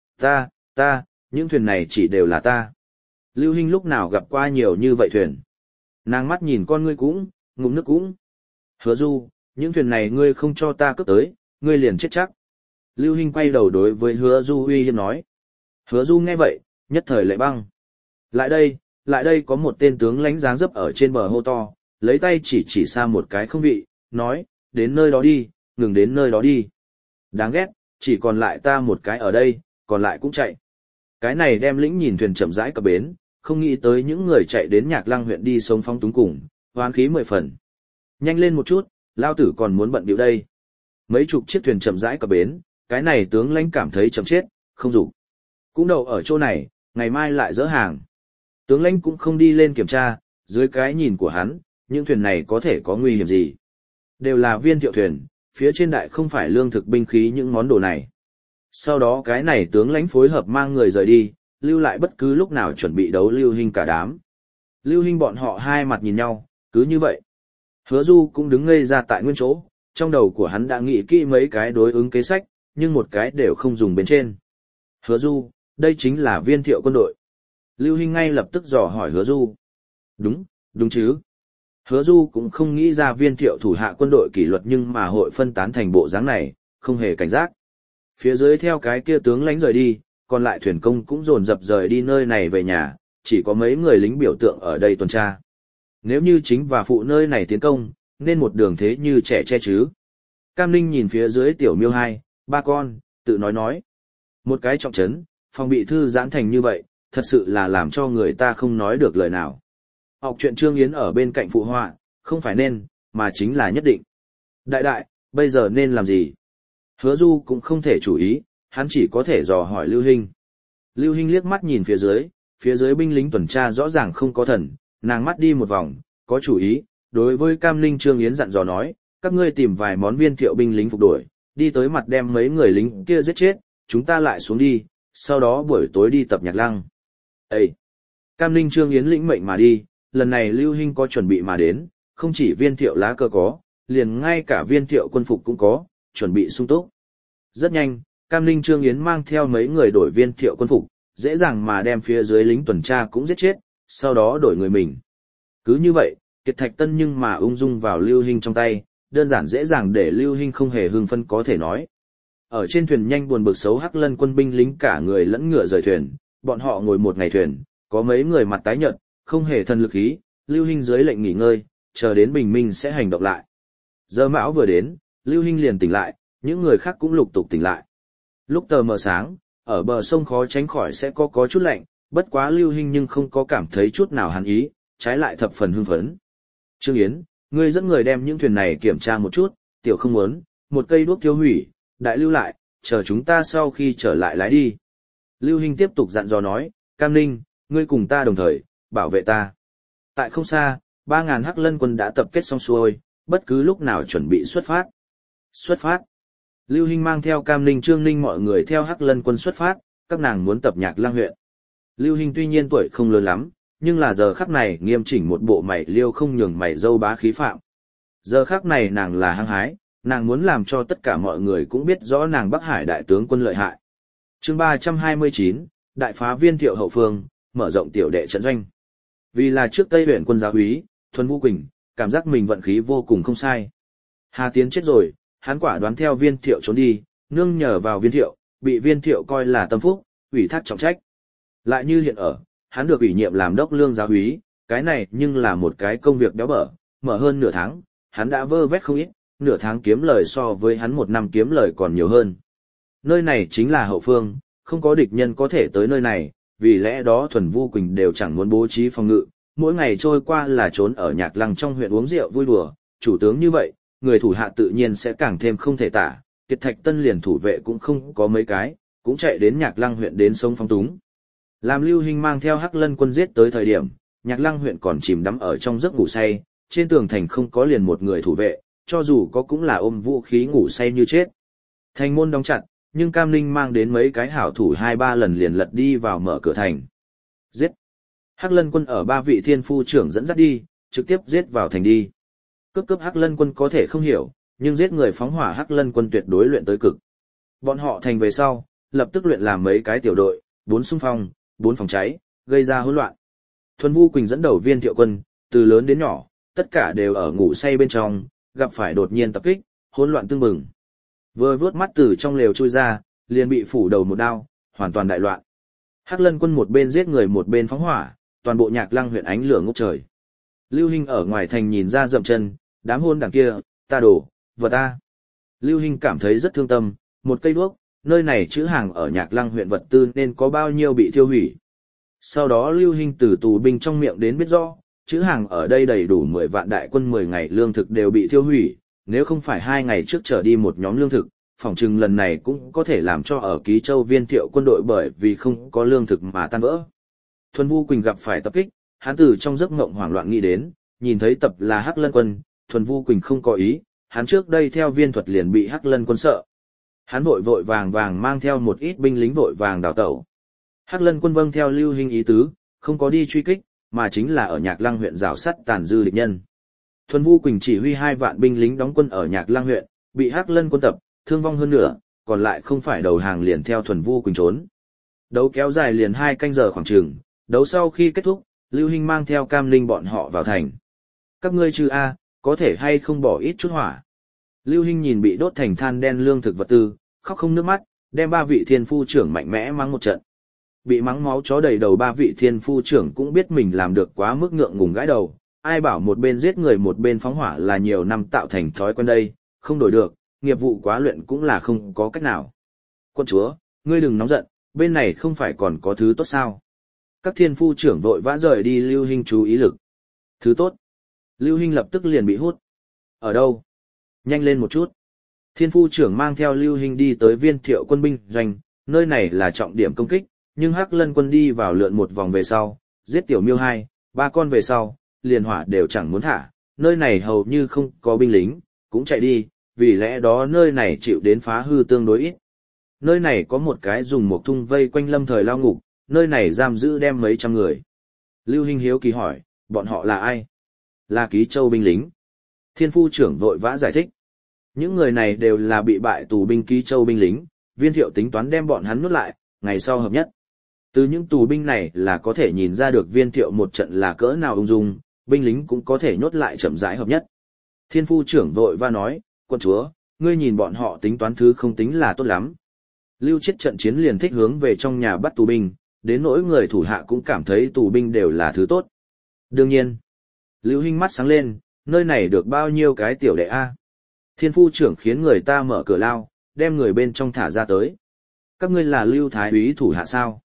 Ta, những thuyền này chỉ đều là ta. Lưu Hinh lúc nào gặp qua nhiều như vậy thuyền? Nàng mắt nhìn con ngươi cũng, ngụm nước cũng. Hứa Du, những thuyền này ngươi không cho ta cướp tới, ngươi liền chết chắc. Lưu Hinh quay đầu đối với Hứa Du uy hiếp nói. Hứa Du nghe vậy, nhất thời lệ băng. Lại đây có một tên tướng lãnh dáng dấp ở trên bờ hô to, lấy tay chỉ xa một cái không vị, nói, đến nơi đó đi, ngừng đến nơi đó đi. Đáng ghét, chỉ còn lại ta một cái ở đây, còn lại cũng chạy. Cái này đem lĩnh nhìn thuyền chậm rãi cập bến, không nghĩ tới những người chạy đến Nhạc Lăng huyện đi sống phóng túng cùng, hoán khí 10 phần. Nhanh lên một chút, lao tử còn muốn bận điệu đây. Mấy chục chiếc thuyền chậm rãi cập bến, cái này tướng lãnh cảm thấy chậm chết, không dục. Cũng đậu ở chỗ này, ngày mai lại dỡ hàng. Tướng lãnh cũng không đi lên kiểm tra, dưới cái nhìn của hắn, những thuyền này có thể có nguy hiểm gì. Đều là Viên Thiệu thuyền, phía trên đại không phải lương thực binh khí những món đồ này. Sau đó cái này tướng lãnh phối hợp mang người rời đi, lưu lại bất cứ lúc nào chuẩn bị đấu Lưu Hinh cả đám. Lưu Hinh bọn họ hai mặt nhìn nhau, cứ như vậy. Hứa Du cũng đứng ngây ra tại nguyên chỗ, trong đầu của hắn đã nghĩ kỹ mấy cái đối ứng kế sách, nhưng một cái đều không dùng bên trên. Hứa Du, đây chính là Viên Thiệu quân đội. Lưu Hinh ngay lập tức dò hỏi Hứa Du. Đúng chứ. Hứa Du cũng không nghĩ ra Viên Thiệu thủ hạ quân đội kỷ luật nhưng mà hội phân tán thành bộ dáng này, không hề cảnh giác. Phía dưới theo cái kia tướng lãnh rời đi, còn lại thuyền công cũng dồn dập rời đi nơi này về nhà, chỉ có mấy người lính biểu tượng ở đây tuần tra. Nếu như chính và phụ nơi này tiến công, nên một đường thế như trẻ che chứ. Cam Ninh nhìn phía dưới tiểu miêu 2, 3 con, tự nói. Một cái trọng trấn, phòng bị thư giãn thành như vậy, thật sự là làm cho người ta không nói được lời nào. Học truyện Trương Yến ở bên cạnh phụ họa, không phải nên, mà chính là nhất định. Đại, bây giờ nên làm gì? Hứa Du cũng không thể chủ ý, hắn chỉ có thể dò hỏi Lưu Hinh. Lưu Hinh liếc mắt nhìn phía dưới binh lính tuần tra rõ ràng không có thần, nàng mắt đi một vòng, có chủ ý, đối với Cam Ninh Trương Yến dặn dò nói, các ngươi tìm vài món Viên Thiệu binh lính phục đổi, đi tới mặt đem mấy người lính kia giết chết, chúng ta lại xuống đi, sau đó buổi tối đi tập Nhạc Lăng. Ê! Cam Ninh Trương Yến lĩnh mệnh mà đi, lần này Lưu Hinh có chuẩn bị mà đến, không chỉ Viên Thiệu lá cờ có, liền ngay cả Viên Thiệu quân phục cũng có, chuẩn bị sung túc. Rất nhanh, Cam Ninh Trương Yến mang theo mấy người đổi Viên Thiệu quân phục, dễ dàng mà đem phía dưới lính tuần tra cũng giết chết, sau đó đổi người mình. Cứ như vậy, Kiệt Thạch Tân nhưng mà ung dung vào Lưu Hinh trong tay, đơn giản dễ dàng để Lưu Hinh không hề hưng phấn có thể nói. Ở trên thuyền nhanh buồn bực xấu Hắc Lân quân binh lính cả người lẫn ngựa rời thuyền, bọn họ ngồi một ngày thuyền, có mấy người mặt tái nhợt, không hề thần lực ý, Lưu Hinh dưới lệnh nghỉ ngơi, chờ đến bình minh sẽ hành động lại. Giờ mão vừa đến, Lưu Hinh liền tỉnh lại, những người khác cũng lục tục tỉnh lại. Lúc tờ mờ sáng, ở bờ sông khó tránh khỏi sẽ có chút lạnh, bất quá Lưu Hinh nhưng không có cảm thấy chút nào hắn ý, trái lại thập phần hưng phấn. Trương Yến, ngươi dẫn người đem những thuyền này kiểm tra một chút, tiểu không muốn, một cây đuốc tiêu hủy, đại lưu lại, chờ chúng ta sau khi trở lại lái đi. Lưu Hinh tiếp tục dặn dò nói, Cam Ninh, ngươi cùng ta đồng thời, bảo vệ ta. Tại không xa, 3.000 Hắc Lân quân đã tập kết xong xuôi, bất cứ lúc nào chuẩn bị xuất phát. Xuất phát. Lưu Hinh mang theo Cam Ninh Trương Ninh mọi người theo Hắc Lân quân xuất phát, các nàng muốn tập Nhạc Lăng huyện. Lưu Hinh tuy nhiên tuổi không lớn lắm, nhưng là giờ khắc này nghiêm chỉnh một bộ mày liêu không nhường mày dâu bá khí phạm. Giờ khắc này nàng là hăng hái, nàng muốn làm cho tất cả mọi người cũng biết rõ nàng Bắc Hải đại tướng quân lợi hại. Chương 329, đại phá Viên Thiệu hậu phương, mở rộng tiểu đệ trận doanh. Vì là trước Tây huyện quân giáo úy, Thuần Vũ Quỳnh, cảm giác mình vận khí vô cùng không sai. Hà Tiến chết rồi, hắn quả đoán theo Viên Thiệu trốn đi, nương nhờ vào Viên Thiệu, bị Viên Thiệu coi là tâm phúc, ủy thác trọng trách. Lại như hiện ở, hắn được ủy nhiệm làm đốc lương giáo úy, cái này nhưng là một cái công việc béo bở, mở hơn nửa tháng, hắn đã vơ vét không ít, nửa tháng kiếm lời so với hắn một năm kiếm lời còn nhiều hơn. Nơi này chính là hậu phương, không có địch nhân có thể tới nơi này, vì lẽ đó Thuần Vu Quỳnh đều chẳng muốn bố trí phòng ngự, mỗi ngày trôi qua là trốn ở Nhạc Lăng trong huyện uống rượu vui đùa, chủ tướng như vậy, người thủ hạ tự nhiên sẽ càng thêm không thể tả, Kiệt Thạch Tân liền thủ vệ cũng không có mấy cái, cũng chạy đến Nhạc Lăng huyện đến sông phong túng. Làm Lưu Hinh mang theo Hắc Lân quân giết tới thời điểm, Nhạc Lăng huyện còn chìm đắm ở trong giấc ngủ say, trên tường thành không có liền một người thủ vệ, cho dù có cũng là ôm vũ khí ngủ say như chết. Thành môn đóng chặt, nhưng Cam Ninh mang đến mấy cái hảo thủ 2-3 lần liền lật đi vào mở cửa thành. Giết! Hắc Lân quân ở 3 vị thiên phu trưởng dẫn dắt đi, trực tiếp giết vào thành đi. Cấp Hắc Lân quân có thể không hiểu, nhưng giết người phóng hỏa Hắc Lân quân tuyệt đối luyện tới cực. Bọn họ thành về sau, lập tức luyện làm mấy cái tiểu đội, 4 xung phong, 4 phòng cháy, gây ra hỗn loạn. Thuần Vu Quỳnh dẫn đầu Viên Thiệu quân, từ lớn đến nhỏ, tất cả đều ở ngủ say bên trong, gặp phải đột nhiên tập kích, hỗn loạn tương bừng. Vừa vớt mắt từ trong lều chui ra, liền bị phủ đầu một đao, hoàn toàn đại loạn. Hắc Lân quân một bên giết người một bên phóng hỏa, toàn bộ Nhạc Lăng huyện ánh lửa ngút trời. Lưu Hinh ở ngoài thành nhìn ra dậm chân, đám hôn đảng kia, ta đổ, vật ta. Lưu Hinh cảm thấy rất thương tâm, một cây đuốc, nơi này trữ hàng ở Nhạc Lăng huyện vật tư nên có bao nhiêu bị thiêu hủy. Sau đó Lưu Hinh từ tù binh trong miệng đến biết rõ, trữ hàng ở đây đầy đủ 10 vạn đại quân 10 ngày lương thực đều bị thiêu hủy, nếu không phải 2 ngày trước trở đi một nhóm lương thực, phỏng chừng lần này cũng có thể làm cho ở Ký Châu Viên Thiệu quân đội bởi vì không có lương thực mà tan vỡ. Thuần Vu Quỳnh gặp phải tập kích, hắn từ trong giấc mộng hoảng loạn nghĩ đến, nhìn thấy tập là Hắc Lân quân, Thuần Vu Quỳnh không có ý, hắn trước đây theo Viên Thuật liền bị Hắc Lân quân sợ. Hắn vội vội vàng vàng mang theo một ít binh lính vội vàng đào tẩu. Hắc Lân quân vâng theo Lưu Hinh ý tứ, không có đi truy kích, mà chính là ở Nhạc Lăng huyện rào sắt tàn dư địch nhân. Thuần Vu Quỳnh chỉ huy 2 vạn binh lính đóng quân ở Nhạc Lăng huyện, bị Hắc Lân quân tập, thương vong hơn nửa, còn lại không phải đầu hàng liền theo Thuần Vu Quỳnh trốn. Đấu kéo dài liền 2 canh giờ khoảng chừng, đấu sau khi kết thúc, Lưu Hinh mang theo Cam Ninh bọn họ vào thành. Các ngươi chư A, có thể hay không bỏ ít chút hỏa. Lưu Hinh nhìn bị đốt thành than đen lương thực vật tư, khóc không nước mắt, đem 3 vị thiên phu trưởng mạnh mẽ mắng một trận. Bị mắng máu chó đầy đầu 3 vị thiên phu trưởng cũng biết mình làm được quá mức ngượng ngùng gãi đầu, ai bảo một bên giết người một bên phóng hỏa là nhiều năm tạo thành thói quen đây, không đổi được, nghiệp vụ quá luyện cũng là không có cách nào. Quân chúa, ngươi đừng nóng giận, bên này không phải còn có thứ tốt sao. Các thiên phu trưởng vội vã rời đi Lưu Hinh chú ý lực. Thứ tốt. Lưu Hinh lập tức liền bị hút. Ở đâu? Nhanh lên một chút. Thiên phu trưởng mang theo Lưu Hinh đi tới Viên Thiệu quân binh doanh, nơi này là trọng điểm công kích, nhưng Hắc Lân quân đi vào lượn một vòng về sau, giết tiểu miêu 2, 3 con về sau, liền hỏa đều chẳng muốn thả, nơi này hầu như không có binh lính, cũng chạy đi, vì lẽ đó nơi này chịu đến phá hư tương đối ít. Nơi này có một cái dùng một thung vây quanh lâm thời lao ngục, nơi này giam giữ đem mấy trăm người. Lưu Hinh hiếu kỳ hỏi, bọn họ là ai? Là Ký Châu binh lính. Thiên phu trưởng vội vã giải thích. Những người này đều là bị bại tù binh Ký Châu binh lính, Viên Thiệu tính toán đem bọn hắn nuốt lại, ngày sau hợp nhất. Từ những tù binh này là có thể nhìn ra được Viên Thiệu một trận là cỡ nào ung dung, binh lính cũng có thể nhốt lại chậm rãi hợp nhất. Thiên phu trưởng vội va nói, quân chúa, ngươi nhìn bọn họ tính toán thứ không tính là tốt lắm. Lưu Chiết trận chiến liền thích hướng về trong nhà bắt tù binh, đến nỗi người thủ hạ cũng cảm thấy tù binh đều là thứ tốt. Đương nhiên, Lưu Hinh mắt sáng lên, nơi này được bao nhiêu cái tiểu đệ A. Thiên phu trưởng khiến người ta mở cửa lao, đem người bên trong thả ra tới. Các ngươi là Lưu Thái úy thủ hạ sao?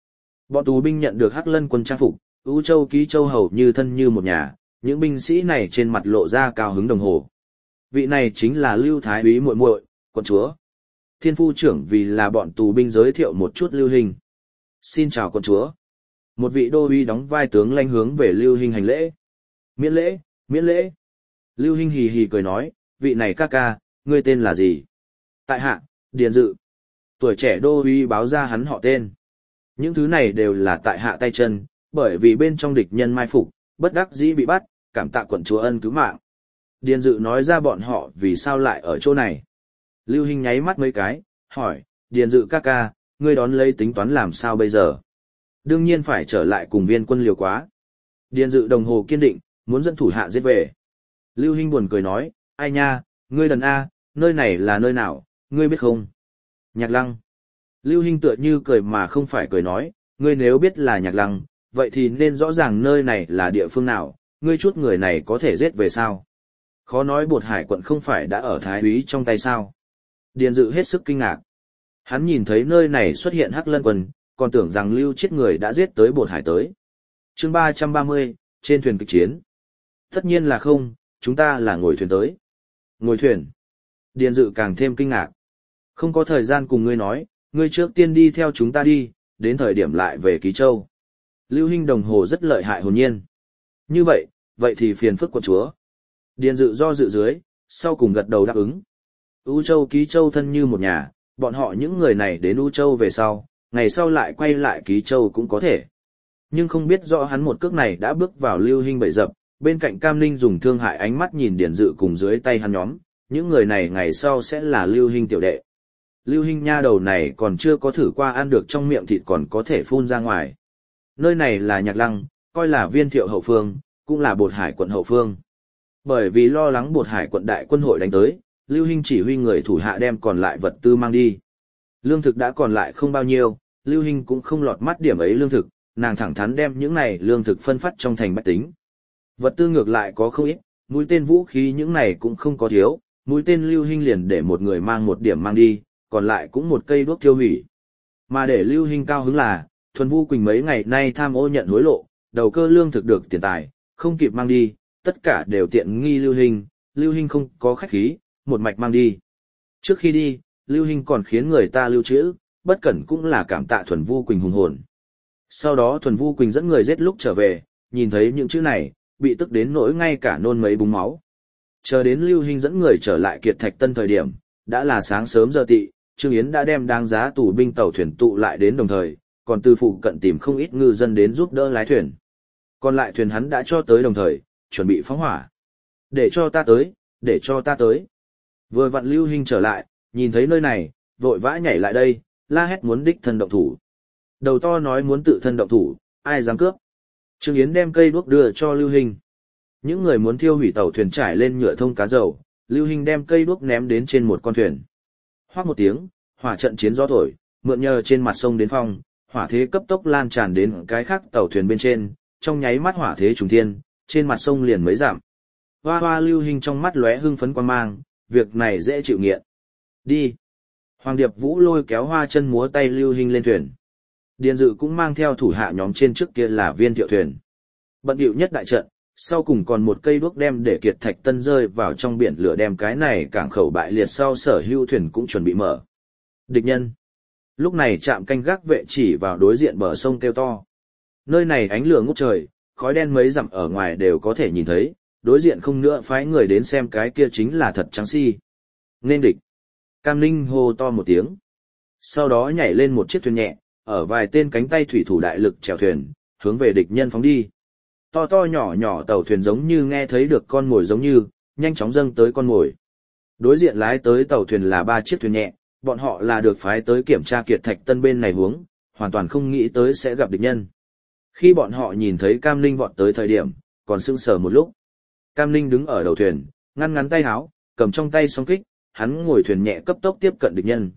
Bọn tù binh nhận được Hắc Lân quân trang phục, U Châu Ký Châu hầu như thân như một nhà, những binh sĩ này trên mặt lộ ra cao hứng đồng hồ. Vị này chính là Lưu Thái úy muội muội, quận chúa. Thiên phu trưởng vì là bọn tù binh giới thiệu một chút Lưu Hình. Xin chào quận chúa. Một vị đô uy đóng vai tướng lãnh hướng về Lưu Hình hành lễ. Miễn lễ, miễn lễ. Lưu Hình hì hì cười nói, vị này ca ca, ngươi tên là gì? Tại hạ, Điền Dự. Tuổi trẻ đô uy báo ra hắn họ tên. Những thứ này đều là tại hạ tay chân, bởi vì bên trong địch nhân mai phục, bất đắc dĩ bị bắt, cảm tạ quận chúa ân cứu mạng. Điền Dự nói ra bọn họ vì sao lại ở chỗ này. Lưu Hình nháy mắt mấy cái, hỏi, Điền Dự ca ca, ngươi đón lấy tính toán làm sao bây giờ? Đương nhiên phải trở lại cùng viên quân liều quá. Điền Dự đồng hồ kiên định, muốn dẫn thủ hạ giết về. Lưu Hình buồn cười nói, ai nha, ngươi đần A, nơi này là nơi nào, ngươi biết không? Nhạc Lăng. Lưu Hình tựa như cười mà không phải cười nói, ngươi nếu biết là Nhạc Lăng, vậy thì nên rõ ràng nơi này là địa phương nào, ngươi chút người này có thể giết về sao? Khó nói Bột Hải quận không phải đã ở Thái úy trong tay sao? Điền Dự hết sức kinh ngạc. Hắn nhìn thấy nơi này xuất hiện Hắc Lân quân, còn tưởng rằng Lưu Chiết người đã giết tới Bột Hải tới. Chương 330, trên thuyền kịch chiến. Tất nhiên là không, chúng ta là ngồi thuyền tới. Ngồi thuyền. Điền Dự càng thêm kinh ngạc. Không có thời gian cùng ngươi nói, ngươi trước tiên đi theo chúng ta đi, đến thời điểm lại về Ký Châu. Lưu Hình đồng hồ rất lợi hại hồn nhiên. Như vậy, vậy thì phiền phức quận chúa. Điền Dự do dự dưới, sau cùng gật đầu đáp ứng. U Châu Ký Châu thân như một nhà, bọn họ những người này đến U Châu về sau, ngày sau lại quay lại Ký Châu cũng có thể. Nhưng không biết rõ hắn một cước này đã bước vào Lưu Hình bẫy dập, bên cạnh Cam Ninh dùng thương hại ánh mắt nhìn Điền Dự cùng dưới tay hắn nhóm, những người này ngày sau sẽ là Lưu Hình tiểu đệ. Lưu Hình nha đầu này còn chưa có thử qua ăn được trong miệng thịt còn có thể phun ra ngoài. Nơi này là Nhạc Lăng, coi là Viên Thiệu hậu phương, cũng là Bột Hải quận hậu phương. Bởi vì lo lắng Bột Hải quận đại quân hội đánh tới, Lưu Hình chỉ huy người thủ hạ đem còn lại vật tư mang đi. Lương thực đã còn lại không bao nhiêu, Lưu Hình cũng không lọt mắt điểm ấy lương thực, nàng thẳng thắn đem những này lương thực phân phát trong thành bách tính. Vật tư ngược lại có không ít, mũi tên vũ khí những này cũng không có thiếu, mũi tên Lưu Hình liền để một người mang một điểm mang đi, còn lại cũng một cây đuốc tiêu hủy. Mà để Lưu Hình cao hứng là, Thuần Vu Quỳnh mấy ngày nay tham ô nhận hối lộ, đầu cơ lương thực được tiền tài, không kịp mang đi, tất cả đều tiện nghi Lưu Hình không có khách khí, một mạch mang đi. Trước khi đi, Lưu Hình còn khiến người ta lưu trữ, bất cẩn cũng là cảm tạ Thuần Vu Quỳnh hùng hồn. Sau đó Thuần Vu Quỳnh dẫn người giết lúc trở về, nhìn thấy những chữ này, bị tức đến nỗi ngay cả nôn mấy búng máu. Chờ đến Lưu Hình dẫn người trở lại Kiệt Thạch Tân thời điểm, đã là sáng sớm giờ tị, Trương Yến đã đem đáng giá tù binh tàu thuyền tụ lại đến đồng thời, còn từ phụ cận tìm không ít ngư dân đến giúp đỡ lái thuyền. Còn lại thuyền hắn đã cho tới đồng thời, chuẩn bị phóng hỏa. Để cho ta tới, để cho ta tới. Vừa vặn Lưu Hình trở lại, nhìn thấy nơi này, vội vã nhảy lại đây, la hét muốn đích thân động thủ. Đầu to nói muốn tự thân động thủ, ai dám cướp. Trương Yến đem cây đuốc đưa cho Lưu Hình. Những người muốn thiêu hủy tàu thuyền trải lên nhựa thông cá dầu, Lưu Hình đem cây đuốc ném đến trên một con thuyền. Hoác một tiếng, hỏa trận chiến gió thổi, mượn nhờ trên mặt sông đến phong, hỏa thế cấp tốc lan tràn đến cái khác tàu thuyền bên trên, trong nháy mắt hỏa thế trùng thiên, trên mặt sông liền mấy giảm. Hoa hoa Lưu Hình trong mắt lóe hưng phấn quan mang, việc này dễ chịu nghiện. Đi. Hoàng Điệp Vũ lôi kéo Hoa Chân múa tay Lưu Hình lên thuyền. Điền Dự cũng mang theo thủ hạ nhóm trên trước kia là Viên Thiệu thuyền. Bận điệu nhất đại trận, sau cùng còn một cây đuốc đem để Kiệt Thạch Tân rơi vào trong biển lửa đem cái này cảng khẩu bại liệt sau sở hữu thuyền cũng chuẩn bị mở. Địch nhân. Lúc này trạm canh gác vệ chỉ vào đối diện bờ sông kêu to. Nơi này ánh lửa ngút trời, khói đen mấy dặm ở ngoài đều có thể nhìn thấy, đối diện không nữa phái người đến xem cái kia chính là thật trắng si. Nên địch. Cam Ninh hô to một tiếng. Sau đó nhảy lên một chiếc thuyền nhẹ, ở vài tên cánh tay thủy thủ đại lực chèo thuyền, hướng về địch nhân phóng đi. To to nhỏ nhỏ tàu thuyền giống như nghe thấy được con mồi giống như, nhanh chóng dâng tới con mồi. Đối diện lái tới tàu thuyền là 3 chiếc thuyền nhẹ, bọn họ là được phái tới kiểm tra Kiệt Thạch Tân bên này hướng, hoàn toàn không nghĩ tới sẽ gặp địch nhân. Khi bọn họ nhìn thấy Cam Ninh vọt tới thời điểm, còn sững sờ một lúc. Cam Ninh đứng ở đầu thuyền, ngăn ngắn tay háo, cầm trong tay song kích, hắn ngồi thuyền nhẹ cấp tốc tiếp cận địch nhân.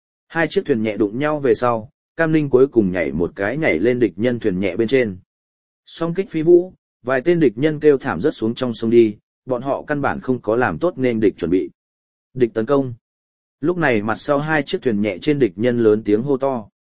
2 chiếc thuyền nhẹ đụng nhau về sau, Cam Ninh cuối cùng nhảy một cái nhảy lên địch nhân thuyền nhẹ bên trên. Song kích phi vũ, vài tên địch nhân kêu thảm rớt xuống trong sông đi, bọn họ căn bản không có làm tốt nên địch chuẩn bị. Địch tấn công. Lúc này mặt sau 2 chiếc thuyền nhẹ trên địch nhân lớn tiếng hô to.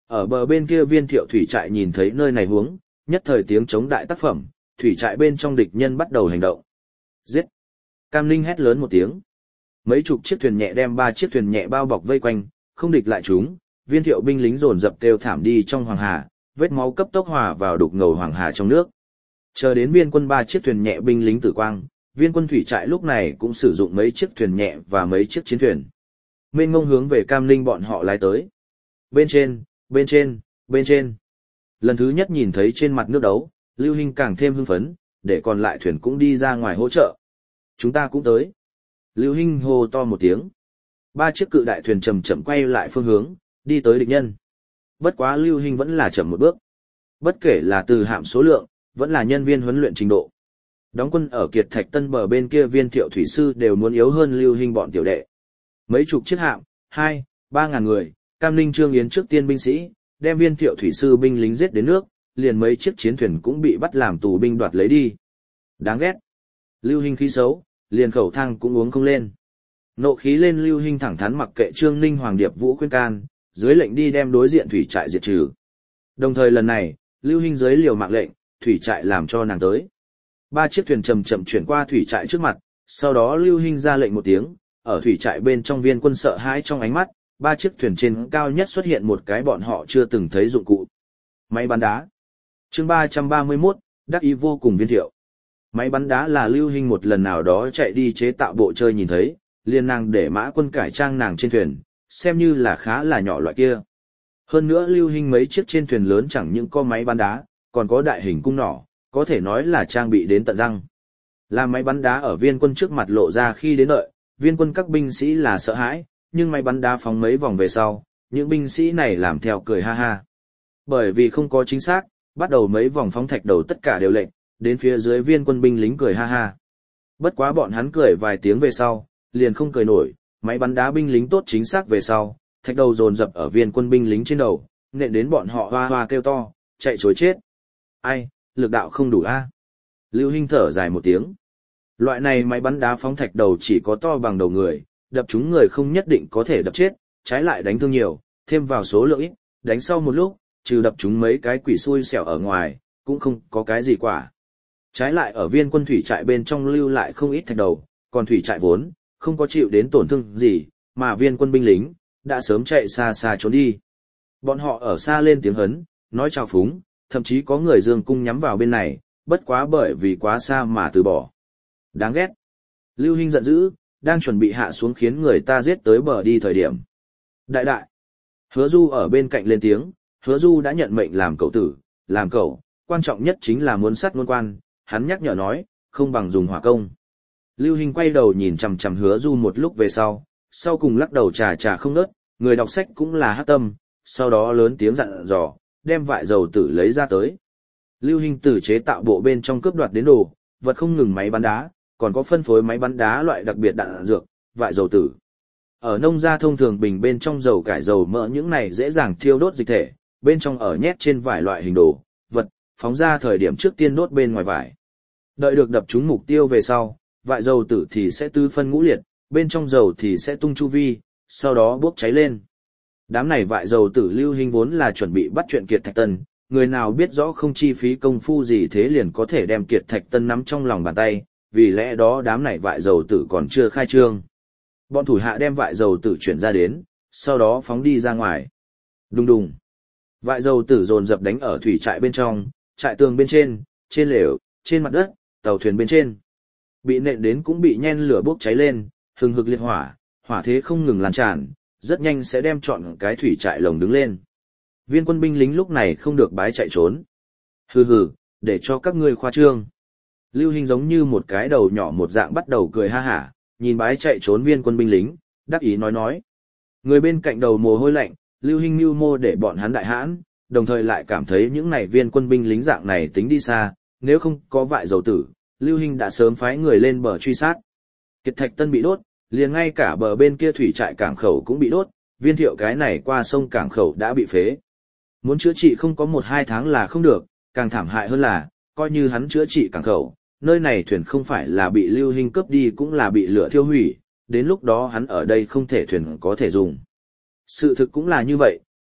Ở bờ bên kia Viên Thiệu thủy trại nhìn thấy nơi này huống, nhất thời tiếng chống đại tác phẩm, thủy trại bên trong địch nhân bắt đầu hành động. Giết! Cam Ninh hét lớn một tiếng. Mấy chục chiếc thuyền nhẹ đem 3 chiếc thuyền nhẹ bao bọc vây quanh, không địch lại chúng, Viên Thiệu binh lính dồn dập kêu thảm đi trong hoàng hà, vết máu cấp tốc hòa vào đục ngầu hoàng hà trong nước. Chờ đến viên quân 3 chiếc thuyền nhẹ binh lính tử quang, viên quân thủy trại lúc này cũng sử dụng mấy chiếc thuyền nhẹ và mấy chiếc chiến thuyền. Mênh mông hướng về Cam Ninh bọn họ lái tới. Bên trên, bên trên, bên trên. Lần thứ nhất nhìn thấy trên mặt nước đấu, Lưu Hinh càng thêm hưng phấn, để còn lại thuyền cũng đi ra ngoài hỗ trợ. Chúng ta cũng tới. Lưu Hinh hô to một tiếng. 3 chiếc cự đại thuyền chậm chậm quay lại phương hướng, đi tới địch nhân. Bất quá Lưu Hinh vẫn là chậm một bước. Bất kể là từ hạm số lượng, vẫn là nhân viên huấn luyện trình độ. Đóng quân ở Kiệt Thạch Tân bờ bên kia Viên Thiệu thủy sư đều muốn yếu hơn Lưu Hinh bọn tiểu đệ. Mấy chục chiếc hạm, 2-3 ngàn người, Cam Ninh Trương Yến trước tiên binh sĩ, đem Viên Thiệu thủy sư binh lính giết đến nước, liền mấy chiếc chiến thuyền cũng bị bắt làm tù binh đoạt lấy đi. Đáng ghét. Lưu Hinh khí xấu, liền khẩu thang cũng uống không lên. Nộ khí lên Lưu Hinh thẳng thắn mặc kệ Trương Ninh Hoàng Điệp Vũ khuyên can, dưới lệnh đi đem đối diện thủy trại diệt trừ. Đồng thời lần này, Lưu Hinh dưới liều mạng lệnh, thủy trại làm cho nàng tới. 3 chiếc thuyền chậm chậm chuyển qua thủy trại trước mặt, sau đó Lưu Hinh ra lệnh một tiếng, ở thủy trại bên trong viên quân sợ hãi trong ánh mắt, 3 chiếc thuyền trên cao nhất xuất hiện một cái bọn họ chưa từng thấy dụng cụ. Máy bắn đá. Chương 331, đắc ý vô cùng Viên Thiệu. Máy bắn đá là Lưu Hinh một lần nào đó chạy đi chế tạo bộ chơi nhìn thấy, liền nàng để mã quân cải trang nàng trên thuyền, xem như là khá là nhỏ loại kia. Hơn nữa Lưu Hinh mấy chiếc trên thuyền lớn chẳng những có máy bắn đá, còn có đại hình cung nỏ, có thể nói là trang bị đến tận răng. Làm máy bắn đá ở viên quân trước mặt lộ ra khi đến đợi, viên quân các binh sĩ là sợ hãi, nhưng máy bắn đá phóng mấy vòng về sau, những binh sĩ này làm theo cười ha ha. Bởi vì không có chính xác, bắt đầu mấy vòng phóng thạch đầu tất cả đều lệnh, đến phía dưới viên quân binh lính cười ha ha. Bất quá bọn hắn cười vài tiếng về sau, liền không cười nổi, máy bắn đá binh lính tốt chính xác về sau, thạch đầu dồn dập ở viên quân binh lính trên đầu, nện đến bọn họ hoa hoa kêu to, chạy trối chết. Ai, lực đạo không đủ a. Lưu Hinh thở dài một tiếng. Loại này máy bắn đá phóng thạch đầu chỉ có to bằng đầu người, đập trúng người không nhất định có thể đập chết, trái lại đánh thương nhiều, thêm vào số lượng ít, đánh sau một lúc, trừ đập trúng mấy cái quỷ xui xẻo ở ngoài, cũng không có cái gì quả. Trái lại ở viên quân thủy trại bên trong lưu lại không ít thạch đầu, còn thủy trại vốn, không có chịu đến tổn thương gì, mà viên quân binh lính, đã sớm chạy xa xa trốn đi. Bọn họ ở xa lên tiếng hấn, nói chào phúng, thậm chí có người dương cung nhắm vào bên này, bất quá bởi vì quá xa mà từ bỏ. Đáng ghét. Lưu Hinh giận dữ, đang chuẩn bị hạ xuống khiến người ta giết tới bờ đi thời điểm. Đại đại. Hứa Du ở bên cạnh lên tiếng, Hứa Du đã nhận mệnh làm cậu tử, làm cậu, quan trọng nhất chính là muốn sát ngôn quan, hắn nhắc nhở nói, không bằng dùng hỏa công. Lưu Hinh quay đầu nhìn chằm chằm Hứa Du một lúc về sau cùng lắc đầu trà không ngớt, người đọc sách cũng là hắc tâm, sau đó lớn tiếng dặn dò, đem vại dầu tử lấy ra tới. Lưu Hinh từ chế tạo bộ bên trong cướp đoạt đến đồ, vật không ngừng máy bắn đá, còn có phân phối máy bắn đá loại đặc biệt đạn dược, vại dầu tử. Ở nông gia thông thường bình bên trong dầu cải dầu mỡ những này dễ dàng thiêu đốt dịch thể, bên trong ở nhét trên vải loại hình đồ, vật, phóng ra thời điểm trước tiên đốt bên ngoài vải. Đợi được đập trúng mục tiêu về sau, vại dầu tử thì sẽ tứ phân ngũ liệt, bên trong dầu thì sẽ tung chu vi, sau đó bốc cháy lên. Đám này vại dầu tử Lưu Hinh vốn là chuẩn bị bắt chuyện Kiệt Thạch Tân, người nào biết rõ không chi phí công phu gì thế liền có thể đem Kiệt Thạch Tân nắm trong lòng bàn tay, vì lẽ đó đám này vại dầu tử còn chưa khai trương. Bọn thủ hạ đem vại dầu tử chuyển ra đến, sau đó phóng đi ra ngoài. Đùng đùng. Vại dầu tử dồn dập đánh ở thủy trại bên trong, trại tường bên trên lều, trên mặt đất, tàu thuyền bên trên. Bị nện đến cũng bị nhen lửa bốc cháy lên, hừng hực liệt hỏa, hỏa thế không ngừng lan tràn, rất nhanh sẽ đem trọn cái thủy trại lồng đứng lên. Viên quân binh lính lúc này không được bái chạy trốn. Hừ hừ, để cho các ngươi khoa trương. Lưu Hinh giống như một cái đầu nhỏ một dạng bắt đầu cười ha hả, nhìn bái chạy trốn viên quân binh lính, đắc ý nói. Người bên cạnh đầu mồ hôi lạnh, Lưu Hinh mưu mô để bọn hắn đại hãn, đồng thời lại cảm thấy những này viên quân binh lính dạng này tính đi xa, nếu không có vại dầu tử, Lưu Hinh đã sớm phái người lên bờ truy sát. Kiệt Thạch Tân bị đốt, liền ngay cả bờ bên kia thủy trại cảng khẩu cũng bị đốt, Viên Thiệu cái này qua sông cảng khẩu đã bị phế. Muốn chữa trị không có 1-2 tháng là không được, càng thảm hại hơn là, coi như hắn chữa trị cảng khẩu, nơi này thuyền không phải là bị Lưu Hinh cướp đi cũng là bị lửa thiêu hủy, đến lúc đó hắn ở đây không thể thuyền có thể dùng. Sự thực cũng là như vậy,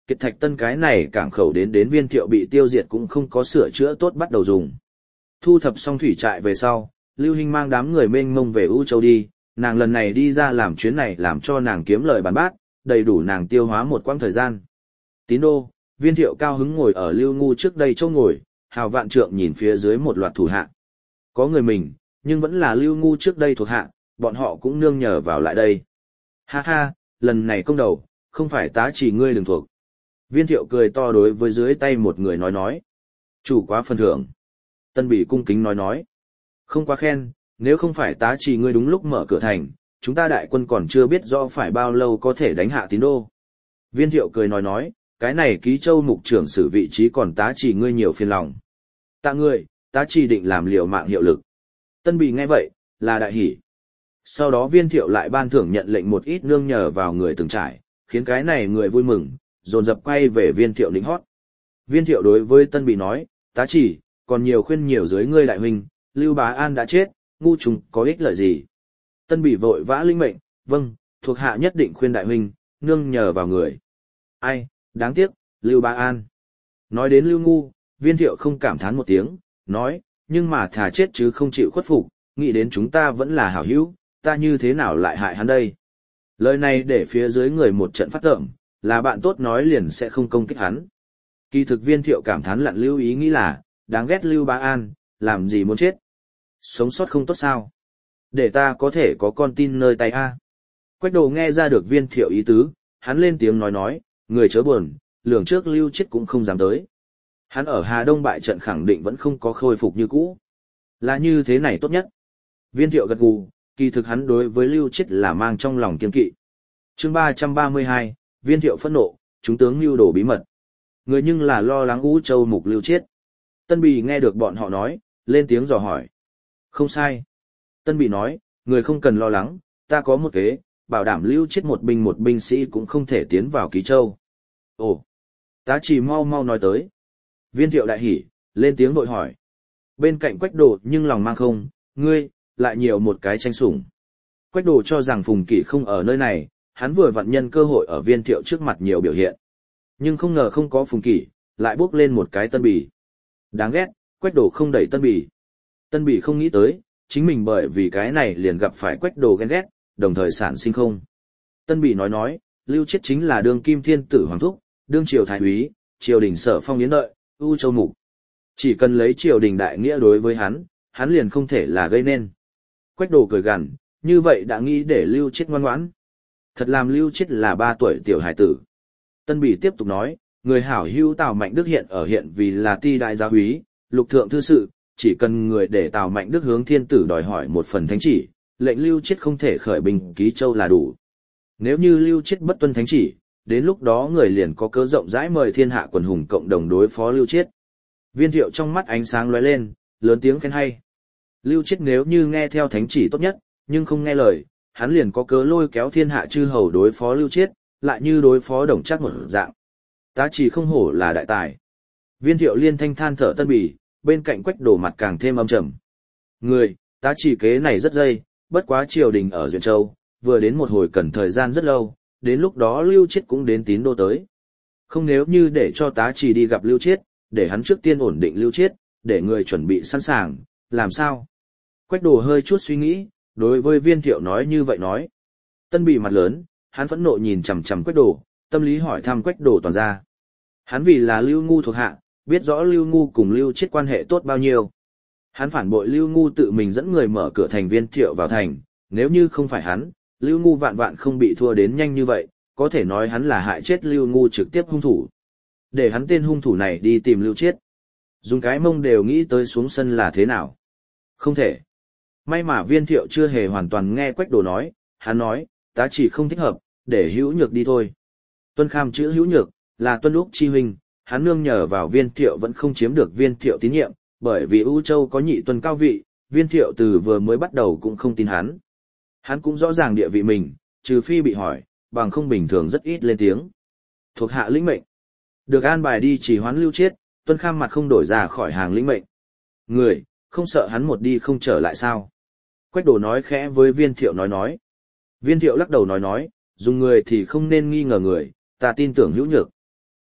Kiệt Thạch Tân cái này cảng khẩu đến Viên Thiệu bị tiêu diệt cũng không có sửa chữa tốt bắt đầu dùng. Thu thập xong thủy trại về sau, Lưu Hinh mang đám người mênh mông về U Châu đi, nàng lần này đi ra làm chuyến này làm cho nàng kiếm lời bán bát, đầy đủ nàng tiêu hóa một quãng thời gian. Tín đô, Viên Thiệu cao hứng ngồi ở Lưu Ngu trước đây chỗ ngồi, Hào Vạn Trượng nhìn phía dưới một loạt thủ hạ. Có người mình, nhưng vẫn là Lưu Ngu trước đây thuộc hạ, bọn họ cũng nương nhờ vào lại đây. Ha ha, lần này công đầu, không phải tá chỉ ngươi đừng thuộc. Viên Thiệu cười to đối với dưới tay một người nói. Chủ quá phần thưởng. Tân Bỉ cung kính nói. Không quá khen, nếu không phải tá chỉ ngươi đúng lúc mở cửa thành, chúng ta đại quân còn chưa biết rõ phải bao lâu có thể đánh hạ Tín đô. Viên Thiệu cười nói, cái này Ký Châu mục trưởng sử vị trí còn tá chỉ ngươi nhiều phiền lòng. Tạ ngươi, tá chỉ định làm liều mạng hiệu lực. Tân Bỉ nghe vậy, là đại hỉ. Sau đó Viên Thiệu lại ban thưởng nhận lệnh một ít nương nhờ vào người từng trải, khiến cái này người vui mừng, dồn dập quay về Viên Thiệu lĩnh hót. Viên Thiệu đối với Tân Bỉ nói, tá chỉ, còn nhiều khuyên nhiều dưới ngươi đại huynh, Lưu Bá An đã chết, ngu chúng có ích lợi gì. Tân Bỉ vội vã linh mệnh, vâng, thuộc hạ nhất định khuyên đại huynh, nương nhờ vào người. Ai, đáng tiếc, Lưu Bá An. Nói đến Lưu Ngu, Viên Thiệu không cảm thán một tiếng, nói, nhưng mà thà chết chứ không chịu khuất phục, nghĩ đến chúng ta vẫn là hảo hữu, ta như thế nào lại hại hắn đây. Lời này để phía dưới người một trận phát tởm, là bạn tốt nói liền sẽ không công kích hắn. Kỳ thực Viên Thiệu cảm thán lặn lưu ý nghĩ là, đáng ghét Lưu Bá An, làm gì muốn chết. Sống sót không tốt sao? Để ta có thể có con tin nơi tay a. Quách Đồ nghe ra được Viên Thiệu ý tứ, hắn lên tiếng nói, người chớ buồn, lường trước Lưu Chiết cũng không dám tới. Hắn ở Hà Đông bại trận khẳng định vẫn không có khôi phục như cũ. Là như thế này tốt nhất. Viên Thiệu gật gù, kỳ thực hắn đối với Lưu Chiết là mang trong lòng kiên kỵ. Chương 332, Viên Thiệu phẫn nộ, chúng tướng mưu đồ bí mật. Người nhưng là lo lắng U Châu mục Lưu Chiết. Tân Bỉ nghe được bọn họ nói, lên tiếng dò hỏi. Không sai. Tân Bỉ nói, người không cần lo lắng, ta có một kế, bảo đảm Lưu Chiết một binh sĩ cũng không thể tiến vào Ký Châu. Ồ, tá chỉ mau nói tới. Viên Thiệu đại hỉ, lên tiếng vội hỏi. Bên cạnh Quách Đồ nhưng lòng mang không, ngươi, lại nhiều một cái tranh sủng. Quách Đồ cho rằng Phùng Kỷ không ở nơi này, hắn vừa vặn nhân cơ hội ở Viên Thiệu trước mặt nhiều biểu hiện. Nhưng không ngờ không có Phùng Kỷ, lại bước lên một cái Tân Bỉ. Đáng ghét, Quách Đồ không đẩy Tân Bỉ. Tân Bỉ không nghĩ tới, chính mình bởi vì cái này liền gặp phải Quách Đồ ghen ghét, đồng thời sản sinh không. Tân Bỉ nói, Lưu Chiết chính là đương kim thiên tử hoàng thúc, đương triều thái úy, triều đình sở phong yến đợi, U Châu mục. Chỉ cần lấy triều đình đại nghĩa đối với hắn liền không thể là gây nên. Quách Đồ cười gằn, như vậy đã nghĩ để Lưu Chiết ngoan ngoãn. Thật làm Lưu Chiết là 3 tuổi tiểu hải tử. Tân Bỉ tiếp tục nói, người hảo hữu Tào Mạnh Đức hiện vì là ti đại gia úy, lục thượng thư sự, chỉ cần người để Tào Mạnh Đức hướng thiên tử đòi hỏi một phần thánh chỉ, lệnh Lưu Chiết không thể khởi binh Ký Châu là đủ. Nếu như Lưu Chiết bất tuân thánh chỉ, đến lúc đó người liền có cớ rộng rãi mời thiên hạ quần hùng cộng đồng đối phó Lưu Chiết. Viên Thiệu trong mắt ánh sáng lóe lên, lớn tiếng khen hay. Lưu Chiết nếu như nghe theo thánh chỉ tốt nhất, nhưng không nghe lời, hắn liền có cớ lôi kéo thiên hạ chư hầu đối phó Lưu Chiết, lại như đối phó Đồng Trác một dạng. Tá chỉ không hổ là đại tài. Viên Thiệu liên thanh than thở Tân Bỉ, bên cạnh Quách Đồ mặt càng thêm âm trầm. Người, tá chỉ kế này rất dây, bất quá triều đình ở Duyện Châu, vừa đến một hồi cần thời gian rất lâu, đến lúc đó Lưu Chiết cũng đến Tín đô tới. Không nếu như để cho tá chỉ đi gặp Lưu Chiết, để hắn trước tiên ổn định Lưu Chiết, để người chuẩn bị sẵn sàng, làm sao? Quách Đồ hơi chút suy nghĩ, đối với Viên Thiệu nói như vậy nói. Tân Bỉ mặt lớn, hắn phẫn nộ nhìn chằm chằm Quách Đồ, tâm lý hỏi thăm Quách Đồ toàn ra. Hắn vì là Lưu Ngu thuộc hạ, biết rõ Lưu Ngu cùng Lưu Chiết quan hệ tốt bao nhiêu. Hắn phản bội Lưu Ngu tự mình dẫn người mở cửa thành Viên Thiệu vào thành, nếu như không phải hắn, Lưu Ngu vạn vạn không bị thua đến nhanh như vậy, có thể nói hắn là hại chết Lưu Ngu trực tiếp hung thủ. Để hắn tên hung thủ này đi tìm Lưu Chiết. Dùng cái mông đều nghĩ tới xuống sân là thế nào. Không thể. May mà Viên Thiệu chưa hề hoàn toàn nghe Quách Đồ nói, hắn nói, tá chỉ không thích hợp, để Hữu Nhược đi thôi. Tuân Kham chữ Hữu Nhược, là Tuân Úc chi huynh, hắn nương nhờ vào Viên Thiệu vẫn không chiếm được Viên Thiệu tín nhiệm, bởi vì U Châu có nhị tuần cao vị, Viên Thiệu từ vừa mới bắt đầu cũng không tin hắn. Hắn cũng rõ ràng địa vị mình, trừ phi bị hỏi, bằng không bình thường rất ít lên tiếng. Thuộc hạ lĩnh mệnh. Được an bài đi chỉ hoán Lưu Chiết, Tuân Kham mặt không đổi ra khỏi hàng lĩnh mệnh. Người, không sợ hắn một đi không trở lại sao? Quách Đồ nói khẽ với Viên Thiệu nói. Viên Thiệu lắc đầu nói, dùng người thì không nên nghi ngờ người, ta tin tưởng Hữu Nhược.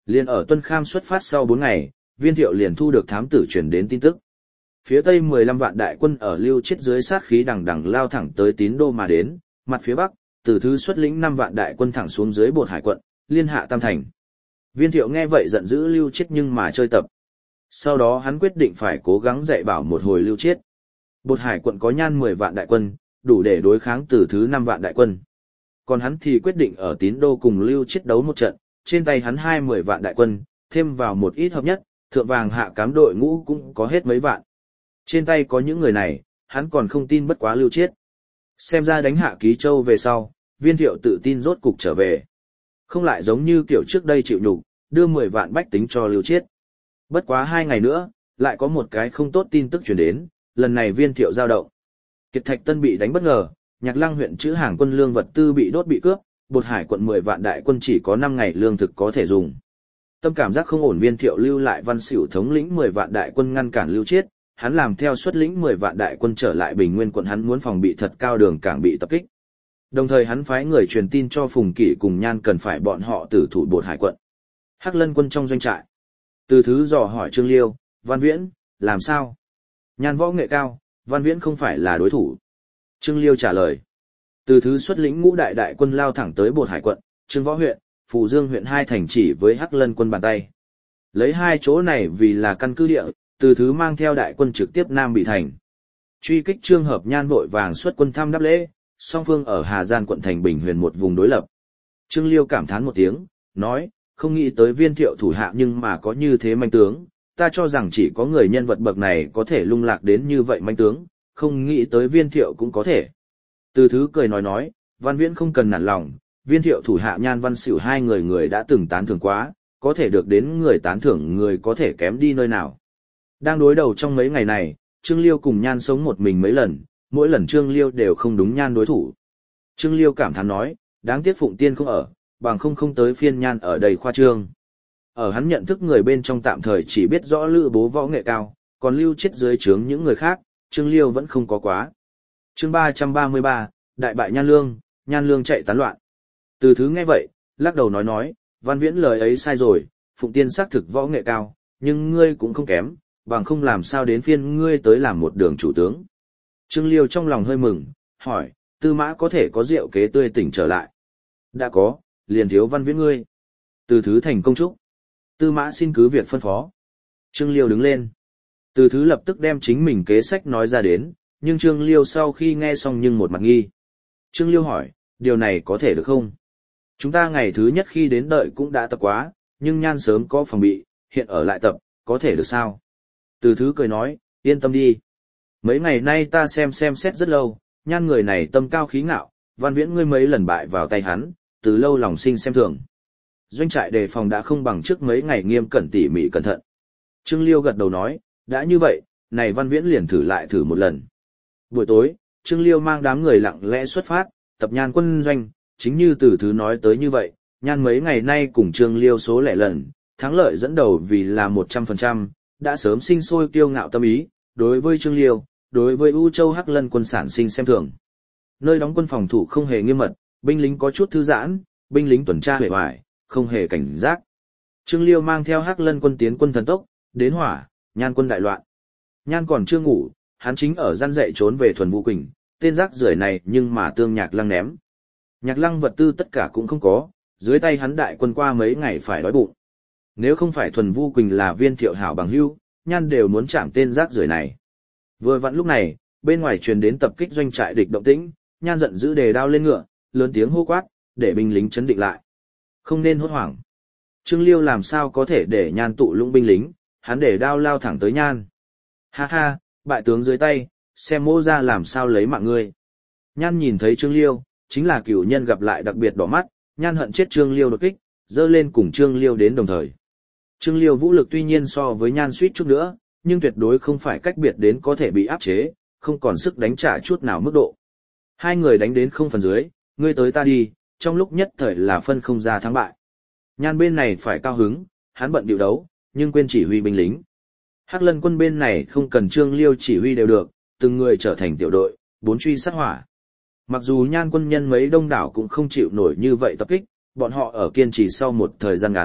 Liền ở Tuân Kham xuất phát sau 4 ngày, Viên Thiệu liền thu được thám tử truyền đến tin tức. Phía tây 15 vạn đại quân ở Lưu Chiết dưới sát khí đằng đằng lao thẳng tới Tín Đô mà đến, mặt phía bắc, Từ Thứ xuất lĩnh 5 vạn đại quân thẳng xuống dưới Bột Hải quận, liên hạ Tam Thành. Viên Thiệu nghe vậy giận dữ Lưu Chiết nhưng mà chơi tập. Sau đó hắn quyết định phải cố gắng dạy bảo một hồi Lưu Chiết. Bột Hải quận có Nhan 10 vạn đại quân, đủ để đối kháng Từ Thứ 5 vạn đại quân. Còn hắn thì quyết định ở Tín Đô cùng Lưu Chiết đấu một trận, trên tay hắn 20 vạn đại quân, thêm vào một ít hợp nhất, thượng vàng hạ cám đội ngũ cũng có hết mấy vạn. Trên tay có những người này, hắn còn không tin bất quá Lưu Chiết. Xem ra đánh hạ Ký Châu về sau, Viên Thiệu tự tin rốt cục trở về. Không lại giống như kiểu trước đây chịu nhục, đưa 10 vạn bách tính cho Lưu Chiết. Bất quá 2 ngày nữa, lại có một cái không tốt tin tức truyền đến, lần này Viên Thiệu giao động. Kiệt Thạch Tân bị đánh bất ngờ, Nhạc Lăng huyện trữ hàng quân lương vật tư bị đốt bị cướp, Bột Hải quận 10 vạn đại quân chỉ có 5 ngày lương thực có thể dùng. Tâm cảm giác không ổn, Viên Thiệu lưu lại Văn Xỉu thống lĩnh 10 vạn đại quân ngăn cản Lưu Chiết, hắn làm theo xuất lĩnh 10 vạn đại quân trở lại Bình Nguyên quận, hắn muốn phòng bị thật cao đường cảng bị tập kích. Đồng thời hắn phái người truyền tin cho Phùng Kỷ cùng Nhan cần phải bọn họ tử thủ Bột Hải quận. Hắc Lân quân trong doanh trại. Từ Thứ dò hỏi Trương Liêu, Văn Viễn, làm sao? Nhan võ nghệ cao, Văn Viễn không phải là đối thủ. Trương Liêu trả lời. Từ Thứ xuất lĩnh ngũ đại đại quân lao thẳng tới Bột Hải quận, Trương Võ huyện, Phù Dương huyện hai thành chỉ với Hắc Lân quân bàn tay. Lấy hai chỗ này vì là căn cứ địa, Từ Thứ mang theo đại quân trực tiếp Nam Bị thành. Truy kích Trương Hợp Nhan vội vàng xuất quân thăm đáp lễ, song phương ở Hà Giang quận thành Bình Huyền một vùng đối lập. Trương Liêu cảm thán một tiếng, nói, không nghĩ tới Viên Thiệu thủ hạ nhưng mà có như thế manh tướng, ta cho rằng chỉ có người nhân vật bậc này có thể lung lạc đến như vậy manh tướng, không nghĩ tới Viên Thiệu cũng có thể. Từ Thứ cười nói, Văn Viễn không cần nản lòng, Viên Thiệu thủ hạ Nhan Văn Xỉu hai người đã từng tán thưởng quá, có thể được đến người tán thưởng người có thể kém đi nơi nào. Đang đối đầu trong mấy ngày này, Trương Liêu cùng Nhan sống một mình mấy lần, mỗi lần Trương Liêu đều không đúng Nhan đối thủ. Trương Liêu cảm thán nói, đáng tiếc Phụng Tiên không ở, bằng không tới phiên Nhan ở đây khoa trương. Ở hắn nhận thức người bên trong tạm thời chỉ biết rõ Lữ Bố võ nghệ cao, còn Lưu Chiết dưới trướng những người khác, Trương Liêu vẫn không có quá. Chương 333, đại bại Nhan Lương chạy tán loạn. Từ Thứ nghe vậy, lắc đầu nói, Văn Viễn lời ấy sai rồi, Phụng Tiên xác thực võ nghệ cao, nhưng ngươi cũng không kém, bằng không làm sao đến phiên ngươi tới làm một đường chủ tướng. Trương Liêu trong lòng hơi mừng, hỏi, Tư Mã có thể có rượu kế tươi tỉnh trở lại? Đã có, liền thiếu Văn Viễn ngươi. Từ Thứ thành công chúc. Tư Mã xin cứ việc phân phó. Trương Liêu đứng lên. Từ Thứ lập tức đem chính mình kế sách nói ra đến, nhưng Trương Liêu sau khi nghe xong nhưng một mặt nghi. Trương Liêu hỏi, điều này có thể được không? Chúng ta ngày thứ nhất khi đến đợi cũng đã tập quá, nhưng Nhan sớm có phòng bị, hiện ở lại tập, có thể được sao? Từ Thứ cười nói, yên tâm đi. Mấy ngày nay ta xem xét rất lâu, Nhan người này tâm cao khí ngạo, Văn Viễn ngươi mấy lần bại vào tay hắn, từ lâu lòng sinh xem thường. Doanh trại đề phòng đã không bằng trước mấy ngày nghiêm cẩn tỉ mỉ cẩn thận. Trương Liêu gật đầu nói, đã như vậy, này Văn Viễn liền thử một lần. Buổi tối, Trương Liêu mang đám người lặng lẽ xuất phát, tập Nhan quân doanh, chính như Từ Thứ nói tới như vậy, Nhan mấy ngày nay cùng Trương Liêu số lẻ lần, thắng lợi dẫn đầu vì là 100%, đã sớm sinh sôi kiêu ngạo tâm ý, đối với Trương Liêu, đối với U Châu Hắc Lân quân sản sinh xem thường. Nơi đóng quân phòng thủ không hề nghiêm mật, binh lính có chút thư giãn, binh lính tuần tra huệ hoài, không hề cảnh giác. Trương Liêu mang theo Hắc Lân quân tiến quân thần tốc, đến hỏa, Nhan quân đại loạn. Nhan còn chưa ngủ, hắn chính ở gian dậy trốn về Thuần Vũ Quỳnh, tên rác rưởi này nhưng mà tương Nhạc Lăng ném. Nhạc Lăng vật tư tất cả cũng không có, dưới tay hắn đại quân qua mấy ngày phải đói bụng. Nếu không phải Thuần Vũ Quỳnh là Viên Thiệu hảo bằng hữu, Nhan đều muốn chạm tên rác rưởi này. Vừa vặn lúc này, bên ngoài truyền đến tập kích doanh trại địch động tĩnh, Nhan giận dữ đề đao lên ngựa, lớn tiếng hô quát, để binh lính chấn định lại. Không nên hốt hoảng. Trương Liêu làm sao có thể để Nhan tụ lũng binh lính, hắn để đao lao thẳng tới Nhan. Ha ha, bại tướng dưới tay, xem mô ra làm sao lấy mạng ngươi. Nhan nhìn thấy Trương Liêu, chính là cửu nhân gặp lại đặc biệt đỏ mắt, Nhan hận chết Trương Liêu đột kích, dơ lên cùng Trương Liêu đến đồng thời. Trương Liêu vũ lực tuy nhiên so với Nhan suýt chút nữa, nhưng tuyệt đối không phải cách biệt đến có thể bị áp chế, không còn sức đánh trả chút nào mức độ. Hai người đánh đến không phần dưới, ngươi tới ta đi, trong lúc nhất thời là phân không ra thắng bại. Nhan bên này phải cao hứng, hắn bận điều đấu, nhưng quên chỉ huy binh lính. Hắc Lân quân bên này không cần Trương Liêu chỉ huy đều được, từng người trở thành tiểu đội, bốn truy sát hỏa. Mặc dù Nhan quân nhân mấy đông đảo cũng không chịu nổi như vậy tập kích, bọn họ ở kiên trì sau một thời gian ngắn,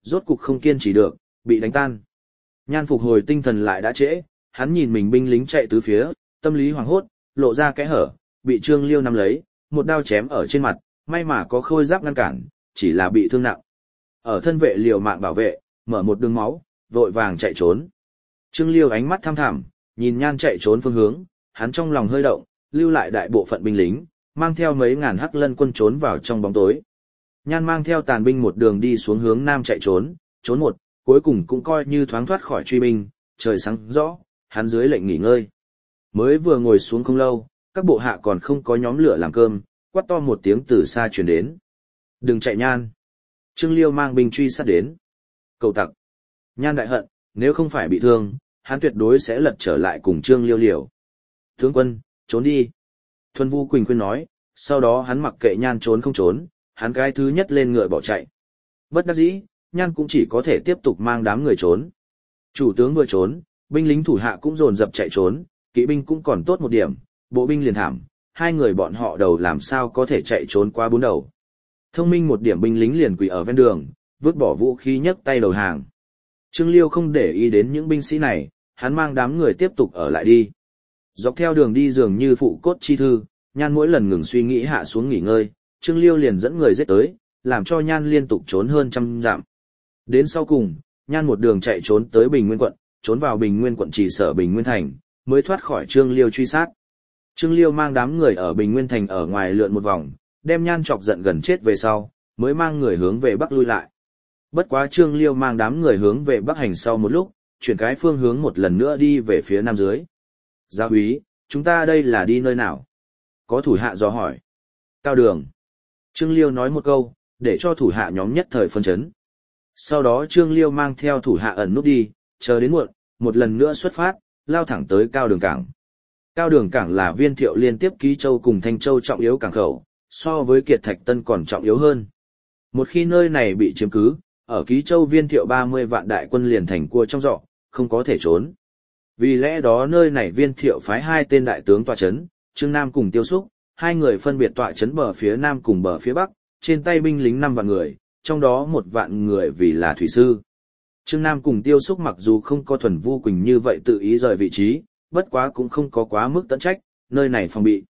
rốt cục không kiên trì được, bị đánh tan. Nhan phục hồi tinh thần lại đã trễ, hắn nhìn mình binh lính chạy tứ phía, tâm lý hoảng hốt, lộ ra kẽ hở, bị Trương Liêu nắm lấy, một đao chém ở trên mặt, may mà có khôi giáp ngăn cản, chỉ là bị thương nặng. Ở thân vệ liều mạng bảo vệ, mở một đường máu, vội vàng chạy trốn. Trương Liêu ánh mắt thăm thẳm, nhìn Nhan chạy trốn phương hướng, hắn trong lòng hơi động, lưu lại đại bộ phận binh lính, mang theo mấy ngàn Hắc Lân quân trốn vào trong bóng tối. Nhan mang theo tàn binh một đường đi xuống hướng nam chạy trốn, trốn một, cuối cùng cũng coi như thoáng thoát khỏi truy binh, trời sáng rõ, hắn dưới lệnh nghỉ ngơi. Mới vừa ngồi xuống không lâu, các bộ hạ còn không có nhóm lửa làm cơm, quát to một tiếng từ xa truyền đến. Đừng chạy Nhan. Trương Liêu mang binh truy sát đến. Cầu tặc. Nhan đại hận, nếu không phải bị thương, hắn tuyệt đối sẽ lật trở lại cùng Trương Liêu liều. Tướng quân, trốn đi. Thuần Vu Quỳnh khuyên nói, sau đó hắn mặc kệ Nhan trốn không trốn, hắn cái thứ nhất lên ngựa bỏ chạy. Bất đắc dĩ, Nhan cũng chỉ có thể tiếp tục mang đám người trốn. Chủ tướng vừa trốn, binh lính thủ hạ cũng dồn dập chạy trốn, kỵ binh cũng còn tốt một điểm, bộ binh liền thảm, hai người bọn họ đầu làm sao có thể chạy trốn qua bốn đầu. Thông minh một điểm binh lính liền quỳ ở ven đường, vứt bỏ vũ khí nhấc tay đầu hàng. Trương Liêu không để ý đến những binh sĩ này, hắn mang đám người tiếp tục ở lại đi. Dọc theo đường đi dường như phụ cốt chi thư, Nhan mỗi lần ngừng suy nghĩ hạ xuống nghỉ ngơi, Trương Liêu liền dẫn người giết tới, làm cho Nhan liên tục trốn hơn 100 dặm. Đến sau cùng, Nhan một đường chạy trốn tới Bình Nguyên quận, trốn vào Bình Nguyên quận trì sở Bình Nguyên thành, mới thoát khỏi Trương Liêu truy sát. Trương Liêu mang đám người ở Bình Nguyên thành ở ngoài lượn một vòng, đem Nhan chọc giận gần chết về sau, mới mang người hướng về bắc lui lại. Bất quá Trương Liêu mang đám người hướng về bắc hành sau một lúc, chuyển cái phương hướng một lần nữa đi về phía nam dưới. Gia úy, chúng ta đây là đi nơi nào? Có thủ hạ dò hỏi. Cao đường. Trương Liêu nói một câu, để cho thủ hạ nhóm nhất thời phân chấn. Sau đó Trương Liêu mang theo thủ hạ ẩn núp đi, chờ đến muộn, một lần nữa xuất phát, lao thẳng tới Cao đường cảng. Cao đường cảng là Viên Thiệu liên tiếp Ký Châu cùng Thanh Châu trọng yếu cảng khẩu, so với Kiệt Thạch Tân còn trọng yếu hơn. Một khi nơi này bị chiếm cứ, ở Ký Châu Viên Thiệu 30 vạn đại quân liền thành cua trong giỏ, không có thể trốn. Vì lẽ đó nơi này Viên Thiệu phái hai tên đại tướng tọa chấn, Trương Nam cùng Tiêu Xúc, hai người phân biệt tọa chấn bờ phía nam cùng bờ phía bắc, trên tay binh lính 5 vạn người, trong đó 1 vạn người vì là thủy sư. Trương Nam cùng Tiêu Xúc mặc dù không có Thuần Vu Quỳnh như vậy tự ý rời vị trí, bất quá cũng không có quá mức tận trách, nơi này phòng bị.